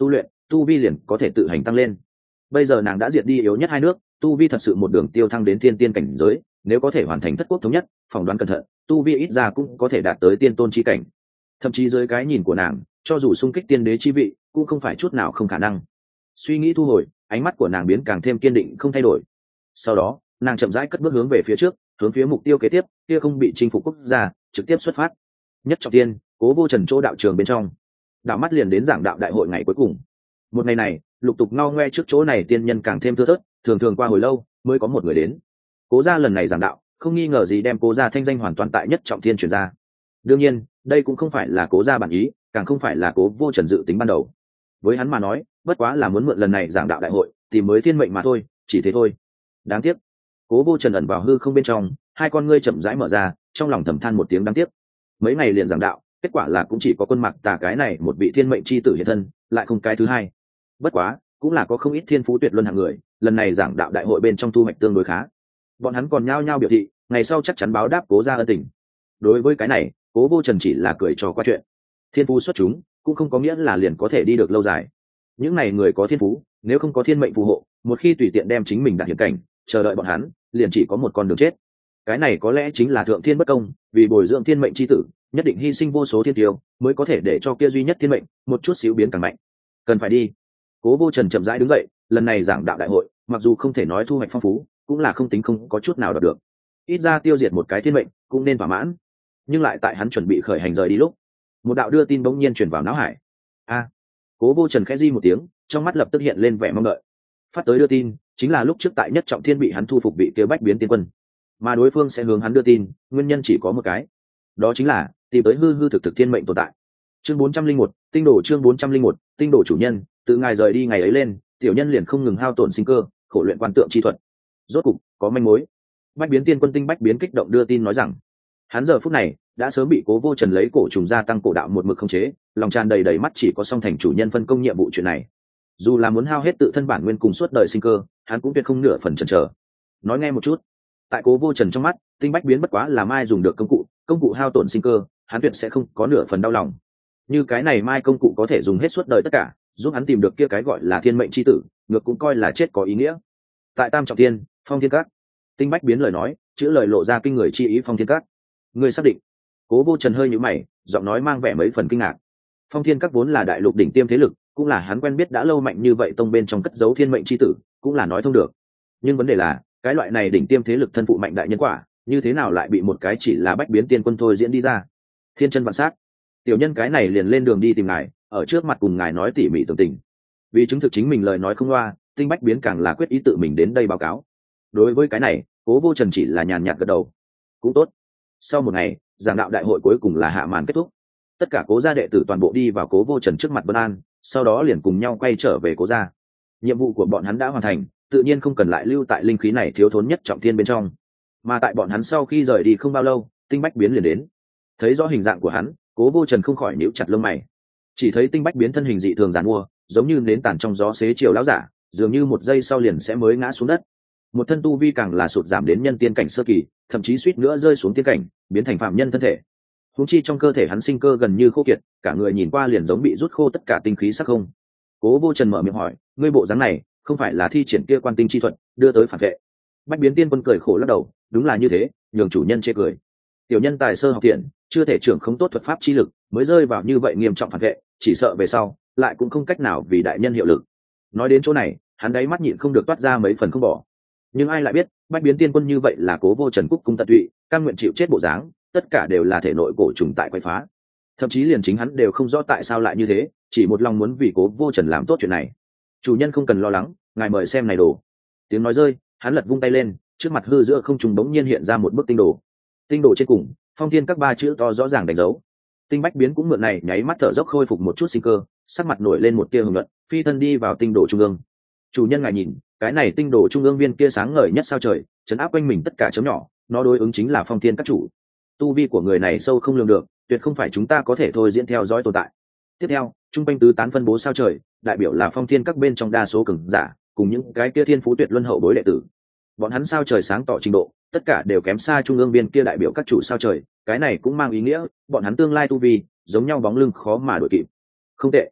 tu vi liền có thể tự hành tăng lên. Bây giờ nàng đã diệt đi yếu nhất hai nước, tu vi thật sự một đường tiêu thăng đến thiên tiên cảnh giới, nếu có thể hoàn thành thất quốc thống nhất, phỏng đoán cẩn thận, tu vi ít ra cũng có thể đạt tới tiên tôn chi cảnh. Thậm chí dưới cái nhìn của nàng, cho dù xung kích tiên đế chi vị, cũng không phải chút nào không khả năng. Suy nghĩ thu hồi, ánh mắt của nàng biến càng thêm kiên định không thay đổi. Sau đó, nàng chậm rãi cất bước hướng về phía trước, hướng phía mục tiêu kế tiếp, kia không bị chinh phục quốc gia, trực tiếp xuất phát. Nhất trọng tiên, Cố Vô Trần chỗ đạo trường bên trong, đạo mắt liền đến giảng đạo đại hội ngày cuối cùng. Một ngày này, lục tục ngao ngoe trước chỗ này tiên nhân càng thêm thưa thớt, thường thường qua hồi lâu mới có một người đến. Cố gia lần này giảng đạo, không nghi ngờ gì đem Cố gia thanh danh hoàn toàn tại Nhất trọng thiên truyền ra. Đương nhiên, đây cũng không phải là Cố gia bản ý, càng không phải là Cố Vô Trần dự tính ban đầu. Với hắn mà nói, bất quá là muốn mượn lần này giảng đạo đại hội, tìm mới thiên mệnh mà thôi, chỉ thế thôi. Đáng tiếc, Cố Vô Trần ẩn vào hư không bên trong, hai con ngươi chậm rãi mở ra, trong lòng thầm than một tiếng đáng tiếc. Mấy ngày liền giảng đạo, kết quả là cũng chỉ có quân Mạc Tà cái này một vị thiên mệnh chi tử hiện thân, lại không cái thứ hai. Bất quá, cũng là có không ít thiên phú tuyệt luân hạng người, lần này giảng đạo đại hội bên trong thu hoạch tương đối khá. Bọn hắn còn nhao nhao biểu thị, ngày sau chắc chắn báo đáp Cố gia ân tình. Đối với cái này, Cố Vô Trần chỉ là cười trò qua chuyện. Thiên phú xuất chúng, cũng không có nghĩa là liền có thể đi được lâu dài. Những này người có thiên phú, nếu không có thiên mệnh phù hộ, một khi tùy tiện đem chính mình đặt hiểm cảnh, chờ đợi bọn hắn, liền chỉ có một con đường chết. Cái này có lẽ chính là thượng thiên bất công, vì bồi dưỡng thiên mệnh chi tử, nhất định hy sinh vô số thiên tiêu, mới có thể để cho kia duy nhất thiên mệnh một chút xíu biến càng mạnh. Cần phải đi. Cố Vô Trần chậm rãi đứng dậy, lần này giảng đạo đại hội, mặc dù không thể nói thu hoạch phong phú, cũng là không tính không có chút nào đạt được. Ít ra tiêu diệt một cái thiên mệnh, cũng nên thỏa mãn. Nhưng lại tại hắn chuẩn bị khởi hành rời đi lúc, một đạo đưa tin bỗng nhiên truyền vào não hải. A. Cố Vô Trần khẽ di một tiếng, trong mắt lập tức hiện lên vẻ mong đợi. Phát tới đưa tin, chính là lúc trước tại Nhất trọng thiên bị hắn thu phục bị kia bách biến tiên quân, mà đối phương sẽ hướng hắn đưa tin, nguyên nhân chỉ có một cái, đó chính là tìm tới hư hư thực thực thiên mệnh tồn tại. Chương bốn trăm linh một, tinh đồ chương bốn trăm linh một, tinh đồ chủ nhân, từ ngài rời đi ngày ấy lên, tiểu nhân liền không ngừng hao tổn sinh cơ, khổ luyện quan tượng chi thuật. Rốt cục có manh mối. Bách biến tiên quân tinh bách biến kích động đưa tin nói rằng, hắn giờ phút này đã sớm bị Cố Vô Trần lấy cổ trùng gia tăng cổ đạo một mực khống chế, lòng tràn đầy đầy mắt chỉ có song thành chủ nhân phân công nhiệm vụ chuyện này. Dù là muốn hao hết tự thân bản nguyên cùng suốt đời sinh cơ, hắn cũng tuyệt không nửa phần chần chờ. Nói nghe một chút, tại Cố Vô Trần trong mắt, tinh bách biến bất quá là mai dùng được công cụ, công cụ hao tổn sinh cơ, hắn tuyệt sẽ không có nửa phần đau lòng. Như cái này mai công cụ có thể dùng hết suốt đời tất cả, giúp hắn tìm được kia cái gọi là thiên mệnh chi tử, ngược cũng coi là chết có ý nghĩa. Tại Tam trọng thiên, Phong Thiên Các, tinh bách biến lời nói, chữ lời lộ ra kinh người chi ý. Phong Thiên Các, người xác định? Cố Vô Trần hơi nhíu mày, giọng nói mang vẻ mấy phần kinh ngạc. Phong Thiên Các vốn là đại lục đỉnh tiêm thế lực, cũng là hắn quen biết đã lâu mạnh như vậy tông bên trong cất giấu thiên mệnh chi tử, cũng là nói thông được. Nhưng vấn đề là, cái loại này đỉnh tiêm thế lực thân phụ mạnh đại nhân quả, như thế nào lại bị một cái chỉ là bách biến tiên quân thôi diễn đi ra? Thiên chân vạn sát, tiểu nhân cái này liền lên đường đi tìm ngài, ở trước mặt cùng ngài nói tỉ mỉ tường tình. Vì chứng thực chính mình lời nói không loa, tinh bách biến càng là quyết ý tự mình đến đây báo cáo. Đối với cái này, Cố Vô Trần chỉ là nhàn nhạt gật đầu. Cũng tốt. Sau một ngày, giảng đạo đại hội cuối cùng là hạ màn kết thúc. Tất cả Cố gia đệ tử toàn bộ đi vào Cố Vô Trần trước mặt vân an, sau đó liền cùng nhau quay trở về Cố gia. Nhiệm vụ của bọn hắn đã hoàn thành, tự nhiên không cần lại lưu tại linh khí này thiếu thốn nhất trọng thiên bên trong. Mà tại bọn hắn sau khi rời đi không bao lâu, tinh bách biến liền đến. Thấy rõ hình dạng của hắn, Cố Vô Trần không khỏi nhíu chặt lông mày. Chỉ thấy tinh bách biến thân hình dị thường giàn mua, giống như nến tàn trong gió xế chiều lão giả, dường như một giây sau liền sẽ mới ngã xuống đất. Một thân tu vi càng là sụt giảm đến nhân tiên cảnh sơ kỳ, thậm chí suýt nữa rơi xuống tiên cảnh, biến thành phạm nhân thân thể. Huống chi trong cơ thể hắn sinh cơ gần như khô kiệt, cả người nhìn qua liền giống bị rút khô tất cả tinh khí sắc không. Cố Vô Trần mở miệng hỏi, ngươi bộ dáng này, không phải là thi triển kia quan tinh chi thuật, đưa tới phản vệ? Bách biến tiên quân cười khổ lắc đầu, đúng là như thế, nhường chủ nhân chê cười. Tiểu nhân tài sơ học tiện, chưa thể trưởng không tốt thuật pháp chi lực, mới rơi vào như vậy nghiêm trọng phản vệ, chỉ sợ về sau lại cũng không cách nào vì đại nhân hiệu lực. Nói đến chỗ này, hắn đáy mắt nhịn không được toát ra mấy phần không bỏ. Nhưng ai lại biết, bách biến tiên quân như vậy là Cố Vô Trần cúc cung tận tụy, cam nguyện chịu chết bộ dáng, tất cả đều là thể nội cổ trùng tại quấy phá. Thậm chí liền chính hắn đều không rõ tại sao lại như thế, chỉ một lòng muốn vì Cố Vô Trần làm tốt chuyện này. Chủ nhân không cần lo lắng, ngài mời xem này đồ. Tiếng nói rơi, hắn lật vung tay lên, trước mặt hư giữa không trung bỗng nhiên hiện ra một bức tinh đồ. Tinh đồ trên cùng, Phong Thiên Các ba chữ to rõ ràng đánh dấu. Tinh bách biến cũng mượn này nháy mắt thở dốc khôi phục một chút sinh cơ, sắc mặt nổi lên một tia hưng luận, phi thân đi vào tinh đồ trung ương. Chủ nhân ngài nhìn, cái này tinh đồ trung ương viên kia sáng ngời nhất sao trời, chấn áp quanh mình tất cả chấm nhỏ, nó đối ứng chính là Phong Thiên Các chủ. Tu vi của người này sâu không lường được, tuyệt không phải chúng ta có thể thôi diễn theo dõi tồn tại. Tiếp theo, trung quanh tứ tán phân bố sao trời, đại biểu là Phong Thiên Các bên trong đa số cường giả, cùng những cái kia thiên phú tuyệt luân hậu bối đệ tử. Bọn hắn sao trời sáng tỏ trình độ, tất cả đều kém xa trung ương viên kia đại biểu các chủ sao trời, cái này cũng mang ý nghĩa bọn hắn tương lai tu vi giống nhau bóng lưng khó mà đuổi kịp. Không tệ.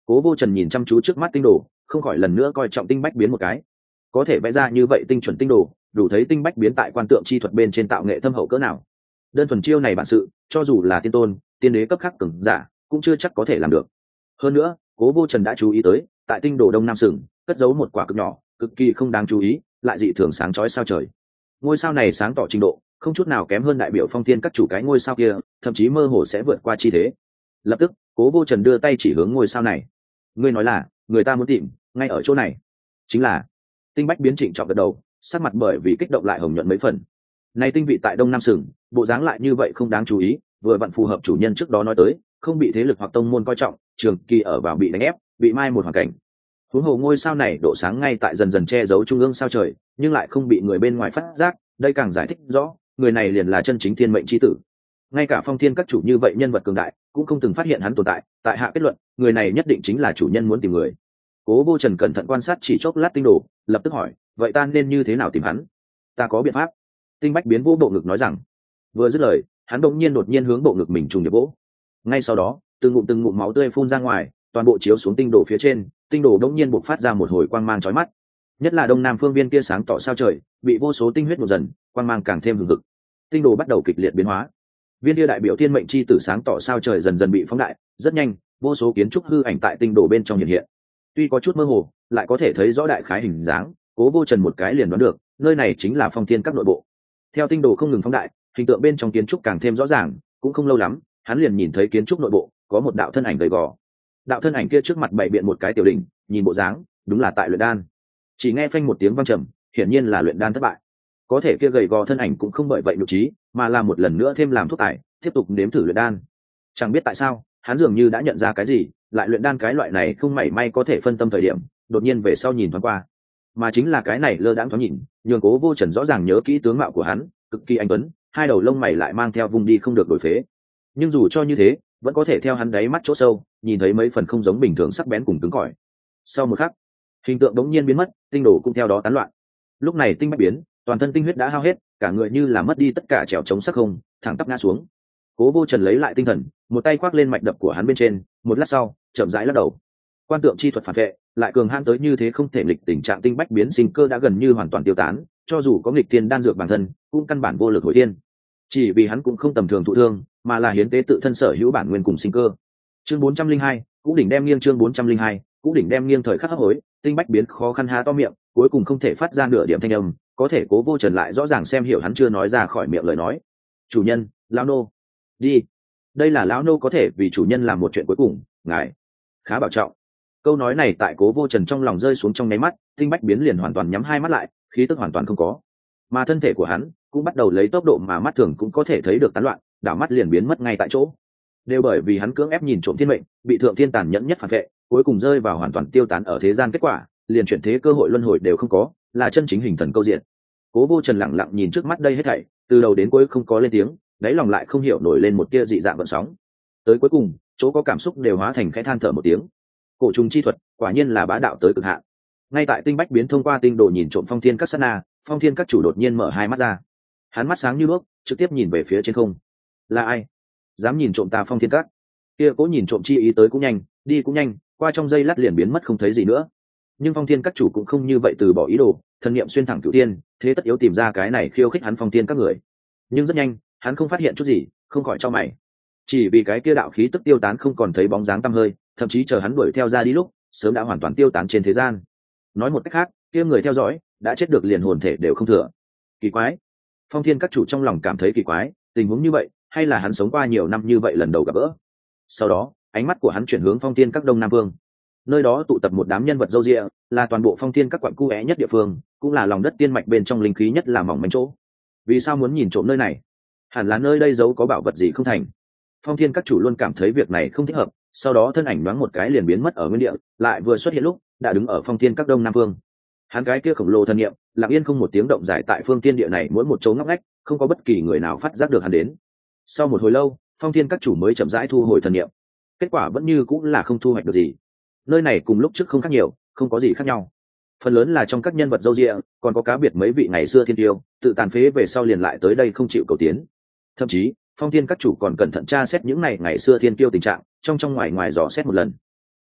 Cố Vô Trần nhìn chăm chú trước mắt tinh đồ, không khỏi lần nữa coi trọng tinh bách biến một cái. Có thể vẽ ra như vậy tinh chuẩn tinh đồ, đủ thấy tinh bách biến tại quan tượng chi thuật bên trên tạo nghệ thâm hậu cỡ nào. Đơn thuần chiêu này bản sự, cho dù là tiên tôn, tiên đế cấp khắc cường giả, cũng chưa chắc có thể làm được. Hơn nữa, Cố Vô Trần đã chú ý tới, tại tinh đồ đông nam sừng, cất giấu một quả cực nhỏ, cực kỳ không đáng chú ý, lại dị thường sáng chói sao trời. Ngôi sao này sáng tỏ trình độ, không chút nào kém hơn đại biểu phong thiên các chủ cái ngôi sao kia, thậm chí mơ hồ sẽ vượt qua chi thế. Lập tức, Cố Vô Trần đưa tay chỉ hướng ngôi sao này. Ngươi nói là, người ta muốn tìm, ngay ở chỗ này. Chính là. Tinh bách biến trịnh trọng gật đầu, sắc mặt bởi vì kích động lại hồng nhuận mấy phần. Này tinh vị tại đông nam sừng, bộ dáng lại như vậy không đáng chú ý, vừa vặn phù hợp chủ nhân trước đó nói tới, không bị thế lực hoặc tông môn coi trọng, trường kỳ ở vào bị đánh ép, bị mai một hoàn cảnh. Huống hồ ngôi sao này độ sáng ngay tại dần dần che giấu trung ương sao trời, nhưng lại không bị người bên ngoài phát giác, đây càng giải thích rõ, người này liền là chân chính thiên mệnh chi tử. Ngay cả phong thiên các chủ như vậy nhân vật cường đại, cũng không từng phát hiện hắn tồn tại, tại hạ kết luận, người này nhất định chính là chủ nhân muốn tìm người. Cố Vô Trần cẩn thận quan sát chỉ chốc lát tinh đồ, lập tức hỏi, vậy ta nên như thế nào tìm hắn? Ta có biện pháp. Tinh bách biến vô bộ ngực nói rằng. Vừa dứt lời, hắn đột nhiên đột nhiên hướng bộ ngực mình trùng điệp vỗ. Ngay sau đó, từng ngụm từng ngụm máu tươi phun ra ngoài, toàn bộ chiếu xuống tinh đồ phía trên, tinh đồ đột nhiên bộc phát ra một hồi quang mang chói mắt. Nhất là đông nam phương viên kia sáng tỏ sao trời, bị vô số tinh huyết một dần, quang mang càng thêm hừng hực. Tinh đồ bắt đầu kịch liệt biến hóa. Viên kia đại biểu thiên mệnh chi tử sáng tỏ sao trời dần dần bị phóng đại, rất nhanh, vô số kiến trúc hư ảnh tại tinh đồ bên trong hiện hiện. Tuy có chút mơ hồ, lại có thể thấy rõ đại khái hình dáng, Cố Vô Trần một cái liền đoán được, nơi này chính là phong thiên các nội bộ. Theo tinh đồ không ngừng phóng đại, hình tượng bên trong kiến trúc càng thêm rõ ràng, cũng không lâu lắm, hắn liền nhìn thấy kiến trúc nội bộ có một đạo thân ảnh gầy gò. Đạo thân ảnh kia trước mặt bày biện một cái tiểu đỉnh, nhìn bộ dáng, đúng là tại luyện đan. Chỉ nghe phanh một tiếng vang trầm, hiển nhiên là luyện đan thất bại. Có thể kia gầy gò thân ảnh cũng không bởi vậy nhục trí, mà là một lần nữa thêm làm thuốc tài, tiếp tục nếm thử luyện đan. Chẳng biết tại sao, hắn dường như đã nhận ra cái gì, lại luyện đan cái loại này không mảy may có thể phân tâm thời điểm, đột nhiên về sau nhìn thoáng qua. Mà chính là cái này lơ đãng thoáng nhìn, nhường Cố Vô Trần rõ ràng nhớ kỹ tướng mạo của hắn, cực kỳ anh tuấn, hai đầu lông mày lại mang theo vùng đi không được đổi phế. Nhưng dù cho như thế, vẫn có thể theo hắn đáy mắt chỗ sâu, nhìn thấy mấy phần không giống bình thường sắc bén cùng cứng cỏi. Sau một khắc, hình tượng đống nhiên biến mất, tinh đồ cũng theo đó tán loạn. Lúc này tinh bách biến, toàn thân tinh huyết đã hao hết, cả người như là mất đi tất cả trèo chống sắc không, thẳng tắp ngã xuống. Cố Vô Trần lấy lại tinh thần, một tay khoác lên mạch đập của hắn bên trên, một lát sau, chậm rãi lắc đầu. Quan tượng chi thuật phản vệ, lại cường hãn tới như thế không thể nghịch tình trạng tinh bách biến sinh cơ đã gần như hoàn toàn tiêu tán, cho dù có nghịch thiên đan dược bản thân, cũng căn bản vô lực hồi thiên. Chỉ vì hắn cũng không tầm thường thụ thương, mà là hiến tế tự thân sở hữu bản nguyên cùng sinh cơ. Chương bốn trăm linh hai, Cũ đỉnh đem nghiêng chương bốn trăm linh hai, Cũ đỉnh đem nghiêng thời khắc hấp hối, tinh bách biến khó khăn há to miệng, cuối cùng không thể phát ra nửa điểm thanh âm, có thể Cố Vô Trần lại rõ ràng xem hiểu hắn chưa nói ra khỏi miệng lời nói. Chủ nhân, lão nô, đi. Đây là lão nô có thể vì chủ nhân làm một chuyện cuối cùng, ngài khá bảo trọng. Câu nói này tại Cố Vô Trần trong lòng rơi xuống trong nháy mắt, tinh bách biến liền hoàn toàn nhắm hai mắt lại, khí tức hoàn toàn không có, mà thân thể của hắn cũng bắt đầu lấy tốc độ mà mắt thường cũng có thể thấy được tán loạn, đảo mắt liền biến mất ngay tại chỗ. Đều bởi vì hắn cưỡng ép nhìn trộm thiên mệnh, bị thượng thiên tàn nhẫn nhất phản vệ, cuối cùng rơi vào hoàn toàn tiêu tán ở thế gian, kết quả liền chuyển thế cơ hội luân hồi đều không có, là chân chính hình thần câu diện. Cố Vô Trần lặng lặng nhìn trước mắt đây hết thảy, từ đầu đến cuối không có lên tiếng, đáy lòng lại không hiểu nổi lên một tia dị dạng gợn sóng. Tới cuối cùng, chỗ có cảm xúc đều hóa thành khẽ than thở một tiếng. Cổ trùng chi thuật, quả nhiên là bá đạo tới cực hạn. Ngay tại tinh bách biến thông qua tinh đồ nhìn trộm phong thiên các sát na, phong thiên các chủ đột nhiên mở hai mắt ra. Hắn mắt sáng như đuốc, trực tiếp nhìn về phía trên không. Là ai dám nhìn trộm ta phong thiên các? Kia cố nhìn trộm chi ý tới cũng nhanh, đi cũng nhanh, qua trong giây lát liền biến mất không thấy gì nữa. Nhưng phong thiên các chủ cũng không như vậy từ bỏ ý đồ, thần niệm xuyên thẳng cửu tiên, thế tất yếu tìm ra cái này khiêu khích hắn phong thiên các người. Nhưng rất nhanh, hắn không phát hiện chút gì, không khỏi cho mày. Chỉ vì cái kia đạo khí tức tiêu tán không còn thấy bóng dáng tăm hơi, thậm chí chờ hắn đuổi theo ra đi lúc, sớm đã hoàn toàn tiêu tán trên thế gian. Nói một cách khác, kia người theo dõi đã chết được liền hồn thể đều không thừa. Kỳ quái. Phong thiên các chủ trong lòng cảm thấy kỳ quái, tình huống như vậy, hay là hắn sống qua nhiều năm như vậy lần đầu gặp gỡ. Sau đó, ánh mắt của hắn chuyển hướng phong thiên các đông nam vương. Nơi đó tụ tập một đám nhân vật râu ria, là toàn bộ phong thiên các quận cu é nhất địa phương, cũng là lòng đất tiên mạch bên trong linh khí nhất là mỏng manh chỗ. Vì sao muốn nhìn trộm nơi này? Hẳn là nơi đây giấu có bảo vật gì không thành. Phong thiên các chủ luôn cảm thấy việc này không thích hợp, sau đó thân ảnh đoán một cái liền biến mất ở nguyên địa, lại vừa xuất hiện lúc đã đứng ở phong thiên các đông nam vương. Hắn cái kia khổng lồ thân niệm lặng yên không một tiếng động giải tại phương tiên địa này mỗi một chỗ ngóc ngách, không có bất kỳ người nào phát giác được hắn đến. Sau một hồi lâu, phong thiên các chủ mới chậm rãi thu hồi thần niệm. Kết quả vẫn như cũng là không thu hoạch được gì. Nơi này cùng lúc trước không khác nhiều, không có gì khác nhau. Phần lớn là trong các nhân vật dâu dịa, còn có cá biệt mấy vị ngày xưa thiên tiêu, tự tàn phế về sau liền lại tới đây không chịu cầu tiến. Thậm chí, phong thiên các chủ còn cẩn thận tra xét những này ngày xưa thiên tiêu tình trạng, trong trong ngoài ngoài dò xét một lần.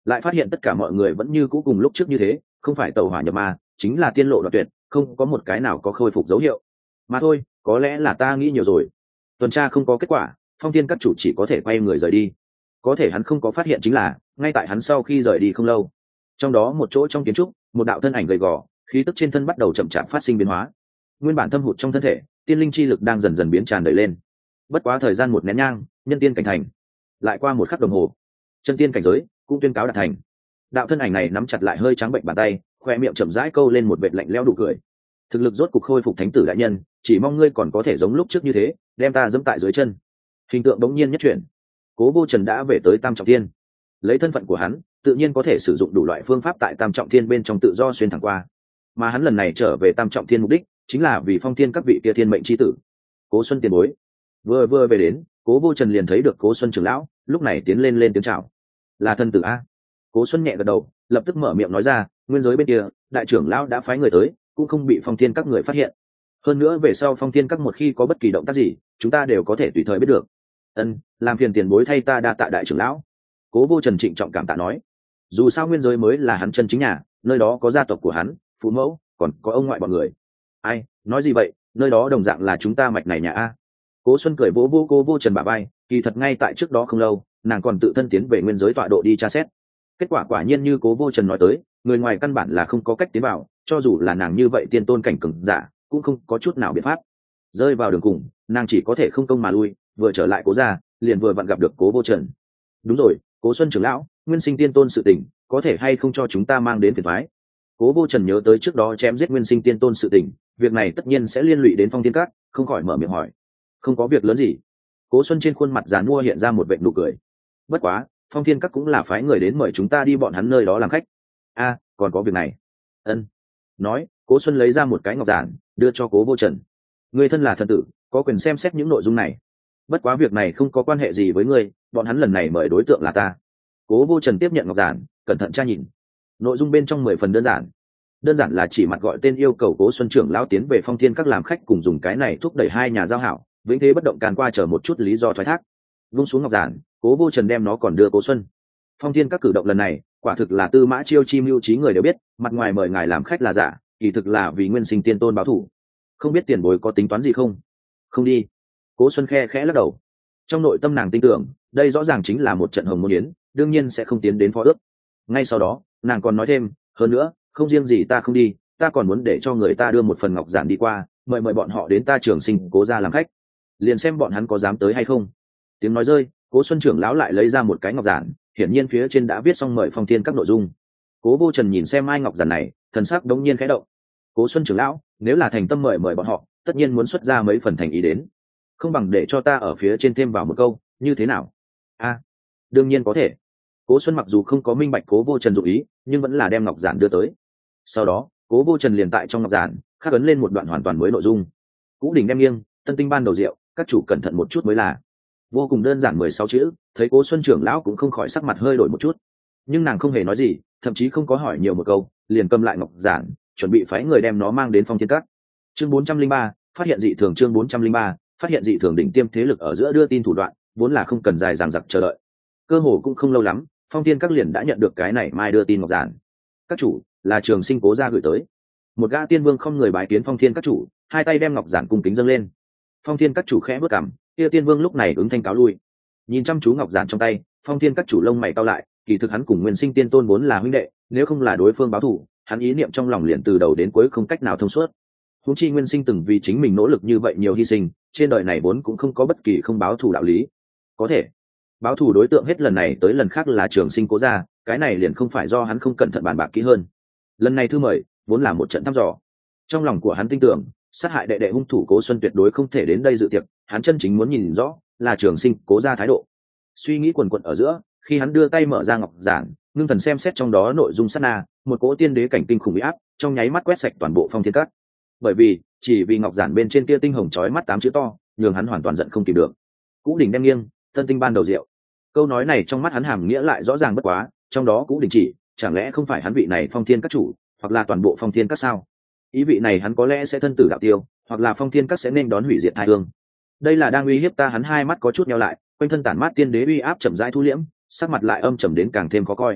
lại phát hiện tất cả mọi người vẫn như cũ cùng lúc trước như thế, không phải tàu hỏa nhập ma, chính là tiên lộ đoạn tuyệt, không có một cái nào có khôi phục dấu hiệu. Mà thôi, có lẽ là ta nghĩ nhiều rồi. Tuần tra không có kết quả, Phong Thiên các chủ chỉ có thể quay người rời đi. Có thể hắn không có phát hiện chính là, ngay tại hắn sau khi rời đi không lâu, trong đó một chỗ trong kiến trúc, một đạo thân ảnh gầy gò, khí tức trên thân bắt đầu chậm chạp phát sinh biến hóa. Nguyên bản thâm hụt trong thân thể, tiên linh chi lực đang dần dần biến tràn đầy lên. Bất quá thời gian một nén nhang, nhân tiên cảnh thành. Lại qua một khắc đồng hồ, chân tiên cảnh giới cũng tuyên cáo đạt thành. Đạo thân ảnh này nắm chặt lại hơi trắng bệnh bàn tay, khoe miệng chậm rãi câu lên một vệt lạnh lẽo đủ cười. Thực lực rốt cục khôi phục thánh tử đại nhân, chỉ mong ngươi còn có thể giống lúc trước như thế, đem ta dẫm tại dưới chân. Hình tượng bỗng nhiên nhất chuyển, Cố Vô Trần đã về tới Tam Trọng Thiên. Lấy thân phận của hắn, tự nhiên có thể sử dụng đủ loại phương pháp tại Tam Trọng Thiên bên trong tự do xuyên thẳng qua. Mà hắn lần này trở về Tam Trọng Thiên mục đích, chính là vì phong thiên các vị kia thiên mệnh chi tử. Cố Xuân tiền bối. Vừa vừa về đến, Cố Vô Trần liền thấy được Cố Xuân trưởng lão, lúc này tiến lên lên tiếng chào. Là thân tử a? Cố Xuân nhẹ gật đầu, lập tức mở miệng nói ra, nguyên giới bên kia, đại trưởng lão đã phái người tới, cũng không bị phong thiên các người phát hiện. Hơn nữa về sau phong thiên các một khi có bất kỳ động tác gì, chúng ta đều có thể tùy thời biết được. Ân, làm phiền tiền bối thay ta đa tạ đại trưởng lão. Cố Vô Trần trịnh trọng cảm tạ nói, dù sao nguyên giới mới là hắn chân chính nhà, nơi đó có gia tộc của hắn, phụ mẫu, còn có ông ngoại bọn người. Ai nói gì vậy, nơi đó đồng dạng là chúng ta mạch này nhà a. Cố Xuân cười vỗ vỗ Cố Vô Trần bả vai, kỳ thật ngay tại trước đó không lâu, nàng còn tự thân tiến về nguyên giới tọa độ đi tra xét. Kết quả quả nhiên như Cố Vô Trần nói tới, người ngoài căn bản là không có cách tiến vào, cho dù là nàng như vậy tiên tôn cảnh cường giả, cũng không có chút nào biện pháp. Rơi vào đường cùng, nàng chỉ có thể không công mà lui, vừa trở lại Cố gia, liền vừa vặn gặp được Cố Vô Trần. Đúng rồi, Cố Xuân trưởng lão, nguyên sinh tiên tôn sự tình, có thể hay không cho chúng ta mang đến phiền toái? Cố Vô Trần nhớ tới trước đó chém giết nguyên sinh tiên tôn sự tình, việc này tất nhiên sẽ liên lụy đến Phong Thiên Các, không khỏi mở miệng hỏi. Không có việc lớn gì. Cố Xuân trên khuôn mặt giàn mua hiện ra một vệt nụ cười. Bất quá, Phong Thiên Các cũng là phái người đến mời chúng ta đi bọn hắn nơi đó làm khách. A, còn có việc này. Ân. Nói, Cố Xuân lấy ra một cái ngọc giản, đưa cho Cố Vô Trần. Ngươi thân là thần tử, có quyền xem xét những nội dung này. Bất quá việc này không có quan hệ gì với ngươi, bọn hắn lần này mời đối tượng là ta. Cố Vô Trần tiếp nhận ngọc giản, cẩn thận tra nhìn. Nội dung bên trong mười phần đơn giản. Đơn giản là chỉ mặt gọi tên yêu cầu Cố Xuân trưởng lão tiến về Phong Thiên Các làm khách, cùng dùng cái này thúc đẩy hai nhà giao hảo, vĩnh thế bất động càn qua chờ một chút lý do thoái thác. Vung xuống ngọc giản, Cố Vô Trần đem nó còn đưa Cố Xuân. Phong Thiên Các cử động lần này, quả thực là Tư Mã Chiêu chi mưu trí người đều biết, mặt ngoài mời ngài làm khách là giả, kỳ thực là vì nguyên sinh tiên tôn báo thù. Không biết tiền bối có tính toán gì không? Không đi. Cố Xuân khe khẽ lắc đầu. Trong nội tâm nàng tin tưởng, đây rõ ràng chính là một trận hồng môn yến, đương nhiên sẽ không tiến đến phó ước. Ngay sau đó, nàng còn nói thêm, hơn nữa, không riêng gì ta không đi, ta còn muốn để cho người ta đưa một phần ngọc giản đi qua, mời mời bọn họ đến ta Trường Sinh Cố gia làm khách, liền xem bọn hắn có dám tới hay không. Tiếng nói rơi, Cố Xuân trưởng lão lại lấy ra một cái ngọc giản, hiển nhiên phía trên đã viết xong mời Phong Thiên Các nội dung. Cố Vô Trần nhìn xem mai ngọc giản này, thần sắc đống nhiên khẽ động. Cố Xuân trưởng lão, nếu là thành tâm mời mời bọn họ, tất nhiên muốn xuất ra mấy phần thành ý đến, không bằng để cho ta ở phía trên thêm vào một câu, như thế nào? A, đương nhiên có thể. Cố Xuân mặc dù không có minh bạch Cố Vô Trần dụng ý, nhưng vẫn là đem ngọc giản đưa tới. Sau đó, Cố Vô Trần liền tại trong ngọc giản khắc ấn lên một đoạn hoàn toàn mới nội dung. Cũ đỉnh đem nghiêng, tân tinh ban đầu rượu, các chủ cẩn thận một chút mới là. Vô cùng đơn giản mười sáu chữ, thấy Cố Xuân trưởng lão cũng không khỏi sắc mặt hơi đổi một chút. Nhưng nàng không hề nói gì, thậm chí không có hỏi nhiều một câu, liền cầm lại ngọc giản, chuẩn bị phái người đem nó mang đến Phong Thiên Các. Chương bốn trăm linh ba, phát hiện dị thường. Chương bốn trăm linh ba, phát hiện dị thường. Đỉnh tiêm thế lực ở giữa đưa tin thủ đoạn, vốn là không cần dài dằng dặc chờ đợi. Cơ hồ cũng không lâu lắm, Phong Thiên Các liền đã nhận được cái này mai đưa tin ngọc giản. Các chủ, là Trường Sinh Cố gia gửi tới. Một gã tiên vương không người bái kiến Phong Thiên Các chủ, hai tay đem ngọc giản cung kính dâng lên. Phong Thiên Các chủ khẽ bước cằm, kia tiên vương lúc này ứng thanh cáo lui. Nhìn chăm chú ngọc giản trong tay, Phong Thiên Các chủ lông mày cau lại, kỳ thực hắn cùng Nguyên Sinh Tiên Tôn vốn là huynh đệ, nếu không là đối phương báo thù, hắn ý niệm trong lòng liền từ đầu đến cuối không cách nào thông suốt. Huống chi Nguyên Sinh từng vì chính mình nỗ lực như vậy nhiều hy sinh, trên đời này vốn cũng không có bất kỳ không báo thù đạo lý. Có thể báo thù đối tượng hết lần này tới lần khác là Trường Sinh Cố gia, cái này liền không phải do hắn không cẩn thận bàn bạc kỹ hơn. Lần này thư mời vốn là một trận thăm dò. Trong lòng của hắn tin tưởng, sát hại đệ đệ hung thủ Cố Xuân tuyệt đối không thể đến đây dự tiệc, hắn chân chính muốn nhìn rõ là Trường Sinh Cố gia thái độ. Suy nghĩ quần quật ở giữa, khi hắn đưa tay mở ra ngọc giản, ngưng thần xem xét trong đó nội dung sát na, một cỗ tiên đế cảnh kinh khủng uy áp trong nháy mắt quét sạch toàn bộ Phong Thiên Các. Bởi vì chỉ vì ngọc giản bên trên kia tinh hồng chói mắt tám chữ to, nhường hắn hoàn toàn giận không kìm được. Cũ đỉnh đem nghiêng, tân tinh ban đầu rượu. Câu nói này trong mắt hắn hàm nghĩa lại rõ ràng bất quá, trong đó Cũ đỉnh chỉ, chẳng lẽ không phải hắn vị này Phong Thiên Các chủ, hoặc là toàn bộ Phong Thiên Các sao? Ý vị này hắn có lẽ sẽ thân tử đạo tiêu, hoặc là Phong Thiên Các sẽ nên đón hủy diệt tai ương. Đây là đang uy hiếp ta. Hắn hai mắt có chút nheo lại, quanh thân tản mát tiên đế uy áp chậm rãi thu liễm, sắc mặt lại âm trầm đến càng thêm khó coi.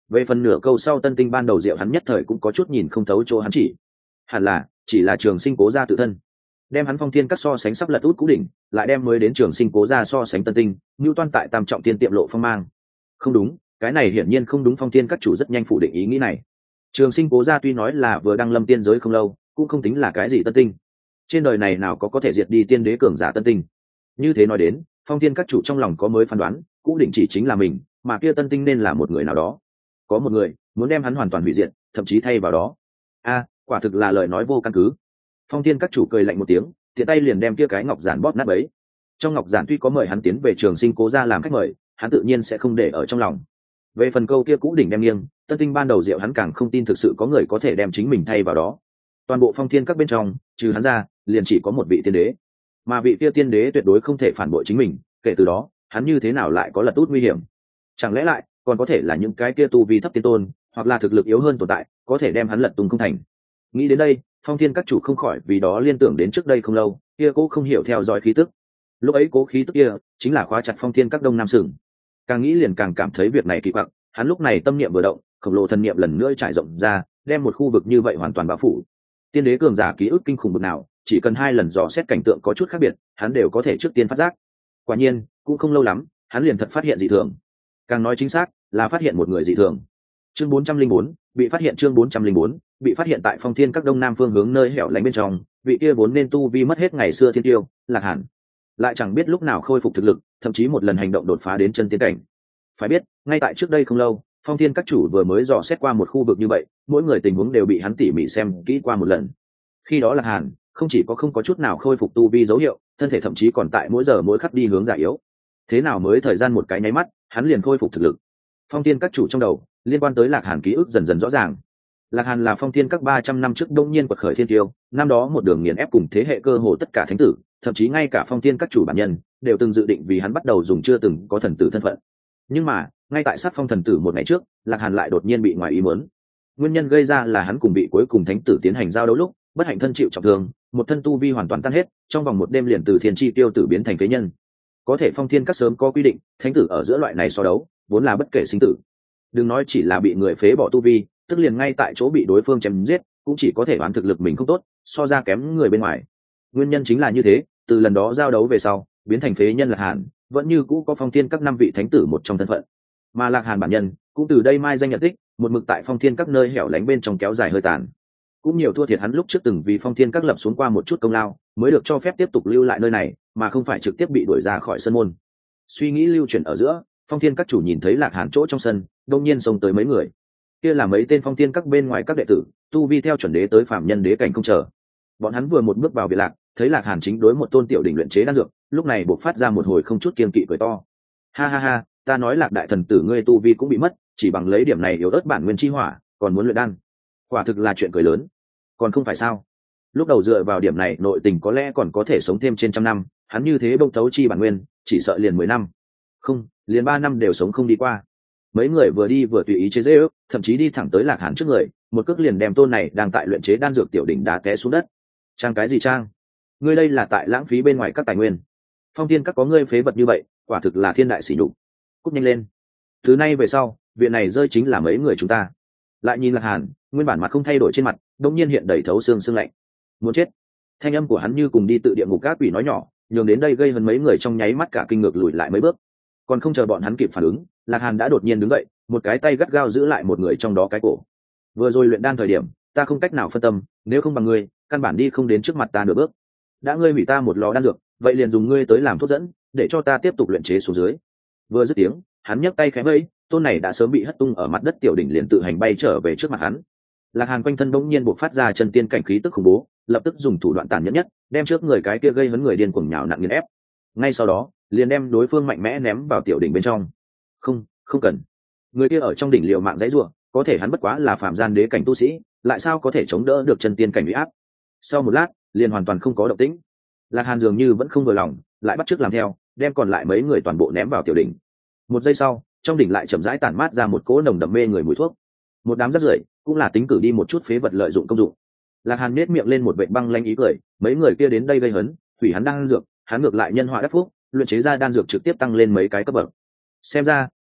Về phần nửa câu sau tân tinh ban đầu diệu hắn nhất thời cũng có chút nhìn không thấu chỗ hắn chỉ hẳn là chỉ là trường sinh cố gia tự thân đem hắn phong thiên các so sánh sắp lật út cú đỉnh, lại đem mới đến trường sinh cố gia so sánh tân tinh ngưu toan tại tam trọng tiên tiệm lộ phong mang. Không đúng, cái này hiển nhiên không đúng. Phong thiên các chủ rất nhanh phủ định ý nghĩ này. Trường sinh cố gia tuy nói là vừa đăng lâm tiên giới không lâu, cũng không tính là cái gì tân tinh. Trên đời này nào có có thể diệt đi tiên đế cường giả tân tinh. Như thế nói đến, phong thiên các chủ trong lòng có mới phán đoán, cũ đỉnh chỉ chính là mình, mà kia tân tinh nên là một người nào đó. Có một người muốn đem hắn hoàn toàn hủy diệt, thậm chí thay vào đó. A, quả thực là lời nói vô căn cứ. Phong thiên các chủ cười lạnh một tiếng, tiện tay liền đem kia cái ngọc giản bóp nát bấy. Trong ngọc giản tuy có mời hắn tiến về trường sinh cố gia làm khách mời, hắn tự nhiên sẽ không để ở trong lòng. Về phần câu kia cũ đỉnh đem nghiêng, tân tinh ban đầu diệu hắn càng không tin thực sự có người có thể đem chính mình thay vào đó. Toàn bộ phong thiên các bên trong, trừ hắn ra, liền chỉ có một vị tiên đế, mà vị kia tiên đế tuyệt đối không thể phản bội chính mình. Kể từ đó, hắn như thế nào lại có lật út nguy hiểm? Chẳng lẽ lại còn có thể là những cái kia tu vi thấp tiên tôn, hoặc là thực lực yếu hơn tồn tại, có thể đem hắn lật tung không thành? Nghĩ đến đây, phong thiên các chủ không khỏi vì đó liên tưởng đến trước đây không lâu kia cố không hiểu theo dõi khí tức. Lúc ấy cố khí tức kia chính là khóa chặt phong thiên các đông nam sừng. Càng nghĩ liền càng cảm thấy việc này kỳ quặc. Hắn lúc này tâm niệm vừa động, khổng lồ thần niệm lần nữa trải rộng ra, đem một khu vực như vậy hoàn toàn bao phủ. Tiên đế cường giả ký ức kinh khủng bực nào, chỉ cần hai lần dò xét cảnh tượng có chút khác biệt, hắn đều có thể trước tiên phát giác. Quả nhiên, cũng không lâu lắm, hắn liền thật phát hiện dị thường. Càng nói chính xác, là phát hiện một người dị thường. Chương bốn trăm linh bốn, bị phát hiện. Chương bốn trăm linh bốn, bị phát hiện tại phong thiên các đông nam phương hướng nơi hẻo lánh bên trong, vị kia vốn nên tu vi mất hết ngày xưa thiên tiêu, Lạc Hàn, lại chẳng biết lúc nào khôi phục thực lực, thậm chí một lần hành động đột phá đến chân tiên cảnh. Phải biết, ngay tại trước đây không lâu, phong thiên các chủ vừa mới dò xét qua một khu vực như vậy, mỗi người tình huống đều bị hắn tỉ mỉ xem kỹ qua một lần. Khi đó Lạc Hàn không chỉ có không có chút nào khôi phục tu vi dấu hiệu, thân thể thậm chí còn tại mỗi giờ mỗi khắc đi hướng già yếu. Thế nào mới thời gian một cái nháy mắt, hắn liền khôi phục thực lực? Phong thiên các chủ trong đầu liên quan tới Lạc Hàn ký ức dần dần rõ ràng. Lạc Hàn là phong thiên các ba trăm năm trước đông nhiên quật khởi thiên tiêu, năm đó một đường nghiền ép cùng thế hệ cơ hồ tất cả thánh tử, thậm chí ngay cả phong thiên các chủ bản nhân đều từng dự định vì hắn bắt đầu dùng chưa từng có thần tử thân phận. Nhưng mà ngay tại sát phong thần tử một ngày trước, Lạc Hàn lại đột nhiên bị ngoài ý muốn. Nguyên nhân gây ra là hắn cùng bị cuối cùng thánh tử tiến hành giao đấu lúc bất hạnh thân chịu trọng thương, một thân tu vi hoàn toàn tan hết, trong vòng một đêm liền từ thiên chi tiêu tử biến thành phế nhân. Có thể phong thiên các sớm có quy định, thánh tử ở giữa loại này so đấu vốn là bất kể sinh tử, đừng nói chỉ là bị người phế bỏ tu vi, tức liền ngay tại chỗ bị đối phương chém giết cũng chỉ có thể đoán thực lực mình không tốt, so ra kém người bên ngoài. Nguyên nhân chính là như thế, từ lần đó giao đấu về sau, biến thành phế nhân Lạc Hàn vẫn như cũ có phong thiên các năm vị thánh tử một trong thân phận, mà Lạc Hàn bản nhân cũng từ đây mai danh nhận tích, một mực tại phong thiên các nơi hẻo lánh bên trong kéo dài hơi tàn. Cũng nhiều thua thiệt hắn lúc trước từng vì phong thiên các lập xuống qua một chút công lao, mới được cho phép tiếp tục lưu lại nơi này, mà không phải trực tiếp bị đuổi ra khỏi sân môn. Suy nghĩ lưu chuyển ở giữa, phong thiên các chủ nhìn thấy Lạc Hàn chỗ trong sân, đông nhiên xông tới mấy người. Kia là mấy tên phong thiên các bên ngoài các đệ tử, tu vi theo chuẩn đế tới phạm nhân đế cảnh không chờ. Bọn hắn vừa một bước vào biệt lạc, thấy Lạc Hàn chính đối một tôn tiểu đỉnh luyện chế đan dược, lúc này buộc phát ra một hồi không chút kiêng kỵ cười to. Ha ha ha, ta nói Lạc đại thần tử ngươi tu vi cũng bị mất, chỉ bằng lấy điểm này yếu ớt bản nguyên chi hỏa, còn muốn luyện đan, quả thực là chuyện cười lớn. Còn không phải sao? Lúc đầu dựa vào điểm này nội tình có lẽ còn có thể sống thêm trên trăm năm, hắn như thế bông thấu chi bản nguyên, chỉ sợ liền mười năm, không, liền ba năm đều sống không đi qua. Mấy người vừa đi vừa tùy ý chế giễu, thậm chí đi thẳng tới Lạc Hàn trước người, một cước liền đem tôn này đang tại luyện chế đan dược tiểu đỉnh đá té xuống đất. Trang cái gì trang? Ngươi đây là tại lãng phí bên ngoài các tài nguyên. Phong thiên các có ngươi phế vật như vậy, quả thực là thiên đại sỉ nhục. Cút nhanh lên. Thứ nay về sau, viện này rơi chính là mấy người chúng ta. Lại nhìn Lạc Hàn, nguyên bản mặt không thay đổi trên mặt, đống nhiên hiện đầy thấu xương xương lạnh. Muốn chết. Thanh âm của hắn như cùng đi tự địa ngục các quỷ nói nhỏ, nhường đến đây gây hơn mấy người trong nháy mắt cả kinh ngược lùi lại mấy bước. Còn không chờ bọn hắn kịp phản ứng, Lạc Hàn đã đột nhiên đứng dậy, một cái tay gắt gao giữ lại một người trong đó cái cổ. Vừa rồi luyện đan thời điểm, ta không cách nào phân tâm, nếu không bằng ngươi, căn bản đi không đến trước mặt ta nửa bước. Đã ngươi hủy ta một lò đan dược, vậy liền dùng ngươi tới làm thuốc dẫn, để cho ta tiếp tục luyện chế xuống dưới. Vừa dứt tiếng, hắn nhấc tay khẽ vẫy, tôn này đã sớm bị hất tung ở mặt đất tiểu đỉnh liền tự hành bay trở về trước mặt hắn. Lạc Hàn quanh thân bỗng nhiên bộc phát ra chân tiên cảnh khí tức khủng bố, lập tức dùng thủ đoạn tàn nhẫn nhất, đem trước người cái kia gây hấn người điên cuồng nhào nặn nghiền ép. Ngay sau đó, liền đem đối phương mạnh mẽ ném vào tiểu đỉnh bên trong. Không, không cần. Người kia ở trong đỉnh liều mạng dãy rủa, có thể hắn bất quá là phàm gian đế cảnh tu sĩ, lại sao có thể chống đỡ được chân tiên cảnh uy áp. Sau một lát, liền hoàn toàn không có động tĩnh. Lạc Hàn dường như vẫn không vừa lòng, lại bắt chước làm theo, đem còn lại mấy người toàn bộ ném vào tiểu đỉnh. Một giây sau, trong đỉnh lại chậm rãi tản mát ra một cỗ nồng đậm mê người mùi thuốc. Một đám rác rưởi, cũng là tính cử đi một chút phế vật lợi dụng công dụng. Lạc Hàn nhếch miệng lên một vệt băng lanh ý cười, mấy người kia đến đây gây hấn, hủy hắn đan dược, hắn ngược lại nhân họa đắc phúc, luyện chế ra đan dược trực tiếp tăng lên mấy cái cấp bậc. Xem ra,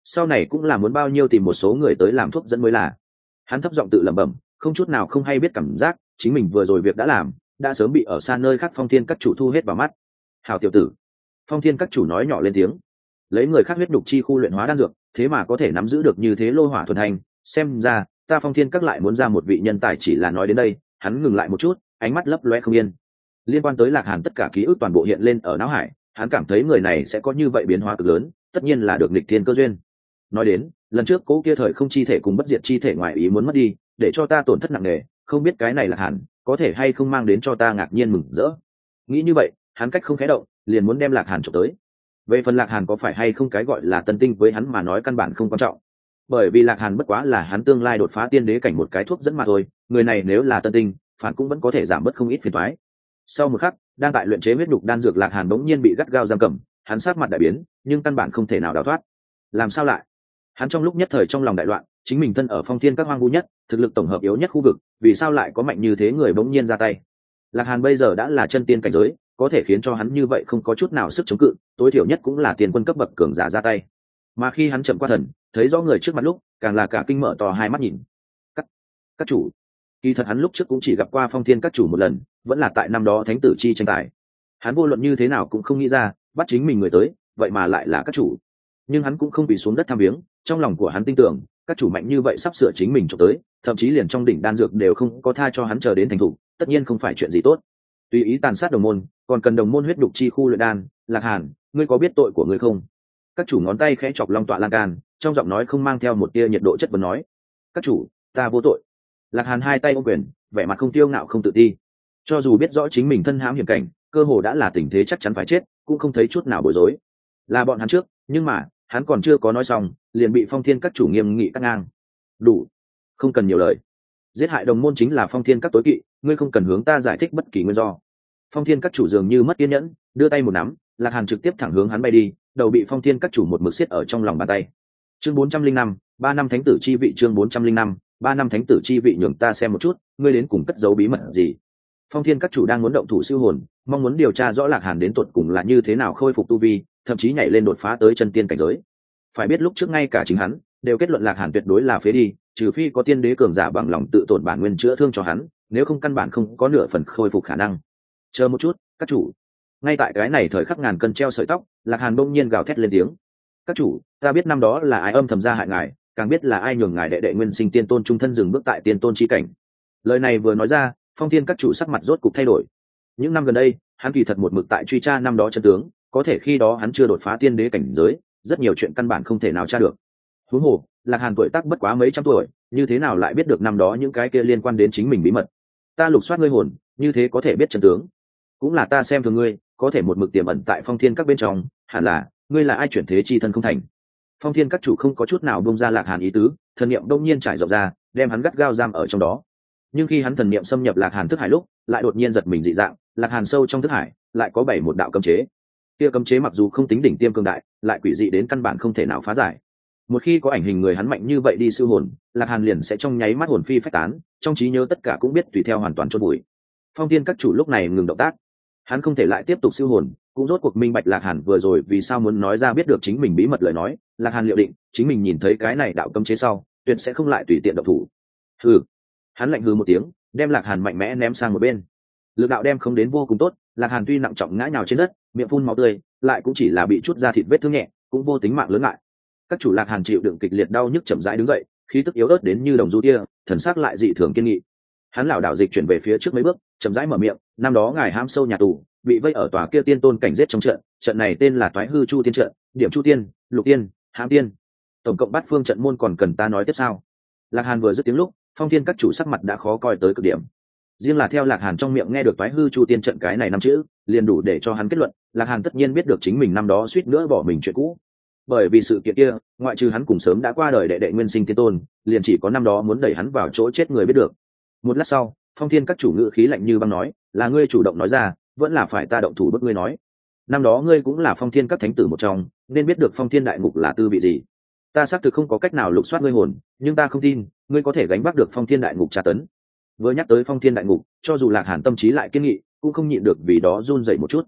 sau này cũng là muốn bao nhiêu tìm một số người tới làm thuốc dẫn mới là. Hắn thấp giọng tự lẩm bẩm, không chút nào không hay biết cảm giác chính mình vừa rồi việc đã làm đã sớm bị ở xa nơi khác Phong Thiên các chủ thu hết vào mắt. Hào tiểu tử, Phong Thiên các chủ nói nhỏ lên tiếng, lấy người khác huyết đục chi khu luyện hóa đan dược, thế mà có thể nắm giữ được như thế lô hỏa thuần thành, xem ra ta Phong Thiên các lại muốn ra một vị nhân tài. Chỉ là nói đến đây, hắn ngừng lại một chút, ánh mắt lấp loe không yên. Liên quan tới Lạc Hàn tất cả ký ức toàn bộ hiện lên ở não hải, hắn cảm thấy người này sẽ có như vậy biến hóa cực lớn, tất nhiên là được nghịch thiên cơ duyên. Nói đến, lần trước cố kia thời không chi thể cùng bất diệt chi thể ngoài ý muốn mất đi, để cho ta tổn thất nặng nề, không biết cái này Lạc Hàn có thể hay không mang đến cho ta ngạc nhiên mừng rỡ. Nghĩ như vậy, hắn cách không khẽ động, liền muốn đem Lạc Hàn chụp tới. Về phần Lạc Hàn có phải hay không cái gọi là tân tinh với hắn mà nói căn bản không quan trọng, bởi vì Lạc Hàn bất quá là hắn tương lai đột phá tiên đế cảnh một cái thuốc dẫn mà thôi. Người này nếu là tân tinh, phản cũng vẫn có thể giảm bớt không ít phiền toái. Sau một khắc, đang tại luyện chế huyết đục đan dược Lạc Hàn bỗng nhiên bị gắt gao giam cầm, hắn sát mặt đại biến, nhưng căn bản không thể nào đào thoát. Làm sao lại? Hắn trong lúc nhất thời trong lòng đại loạn, chính mình thân ở Phong Thiên các hoang vu nhất, thực lực tổng hợp yếu nhất khu vực, vì sao lại có mạnh như thế người bỗng nhiên ra tay? Lạc Hàn bây giờ đã là chân tiên cảnh giới, có thể khiến cho hắn như vậy không có chút nào sức chống cự, tối thiểu nhất cũng là tiền quân cấp bậc cường giả ra tay. Mà khi hắn chậm qua thần, thấy rõ người trước mặt lúc, càng là cả kinh mở to hai mắt nhìn. Các, các chủ, kỳ thật hắn lúc trước cũng chỉ gặp qua Phong Thiên các chủ một lần, vẫn là tại năm đó Thánh tử chi tranh tài. Hắn vô luận như thế nào cũng không nghĩ ra, bắt chính mình người tới, vậy mà lại là các chủ. Nhưng hắn cũng không bị xuống đất tham viếng, trong lòng của hắn tin tưởng, các chủ mạnh như vậy sắp sửa chính mình chụp tới, thậm chí liền trong đỉnh đan dược đều không có tha cho hắn chờ đến thành thủ, tất nhiên không phải chuyện gì tốt. Tùy ý tàn sát đồng môn, còn cần đồng môn huyết đục chi khu luyện đan. Lạc Hàn, ngươi có biết tội của ngươi không? Các chủ ngón tay khẽ chọc long tọa lan can, trong giọng nói không mang theo một tia nhiệt độ chất vấn nói. Các chủ, ta vô tội. Lạc Hàn hai tay ôm quyền, vẻ mặt không tiêu ngạo không tự ti. Cho dù biết rõ chính mình thân hãm hiểm cảnh, cơ hồ đã là tình thế chắc chắn phải chết, cũng không thấy chút nào bối rối. Là bọn hắn trước, nhưng mà hắn còn chưa có nói xong, liền bị Phong Thiên các chủ nghiêm nghị cắt ngang. Đủ, không cần nhiều lời. Giết hại đồng môn chính là Phong Thiên các tối kỵ, ngươi không cần hướng ta giải thích bất kỳ nguyên do. Phong Thiên các chủ dường như mất kiên nhẫn, đưa tay một nắm, Lạc Hàn trực tiếp thẳng hướng hắn bay đi, đầu bị Phong Thiên các chủ một mực siết ở trong lòng bàn tay. Chương bốn trăm linh năm, ba năm thánh tử chi vị. Chương bốn trăm linh năm, ba năm thánh tử chi vị. Nhường ta xem một chút, ngươi đến cùng cất giấu bí mật gì? Phong Thiên các chủ đang muốn động thủ siêu hồn, mong muốn điều tra rõ Lạc Hàn đến tuột cùng là như thế nào khôi phục tu vi, thậm chí nhảy lên đột phá tới chân tiên cảnh giới. Phải biết lúc trước ngay cả chính hắn đều kết luận Lạc Hàn tuyệt đối là phế đi, trừ phi có tiên đế cường giả bằng lòng tự tổn bản nguyên chữa thương cho hắn, nếu không căn bản không có nửa phần khôi phục khả năng. Chờ một chút, các chủ. Ngay tại cái này thời khắc ngàn cân treo sợi tóc, Lạc Hàn bỗng nhiên gào thét lên tiếng. Các chủ, ta biết năm đó là ai âm thầm ra hại ngài, càng biết là ai nhường ngài đệ đệ nguyên sinh tiên tôn trung thân dừng bước tại tiên tôn chi cảnh. Lời này vừa nói ra, Phong Thiên các chủ sắc mặt rốt cục thay đổi. Những năm gần đây, hắn kỳ thật một mực tại truy tra năm đó chân tướng, có thể khi đó hắn chưa đột phá tiên đế cảnh giới, rất nhiều chuyện căn bản không thể nào tra được. Huống hồ, Lạc Hàn tuổi tác bất quá mấy trăm tuổi, như thế nào lại biết được năm đó những cái kia liên quan đến chính mình bí mật? Ta lục soát ngươi hồn, như thế có thể biết chân tướng. Cũng là ta xem thường ngươi, có thể một mực tiềm ẩn tại Phong Thiên các bên trong, hẳn là ngươi là ai chuyển thế chi thân không thành. Phong Thiên các chủ không có chút nào buông ra Lạc Hàn ý tứ, thần niệm đông nhiên trải rộng ra, đem hắn gắt gao giam ở trong đó. Nhưng khi hắn thần niệm xâm nhập Lạc Hàn thức hải lúc, lại đột nhiên giật mình dị dạng, Lạc Hàn sâu trong thức hải lại có bảy một đạo cấm chế. Kia cấm chế mặc dù không tính đỉnh tiêm cường đại, lại quỷ dị đến căn bản không thể nào phá giải. Một khi có ảnh hình người hắn mạnh như vậy đi siêu hồn, Lạc Hàn liền sẽ trong nháy mắt hồn phi phách tán, trong trí nhớ tất cả cũng biết tùy theo hoàn toàn chôn bụi. Phong Thiên các chủ lúc này ngừng động tác, hắn không thể lại tiếp tục siêu hồn, cũng rốt cuộc minh bạch Lạc Hàn vừa rồi vì sao muốn nói ra biết được chính mình bí mật lời nói. Lạc Hàn liệu định, chính mình nhìn thấy cái này đạo cấm chế sau, tuyệt sẽ không lại tùy tiện động thủ. Hừ, hắn lạnh hừ một tiếng, đem Lạc Hàn mạnh mẽ ném sang một bên. Lực đạo đem không đến vô cùng tốt, Lạc Hàn tuy nặng trọng ngã nhào trên đất, miệng phun máu tươi, lại cũng chỉ là bị chút da thịt vết thương nhẹ, cũng vô tính mạng lớn ngại. Các chủ Lạc Hàn chịu đựng kịch liệt đau nhức chậm rãi đứng dậy, khí tức yếu ớt đến như đồng du tia, thần sắc lại dị thường kiên nghị. Hắn lảo đảo dịch chuyển về phía trước mấy bước, chậm rãi mở miệng, năm đó ngài ham sâu nhà tù, bị vây ở tòa kia tiên tôn cảnh giết trong trận, trận này tên là Toái Hư Chu Tiên trận, điểm Chu Tiên, Lục Tiên, Hãm Tiên, tổng cộng bát phương trận môn, còn cần ta nói tiếp sao? Lạc Hàn vừa dứt tiếng lúc, Phong Thiên các chủ sắc mặt đã khó coi tới cực điểm. Riêng là theo Lạc Hàn trong miệng nghe được Toái Hư Chu Tiên trận cái này năm chữ, liền đủ để cho hắn kết luận, Lạc Hàn tất nhiên biết được chính mình năm đó suýt nữa bỏ mình chuyện cũ. Bởi vì sự kiện kia, ngoại trừ hắn cùng sớm đã qua đời đệ đệ nguyên sinh tiên tôn, liền chỉ có năm đó muốn đẩy hắn vào chỗ chết người biết được. Một lát sau, Phong Thiên các chủ ngữ khí lạnh như băng nói, là ngươi chủ động nói ra, vẫn là phải ta động thủ bức ngươi nói. Năm đó ngươi cũng là Phong Thiên các thánh tử một trong, nên biết được Phong Thiên đại ngục là tư vị gì. Ta xác thực không có cách nào lục soát ngươi hồn, nhưng ta không tin ngươi có thể gánh vác được Phong Thiên đại ngục tra tấn. Vừa nhắc tới Phong Thiên đại ngục, cho dù Lạc Hàn tâm trí lại kiên nghị, cũng không nhịn được vì đó run rẩy một chút.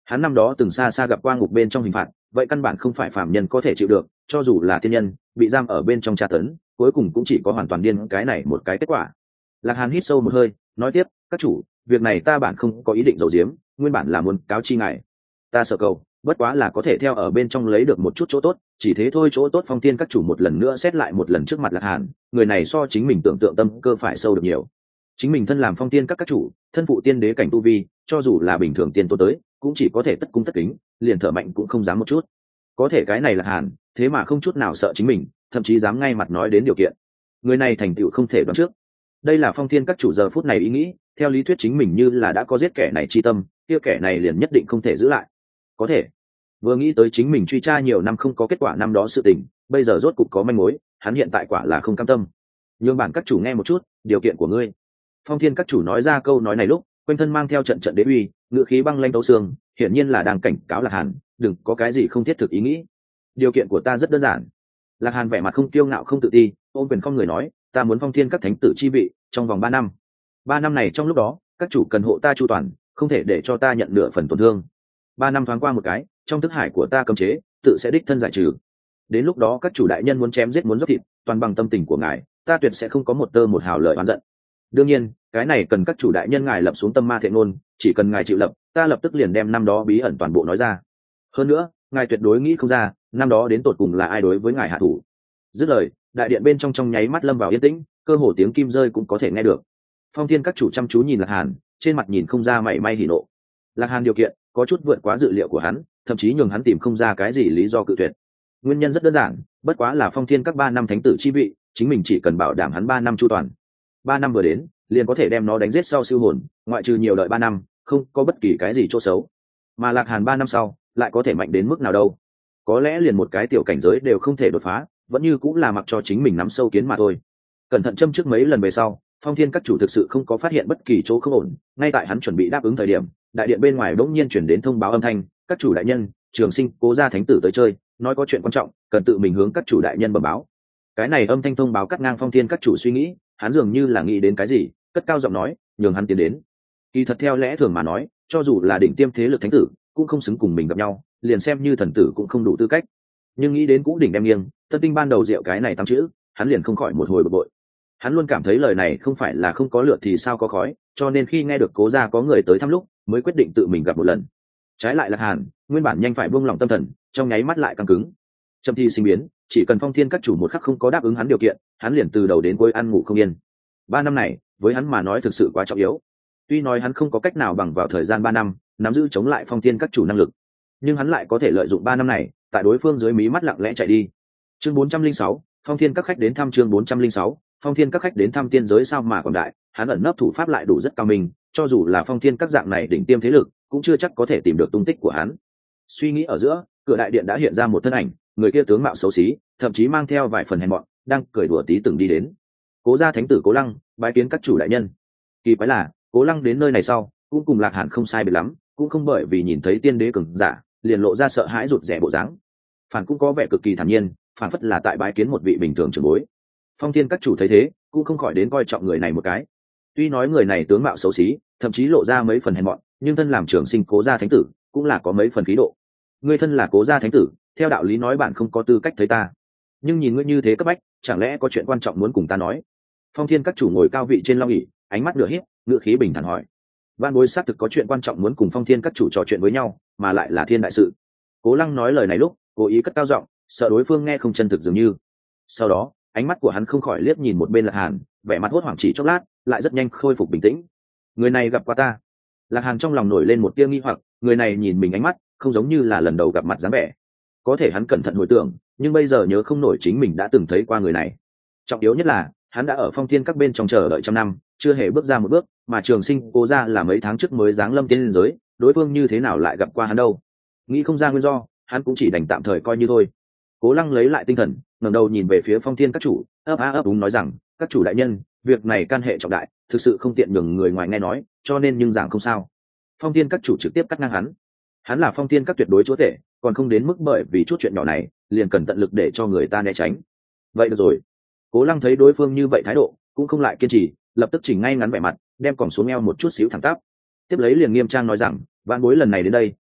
Hắn năm đó từng xa xa gặp qua ngục bên trong hình phạt, vậy căn bản không phải phàm nhân có thể chịu được, cho dù là tiên nhân bị giam ở bên trong tra tấn, cuối cùng cũng chỉ có hoàn toàn điên cái này một cái kết quả. Lạc Hàn hít sâu một hơi, nói tiếp, các chủ, việc này ta bản không có ý định giấu giếm, nguyên bản là muốn cáo chi ngài. Ta sợ cầu bất quá là có thể theo ở bên trong lấy được một chút chỗ tốt, chỉ thế thôi. Chỗ tốt Phong Thiên các chủ một lần nữa xét lại một lần trước mặt Lạc Hàn, người này so chính mình tưởng tượng tâm cơ phải sâu được nhiều. Chính mình thân làm Phong Thiên các các chủ, thân phụ tiên đế cảnh tu vi, cho dù là bình thường tiên tô tới cũng chỉ có thể tất cung tất kính, liền thở mạnh cũng không dám một chút. Có thể cái này Lạc Hàn thế mà không chút nào sợ chính mình, thậm chí dám ngay mặt nói đến điều kiện. Người này thành tựu không thể đoán trước. Đây là Phong Thiên các chủ giờ phút này ý nghĩ, theo lý thuyết chính mình như là đã có giết kẻ này chi tâm, kia kẻ này liền nhất định không thể giữ lại. Có thể vừa nghĩ tới chính mình truy tra nhiều năm không có kết quả năm đó sự tình, bây giờ rốt cục có manh mối, hắn hiện tại quả là không cam tâm. Nhưng bản các chủ nghe một chút điều kiện của ngươi. Phong Thiên các chủ nói ra câu nói này lúc quanh thân mang theo trận trận đế uy, ngựa khí băng lanh tấu xương, hiển nhiên là đang cảnh cáo Lạc Hàn đừng có cái gì không thiết thực ý nghĩ. Điều kiện của ta rất đơn giản. Lạc Hàn vẻ mặt không kiêu ngạo không tự ti, ôm quyền không người nói, ta muốn Phong Thiên các thánh tử chi vị trong vòng ba năm. Ba năm này trong lúc đó các chủ cần hộ ta chu toàn, không thể để cho ta nhận nửa phần tổn thương. Ba năm thoáng qua một cái, trong thức hải của ta cấm chế tự sẽ đích thân giải trừ. Đến lúc đó các chủ đại nhân muốn chém giết muốn dốc thịt, toàn bằng tâm tình của ngài, ta tuyệt sẽ không có một tơ một hào lời oán giận. Đương nhiên cái này cần các chủ đại nhân ngài lập xuống tâm ma thệ ngôn, chỉ cần ngài chịu lập, ta lập tức liền đem năm đó bí ẩn toàn bộ nói ra. Hơn nữa ngài tuyệt đối nghĩ không ra năm đó đến tột cùng là ai đối với ngài hạ thủ. Dứt lời, đại điện bên trong trong nháy mắt lâm vào yên tĩnh, cơ hồ tiếng kim rơi cũng có thể nghe được. Phong Thiên các chủ chăm chú nhìn Lạc Hàn, trên mặt nhìn không ra mảy may hỉ nộ. Lạc Hàn điều kiện có chút vượt quá dự liệu của hắn, thậm chí nhường hắn tìm không ra cái gì lý do cự tuyệt. Nguyên nhân rất đơn giản, bất quá là Phong Thiên các ba năm thánh tử chi vị, chính mình chỉ cần bảo đảm hắn ba năm chu toàn. Ba năm vừa đến, liền có thể đem nó đánh giết sau siêu hồn, ngoại trừ nhiều đợi ba năm, không có bất kỳ cái gì chỗ xấu. Mà Lạc Hàn ba năm sau, lại có thể mạnh đến mức nào đâu? Có lẽ liền một cái tiểu cảnh giới đều không thể đột phá, vẫn như cũng là mặc cho chính mình nắm sâu kiến mà thôi. Cẩn thận châm trước mấy lần về sau, Phong Thiên các chủ thực sự không có phát hiện bất kỳ chỗ không ổn, ngay tại hắn chuẩn bị đáp ứng thời điểm, đại điện bên ngoài bỗng nhiên chuyển đến thông báo âm thanh, các chủ đại nhân, Trường Sinh Cố gia thánh tử tới chơi, nói có chuyện quan trọng, cần tự mình hướng các chủ đại nhân bẩm báo. Cái này âm thanh thông báo cắt ngang Phong Thiên các chủ suy nghĩ, hắn dường như là nghĩ đến cái gì, cất cao giọng nói, nhường hắn tiến đến. Kỳ thật theo lẽ thường mà nói, cho dù là đỉnh tiêm thế lực thánh tử, cũng không xứng cùng mình gặp nhau, liền xem như thần tử cũng không đủ tư cách. Nhưng nghĩ đến cũ đỉnh đem nghiêng, tân tinh ban đầu rượu cái này tăng chữ, hắn liền không khỏi một hồi bực bội. Hắn luôn cảm thấy lời này không phải là không có lửa thì sao có khói, cho nên khi nghe được Cố gia có người tới thăm lúc, mới quyết định tự mình gặp một lần. Trái lại Lạc Hàn, nguyên bản nhanh phải buông lòng tâm thần, trong nháy mắt lại căng cứng. Trầm thi sinh biến, chỉ cần Phong Thiên các chủ một khắc không có đáp ứng hắn điều kiện, hắn liền từ đầu đến cuối ăn ngủ không yên. Ba năm này, với hắn mà nói thực sự quá trọng yếu. Tuy nói hắn không có cách nào bằng vào thời gian ba năm nắm giữ chống lại Phong Thiên các chủ năng lực, nhưng hắn lại có thể lợi dụng ba năm này, tại đối phương dưới mí mắt lặng lẽ chạy đi. Chương bốn trăm linh sáu, Phong Thiên các khách đến thăm chương bốn trăm linh sáu, Phong Thiên các khách đến thăm tiên giới sao mà còn đại, hắn ẩn nấp thủ pháp lại đủ rất cao minh, cho dù là Phong Thiên các dạng này đỉnh tiêm thế lực, cũng chưa chắc có thể tìm được tung tích của hắn. Suy nghĩ ở giữa, cửa đại điện đã hiện ra một thân ảnh, người kia tướng mạo xấu xí, thậm chí mang theo vài phần hèn mọn, đang cười đùa tí từng đi đến. Cố gia thánh tử Cố Lăng, bái kiến các chủ đại nhân. Kỳ quái là, Cố Lăng đến nơi này sau, cũng cùng Lạc Hàn không sai biệt lắm, cũng không bởi vì nhìn thấy tiên đế cường giả, liền lộ ra sợ hãi rụt rè bộ dáng. Phản cũng có vẻ cực kỳ thản nhiên, phản phất là tại bái kiến một vị bình thường trưởng bối. Phong Thiên các chủ thấy thế, cũng không khỏi đến coi trọng người này một cái. Tuy nói người này tướng mạo xấu xí, thậm chí lộ ra mấy phần hèn mọn, nhưng thân làm trưởng sinh Cố gia thánh tử, cũng là có mấy phần khí độ. Ngươi thân là Cố gia thánh tử, theo đạo lý nói bạn không có tư cách thấy ta, nhưng nhìn ngươi như thế cấp bách, chẳng lẽ có chuyện quan trọng muốn cùng ta nói? Phong Thiên các chủ ngồi cao vị trên long ỷ, ánh mắt nửa híp, ngữ khí bình thản hỏi. Vạn Bối xác thực có chuyện quan trọng muốn cùng Phong Thiên các chủ trò chuyện với nhau, mà lại là thiên đại sự. Cố Lăng nói lời này lúc, cố ý cất cao giọng, sợ đối phương nghe không chân thực dường như. Sau đó, ánh mắt của hắn không khỏi liếc nhìn một bên Lạc Hàn, vẻ mặt hốt hoảng chỉ chốc lát, lại rất nhanh khôi phục bình tĩnh. Người này gặp qua ta. Lạc Hàn trong lòng nổi lên một tia nghi hoặc, người này nhìn mình ánh mắt, không giống như là lần đầu gặp mặt dáng vẻ. Có thể hắn cẩn thận hồi tưởng, nhưng bây giờ nhớ không nổi chính mình đã từng thấy qua người này. Trọng yếu nhất là, hắn đã ở Phong Thiên các bên trong chờ đợi trăm năm, chưa hề bước ra một bước, mà Trường Sinh Cố gia là mấy tháng trước mới giáng lâm tiên giới, đối phương như thế nào lại gặp qua hắn đâu? Nghĩ không ra nguyên do, hắn cũng chỉ đành tạm thời coi như thôi. Cố Lăng lấy lại tinh thần, ngẩng đầu nhìn về phía Phong Thiên các chủ, ấp á ấp úng nói rằng, các chủ đại nhân, việc này can hệ trọng đại, thực sự không tiện nhường người ngoài nghe nói, cho nên nhưng giảng không sao. Phong Thiên các chủ trực tiếp cắt ngang hắn. Hắn là Phong Thiên các tuyệt đối chúa tể, còn không đến mức bởi vì chút chuyện nhỏ này liền cần tận lực để cho người ta né tránh. Vậy được rồi. Cố Lăng thấy đối phương như vậy thái độ, cũng không lại kiên trì, lập tức chỉnh ngay ngắn vẻ mặt, đem còng xuống eo một chút xíu thẳng tắp. Tiếp lấy liền nghiêm trang nói rằng, Vạn Bối lần này đến đây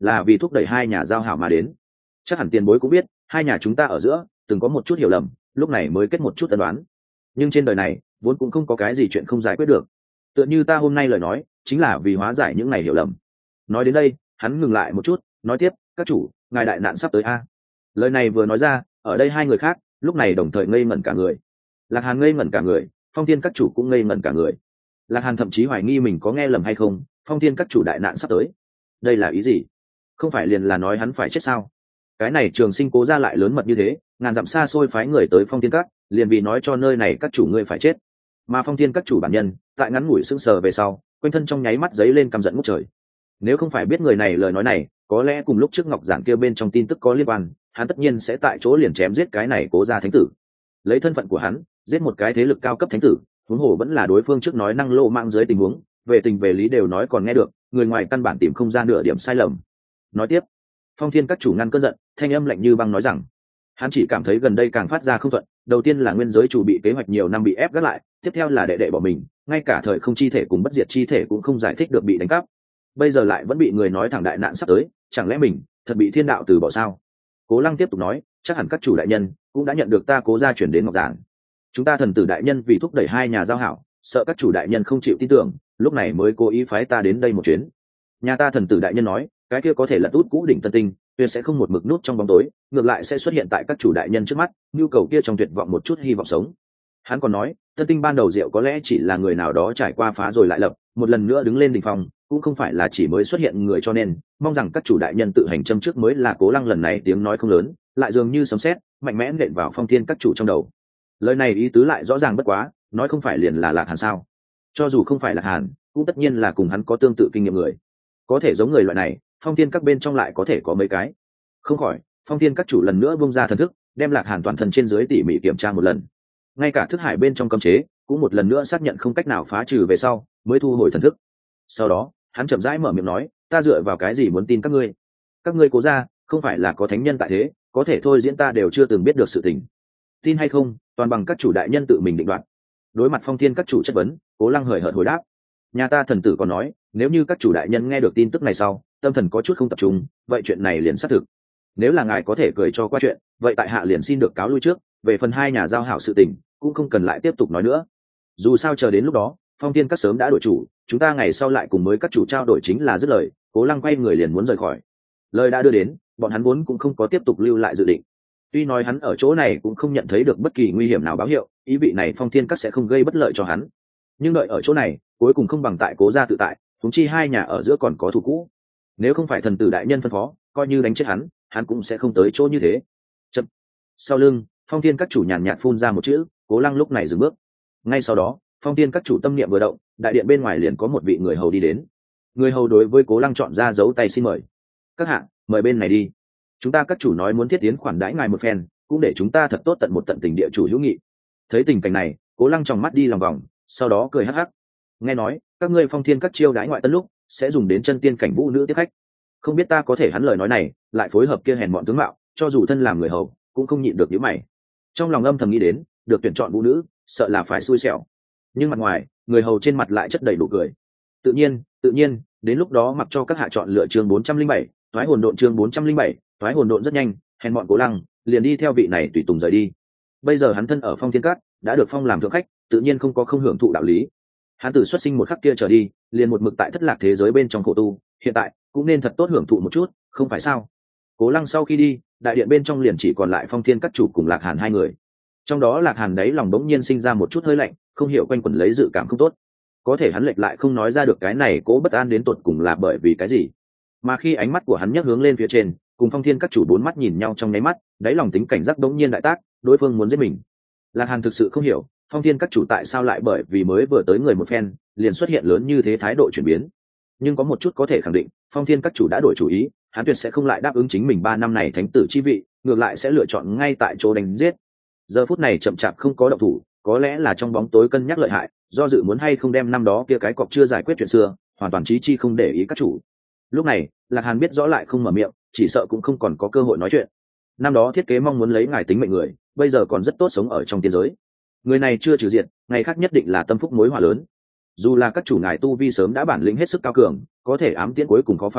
là vì thúc đẩy hai nhà giao hảo mà đến. Chắc hẳn tiền bối cũng biết hai nhà chúng ta ở giữa từng có một chút hiểu lầm, lúc này mới kết một chút ân đoán. Nhưng trên đời này vốn cũng không có cái gì chuyện không giải quyết được, tựa như ta hôm nay lời nói chính là vì hóa giải những ngày hiểu lầm. Nói đến đây hắn ngừng lại một chút, nói tiếp, các chủ, ngài đại nạn sắp tới a. Lời này vừa nói ra, ở đây hai người khác lúc này đồng thời ngây ngẩn cả người. Lạc Hàn ngây ngẩn cả người, Phong Thiên các chủ cũng ngây ngẩn cả người. Lạc Hàn thậm chí hoài nghi mình có nghe lầm hay không, Phong Thiên các chủ đại nạn sắp tới, đây là ý gì? Không phải liền là nói hắn phải chết sao? Cái này Trường Sinh cố ra lại lớn mật như thế, ngàn dặm xa xôi phái người tới Phong Thiên các, liền vì nói cho nơi này các chủ ngươi phải chết. Mà Phong Thiên các chủ bản nhân tại ngắn ngủi sững sờ về sau, quanh thân trong nháy mắt giấy lên căm giận ngút trời. Nếu không phải biết người này lời nói này có lẽ cùng lúc trước ngọc giản kia bên trong tin tức có liên quan, hắn tất nhiên sẽ tại chỗ liền chém giết cái này cố gia thánh tử. Lấy thân phận của hắn giết một cái thế lực cao cấp thánh tử, huống hồ vẫn là đối phương trước nói năng lô mạng dưới tình huống, về tình về lý đều nói còn nghe được, người ngoài căn bản tìm không ra nửa điểm sai lầm. Nói tiếp, Phong Thiên các chủ ngăn cơn giận, thanh âm lạnh như băng nói rằng, hắn chỉ cảm thấy gần đây càng phát ra không thuận, đầu tiên là nguyên giới chủ bị kế hoạch nhiều năm bị ép gác lại, tiếp theo là đệ đệ bỏ mình, ngay cả thời không chi thể cùng bất diệt chi thể cũng không giải thích được bị đánh cắp, bây giờ lại vẫn bị người nói thẳng đại nạn sắp tới, chẳng lẽ mình thật bị thiên đạo từ bỏ sao? Cố Lăng tiếp tục nói, chắc hẳn các chủ đại nhân cũng đã nhận được ta Cố gia chuyển đến ngọc giản. Chúng ta thần tử đại nhân vì thúc đẩy hai nhà giao hảo, sợ các chủ đại nhân không chịu tin tưởng, lúc này mới cố ý phái ta đến đây một chuyến. Nhà ta thần tử đại nhân nói, cái kia có thể lật út cũ đỉnh tân tinh, tuyệt sẽ không một mực nút trong bóng tối, ngược lại sẽ xuất hiện tại các chủ đại nhân trước mắt, nhu cầu kia trong tuyệt vọng một chút hy vọng sống. Hắn còn nói, tân tinh ban đầu diệu có lẽ chỉ là người nào đó trải qua phá rồi lại lập, một lần nữa đứng lên đỉnh phong, cũng không phải là chỉ mới xuất hiện người, cho nên mong rằng các chủ đại nhân tự hành châm trước mới là. Cố Lăng lần này tiếng nói không lớn, lại dường như sấm sét mạnh mẽ nện vào Phong Thiên các chủ trong đầu. Lời này ý tứ lại rõ ràng bất quá, nói không phải liền là Lạc Hàn sao? Cho dù không phải Lạc Hàn, cũng tất nhiên là cùng hắn có tương tự kinh nghiệm người. Có thể giống người loại này, Phong Thiên các bên trong lại có thể có mấy cái. Không khỏi, Phong Thiên các chủ lần nữa bung ra thần thức, đem Lạc Hàn toàn thân trên dưới tỉ mỉ kiểm tra một lần. Ngay cả thức hải bên trong cấm chế cũng một lần nữa xác nhận không cách nào phá trừ về sau, mới thu hồi thần thức. Sau đó, hắn chậm rãi mở miệng nói, ta dựa vào cái gì muốn tin các ngươi? Các ngươi Cố gia không phải là có thánh nhân tại thế, có thể thôi diễn ta đều chưa từng biết được sự tình. Tin hay không, toàn bằng các chủ đại nhân tự mình định đoạt. Đối mặt Phong Thiên các chủ chất vấn, Cố Lăng hời hợt hồi đáp, nhà ta thần tử còn nói, nếu như các chủ đại nhân nghe được tin tức này sau, tâm thần có chút không tập trung, vậy chuyện này liền xác thực. Nếu là ngài có thể cười cho qua chuyện, vậy tại hạ liền xin được cáo lui trước, về phần hai nhà giao hảo sự tình, cũng không cần lại tiếp tục nói nữa. Dù sao chờ đến lúc đó, Phong Thiên các sớm đã đổi chủ, chúng ta ngày sau lại cùng mới các chủ trao đổi chính là dứt lời. Cố Lăng quay người liền muốn rời khỏi. Lời đã đưa đến, bọn hắn vốn cũng không có tiếp tục lưu lại dự định. Tuy nói hắn ở chỗ này cũng không nhận thấy được bất kỳ nguy hiểm nào báo hiệu, ý vị này Phong Thiên các sẽ không gây bất lợi cho hắn. Nhưng đợi ở chỗ này, cuối cùng không bằng tại Cố gia tự tại, chúng chi hai nhà ở giữa còn có thù cũ. Nếu không phải thần tử đại nhân phân phó, coi như đánh chết hắn, hắn cũng sẽ không tới chỗ như thế. Chậm. Sau lưng, Phong Thiên các chủ nhàn nhạt phun ra một chữ, Cố Lăng lúc này dừng bước. Ngay sau đó, Phong Thiên các chủ tâm niệm vừa động, đại điện bên ngoài liền có một vị người hầu đi đến. Người hầu đối với Cố Lăng chọn ra dấu tay xin mời. Các hạ, mời bên này đi. Chúng ta các chủ nói muốn thiết tiến khoản đãi ngài một phen, cũng để chúng ta thật tốt tận một tận tình địa chủ hữu nghị. Thấy tình cảnh này, Cố Lăng tròng mắt đi lòng vòng, sau đó cười hắc hắc. Nghe nói, các ngươi Phong Thiên các chiêu đãi ngoại tân lúc sẽ dùng đến chân tiên cảnh vũ nữ tiếp khách. Không biết ta có thể hắn lời nói này, lại phối hợp kia hèn mọn tướng mạo, cho dù thân làm người hầu, cũng không nhịn được nhíu mày. Trong lòng âm thầm nghĩ đến, được tuyển chọn vũ nữ, sợ là phải xui xẻo. Nhưng mặt ngoài, người hầu trên mặt lại chất đầy đủ cười. Tự nhiên, tự nhiên, đến lúc đó mặc cho các hạ chọn lựa chương bốn trăm linh bảy, thoái hồn độn chương bốn trăm linh bảy, thoái hồn độn rất nhanh, hèn mọn Cố Lăng liền đi theo vị này tùy tùng rời đi. Bây giờ hắn thân ở Phong Thiên các, đã được phong làm thượng khách, tự nhiên không có không hưởng thụ đạo lý. Hắn từ xuất sinh một khắc kia trở đi, liền một mực tại thất lạc thế giới bên trong khổ tu, hiện tại cũng nên thật tốt hưởng thụ một chút, không phải sao? Cố Lăng sau khi đi, đại điện bên trong liền chỉ còn lại Phong Thiên các chủ cùng Lạc Hàn hai người. Trong đó Lạc Hàn đấy lòng bỗng nhiên sinh ra một chút hơi lạnh, không hiểu quanh quẩn lấy dự cảm không tốt. Có thể hắn lệch lại không nói ra được cái này cố bất an đến tột cùng là bởi vì cái gì. Mà khi ánh mắt của hắn nhấc hướng lên phía trên, cùng Phong Thiên các chủ bốn mắt nhìn nhau trong nháy mắt, đáy lòng tính cảnh giác bỗng nhiên đại tác, đối phương muốn giết mình. Lạc Hàn thực sự không hiểu, Phong Thiên các chủ tại sao lại bởi vì mới vừa tới người một phen, liền xuất hiện lớn như thế thái độ chuyển biến. Nhưng có một chút có thể khẳng định, Phong Thiên các chủ đã đổi chủ ý, hắn tuyệt sẽ không lại đáp ứng chính mình ba năm này thánh tử chi vị, ngược lại sẽ lựa chọn ngay tại chỗ đánh giết. Giờ phút này chậm chạp không có động thủ, có lẽ là trong bóng tối cân nhắc lợi hại, do dự muốn hay không đem năm đó kia cái cọc chưa giải quyết chuyện xưa, hoàn toàn trí chi không để ý các chủ. Lúc này, Lạc Hàn biết rõ lại không mở miệng, chỉ sợ cũng không còn có cơ hội nói chuyện. Năm đó thiết kế mong muốn lấy ngài tính mệnh người, bây giờ còn rất tốt sống ở trong tiên giới. Người này chưa trừ diệt, ngày khác nhất định là tâm phúc mối họa lớn. Dù là các chủ ngài tu vi sớm đã bản lĩnh hết sức cao cường, có thể ám tiễn cuối cùng khó phòng,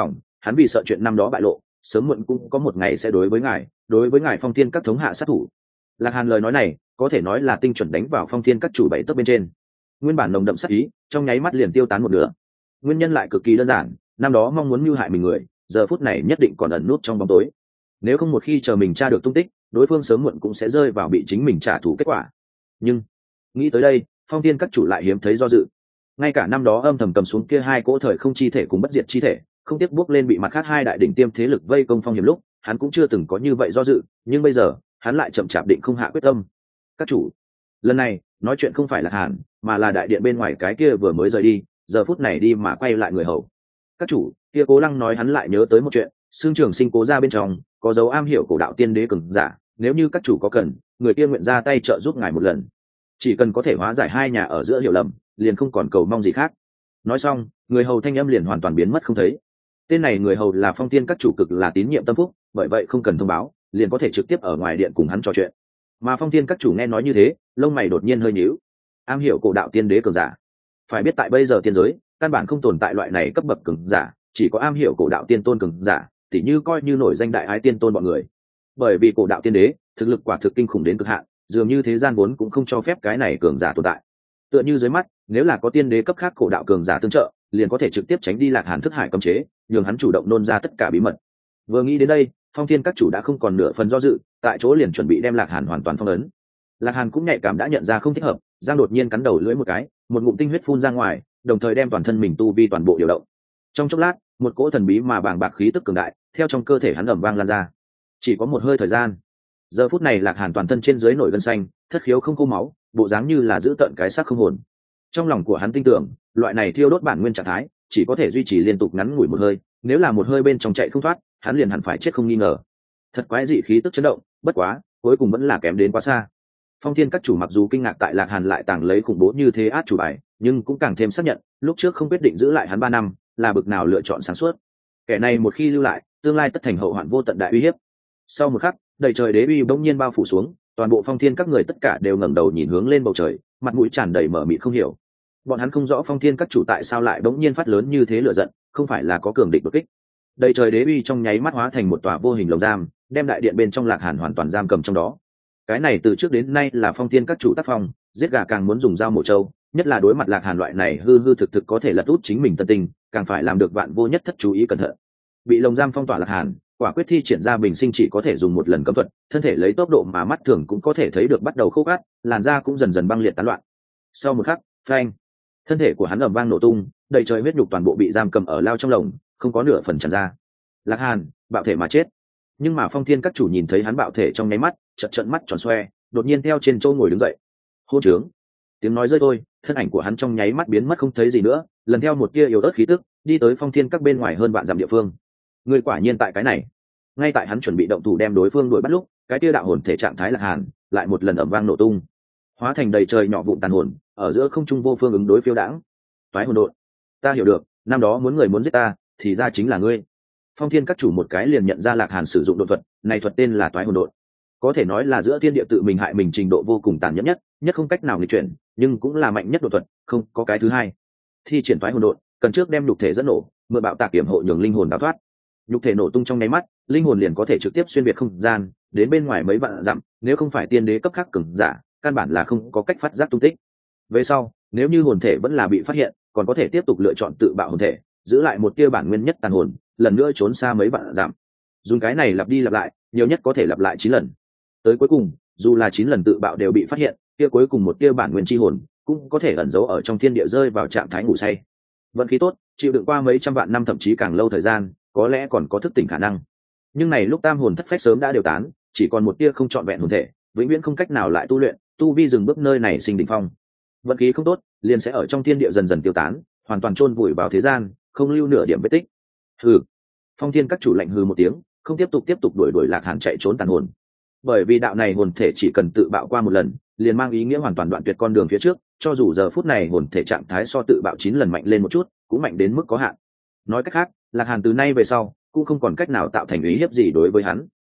hắn vì sợ chuyện năm đó bại lộ, sớm muộn cũng có một ngày sẽ đối với ngài đối với ngài Phong Thiên các thống hạ sát thủ. Lạc Hàn lời nói này có thể nói là tinh chuẩn đánh vào Phong Thiên các chủ bảy tấc bên trên. Nguyên bản nồng đậm sát ý trong nháy mắt liền tiêu tán một nửa. Nguyên nhân lại cực kỳ đơn giản, năm đó mong muốn mưu hại mình người, giờ phút này nhất định còn ẩn nút trong bóng tối. Nếu không một khi chờ mình tra được tung tích, đối phương sớm muộn cũng sẽ rơi vào bị chính mình trả thù kết quả. Nhưng nghĩ tới đây, Phong Thiên các chủ lại hiếm thấy do dự. Ngay cả năm đó âm thầm cầm xuống kia hai cỗ thời không chi thể cùng bất diệt chi thể, không tiếc bước lên bị mặt khác hai đại đỉnh tiêm thế lực vây công phong hiểm lúc, hắn cũng chưa từng có như vậy do dự, nhưng bây giờ hắn lại chậm chạp định không hạ quyết tâm. Các chủ, lần này nói chuyện không phải là Hàn, mà là đại điện bên ngoài cái kia vừa mới rời đi, giờ phút này đi mà quay lại người hầu. Các chủ, kia Cố Lăng nói hắn lại nhớ tới một chuyện, xương trường sinh Cố ra bên trong có dấu am hiểu cổ đạo tiên đế cường giả, nếu như các chủ có cần, người kia nguyện ra tay trợ giúp ngài một lần, chỉ cần có thể hóa giải hai nhà ở giữa hiểu lầm, liền không còn cầu mong gì khác. Nói xong, người hầu thanh âm liền hoàn toàn biến mất không thấy. Tên này người hầu là Phong Thiên các chủ cực là tín nhiệm tâm phúc, bởi vậy không cần thông báo, liền có thể trực tiếp ở ngoài điện cùng hắn trò chuyện. Mà Phong Thiên các chủ nghe nói như thế, lông mày đột nhiên hơi nhíu. Am hiểu cổ đạo tiên đế cường giả, phải biết tại bây giờ tiên giới căn bản không tồn tại loại này cấp bậc cường giả, chỉ có am hiểu cổ đạo tiên tôn cường giả, tỉ như coi như nổi danh đại ái tiên tôn bọn người. Bởi vì cổ đạo tiên đế thực lực quả thực kinh khủng đến cực hạn, dường như thế gian vốn cũng không cho phép cái này cường giả tồn tại. Tựa như dưới mắt, nếu là có tiên đế cấp khác cổ đạo cường giả tương trợ, liền có thể trực tiếp tránh đi Lạc Hàn thức hải cấm chế, nhường hắn chủ động nôn ra tất cả bí mật. Vừa nghĩ đến đây, Phong Thiên các chủ đã không còn nửa phần do dự, tại chỗ liền chuẩn bị đem Lạc Hàn hoàn toàn phong ấn. Lạc Hàn cũng nhạy cảm đã nhận ra không thích hợp, giang đột nhiên cắn đầu lưỡi một cái, một ngụm tinh huyết phun ra ngoài, đồng thời đem toàn thân mình tu vi toàn bộ điều động. Trong chốc lát, một cỗ thần bí mà bàng bạc khí tức cường đại theo trong cơ thể hắn ầm vang lan ra. Chỉ có một hơi thời gian, giờ phút này Lạc Hàn toàn thân trên dưới nổi gân xanh, thất khiếu không khô máu, bộ dáng như là giữ tận cái xác không hồn. Trong lòng của hắn tin tưởng, loại này thiêu đốt bản nguyên trạng thái chỉ có thể duy trì liên tục ngắn ngủi một hơi, nếu là một hơi bên trong chạy không thoát, hắn liền hẳn phải chết không nghi ngờ. Thật quái dị khí tức chấn động, bất quá, cuối cùng vẫn là kém đến quá xa. Phong Thiên các chủ mặc dù kinh ngạc tại Lạc Hàn lại tàng lấy khủng bố như thế át chủ bài, nhưng cũng càng thêm xác nhận, lúc trước không quyết định giữ lại hắn ba năm, là bực nào lựa chọn sáng suốt. Kẻ này một khi lưu lại, tương lai tất thành hậu hoạn vô tận đại uy hiếp. Sau một khắc, đầy trời đế uy bỗng nhiên bao phủ xuống, toàn bộ Phong Thiên các người tất cả đều ngẩng đầu nhìn hướng lên bầu trời, mặt mũi tràn đầy mở mịt không hiểu. Bọn hắn không rõ Phong Thiên các chủ tại sao lại bỗng nhiên phát lớn như thế lửa giận, không phải là có cường địch đột kích. Đầy trời đế uy trong nháy mắt hóa thành một tòa vô hình lồng giam, đem đại điện bên trong Lạc Hàn hoàn toàn giam cầm trong đó. Cái này từ trước đến nay là Phong Thiên các chủ tác phong, giết gà càng muốn dùng dao mổ trâu, nhất là đối mặt Lạc Hàn loại này hư hư thực thực có thể lật út chính mình tân tình, càng phải làm được vạn vô nhất thất chú ý cẩn thận. Bị lồng giam phong tỏa Lạc Hàn, quả quyết thi triển ra bình sinh chỉ có thể dùng một lần cấm thuật, thân thể lấy tốc độ mà mắt thường cũng có thể thấy được bắt đầu khô cát, làn da cũng dần dần băng liệt tán loạn. Sau một khắc, phanh, thân thể của hắn ầm vang nổ tung, đầy trời huyết nhục toàn bộ bị giam cầm ở lao trong lồng, không có nửa phần tràn ra. Lạc Hàn bạo thể mà chết. Nhưng mà Phong Thiên các chủ nhìn thấy hắn bạo thể trong nháy mắt, chợt trợn mắt tròn xoe, đột nhiên theo trên châu ngồi đứng dậy. Hô trướng! Tiếng nói rơi thôi, thân ảnh của hắn trong nháy mắt biến mất không thấy gì nữa, lần theo một tia yếu ớt khí tức, đi tới Phong Thiên các bên ngoài hơn vạn dặm địa phương. Người quả nhiên tại cái này. Ngay tại hắn chuẩn bị động thủ đem đối phương đuổi bắt lúc, cái tia đạo hồn thể trạng thái Lạc Hàn lại một lần ầm vang nổ tung, hóa thành đầy trời nhỏ vụn tàn hồn, ở giữa không trung vô phương ứng đối phiêu đãng. Toái hồn độn, ta hiểu được, năm đó muốn người muốn giết ta, thì ra chính là ngươi. Phong Thiên các chủ một cái liền nhận ra Lạc Hàn sử dụng độn thuật, này thuật tên là Toái hồn độn. Có thể nói là giữa thiên địa tự mình hại mình trình độ vô cùng tàn nhẫn nhất, nhất không cách nào nghịch chuyển, nhưng cũng là mạnh nhất độn thuật, không có cái thứ hai. Thi triển Toái hồn độn, cần trước đem nhục thể dẫn nổ, mượn bạo tạc kiểm hộ nhường linh hồn đào thoát. Nhục thể nổ tung trong nháy mắt, linh hồn liền có thể trực tiếp xuyên việt không gian, đến bên ngoài mấy vạn dặm, nếu không phải tiên đế cấp khác cường giả, căn bản là không có cách phát giác tung tích. Về sau, nếu như hồn thể vẫn là bị phát hiện, còn có thể tiếp tục lựa chọn tự bạo hồn thể, giữ lại một tia bản nguyên nhất tàn hồn, lần nữa trốn xa mấy vạn dặm. Dùng cái này lặp đi lặp lại, nhiều nhất có thể lặp lại chín lần. Tới cuối cùng, dù là chín lần tự bạo đều bị phát hiện, tia cuối cùng một tia bản nguyên chi hồn cũng có thể ẩn giấu ở trong thiên địa rơi vào trạng thái ngủ say. Vận khí tốt, chịu đựng qua mấy trăm vạn năm thậm chí càng lâu thời gian, có lẽ còn có thức tỉnh khả năng. Nhưng này lúc tam hồn thất phách sớm đã đều tán, chỉ còn một tia không trọn vẹn hồn thể, vĩnh viễn không cách nào lại tu luyện, tu vi dừng bước nơi này sinh đỉnh phong. Vận khí không tốt, liền sẽ ở trong thiên địa dần dần tiêu tán, hoàn toàn chôn vùi vào thế gian, không lưu nửa điểm vết tích. Hừ. Phong Thiên các chủ lạnh hừ một tiếng, không tiếp tục tiếp tục đuổi đuổi Lạc Hàn chạy trốn tàn hồn. Bởi vì đạo này hồn thể chỉ cần tự bạo qua một lần, liền mang ý nghĩa hoàn toàn đoạn tuyệt con đường phía trước, cho dù giờ phút này hồn thể trạng thái so tự bạo chín lần mạnh lên một chút, cũng mạnh đến mức có hạn. Nói cách khác, Lạc Hàn từ nay về sau cũng không còn cách nào tạo thành ý hiếp gì đối với hắn.